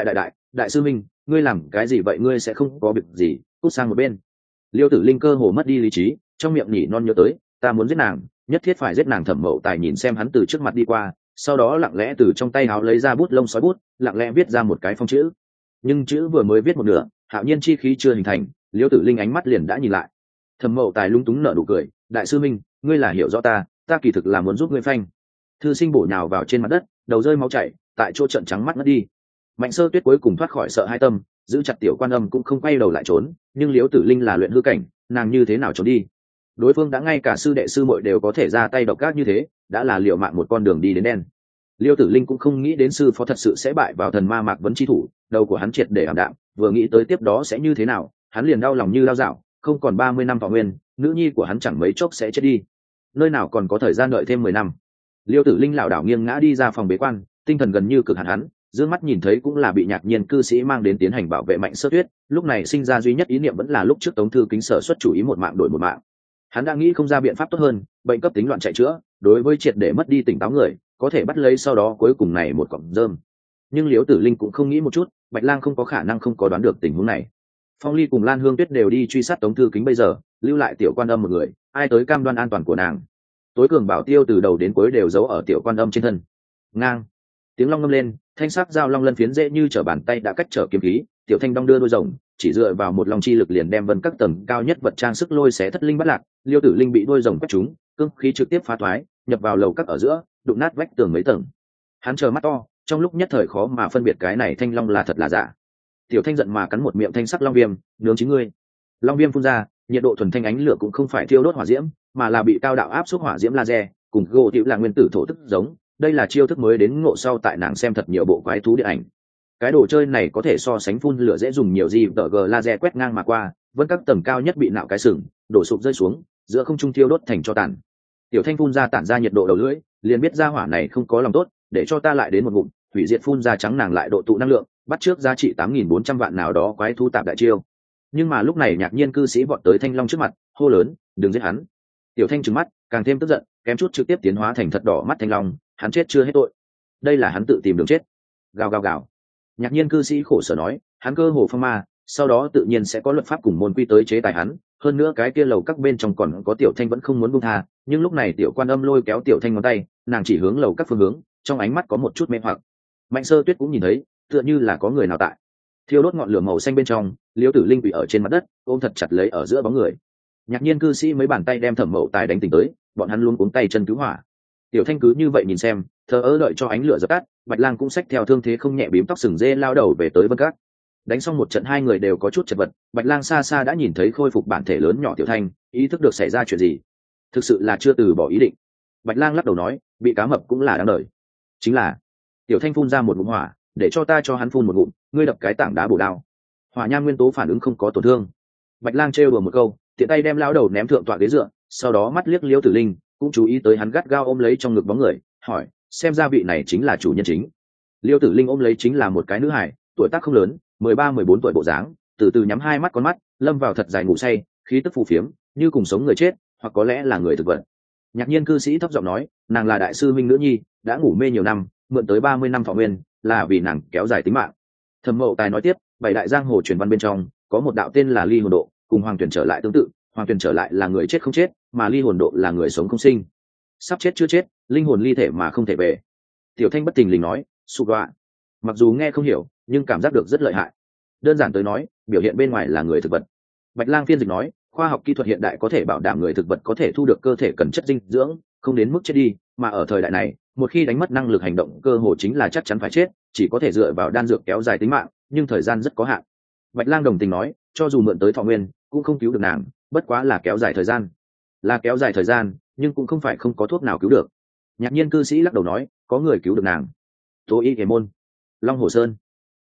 đại sư minh, ngươi làm cái gì vậy? Ngươi sẽ không có việc gì, cút sang một bên. Liêu Tử Linh cơ hồ mất đi lý trí, trong miệng nhỉ non nhớ tới, ta muốn giết nàng, nhất thiết phải giết nàng. Thẩm Mậu Tài nhìn xem hắn từ trước mặt đi qua, sau đó lặng lẽ từ trong tay áo lấy ra bút lông sói bút, lặng lẽ viết ra một cái phong chữ. Nhưng chữ vừa mới viết một nửa, hạo nhiên chi khí chưa hình thành, Liêu Tử Linh ánh mắt liền đã nhìn lại. Thẩm Mậu Tài lung túng nở nụ cười, đại sư minh, ngươi là hiểu rõ ta kỳ thực là muốn giúp ngươi phanh. Thư sinh bổ nhào vào trên mặt đất, đầu rơi máu chảy, tại chỗ trợn trắng mắt ngất đi. Mạnh Sơ Tuyết cuối cùng thoát khỏi sợ hai tâm, giữ chặt tiểu quan âm cũng không quay đầu lại trốn, nhưng Liễu Tử Linh là luyện hư cảnh, nàng như thế nào trốn đi? Đối phương đã ngay cả sư đệ sư muội đều có thể ra tay độc ác như thế, đã là liều mạng một con đường đi đến đen. Liêu Tử Linh cũng không nghĩ đến sư phó thật sự sẽ bại vào thần ma Mạc Vấn chi thủ, đầu của hắn triệt để ảm đạm, vừa nghĩ tới tiếp đó sẽ như thế nào, hắn liền đau lòng như lao dạo, không còn 30 năm thọ nguyên, nữ nhi của hắn chẳng mấy chốc sẽ chết đi. Nơi nào còn có thời gian đợi thêm 10 năm. Liêu Tử Linh lảo đảo nghiêng ngã đi ra phòng bế quan, tinh thần gần như cực hạn hắn, dương mắt nhìn thấy cũng là bị Ngạc nhiên cư sĩ mang đến tiến hành bảo vệ Mạnh Sơ Tuyết, lúc này sinh ra duy nhất ý niệm vẫn là lúc trước Tống Thư Kính sở xuất chủ ý một mạng đổi một mạng. Hắn đã nghĩ không ra biện pháp tốt hơn, bệnh cấp tính loạn chạy chữa, đối với triệt để mất đi tỉnh táo người, có thể bắt lấy sau đó cuối cùng này một cọng rơm. Nhưng Liễu Tử Linh cũng không nghĩ một chút, Bạch Lang không có khả năng không có đoán được tình huống này. Phong Ly cùng Lan Hương Tuyết đều đi truy sát Tống Thư Kính bây giờ, lưu lại tiểu quan âm một người, ai tới cam đoan an toàn của nàng? Tối cường bảo tiêu từ đầu đến cuối đều giấu ở tiểu quan âm trên thân. Ngang, tiếng long ngâm lên, thanh sắc dao long lân phiến dễ như trở bàn tay đã cách trở kiếm khí, tiểu thanh đong đưa đôi rồng, chỉ dựa vào một long chi lực liền đem vân các tầng cao nhất vật trang sức lôi xé thất linh bắt lạc. Liêu Tử Linh bị đôi rồng quét trúng, cương khí trực tiếp phá thoái, nhập vào lầu các ở giữa, đụng nát vách tường mấy tầng. Hắn trợn mắt to, trong lúc nhất thời khó mà phân biệt cái này thanh long là thật là giả. Tiểu thanh giận mà cắn một miệng thanh sắc long viêm, nướng chín ngươi. Long viêm phun ra, nhiệt độ thuần thanh ánh lửa cũng không phải thiêu đốt hỏa diễm, mà là bị cao đạo áp suất hỏa diễm laser, cùng gỗ tiểu là nguyên tử thổ tức giống. Đây là chiêu thức mới đến ngộ sau tại nàng xem thật nhiều bộ quái thú điện ảnh. Cái đồ chơi này có thể so sánh phun lửa dễ dùng nhiều gì, tờ g laser quét ngang mà qua, vẫn các tầng cao nhất bị nạo cái sừng, đổ sụp rơi xuống, giữa không trung thiêu đốt thành tro tàn. Tiểu thanh phun ra tản ra nhiệt độ đầu lưỡi, liền biết ra hỏa này không có lòng tốt, để cho ta lại đến một ngụm, hủy diệt phun ra trắng nàng lại độ tụ năng lượng, bắt trước giá trị 8.400 vạn nào đó quái thú tạp đại chiêu. Nhưng mà lúc này Ngạc nhiên cư sĩ vọt tới thanh long trước mặt, hô lớn, đừng giết hắn. Tiểu thanh trừng mắt, càng thêm tức giận, kém chút trực tiếp tiến hóa thành thật đỏ mắt thanh long, hắn chết chưa hết tội, đây là hắn tự tìm đường chết. Gào gào gào. Ngạc nhiên cư sĩ khổ sở nói, hắn cơ hồ phong ma, sau đó tự nhiên sẽ có luật pháp cùng môn quy tới chế tài hắn, hơn nữa cái kia lầu các bên trong còn có tiểu thanh vẫn không muốn buông tha, nhưng lúc này tiểu quan âm lôi kéo tiểu thanh ngón tay, nàng chỉ hướng lầu các phương hướng, trong ánh mắt có một chút mê hoặc. Mạnh Sơ Tuyết cũng nhìn thấy, tựa như là có người nào tại thiêu đốt ngọn lửa màu xanh bên trong. Liễu Tử Linh bị ở trên mặt đất, ôm thật chặt lấy ở giữa bóng người. Ngạc nhiên cư sĩ mấy bàn tay đem Thẩm Mậu Tài đánh tỉnh tới, bọn hắn luôn cuống tay chân cứu hỏa. Tiểu thanh cứ như vậy nhìn xem, thờ ơ đợi cho ánh lửa dập tắt. Bạch Lang cũng xách theo thương thế không nhẹ bím tóc sừng dê lao đầu về tới Vân Các. Đánh xong một trận hai người đều có chút chật vật, Bạch Lang xa xa đã nhìn thấy khôi phục bản thể lớn nhỏ tiểu thanh, ý thức được xảy ra chuyện gì, thực sự là chưa từ bỏ ý định. Bạch Lang lắc đầu nói, bị cá mập cũng là đáng đời. Chính là tiểu thanh phun ra một ngụm hỏa, để cho ta cho hắn phun một ngụm, ngươi đập cái tảng đá bổ đao. Hỏa nham nguyên tố phản ứng không có tổn thương. Bạch Lang trêu đùa một câu, tiện tay đem lao đầu ném thượng tọa ghế dựa, sau đó mắt liếc Liễu Tử Linh, cũng chú ý tới hắn gắt gao ôm lấy trong ngực bóng người, hỏi, xem ra vị này chính là chủ nhân chính. Liễu Tử Linh ôm lấy chính là một cái nữ hài, tuổi tác không lớn, 13-14 tuổi bộ dáng, từ từ nhắm hai mắt con mắt, lâm vào thật dài ngủ say, khí tức phù phiếm, như cùng sống người chết, hoặc có lẽ là người thực vật. Ngạc nhiên cư sĩ thấp giọng nói, nàng là đại sư minh nữ nhi, đã ngủ mê nhiều năm, mượn tới 30 năm thọ nguyên, là vì nàng kéo dài tính mạng. Thẩm Mậu Tài nói tiếp, bảy đại giang hồ truyền văn bên trong, có một đạo tên là Ly Hồn Độ, cùng Hoàng Tuyển trở lại tương tự, Hoàng Tuyển trở lại là người chết không chết, mà Ly Hồn Độ là người sống không sinh. Sắp chết chưa chết, linh hồn ly thể mà không thể về. Tiểu thanh bất tình lình nói, sụp đọa. Mặc dù nghe không hiểu, nhưng cảm giác được rất lợi hại. Đơn giản tới nói, biểu hiện bên ngoài là người thực vật. Bạch Lang phiên dịch nói, khoa học kỹ thuật hiện đại có thể bảo đảm người thực vật có thể thu được cơ thể cần chất dinh dưỡng, không đến mức chết đi, mà ở thời đại này, một khi đánh mất năng lực hành động, cơ hồ chính là chắc chắn phải chết, chỉ có thể dựa vào đan dược kéo dài tính mạng, nhưng thời gian rất có hạn. Bạch Lang đồng tình nói, cho dù mượn tới thọ nguyên, cũng không cứu được nàng, bất quá là kéo dài thời gian. Là kéo dài thời gian, nhưng cũng không phải không có thuốc nào cứu được. Ngạc nhiên cư sĩ lắc đầu nói, có người cứu được nàng. Tố Y Hề Môn, Long Hồ Sơn.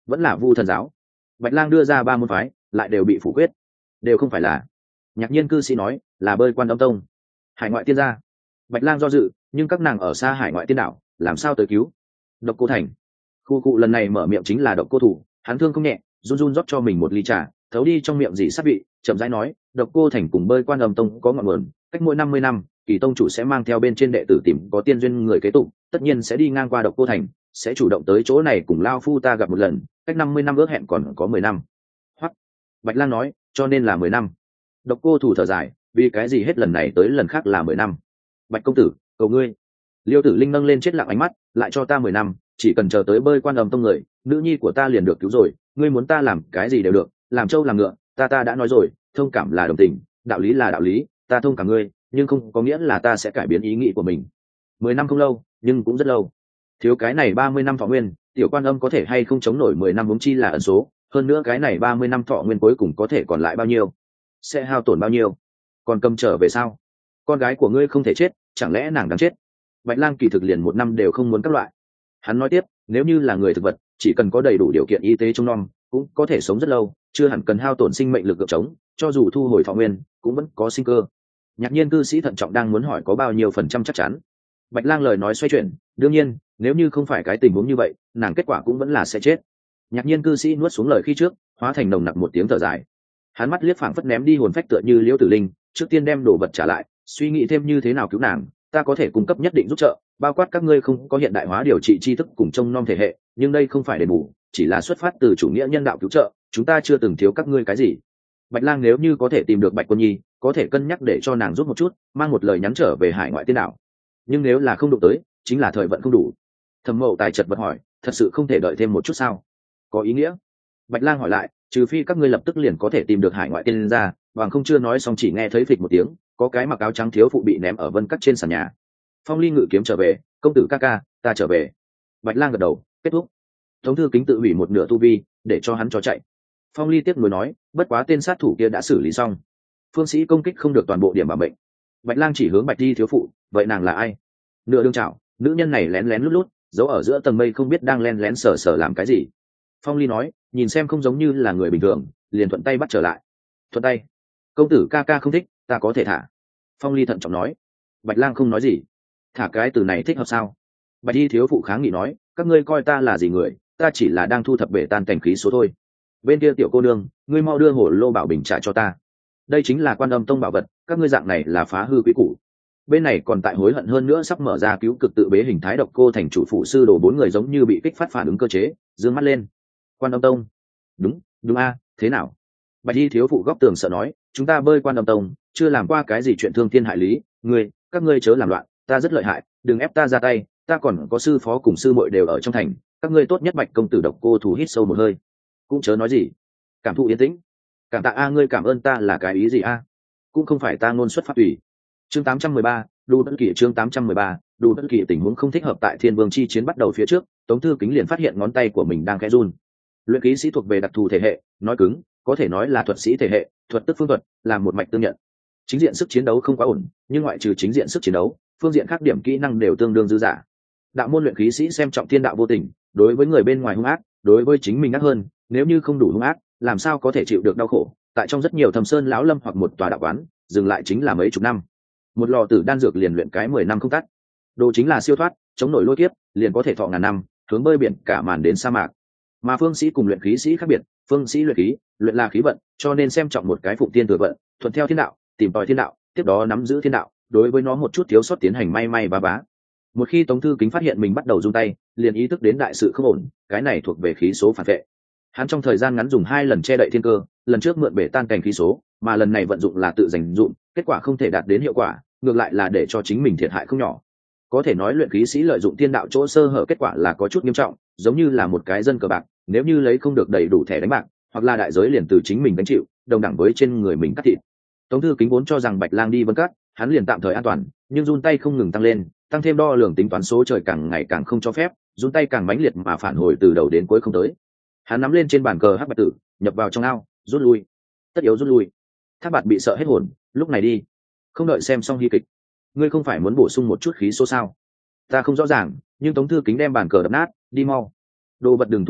vẫn là vu thần giáo. Bạch Lang đưa ra 3 môn phái lại đều bị phủ quyết, đều không phải là. Nhạc Nhiên cư sĩ nói là bơi Quan Âm tông, hải ngoại tiên gia. Bạch Lang do dự, nhưng các nàng ở xa hải ngoại tiên đảo, làm sao tới cứu? Độc Cô Thành. Khu cụ lần này mở miệng chính là Độc Cô Thủ, hắn thương không nhẹ, run run rót cho mình một ly trà, thấu đi trong miệng dị sát vị, chậm rãi nói, Độc Cô Thành cùng bơi Quan Âm tông có ngọn nguồn, cách mỗi 50 năm, Kỳ tông chủ sẽ mang theo bên trên đệ tử tìm có tiên duyên người kế tục, tất nhiên sẽ đi ngang qua Độc Cô Thành, sẽ chủ động tới chỗ này cùng lao phu ta gặp một lần, cách 50 năm ước hẹn còn có 10 năm. Hoặc Bạch Lang nói, cho nên là 10 năm. Độc Cô Thủ thở dài, vì cái gì hết lần này tới lần khác là 10 năm? Bạch công tử, cầu ngươi. Liêu Tử Linh nâng lên chết lặng ánh mắt, lại cho ta 10 năm, chỉ cần chờ tới bơi Quan Âm tông người, nữ nhi của ta liền được cứu rồi, ngươi muốn ta làm cái gì đều được, làm trâu làm ngựa, ta đã nói rồi, thông cảm là đồng tình, đạo lý là đạo lý, ta thông cảm ngươi, nhưng không có nghĩa là ta sẽ cải biến ý nghĩ của mình. 10 năm không lâu, nhưng cũng rất lâu. Thiếu cái này 30 năm thọ nguyên, tiểu Quan Âm có thể hay không chống nổi 10 năm huống chi là ẩn số, hơn nữa cái này 30 năm thọ nguyên cuối cùng có thể còn lại bao nhiêu? Sẽ hao tổn bao nhiêu? Còn cầm trở về sao? Con gái của ngươi không thể chết, chẳng lẽ nàng đáng chết? Bạch Lang kỳ thực liền 1 năm đều không muốn các loại. Hắn nói tiếp, nếu như là người thực vật, chỉ cần có đầy đủ điều kiện y tế trông nom, cũng có thể sống rất lâu, chưa hẳn cần hao tổn sinh mệnh lực gượng chống, cho dù thu hồi thọ nguyên, cũng vẫn có sinh cơ. Nhạc Nhiên cư sĩ thận trọng đang muốn hỏi có bao nhiêu phần trăm chắc chắn. Bạch Lang lời nói xoay chuyển, đương nhiên, nếu như không phải cái tình huống như vậy, nàng kết quả cũng vẫn là sẽ chết. Nhạc Nhiên cư sĩ nuốt xuống lời khi trước, hóa thành nồng nặc một tiếng thở dài. Hắn mắt liếc phảng phất ném đi hồn phách tựa như Liễu Tử Linh, trước tiên đem đồ vật trả lại, suy nghĩ thêm như thế nào cứu nàng, ta có thể cung cấp nhất định giúp trợ, bao quát các ngươi không có hiện đại hóa điều trị tri thức cùng trông nom thể hệ, nhưng đây không phải đền bù, chỉ là xuất phát từ chủ nghĩa nhân đạo cứu trợ, chúng ta chưa từng thiếu các ngươi cái gì. Bạch Lang nếu như có thể tìm được Bạch Quân Nhi, có thể cân nhắc để cho nàng giúp một chút, mang một lời nhắn trở về hải ngoại tiên đảo. Nhưng nếu là không đụng tới, chính là thời vận không đủ. Thẩm Mậu Tài chợt bật hỏi, thật sự không thể đợi thêm một chút sao? Có ý nghĩa? Bạch Lang hỏi lại, trừ phi các ngươi lập tức liền có thể tìm được hải ngoại tiên gia, bằng không. Chưa nói xong chỉ nghe thấy phịch một tiếng, có cái mặc áo trắng thiếu phụ bị ném ở vân cắt trên sàn nhà. Phong Ly ngự kiếm trở về, công tử ca ca, ta trở về. Bạch Lang gật đầu, kết thúc. Tống Thư Kính tự hủy một nửa tu vi, để cho hắn cho chạy. Phong Ly tiếp nối nói, bất quá tên sát thủ kia đã xử lý xong, phương sĩ công kích không được toàn bộ điểm bảo mệnh. Bạch Lang chỉ hướng Bạch Di thiếu phụ, vậy nàng là ai? Nửa đương chảo, nữ nhân này lén lén lút lút, giấu ở giữa tầng mây không biết đang len lén sờ sờ làm cái gì. Phong Ly nói, nhìn xem không giống như là người bình thường, liền thuận tay bắt trở lại. Thuận tay? Công tử ca ca không thích, ta có thể thả. Phong Ly thận trọng nói. Bạch Lang không nói gì. Thả cái từ này thích hợp sao? Bạch Di thiếu phụ kháng nghị nói, các ngươi coi ta là gì người, ta chỉ là đang thu thập bể tan cảnh khí số thôi. Bên kia tiểu cô nương, ngươi mau đưa hổ lô bảo bình trả cho ta. Đây chính là Quan Âm tông bảo vật, các ngươi dạng này là phá hư quý củ. Bên này còn tại hối hận hơn nữa, sắp mở ra cứu cực tự bế hình thái Độc Cô Thành chủ phụ sư đồ 4 người giống như bị kích phát phản ứng cơ chế, dương mắt lên. Quan Âm tông? Đúng a, thế nào? Bạch Y thiếu phụ góc tường sợ nói, chúng ta bơi Quan Âm tông, chưa làm qua cái gì chuyện thương thiên hại lý, các ngươi chớ làm loạn, ta rất lợi hại, đừng ép ta ra tay, ta còn có sư phó cùng sư muội đều ở trong thành, các ngươi tốt nhất Bạch công tử Độc Cô Thủ hít sâu một hơi. Cũng chớ nói gì, cảm thụ yên tĩnh. Cảm tạ a, ngươi cảm ơn ta là cái ý gì a? Cũng không phải ta ngôn xuất phát ủy. Chương 813, Đu Bất Kỳ. Chương 813, Đu Bất Kỳ. Tình huống không thích hợp tại Thiên Vương chi chiến bắt đầu phía trước, Tống Thư Kính liền phát hiện ngón tay của mình đang khẽ run. Luyện khí sĩ thuộc về đặc thù thể hệ, nói cứng, có thể nói là thuật sĩ thể hệ, thuật tức phương thuật, làm một mạch tương nhận. Chính diện sức chiến đấu không quá ổn, nhưng ngoại trừ chính diện sức chiến đấu, phương diện khác điểm kỹ năng đều tương đương dư dả. Đạo môn luyện khí sĩ xem trọng thiên đạo vô tình, đối với người bên ngoài hung ác, đối với chính mình ác hơn, nếu như không đủ hung ác, làm sao có thể chịu được đau khổ. Tại trong rất nhiều thâm sơn lão lâm hoặc một tòa đạo quán, dừng lại chính là mấy chục năm. Một lò tử đan dược liền luyện cái 10 năm không tắt. Đồ chính là siêu thoát, chống nổi lôi kiếp, liền có thể thọ ngàn năm, hướng bơi biển cả màn đến sa mạc. Mà phương sĩ cùng luyện khí sĩ khác biệt, phương sĩ luyện khí, luyện là khí vận, cho nên xem trọng một cái phụng tiên thừa vận, thuận theo thiên đạo, tìm tòi thiên đạo, tiếp đó nắm giữ thiên đạo, đối với nó một chút thiếu sót tiến hành may bá bá. Một khi Tống Thư Kính phát hiện mình bắt đầu run tay, liền ý thức đến đại sự không ổn, cái này thuộc về khí số phản vệ. Hắn trong thời gian ngắn dùng 2 lần che đậy thiên cơ, lần trước mượn bể tan cảnh khí số, mà lần này vận dụng là tự dành dụm, kết quả không thể đạt đến hiệu quả, ngược lại là để cho chính mình thiệt hại không nhỏ. Có thể nói luyện khí sĩ lợi dụng thiên đạo chỗ sơ hở, kết quả là có chút nghiêm trọng, giống như là một cái dân cờ bạc, nếu như lấy không được đầy đủ thẻ đánh bạc, hoặc là đại giới liền từ chính mình đánh chịu, đồng đẳng với trên người mình cắt thịt. Tống Thư Kính vốn cho rằng Bạch Lang đi Vân Cát, hắn liền tạm thời an toàn, nhưng run tay không ngừng tăng lên, tăng thêm đo lường tính toán số trời càng ngày càng không cho phép, run tay càng mãnh liệt mà phản hồi từ đầu đến cuối không tới. Hắn nắm lên trên bàn cờ hắc bạch tử, nhập vào trong ao, rút lui. Tất yếu rút lui. Thác Bạt bị sợ hết hồn, lúc này đi. Không đợi xem xong hy kịch, ngươi không phải muốn bổ sung một chút khí số sao? Ta không rõ ràng, nhưng Tống Thư Kính đem bàn cờ đập nát, đi mau. Đồ vật đừng thu thập,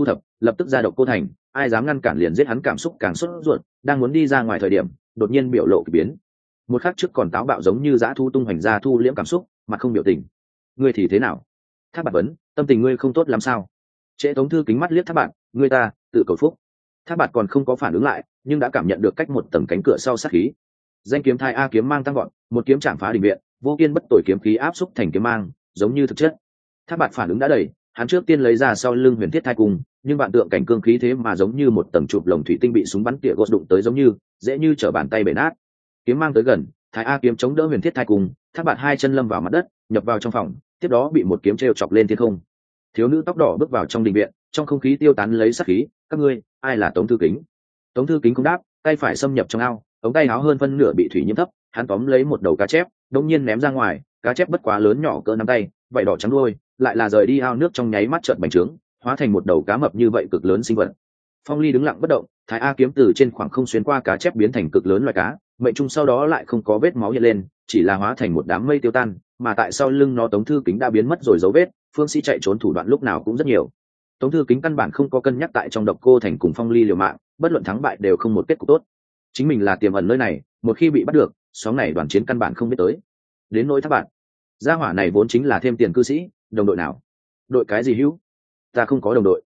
lập tức ra độc cô thành, ai dám ngăn cản liền giết hắn. Cảm xúc càng sốt ruột, đang muốn đi ra ngoài thời điểm đột nhiên biểu lộ kỳ biến. Một khắc trước còn táo bạo giống như dã thu tung hoành ra thu liễm cảm xúc, mặt không biểu tình. Ngươi thì thế nào? Thác Bạt vấn. Tâm tình ngươi không tốt làm sao? Trễ Tống Thư Kính mắt liếc Thác Bạt, ngươi ta tự cầu phúc. Thác Bạt còn không có phản ứng lại, nhưng đã cảm nhận được cách một tầng cánh cửa sau sát khí. Danh kiếm thai a kiếm mang tăng gọn, một kiếm chạm phá đỉnh viện, vô kiên bất tội kiếm khí áp xúc thành kiếm mang, giống như thực chất. Thác Bạt phản ứng đã đầy, hắn trước tiên lấy ra sau lưng huyền thiết thai cung, nhưng vạn tượng cảnh cương khí thế mà giống như một tầng chụp lồng thủy tinh bị súng bắn tỉa gọt đụng tới, giống như dễ như trở bàn tay bể nát. Kiếm mang tới gần, thái a kiếm chống đỡ huyền thiết thai cung, Thác Bạt hai chân lâm vào mặt đất, nhập vào trong phòng, tiếp đó bị một kiếm treo chọc lên thiên không. Thiếu nữ tóc đỏ bước vào trong đình viện, trong không khí tiêu tán lấy sát khí. Các ngươi, ai là Tống Thư Kính? Tống Thư Kính không đáp, tay phải xâm nhập trong ao, ống tay áo hơn phân nửa bị thủy nhiễm thấp, hắn tóm lấy một đầu cá chép, đột nhiên ném ra ngoài. Cá chép bất quá lớn nhỏ cỡ nắm tay, vảy đỏ trắng đuôi, lại là rời đi ao nước trong nháy mắt chợt bành trướng, hóa thành một đầu cá mập như vậy cực lớn sinh vật. Phong Ly đứng lặng bất động, thái a kiếm từ trên khoảng không xuyên qua cá chép biến thành cực lớn loài cá, mệnh trung sau đó lại không có vết máu hiện lên, chỉ là hóa thành một đám mây tiêu tan. Mà tại sau lưng nó Tống Thư Kính đã biến mất rồi dấu vết, phương sĩ chạy trốn thủ đoạn lúc nào cũng rất nhiều. Tống Thư Kính căn bản không có cân nhắc tại trong Độc Cô Thành cùng Phong Ly liều mạng, bất luận thắng bại đều không một kết cục tốt. Chính mình là tiềm ẩn nơi này, một khi bị bắt được, sóng này đoàn chiến căn bản không biết tới. Đến nỗi Thác Bạt, gia hỏa này vốn chính là thêm tiền cư sĩ, đồng đội nào? Đội cái gì hữu? Ta không có đồng đội.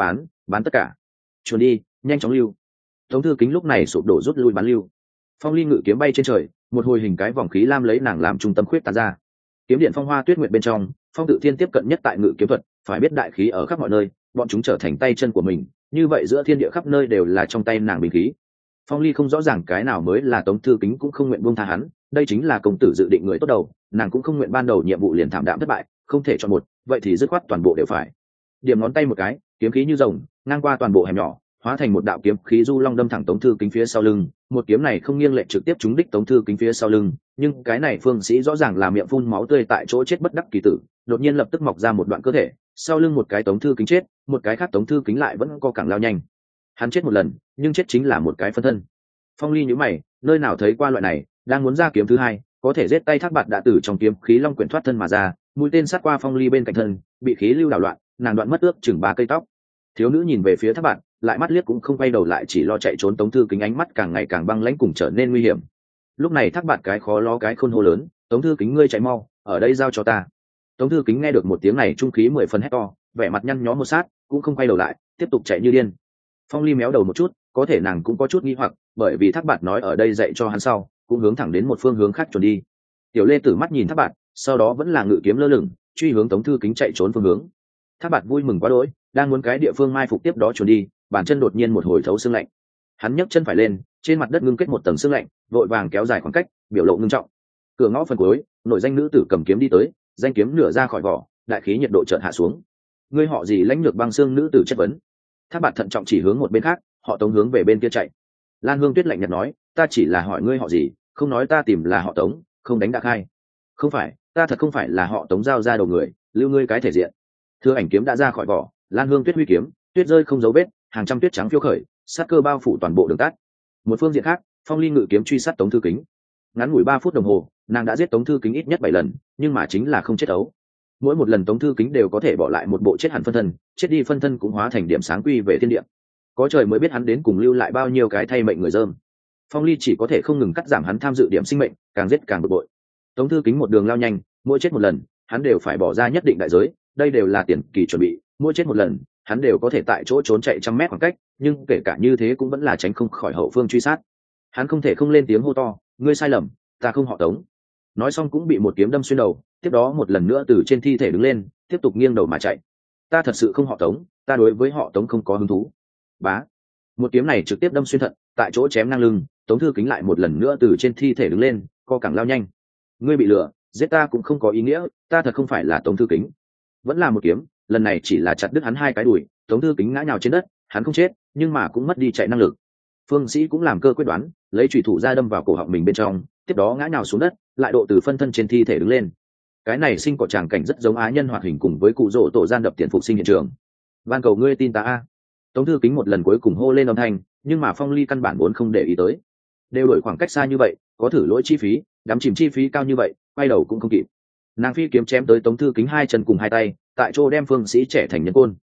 Bán tất cả. Chuồn đi, nhanh chóng lưu. Tống Thư Kính lúc này sụp đổ rút lui bán lưu. Phong Ly ngự kiếm bay trên trời, một hồi hình cái vòng khí lam lấy nàng làm trung tâm khuyết tán ra. Kiếm điện phong hoa tuyết nguyệt bên trong, Phong Tự Thiên tiếp cận nhất tại ngự kiếm thuật, phải biết đại khí ở khắp mọi nơi, bọn chúng trở thành tay chân của mình, như vậy giữa thiên địa khắp nơi đều là trong tay nàng bình khí. Phong Ly không rõ ràng cái nào mới là Tống Thư Kính, cũng không nguyện buông tha hắn, đây chính là công tử dự định người tốt đầu, nàng cũng không nguyện ban đầu nhiệm vụ liền thảm đạm thất bại, không thể chọn một, vậy thì dứt khoát toàn bộ đều phải. Điểm ngón tay một cái, kiếm khí như rồng, ngang qua toàn bộ hẻm nhỏ, hóa thành một đạo kiếm khí du long đâm thẳng Tống Thư Kính phía sau lưng. Một kiếm này không nghiêng lệch trực tiếp trúng đích Tống Thư Kính phía sau lưng, nhưng cái này phương sĩ rõ ràng là miệng phun máu tươi tại chỗ chết bất đắc kỳ tử, đột nhiên lập tức mọc ra một đoạn cơ thể, sau lưng một cái Tống Thư Kính chết, một cái khác Tống Thư Kính lại vẫn co cẳng lao nhanh. Hắn chết một lần, nhưng chết chính là một cái phân thân. Phong Ly nhíu mày, nơi nào thấy qua loại này, đang muốn ra kiếm thứ hai, có thể giết tay Thác Bạt đã từ trong kiếm khí long quyển thoát thân mà ra, mũi tên sát qua Phong Ly bên cạnh thân, bị khí lưu đảo loạn, nàng đoạn mất ước chừng 3 cây tóc. Thiếu nữ nhìn về phía Thác Bạt, lại mắt liếc cũng không quay đầu lại, chỉ lo chạy trốn. Tống Thư Kính ánh mắt càng ngày càng băng lãnh cùng trở nên nguy hiểm. Lúc này Thác Bạt cái khó lo cái khôn hô lớn, Tống Thư Kính ngươi chạy mau, ở đây giao cho ta. Tống Thư Kính nghe được một tiếng này trung khí 10 phần hét to, vẻ mặt nhăn nhó một sát, cũng không quay đầu lại, tiếp tục chạy như điên. Phong Ly méo đầu một chút, có thể nàng cũng có chút nghi hoặc, bởi vì Thác Bạt nói ở đây dạy cho hắn sau, cũng hướng thẳng đến một phương hướng khác trốn đi. Tiểu Lê Tử mắt nhìn Thác Bạt, sau đó vẫn là ngự kiếm lơ lửng, truy hướng Tống Thư Kính chạy trốn phương hướng. Thác Bạt vui mừng quá đỗi, đang muốn cái địa phương mai phục tiếp đó trốn đi, bàn chân đột nhiên một hồi thấu xương lạnh. Hắn nhấc chân phải lên, trên mặt đất ngưng kết một tầng xương lạnh, vội vàng kéo dài khoảng cách, biểu lộ ngưng trọng. Cửa ngõ phần cuối, nội danh nữ tử cầm kiếm đi tới, danh kiếm nửa ra khỏi vỏ, đại khí nhiệt độ chợt hạ xuống. Ngươi họ gì? Lãnh Nhược Băng Xương nữ tử chất vấn. Thác Bạt thận trọng chỉ hướng một bên khác, họ Tống hướng về bên kia chạy. Lan Hương Tuyết lạnh nhạt nói, ta chỉ là hỏi ngươi họ gì, không nói ta tìm là họ Tống, không đánh đã khai. Không phải, ta thật không phải là họ Tống, giao ra đầu người, lưu ngươi cái thể diện. Thưa ảnh kiếm đã ra khỏi vỏ, Lan Hương Tuyết huy kiếm, tuyết rơi không dấu vết, hàng trăm tuyết trắng phiêu khởi, sát cơ bao phủ toàn bộ đường tắt. Một phương diện khác, Phong Ly ngự kiếm truy sát Tống Thư Kính. Ngắn ngủi 3 phút đồng hồ, nàng đã giết Tống Thư Kính ít nhất 7 lần, nhưng mà chính là không chết ấu. Mỗi một lần Tống Thư Kính đều có thể bỏ lại một bộ chết hẳn phân thân, chết đi phân thân cũng hóa thành điểm sáng quy về thiên địa. Có trời mới biết hắn đến cùng lưu lại bao nhiêu cái thay mệnh người dơm. Phong Ly chỉ có thể không ngừng cắt giảm hắn tham dự điểm sinh mệnh, càng giết càng bực bội. Tống Thư Kính một đường lao nhanh, mỗi chết một lần, hắn đều phải bỏ ra nhất định đại giới, đây đều là tiền kỳ chuẩn bị, mỗi chết một lần, hắn đều có thể tại chỗ trốn chạy trăm mét khoảng cách, nhưng kể cả như thế cũng vẫn là tránh không khỏi hậu phương truy sát. Hắn không thể không lên tiếng hô to, ngươi sai lầm, ta không họ Tống. Nói xong cũng bị một kiếm đâm xuyên đầu, tiếp đó một lần nữa từ trên thi thể đứng lên, tiếp tục nghiêng đầu mà chạy. Ta thật sự không họ Tống, ta đối với họ Tống không có hứng thú. Bá, một kiếm này trực tiếp đâm xuyên thận, tại chỗ chém ngang lưng. Tống Thư Kính lại một lần nữa từ trên thi thể đứng lên, co cẳng lao nhanh. Ngươi bị lừa, giết ta cũng không có ý nghĩa, ta thật không phải là Tống Thư Kính. Vẫn là một kiếm, lần này chỉ là chặt đứt hắn 2 cái đùi. Tống Thư Kính ngã nhào trên đất, hắn không chết, nhưng mà cũng mất đi chạy năng lực. Phương Sĩ cũng làm cơ quyết đoán, lấy chủy thủ ra đâm vào cổ họng mình bên trong, tiếp đó ngã nhào xuống đất, lại độ từ phân thân trên thi thể đứng lên. Cái này sinh cỏ tràng cảnh rất giống á nhân hoạt hình cùng với cụ rỗ tổ gian đập tiền phục sinh hiện trường. Van cầu ngươi tin ta a. Tống Thư Kính một lần cuối cùng hô lên âm thanh, nhưng mà Phong Ly căn bản vốn không để ý tới. Đều đổi khoảng cách xa như vậy, có thử lỗi chi phí, đắm chìm chi phí cao như vậy, quay đầu cũng không kịp. Nàng phi kiếm chém tới Tống Thư Kính 2 chân cùng 2 tay, tại chỗ đem Phương Sĩ trẻ thành nhân côn.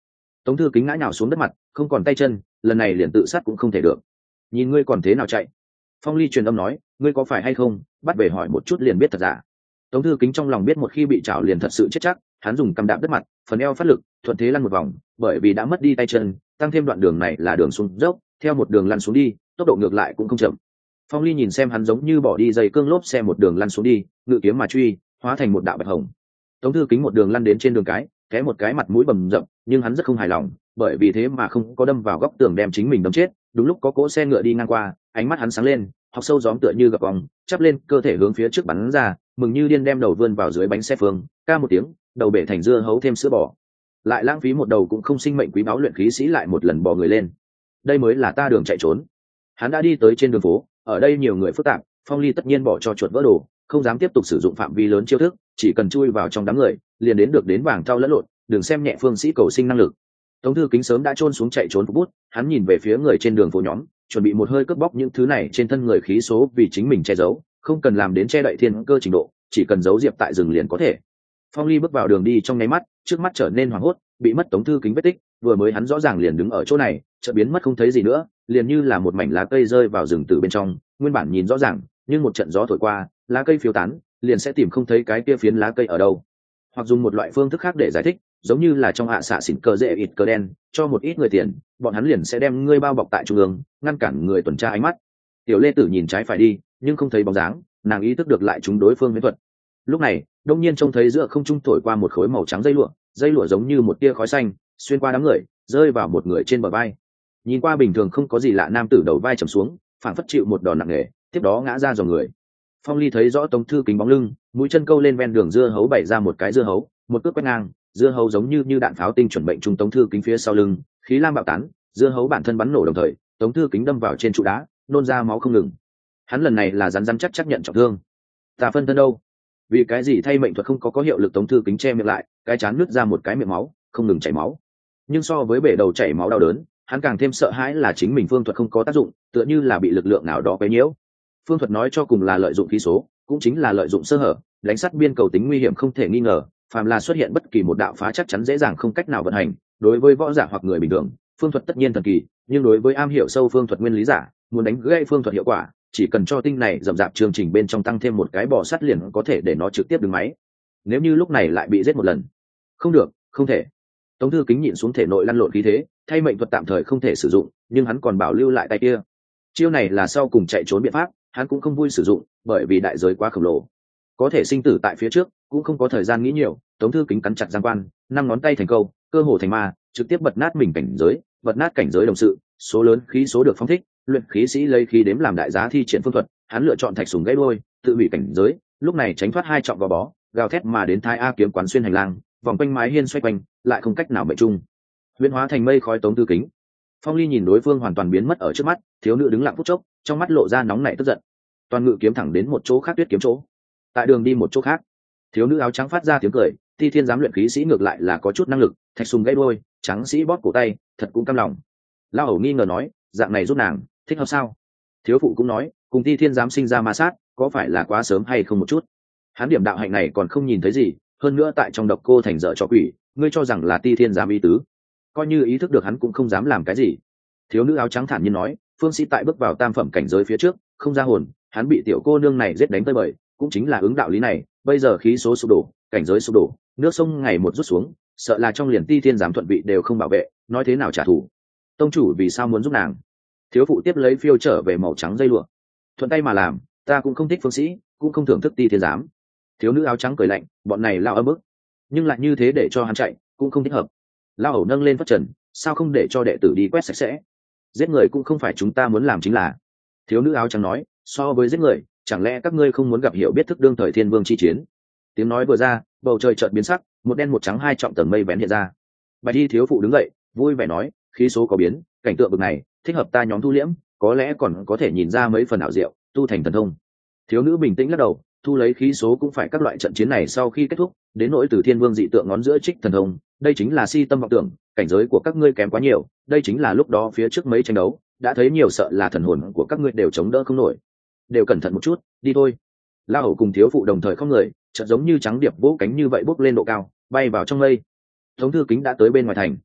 Tống thư kính ngã nhào xuống đất mặt, không còn tay chân, lần này liền tự sát cũng không thể được. Nhìn ngươi còn thế nào chạy. Phong Ly truyền âm nói, ngươi có phải hay không, bắt về hỏi một chút liền biết thật giả. Tống thư kính trong lòng biết một khi bị chảo liền thật sự chết chắc, hắn dùng cầm đạp đất mặt, phần eo phát lực, thuận thế lăn một vòng, bởi vì đã mất đi tay chân, tăng thêm đoạn đường này là đường xuống dốc, theo một đường lăn xuống đi, tốc độ ngược lại cũng không chậm. Phong Ly nhìn xem hắn giống như bỏ đi dây cương lốp xe một đường lăn xuống đi, ngự kiếm mà truy, hóa thành một đạo bạch hồng. Tống thư kính một đường lăn đến trên đường cái, té một cái mặt mũi bầm dập, nhưng hắn rất không hài lòng, bởi vì thế mà không có đâm vào góc tường đem chính mình đâm chết. Đúng lúc có cỗ xe ngựa đi ngang qua, ánh mắt hắn sáng lên, học sâu gióm tựa như gặp vòng, chắp lên cơ thể hướng phía trước bắn ra, mừng như điên đem đầu vươn vào dưới bánh xe phương, ca một tiếng, đầu bể thành dưa hấu thêm sữa bò. Lại lãng phí một đầu cũng không sinh mệnh quý báu luyện khí sĩ lại một lần bò người lên. Đây mới là ta đường chạy trốn. Hắn đã đi tới trên đường phố, ở đây nhiều người phức tạp, Phong Ly tất nhiên bỏ cho chuột vỡ đồ, không dám tiếp tục sử dụng phạm vi lớn chiêu thức, chỉ cần chui vào trong đám người, liền đến được đến vàng trao lẫn lộn, đừng xem nhẹ phương sĩ cầu sinh năng lực. Tống thư kính sớm đã chôn xuống chạy trốn phục bút, hắn nhìn về phía người trên đường phố nhóm, chuẩn bị một hơi cướp bóc những thứ này trên thân người khí số vì chính mình che giấu, không cần làm đến che đậy thiên cơ trình độ, chỉ cần giấu diệp tại rừng liền có thể. Phong Ly bước vào đường đi trong nháy mắt, trước mắt trở nên hoảng hốt, bị mất Tống thư kính vết tích, vừa mới hắn rõ ràng liền đứng ở chỗ này, chợt biến mất không thấy gì nữa, liền như là một mảnh lá cây rơi vào rừng từ bên trong, nguyên bản nhìn rõ ràng, nhưng một trận gió thổi qua, lá cây phiêu tán, liền sẽ tìm không thấy cái kia phiến lá cây ở đâu. Hoặc dùng một loại phương thức khác để giải thích, giống như là trong hạ xạ xỉn cờ dễ ịt cờ đen, cho một ít người tiền, bọn hắn liền sẽ đem ngươi bao bọc tại trung ương, ngăn cản người tuần tra ánh mắt. Tiểu Lê Tử nhìn trái phải đi, nhưng không thấy bóng dáng, nàng ý thức được lại chúng đối phương miễn thuật. Lúc này, đông nhiên trông thấy giữa không trung thổi qua một khối màu trắng dây lụa giống như một tia khói xanh, xuyên qua đám người, rơi vào một người trên bờ vai. Nhìn qua bình thường không có gì lạ, nam tử đầu vai trầm xuống, phản phất chịu một đòn nặng nề, tiếp đó ngã ra dòng người. Phong Ly thấy rõ Tống thư kính bóng lưng, mũi chân câu lên ven đường dưa hấu bày ra một cái dưa hấu, một cước quét ngang, dưa hấu giống như đạn pháo tinh chuẩn bệnh trúng Tống thư kính phía sau lưng, khí lam bạo tán, dưa hấu bản thân bắn nổ đồng thời, Tống thư kính đâm vào trên trụ đá, nôn ra máu không ngừng. Hắn lần này là rắn chắc chấp nhận trọng thương. Ta phân thân đâu? Vì cái gì thay mệnh thuật không có hiệu lực? Tống thư kính che miệng lại, cái chán nứt ra một cái miệng máu, không ngừng chảy máu. Nhưng so với bể đầu chảy máu đau đớn, hắn càng thêm sợ hãi là chính mình phương thuật không có tác dụng, tựa như là bị lực lượng nào đó quấy nhiễu. Phương thuật nói cho cùng là lợi dụng khí số, cũng chính là lợi dụng sơ hở, đánh sát biên cầu tính nguy hiểm không thể nghi ngờ, phàm là xuất hiện bất kỳ một đạo phá chắc chắn dễ dàng không cách nào vận hành. Đối với võ giả hoặc người bình thường, phương thuật tất nhiên thần kỳ, nhưng đối với am hiểu sâu phương thuật nguyên lý giả, muốn đánh gãy phương thuật hiệu quả, chỉ cần cho tinh này rậm rạp chương trình bên trong tăng thêm một cái bò sắt liền có thể để nó trực tiếp đứng máy. Nếu như lúc này lại bị giết một lần, không được, không thể. Tống thư kính nhịn xuống thể nội lăn lộn khí thế, thay mệnh thuật tạm thời không thể sử dụng, nhưng hắn còn bảo lưu lại tay kia. Chiêu này là sau cùng chạy trốn biện pháp, hắn cũng không vui sử dụng, bởi vì đại giới quá khổng lồ, có thể sinh tử tại phía trước, cũng không có thời gian nghĩ nhiều. Tống thư kính cắn chặt giang quan, năm ngón tay thành câu, cơ hồ thành ma, trực tiếp bật nát mình cảnh giới, bật nát cảnh giới đồng sự, số lớn khí số được phóng thích, luyện khí sĩ lấy khí đếm làm đại giá thi triển phương thuật, hắn lựa chọn thạch sùng gãy đôi, tự hủy cảnh giới, lúc này tránh thoát hai trọng gò bó, gào thét mà đến Thái A kiếm quán xuyên hành lang, vòng quanh mái hiên xoay quanh, lại không cách nào mệnh chung, huyễn hóa thành mây khói. Tống thư kính. Phong Ly nhìn đối phương hoàn toàn biến mất ở trước mắt, thiếu nữ đứng lặng phút chốc, trong mắt lộ ra nóng nảy tức giận. Toàn ngự kiếm thẳng đến một chỗ khác, tuyết kiếm chỗ. Tại đường đi một chỗ khác, thiếu nữ áo trắng phát ra tiếng cười, Ti Thiên giám luyện khí sĩ ngược lại là có chút năng lực, thạch sùng gãy đôi, trắng sĩ bóp cổ tay, thật cũng cam lòng. Lao Hầu nghi ngờ nói, dạng này giúp nàng thích hợp sao? Thiếu phụ cũng nói, cùng Ti Thiên giám sinh ra ma sát, có phải là quá sớm hay không một chút? Hắn điểm đạo hạnh này còn không nhìn thấy gì, hơn nữa tại trong độc cô thành dở cho quỷ, ngươi cho rằng là Ti Thiên giám ý tứ? Coi như ý thức được hắn cũng không dám làm cái gì. Thiếu nữ áo trắng thản nhiên nói, phương sĩ tại bước vào tam phẩm cảnh giới phía trước, không ra hồn, hắn bị tiểu cô nương này giết đánh tới bời, cũng chính là ứng đạo lý này. Bây giờ khí số sụp đổ, cảnh giới sụp đổ, nước sông ngày một rút xuống, sợ là trong liền Ti Thiên giám thuận vị đều không bảo vệ, nói thế nào trả thù? Tông chủ vì sao muốn giúp nàng? Thiếu phụ tiếp lấy phiêu trở về màu trắng dây lụa, thuận tay mà làm, ta cũng không thích phương sĩ, cũng không thưởng thức Ti Thiên giám. Thiếu nữ áo trắng cười lạnh, bọn này lao ấm ức, nhưng lại như thế để cho hắn chạy, cũng không thích hợp. Lao Hầu nâng lên phất trần, sao không để cho đệ tử đi quét sạch sẽ? Giết người cũng không phải chúng ta muốn làm chính là. Thiếu nữ áo trắng nói, so với giết người, chẳng lẽ các ngươi không muốn gặp hiểu biết thức đương thời thiên vương chi chiến? Tiếng nói vừa ra, bầu trời chợt biến sắc, một đen một trắng hai trọng tầng mây vén hiện ra. Bạch y thiếu phụ đứng dậy, vui vẻ nói, khí số có biến, cảnh tượng bực này thích hợp ta nhóm thu liễm, có lẽ còn có thể nhìn ra mấy phần ảo diệu, tu thành thần thông. Thiếu nữ bình tĩnh lắc đầu, thu lấy khí số cũng phải các loại trận chiến này sau khi kết thúc, đến nỗi từ thiên vương dị tượng ngón giữa trích thần thông, đây chính là si tâm vọng tưởng, cảnh giới của các ngươi kém quá nhiều, đây chính là lúc đó phía trước mấy tranh đấu đã thấy nhiều, sợ là thần hồn của các ngươi đều chống đỡ không nổi. Đều cẩn thận một chút, đi thôi. La Hầu cùng thiếu phụ đồng thời không người, chợt giống như trắng điệp vỗ cánh như vậy bốc lên độ cao, bay vào trong mây. Tống thư kính đã tới bên ngoài thành.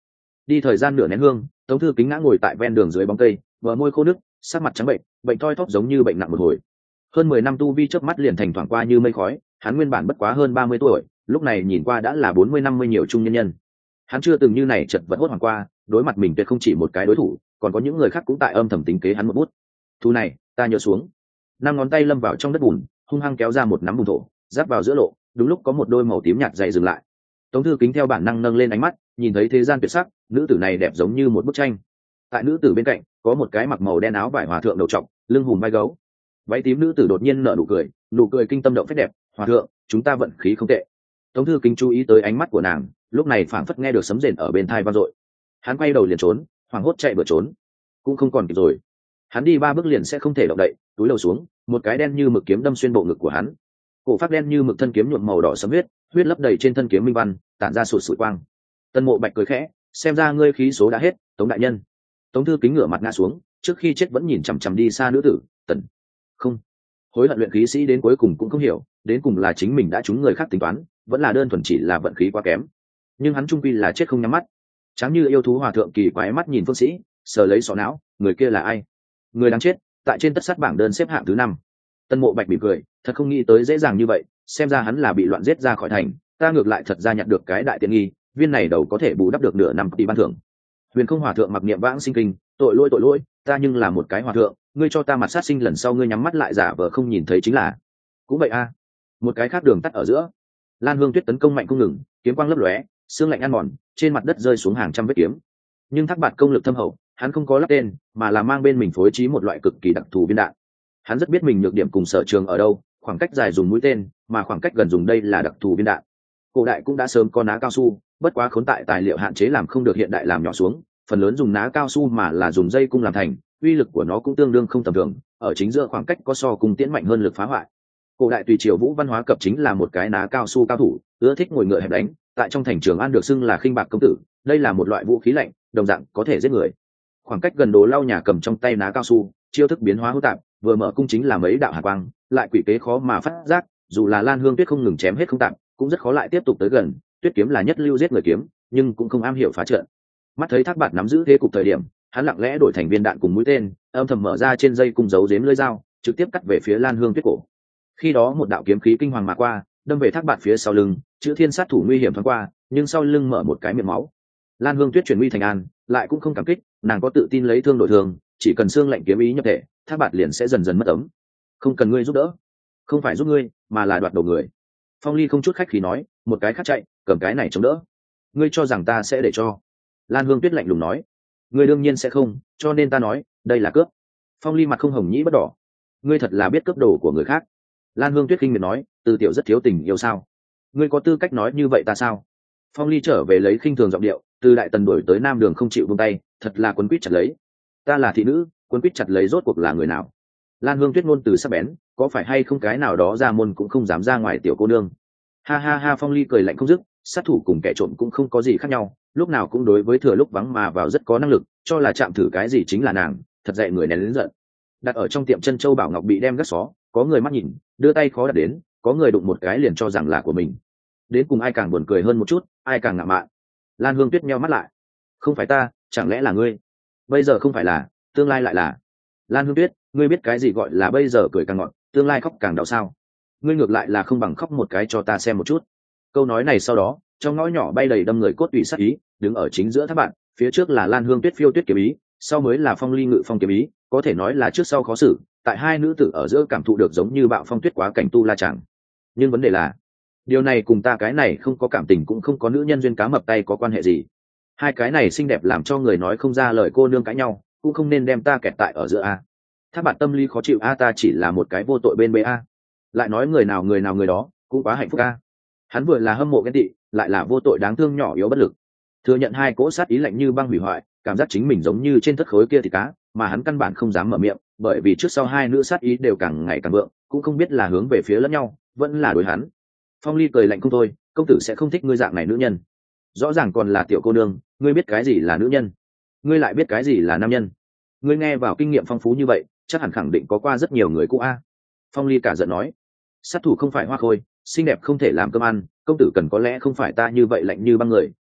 Đi thời gian nửa nén hương, Tống Thư Kính ngã ngồi tại ven đường dưới bóng cây, bờ môi khô nứt, sắc mặt trắng bệnh, bệnh thoi thóp giống như bệnh nặng một hồi. Hơn 10 năm tu vi chớp mắt liền thành thoảng qua như mây khói, hắn nguyên bản bất quá hơn 30 tuổi, lúc này nhìn qua đã là 40-50 nhiều trung nhân nhân. Hắn chưa từng như này chật vật hốt hoảng qua, đối mặt mình tuyệt không chỉ một cái đối thủ, còn có những người khác cũng tại âm thầm tính kế hắn một bút. Thu này, ta nhớ xuống. Năm ngón tay lâm vào trong đất bùn, hung hăng kéo ra một nắm bùn thổ, giáp vào giữa lộ, đúng lúc có một đôi màu tím nhạt dày dừng lại. Tống Thư Kính theo bản năng nâng lên ánh mắt, nhìn thấy thế gian tuyệt sắc, nữ tử này đẹp giống như một bức tranh. Tại nữ tử bên cạnh, có một cái mặc màu đen áo vải hòa thượng đầu trọc, lưng hùm vai gấu. Váy tím nữ tử đột nhiên nở nụ cười kinh tâm động phách đẹp, "Hòa thượng, chúng ta vận khí không tệ." Tống Thư Kính chú ý tới ánh mắt của nàng, lúc này phảng phất nghe được sấm rền ở bên tai vang dội. Hắn quay đầu liền trốn, hoảng hốt chạy bừa trốn, cũng không còn kịp rồi. Hắn đi 3 bước liền sẽ không thể động đậy, túi đầu xuống, một cái đen như mực kiếm đâm xuyên bộ ngực của hắn. Cổ phát đen như mực thân kiếm nhuộm màu đỏ sẫm huyết, huyết lấp đầy trên thân kiếm minh văn, tản ra sụt sùi quang. Tân Mộ Bạch cười khẽ, "Xem ra ngươi khí số đã hết, Tống đại nhân." Tống Thư Kính ngửa mặt ngã xuống, trước khi chết vẫn nhìn chằm chằm đi xa nữ tử, "Tần." Không. Hối hận luyện khí sĩ đến cuối cùng cũng không hiểu, đến cùng là chính mình đã trúng người khác tính toán, vẫn là đơn thuần chỉ là vận khí quá kém. Nhưng hắn trung quy là chết không nhắm mắt. Tráng như yêu thú hòa thượng kỳ quái mắt nhìn Phương Sĩ, sờ lấy sọ não, người kia là ai? Người đáng chết, tại trên tất sát bảng đơn xếp hạng thứ 5. Tân Mộ Bạch mỉm cười, thật không nghĩ tới dễ dàng như vậy, xem ra hắn là bị loạn giết ra khỏi thành, ta ngược lại thật ra nhận được cái đại tiện nghi, viên này đầu có thể bù đắp được nửa năm tỷ ban thưởng. Huyền Không hòa thượng mặc niệm vãng sinh kinh, tội lỗi, ta nhưng là một cái hòa thượng, ngươi cho ta mặt sát sinh lần sau ngươi nhắm mắt lại giả vờ không nhìn thấy chính là. Cũng vậy a. Một cái khác đường tắt ở giữa. Lan Hương Tuyết tấn công mạnh không ngừng, kiếm quang lấp lóe, xương lạnh ăn mòn, trên mặt đất rơi xuống hàng trăm vết kiếm. Nhưng Thác Bạt công lực thâm hậu, hắn không có lắp tên, mà là mang bên mình phối trí một loại cực kỳ đặc thù viên đạn. Hắn rất biết mình nhược điểm cùng sở trường ở đâu, khoảng cách dài dùng mũi tên, mà khoảng cách gần dùng đây là đặc thù viên đạn. Cổ đại cũng đã sớm có ná cao su, bất quá khốn tại tài liệu hạn chế làm không được hiện đại làm nhỏ xuống, phần lớn dùng ná cao su mà là dùng dây cung làm thành, uy lực của nó cũng tương đương không tầm thường, ở chính giữa khoảng cách có so cung tiễn mạnh hơn lực phá hoại. Cổ đại tùy triều Vũ Văn Hóa Cập chính là một cái ná cao su cao thủ, ưa thích ngồi ngựa hẹp đánh, tại trong thành Trường An được xưng là khinh bạc công tử, đây là một loại vũ khí lạnh, đồng dạng có thể giết người. Khoảng cách gần Đồ Lau Nhà cầm trong tay ná cao su, chiêu thức biến hóa hỗn tạp, vừa mở cung chính là mấy đạo hàn quang, lại quỷ kế khó mà phát giác, dù là Lan Hương Tuyết không ngừng chém hết không tạm, cũng rất khó lại tiếp tục tới gần. Tuyết kiếm là nhất lưu giết người kiếm, nhưng cũng không am hiểu phá trận. Mắt thấy Thác Bạt nắm giữ thế cục thời điểm, hắn lặng lẽ đổi thành viên đạn cùng mũi tên, âm thầm mở ra trên dây cung giấu giếm lưỡi dao, trực tiếp cắt về phía Lan Hương Tuyết cổ. Khi đó một đạo kiếm khí kinh hoàng mà qua, đâm về Thác Bạt phía sau lưng, chữ thiên sát thủ nguy hiểm thoáng qua, nhưng sau lưng mở một cái miệng máu. Lan Hương Tuyết chuyển nguy thành an, lại cũng không cảm kích, nàng có tự tin lấy thương đổi thương, chỉ cần xương lạnh kiếm ý nhập thể, Thác Bạt liền sẽ dần dần mất ấm. Không cần ngươi giúp đỡ, không phải giúp ngươi, mà là đoạt đầu người. Phong Ly không chút khách khí nói, một cái khác chạy, cầm cái này chống đỡ. Ngươi cho rằng ta sẽ để cho? Lan Hương Tuyết lạnh lùng nói, ngươi đương nhiên sẽ không, cho nên ta nói, đây là cướp. Phong Ly mặt không hồng nhĩ bất đỏ, ngươi thật là biết cướp đồ của người khác. Lan Hương Tuyết khinh miệt nói, Từ tiểu rất thiếu tình yêu sao? Ngươi có tư cách nói như vậy ta sao? Phong Ly trở về lấy khinh thường giọng điệu, từ Đại Tần đuổi tới Nam Đường không chịu buông tay, thật là quấn quýt chặt lấy. Ta là thị nữ, quấn quýt chặt lấy rốt cuộc là người nào? Lan Hương Tuyết ngôn từ sắc bén, có phải hay không cái nào đó ra môn cũng không dám ra ngoài tiểu cô nương. Ha ha ha, Phong Ly cười lạnh không dứt, sát thủ cùng kẻ trộm cũng không có gì khác nhau, lúc nào cũng đối với thừa lúc vắng mà vào rất có năng lực, cho là chạm thử cái gì chính là nàng, thật dạy người nén lớn giận. Đặt ở trong tiệm chân châu bảo ngọc bị đem gác xó, có người mắt nhìn, đưa tay khó đặt đến, có người đụng một cái liền cho rằng là của mình. Đến cùng ai càng buồn cười hơn một chút, ai càng ngạo mạn. Lan Hương Tuyết nheo mắt lại, không phải ta, chẳng lẽ là ngươi? Bây giờ không phải là, tương lai lại là. Lan Hương Tuyết, ngươi biết cái gì gọi là bây giờ cười càng ngọt, tương lai khóc càng đau sao? Ngươi ngược lại là không bằng khóc một cái cho ta xem một chút. Câu nói này sau đó, trong ngõ nhỏ bay đầy đâm người cốt tủy sát ý, đứng ở chính giữa Thác Bạt, phía trước là Lan Hương Tuyết phiêu tuyết kiếm ý, sau mới là Phong Ly ngự phong kiếm ý, có thể nói là trước sau khó xử, tại hai nữ tử ở giữa cảm thụ được giống như bạo phong tuyết quá cảnh tu la chẳng. Nhưng vấn đề là, điều này cùng ta cái này không có cảm tình cũng không có nữ nhân duyên cá mập tay có quan hệ gì. Hai cái này xinh đẹp làm cho người nói không ra lời, cô nương cãi nhau, cũng không nên đem ta kẹt tại ở giữa a. Thác Bạt tâm lý khó chịu a, ta chỉ là một cái vô tội bên bê a. Lại nói người nào người đó, cũng quá hạnh phúc a. Hắn vừa là hâm mộ ghen tị, lại là vô tội đáng thương nhỏ yếu bất lực. Thừa nhận hai cỗ sát ý lạnh như băng hủy hoại, cảm giác chính mình giống như trên thất khối kia thì cá, mà hắn căn bản không dám mở miệng, bởi vì trước sau hai nữ sát ý đều càng ngày càng vượng, cũng không biết là hướng về phía lẫn nhau, vẫn là đối hắn. Phong Ly cười lạnh không thôi, công tử sẽ không thích ngươi dạng này nữ nhân. Rõ ràng còn là tiểu cô nương, ngươi biết cái gì là nữ nhân? Ngươi lại biết cái gì là nam nhân? Ngươi nghe vào kinh nghiệm phong phú như vậy, chắc hẳn khẳng định có qua rất nhiều người cũ a. Phong Ly cả giận nói, sát thủ không phải hoa khôi, xinh đẹp không thể làm cơm ăn, công tử cần có lẽ không phải ta như vậy lạnh như băng người,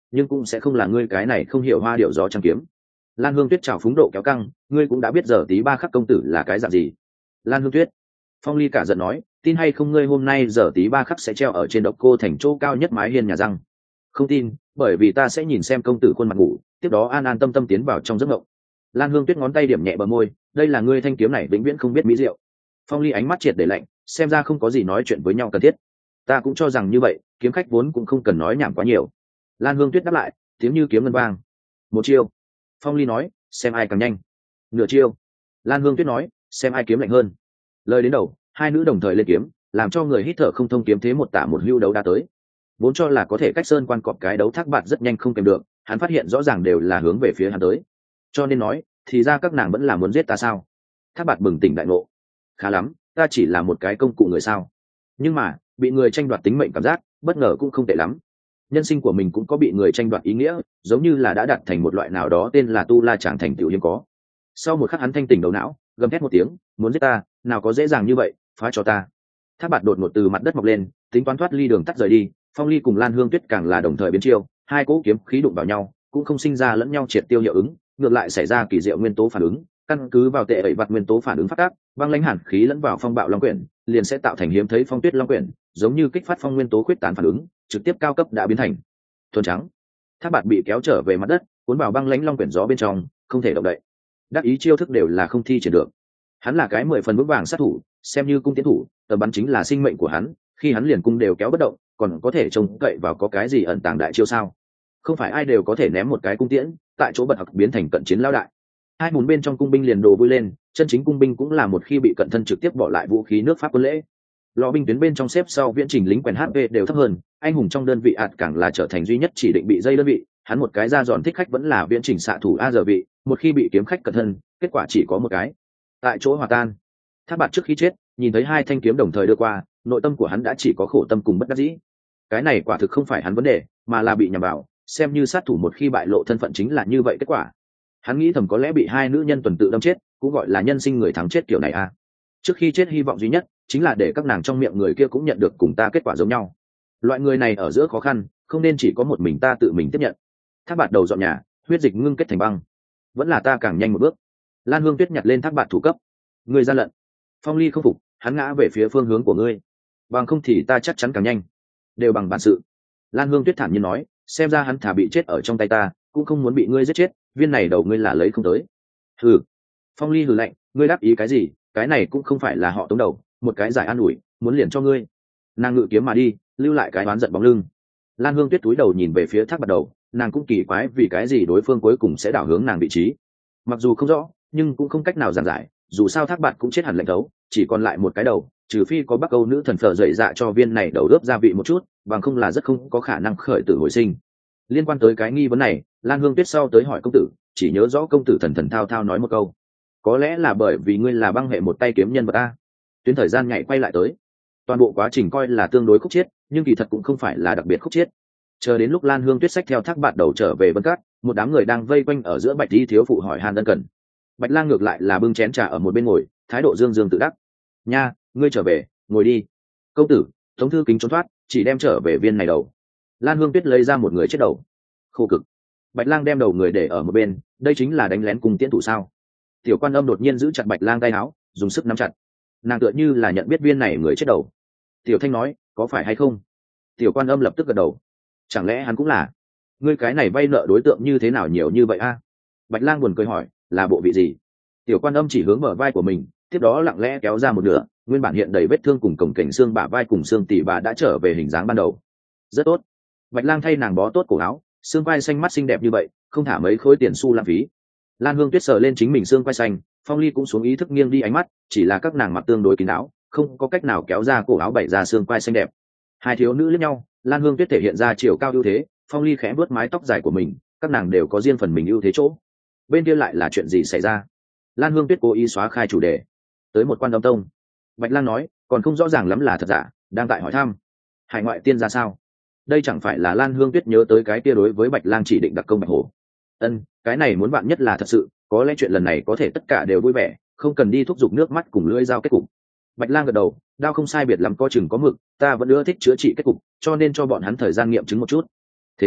nhưng cũng sẽ không là ngươi cái này không hiểu hoa điệu gió trăng kiếm. Lan Hương Tuyết trào phúng độ kéo căng, ngươi cũng đã biết giờ tí ba khắc công tử là cái dạng gì. Lan Hương Tuyết. Phong Ly cả giận nói, tin hay không ngươi hôm nay giờ tí ba khắc sẽ treo ở trên Độc Cô thành chỗ cao nhất mái hiên nhà răng. Không tin, bởi vì ta sẽ nhìn xem công tử khuôn mặt ngủ, tiếp đó an an tâm tâm tiến vào trong giấc mộng. Lan Hương Tuyết ngón tay điểm nhẹ bờ môi, đây là ngươi thanh kiếm này vĩnh viễn không biết mỹ diệu. Phong Ly ánh mắt triệt để lạnh, xem ra không có gì nói chuyện với nhau cần thiết. Ta cũng cho rằng như vậy, kiếm khách vốn cũng không cần nói nhảm quá nhiều. Lan Hương Tuyết đáp lại, tiếng như kiếm ngân vang. Một chiêu. Phong Ly nói, xem ai càng nhanh. Nửa chiêu. Lan Hương Tuyết nói, xem ai kiếm lạnh hơn. Lời đến đầu, hai nữ đồng thời lên kiếm, làm cho người hít thở không thông, kiếm thế một tả một hưu đấu đã tới. Vốn cho là có thể cách sơn quan cọp cái đấu Thác Bạt rất nhanh không kèm được, hắn phát hiện rõ ràng đều là hướng về phía hắn tới. Cho nên nói, thì ra các nàng vẫn là muốn giết ta sao? Thác Bạt bừng tỉnh đại ngộ. Khá lắm, ta chỉ là một cái công cụ người sao? Nhưng mà, bị người tranh đoạt tính mệnh cảm giác, bất ngờ cũng không tệ lắm. Nhân sinh của mình cũng có bị người tranh đoạt ý nghĩa, giống như là đã đặt thành một loại nào đó tên là tu la chẳng thành tựu hiếm có. Sau một khắc hắn thanh tỉnh đầu não, gầm thét một tiếng, muốn giết ta, nào có dễ dàng như vậy, phá cho ta. Thác Bạt đột ngột từ mặt đất mọc lên, tính toán thoát ly đường tắt rời đi. Phong Ly cùng Lan Hương Tuyết càng là đồng thời biến chiêu, hai cỗ kiếm khí đụng vào nhau, cũng không sinh ra lẫn nhau triệt tiêu hiệu ứng, ngược lại xảy ra kỳ diệu nguyên tố phản ứng. Căn cứ vào tệ ẩy vặt nguyên tố phản ứng phát tác, băng lãnh hàn khí lẫn vào phong bạo long quyển, liền sẽ tạo thành hiếm thấy phong tuyết long quyển, giống như kích phát phong nguyên tố khuyết tán phản ứng, trực tiếp cao cấp đã biến thành thuần trắng. Thác Bạt bị kéo trở về mặt đất, cuốn vào băng lãnh long quyển gió bên trong, không thể động đậy. Đắc ý chiêu thức đều là không thi triển được. Hắn là cái 10 phần vững vàng sát thủ, xem như cung tiến thủ, tầm bắn chính là sinh mệnh của hắn, khi hắn liền cung đều kéo bất động, còn có thể trông cậy vào có cái gì ẩn tàng đại chiêu sao? Không phải ai đều có thể ném một cái cung tiễn, tại chỗ bật học biến thành cận chiến lao đại. Hai mùn bên trong cung binh liền đồ vui lên, chân chính cung binh cũng là một khi bị cận thân trực tiếp bỏ lại vũ khí nước pháp quân lễ. Lò binh tuyến bên trong xếp sau viễn trình lính quèn HP đều thấp hơn, anh hùng trong đơn vị ạt càng là trở thành duy nhất chỉ định bị dây đơn vị, hắn một cái ra giòn thích khách vẫn là viễn trình xạ thủ a giờ vị, một khi bị kiếm khách cận thân, kết quả chỉ có một cái, tại chỗ hòa tan. Thác Bạt trước khi chết, nhìn thấy hai thanh kiếm đồng thời đưa qua, nội tâm của hắn đã chỉ có khổ tâm cùng bất đắc dĩ. Cái này quả thực không phải hắn vấn đề, mà là bị nhầm vào, xem như sát thủ một khi bại lộ thân phận chính là như vậy kết quả. Hắn nghĩ thầm có lẽ bị hai nữ nhân tuần tự đâm chết, cũng gọi là nhân sinh người thắng chết kiểu này à. Trước khi chết hy vọng duy nhất chính là để các nàng trong miệng người kia cũng nhận được cùng ta kết quả giống nhau. Loại người này ở giữa khó khăn, không nên chỉ có một mình ta tự mình tiếp nhận. Thác Bạt đầu dọn nhà, huyết dịch ngưng kết thành băng. Vẫn là ta càng nhanh một bước. Lan Hương Tuyết nhặt lên Thác Bạt thủ cấp. Người gian lận. Phong Ly không phục, hắn ngã về phía phương hướng của ngươi. Bằng không thì ta chắc chắn càng nhanh. Đều bằng bản sự. Lan Hương Tuyết thản nhiên nói, xem ra hắn thả bị chết ở trong tay ta, cũng không muốn bị ngươi giết chết, viên này đầu ngươi là lấy không tới. Hừ. Phong Ly hừ lạnh, ngươi đáp ý cái gì, cái này cũng không phải là họ Tống đầu, một cái giải an ủi, muốn liền cho ngươi. Nàng ngự kiếm mà đi, lưu lại cái oán giận bóng lưng. Lan Hương Tuyết túi đầu nhìn về phía Thác Bạt đầu, nàng cũng kỳ quái vì cái gì đối phương cuối cùng sẽ đảo hướng nàng vị trí. Mặc dù không rõ, nhưng cũng không cách nào giảng giải, dù sao Thác Bạt cũng chết hẳn lạnh thấu, chỉ còn lại một cái đầu, trừ phi có Bắc Âu nữ thần phở dậy dạ cho viên này đầu ướp gia vị một chút, bằng không là rất không có khả năng khởi tử hồi sinh. Liên quan tới cái nghi vấn này, Lan Hương Tuyết sau tới hỏi công tử, chỉ nhớ rõ công tử thần thần thao thao nói một câu, có lẽ là bởi vì ngươi là băng hệ một tay kiếm nhân vật ta. Tuyến thời gian nhảy quay lại tới, toàn bộ quá trình coi là tương đối khúc chiết, nhưng kỳ thật cũng không phải là đặc biệt khúc chiết. Chờ đến lúc Lan Hương Tuyết xách theo Thác Bạt đầu trở về Vân Cát, một đám người đang vây quanh ở giữa Bạch Y thiếu phụ hỏi han ân cần. Bạch Lang ngược lại là bưng chén trà ở một bên ngồi, thái độ dương dương tự đắc. Nha, ngươi trở về, ngồi đi. Công tử, Tống thư kính trốn thoát, chỉ đem trở về viên này đầu. Lan Hương Tuyết lấy ra một người chết đầu. Khô cực. Bạch Lang đem đầu người để ở một bên, đây chính là đánh lén cùng tiễn thủ sao? Tiểu Quan Âm đột nhiên giữ chặt Bạch Lang tay áo, dùng sức nắm chặt. Nàng tựa như là nhận biết viên này người chết đầu. Tiểu Thanh nói, có phải hay không? Tiểu Quan Âm lập tức gật đầu. Chẳng lẽ hắn cũng là? Ngươi cái này vay nợ đối tượng như thế nào nhiều như vậy a? Bạch Lang buồn cười hỏi, là bộ vị gì? Tiểu Quan Âm chỉ hướng bờ vai của mình, tiếp đó lặng lẽ kéo ra một nửa, nguyên bản hiện đầy vết thương cùng cổng cảnh xương bả vai cùng xương tỉ bà đã trở về hình dáng ban đầu. Rất tốt. Bạch Lang thay nàng bó tốt cổ áo, xương vai xanh mắt xinh đẹp như vậy, không thả mấy khối tiền xu lãng phí. Lan Hương Tuyết sờ lên chính mình xương vai xanh, Phong Ly cũng xuống ý thức nghiêng đi ánh mắt, chỉ là các nàng mặc tương đối kín áo, không có cách nào kéo ra cổ áo bày ra xương vai xanh đẹp. Hai thiếu nữ liếc nhau, Lan Hương Tuyết thể hiện ra chiều cao ưu thế, Phong Ly khẽ vuốt mái tóc dài của mình, các nàng đều có riêng phần mình ưu thế chỗ. Bên kia lại là chuyện gì xảy ra? Lan Hương Tuyết cố ý xóa khai chủ đề. Tới một Quan Âm tông. Bạch Lang nói, còn không rõ ràng lắm là thật giả, đang tại hỏi thăm. Hải ngoại tiên ra sao? Đây chẳng phải là Lan Hương Tuyết nhớ tới cái kia đối với Bạch Lang chỉ định đặc công Bạch Hổ. Cái này muốn bạn nhất là thật sự, có lẽ chuyện lần này có thể tất cả đều vui vẻ, không cần đi thúc giục nước mắt cùng lưỡi dao kết cục. Bạch Lang gật đầu, đao không sai biệt lắm, có chừng có mực, ta vẫn ưa thích chữa trị kết cục, cho nên cho bọn hắn thời gian nghiệm chứng một chút. Thế là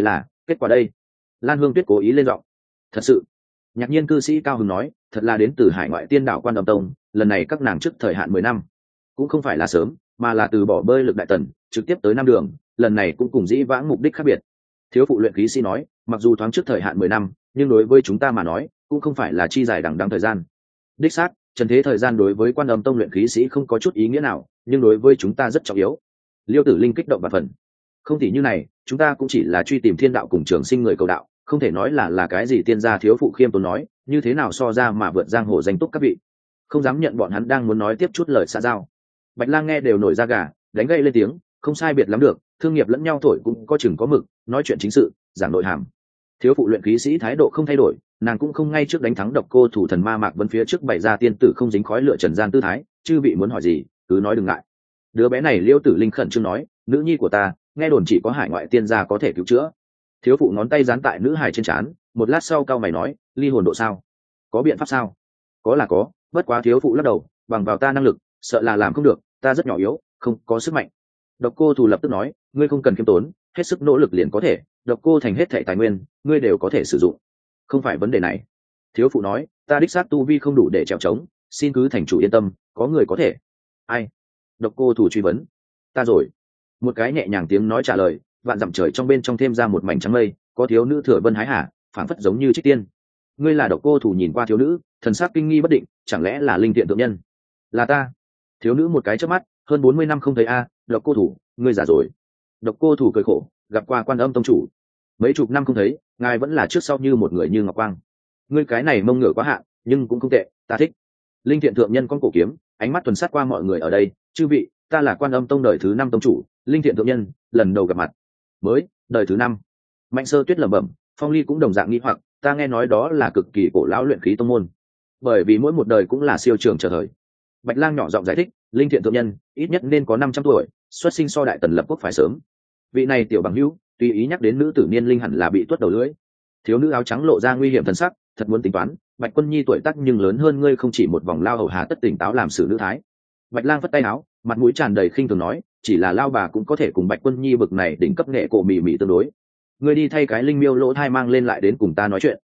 Kết quả đây? Lan Hương Tuyết cố ý lên giọng. Thật sự. Ngạc nhiên cư sĩ cao hứng nói, thật là đến từ hải ngoại tiên đạo Quan Âm Tông, lần này các nàng trước thời hạn 10 năm, cũng không phải là sớm, mà là từ bỏ bơi lực đại tần, trực tiếp tới Nam Đường, lần này cũng cùng dĩ vãng mục đích khác biệt. Thiếu phụ luyện khí sĩ nói, mặc dù thoáng trước thời hạn 10 năm, nhưng đối với chúng ta mà nói, cũng không phải là chi dài đằng đẵng thời gian. Đích xác, trần thế thời gian đối với Quan Âm Tông luyện khí sĩ không có chút ý nghĩa nào, nhưng đối với chúng ta rất trọng yếu. Liêu Tử Linh kích động và phần. Không chỉ như này, chúng ta cũng chỉ là truy tìm thiên đạo cùng trường sinh người cầu đạo, không thể nói là cái gì tiên gia. Thiếu phụ khiêm tốn nói, như thế nào so ra mà vượt giang hồ danh túc các vị. Không dám nhận bọn hắn đang muốn nói tiếp chút lời xã giao. Bạch Lang nghe đều nổi da gà, đánh gậy lên tiếng, không sai biệt lắm được, thương nghiệp lẫn nhau thổi cũng có chừng có mực, nói chuyện chính sự, giảng nội hàm. Thiếu phụ luyện khí sĩ thái độ không thay đổi, nàng cũng không ngay trước đánh thắng độc cô thủ thần ma Mạc Vân phía trước bày ra tiên tử không dính khói lửa trần gian tư thái, chư vị muốn hỏi gì, cứ nói đừng ngại. Đứa bé này Liêu Tử Linh khẩn trương nói, nữ nhi của ta, nghe đồn chỉ có hải ngoại tiên gia có thể cứu chữa. Thiếu phụ ngón tay dán tại nữ hài trên trán, một lát sau cau mày nói, ly hồn độ sao? Có biện pháp sao? Có là có, bất quá thiếu phụ lắc đầu, bằng vào ta năng lực, sợ là làm không được, ta rất nhỏ yếu, không có sức mạnh. Độc cô thủ lập tức nói, ngươi không cần khiêm tốn, hết sức nỗ lực liền có thể, độc cô thành hết thảy tài nguyên, ngươi đều có thể sử dụng. Không phải vấn đề này. Thiếu phụ nói, ta đích xác tu vi không đủ để trèo trống, xin cứ thành chủ yên tâm, có người có thể. Ai? Độc cô thủ truy vấn. Ta rồi. Một cái nhẹ nhàng tiếng nói trả lời, vạn dặm trời trong bên trong thêm ra một mảnh trắng mây, có thiếu nữ thừa vân hái hà, phảng phất giống như trích tiên. Ngươi là độc cô thủ nhìn qua thiếu nữ, thần sắc kinh nghi bất định, chẳng lẽ là linh thiện thượng nhân? Là ta. Thiếu nữ một cái chớp mắt, hơn 40 năm không thấy a, độc cô thủ, ngươi già rồi. Độc cô thủ cười khổ, gặp qua Quan Âm tông chủ, mấy chục năm không thấy, ngài vẫn là trước sau như một người như ngọc quang. Ngươi cái này mông ngựa quá hạn, nhưng cũng không tệ, ta thích. Linh thiện thượng nhân con cổ kiếm, ánh mắt tuần sát qua mọi người ở đây, chư vị, ta là Quan Âm tông đời thứ 5 tông chủ, Linh thiện thượng nhân, lần đầu gặp mặt. Mới, đời thứ 5. Mạnh Sơ Tuyết lẩm bẩm, Phong Ly cũng đồng dạng nghi hoặc, ta nghe nói đó là cực kỳ cổ lão luyện khí tông môn, bởi vì mỗi một đời cũng là siêu trường chờ thời. Bạch Lang nhỏ giọng giải thích, Linh thiện thượng nhân ít nhất nên có 500 tuổi, xuất sinh so đại tần lập quốc phải sớm. Vị này tiểu bằng hữu, tùy ý nhắc đến nữ tử niên linh hẳn là bị tuốt đầu lưỡi. Thiếu nữ áo trắng lộ ra nguy hiểm thần sắc, thật muốn tính toán, Bạch Quân Nhi tuổi tác nhưng lớn hơn ngươi không chỉ một vòng, lao hầu hà tất tỉnh táo làm xử nữ thái. Bạch Lang vất tay áo, mặt mũi tràn đầy khinh thường nói, chỉ là lao bà cũng có thể cùng Bạch Quân Nhi bực này đỉnh cấp nghệ cổ mỉ mỉ tương đối. Ngươi đi thay cái linh miêu lỗ thai mang lên lại đến cùng ta nói chuyện.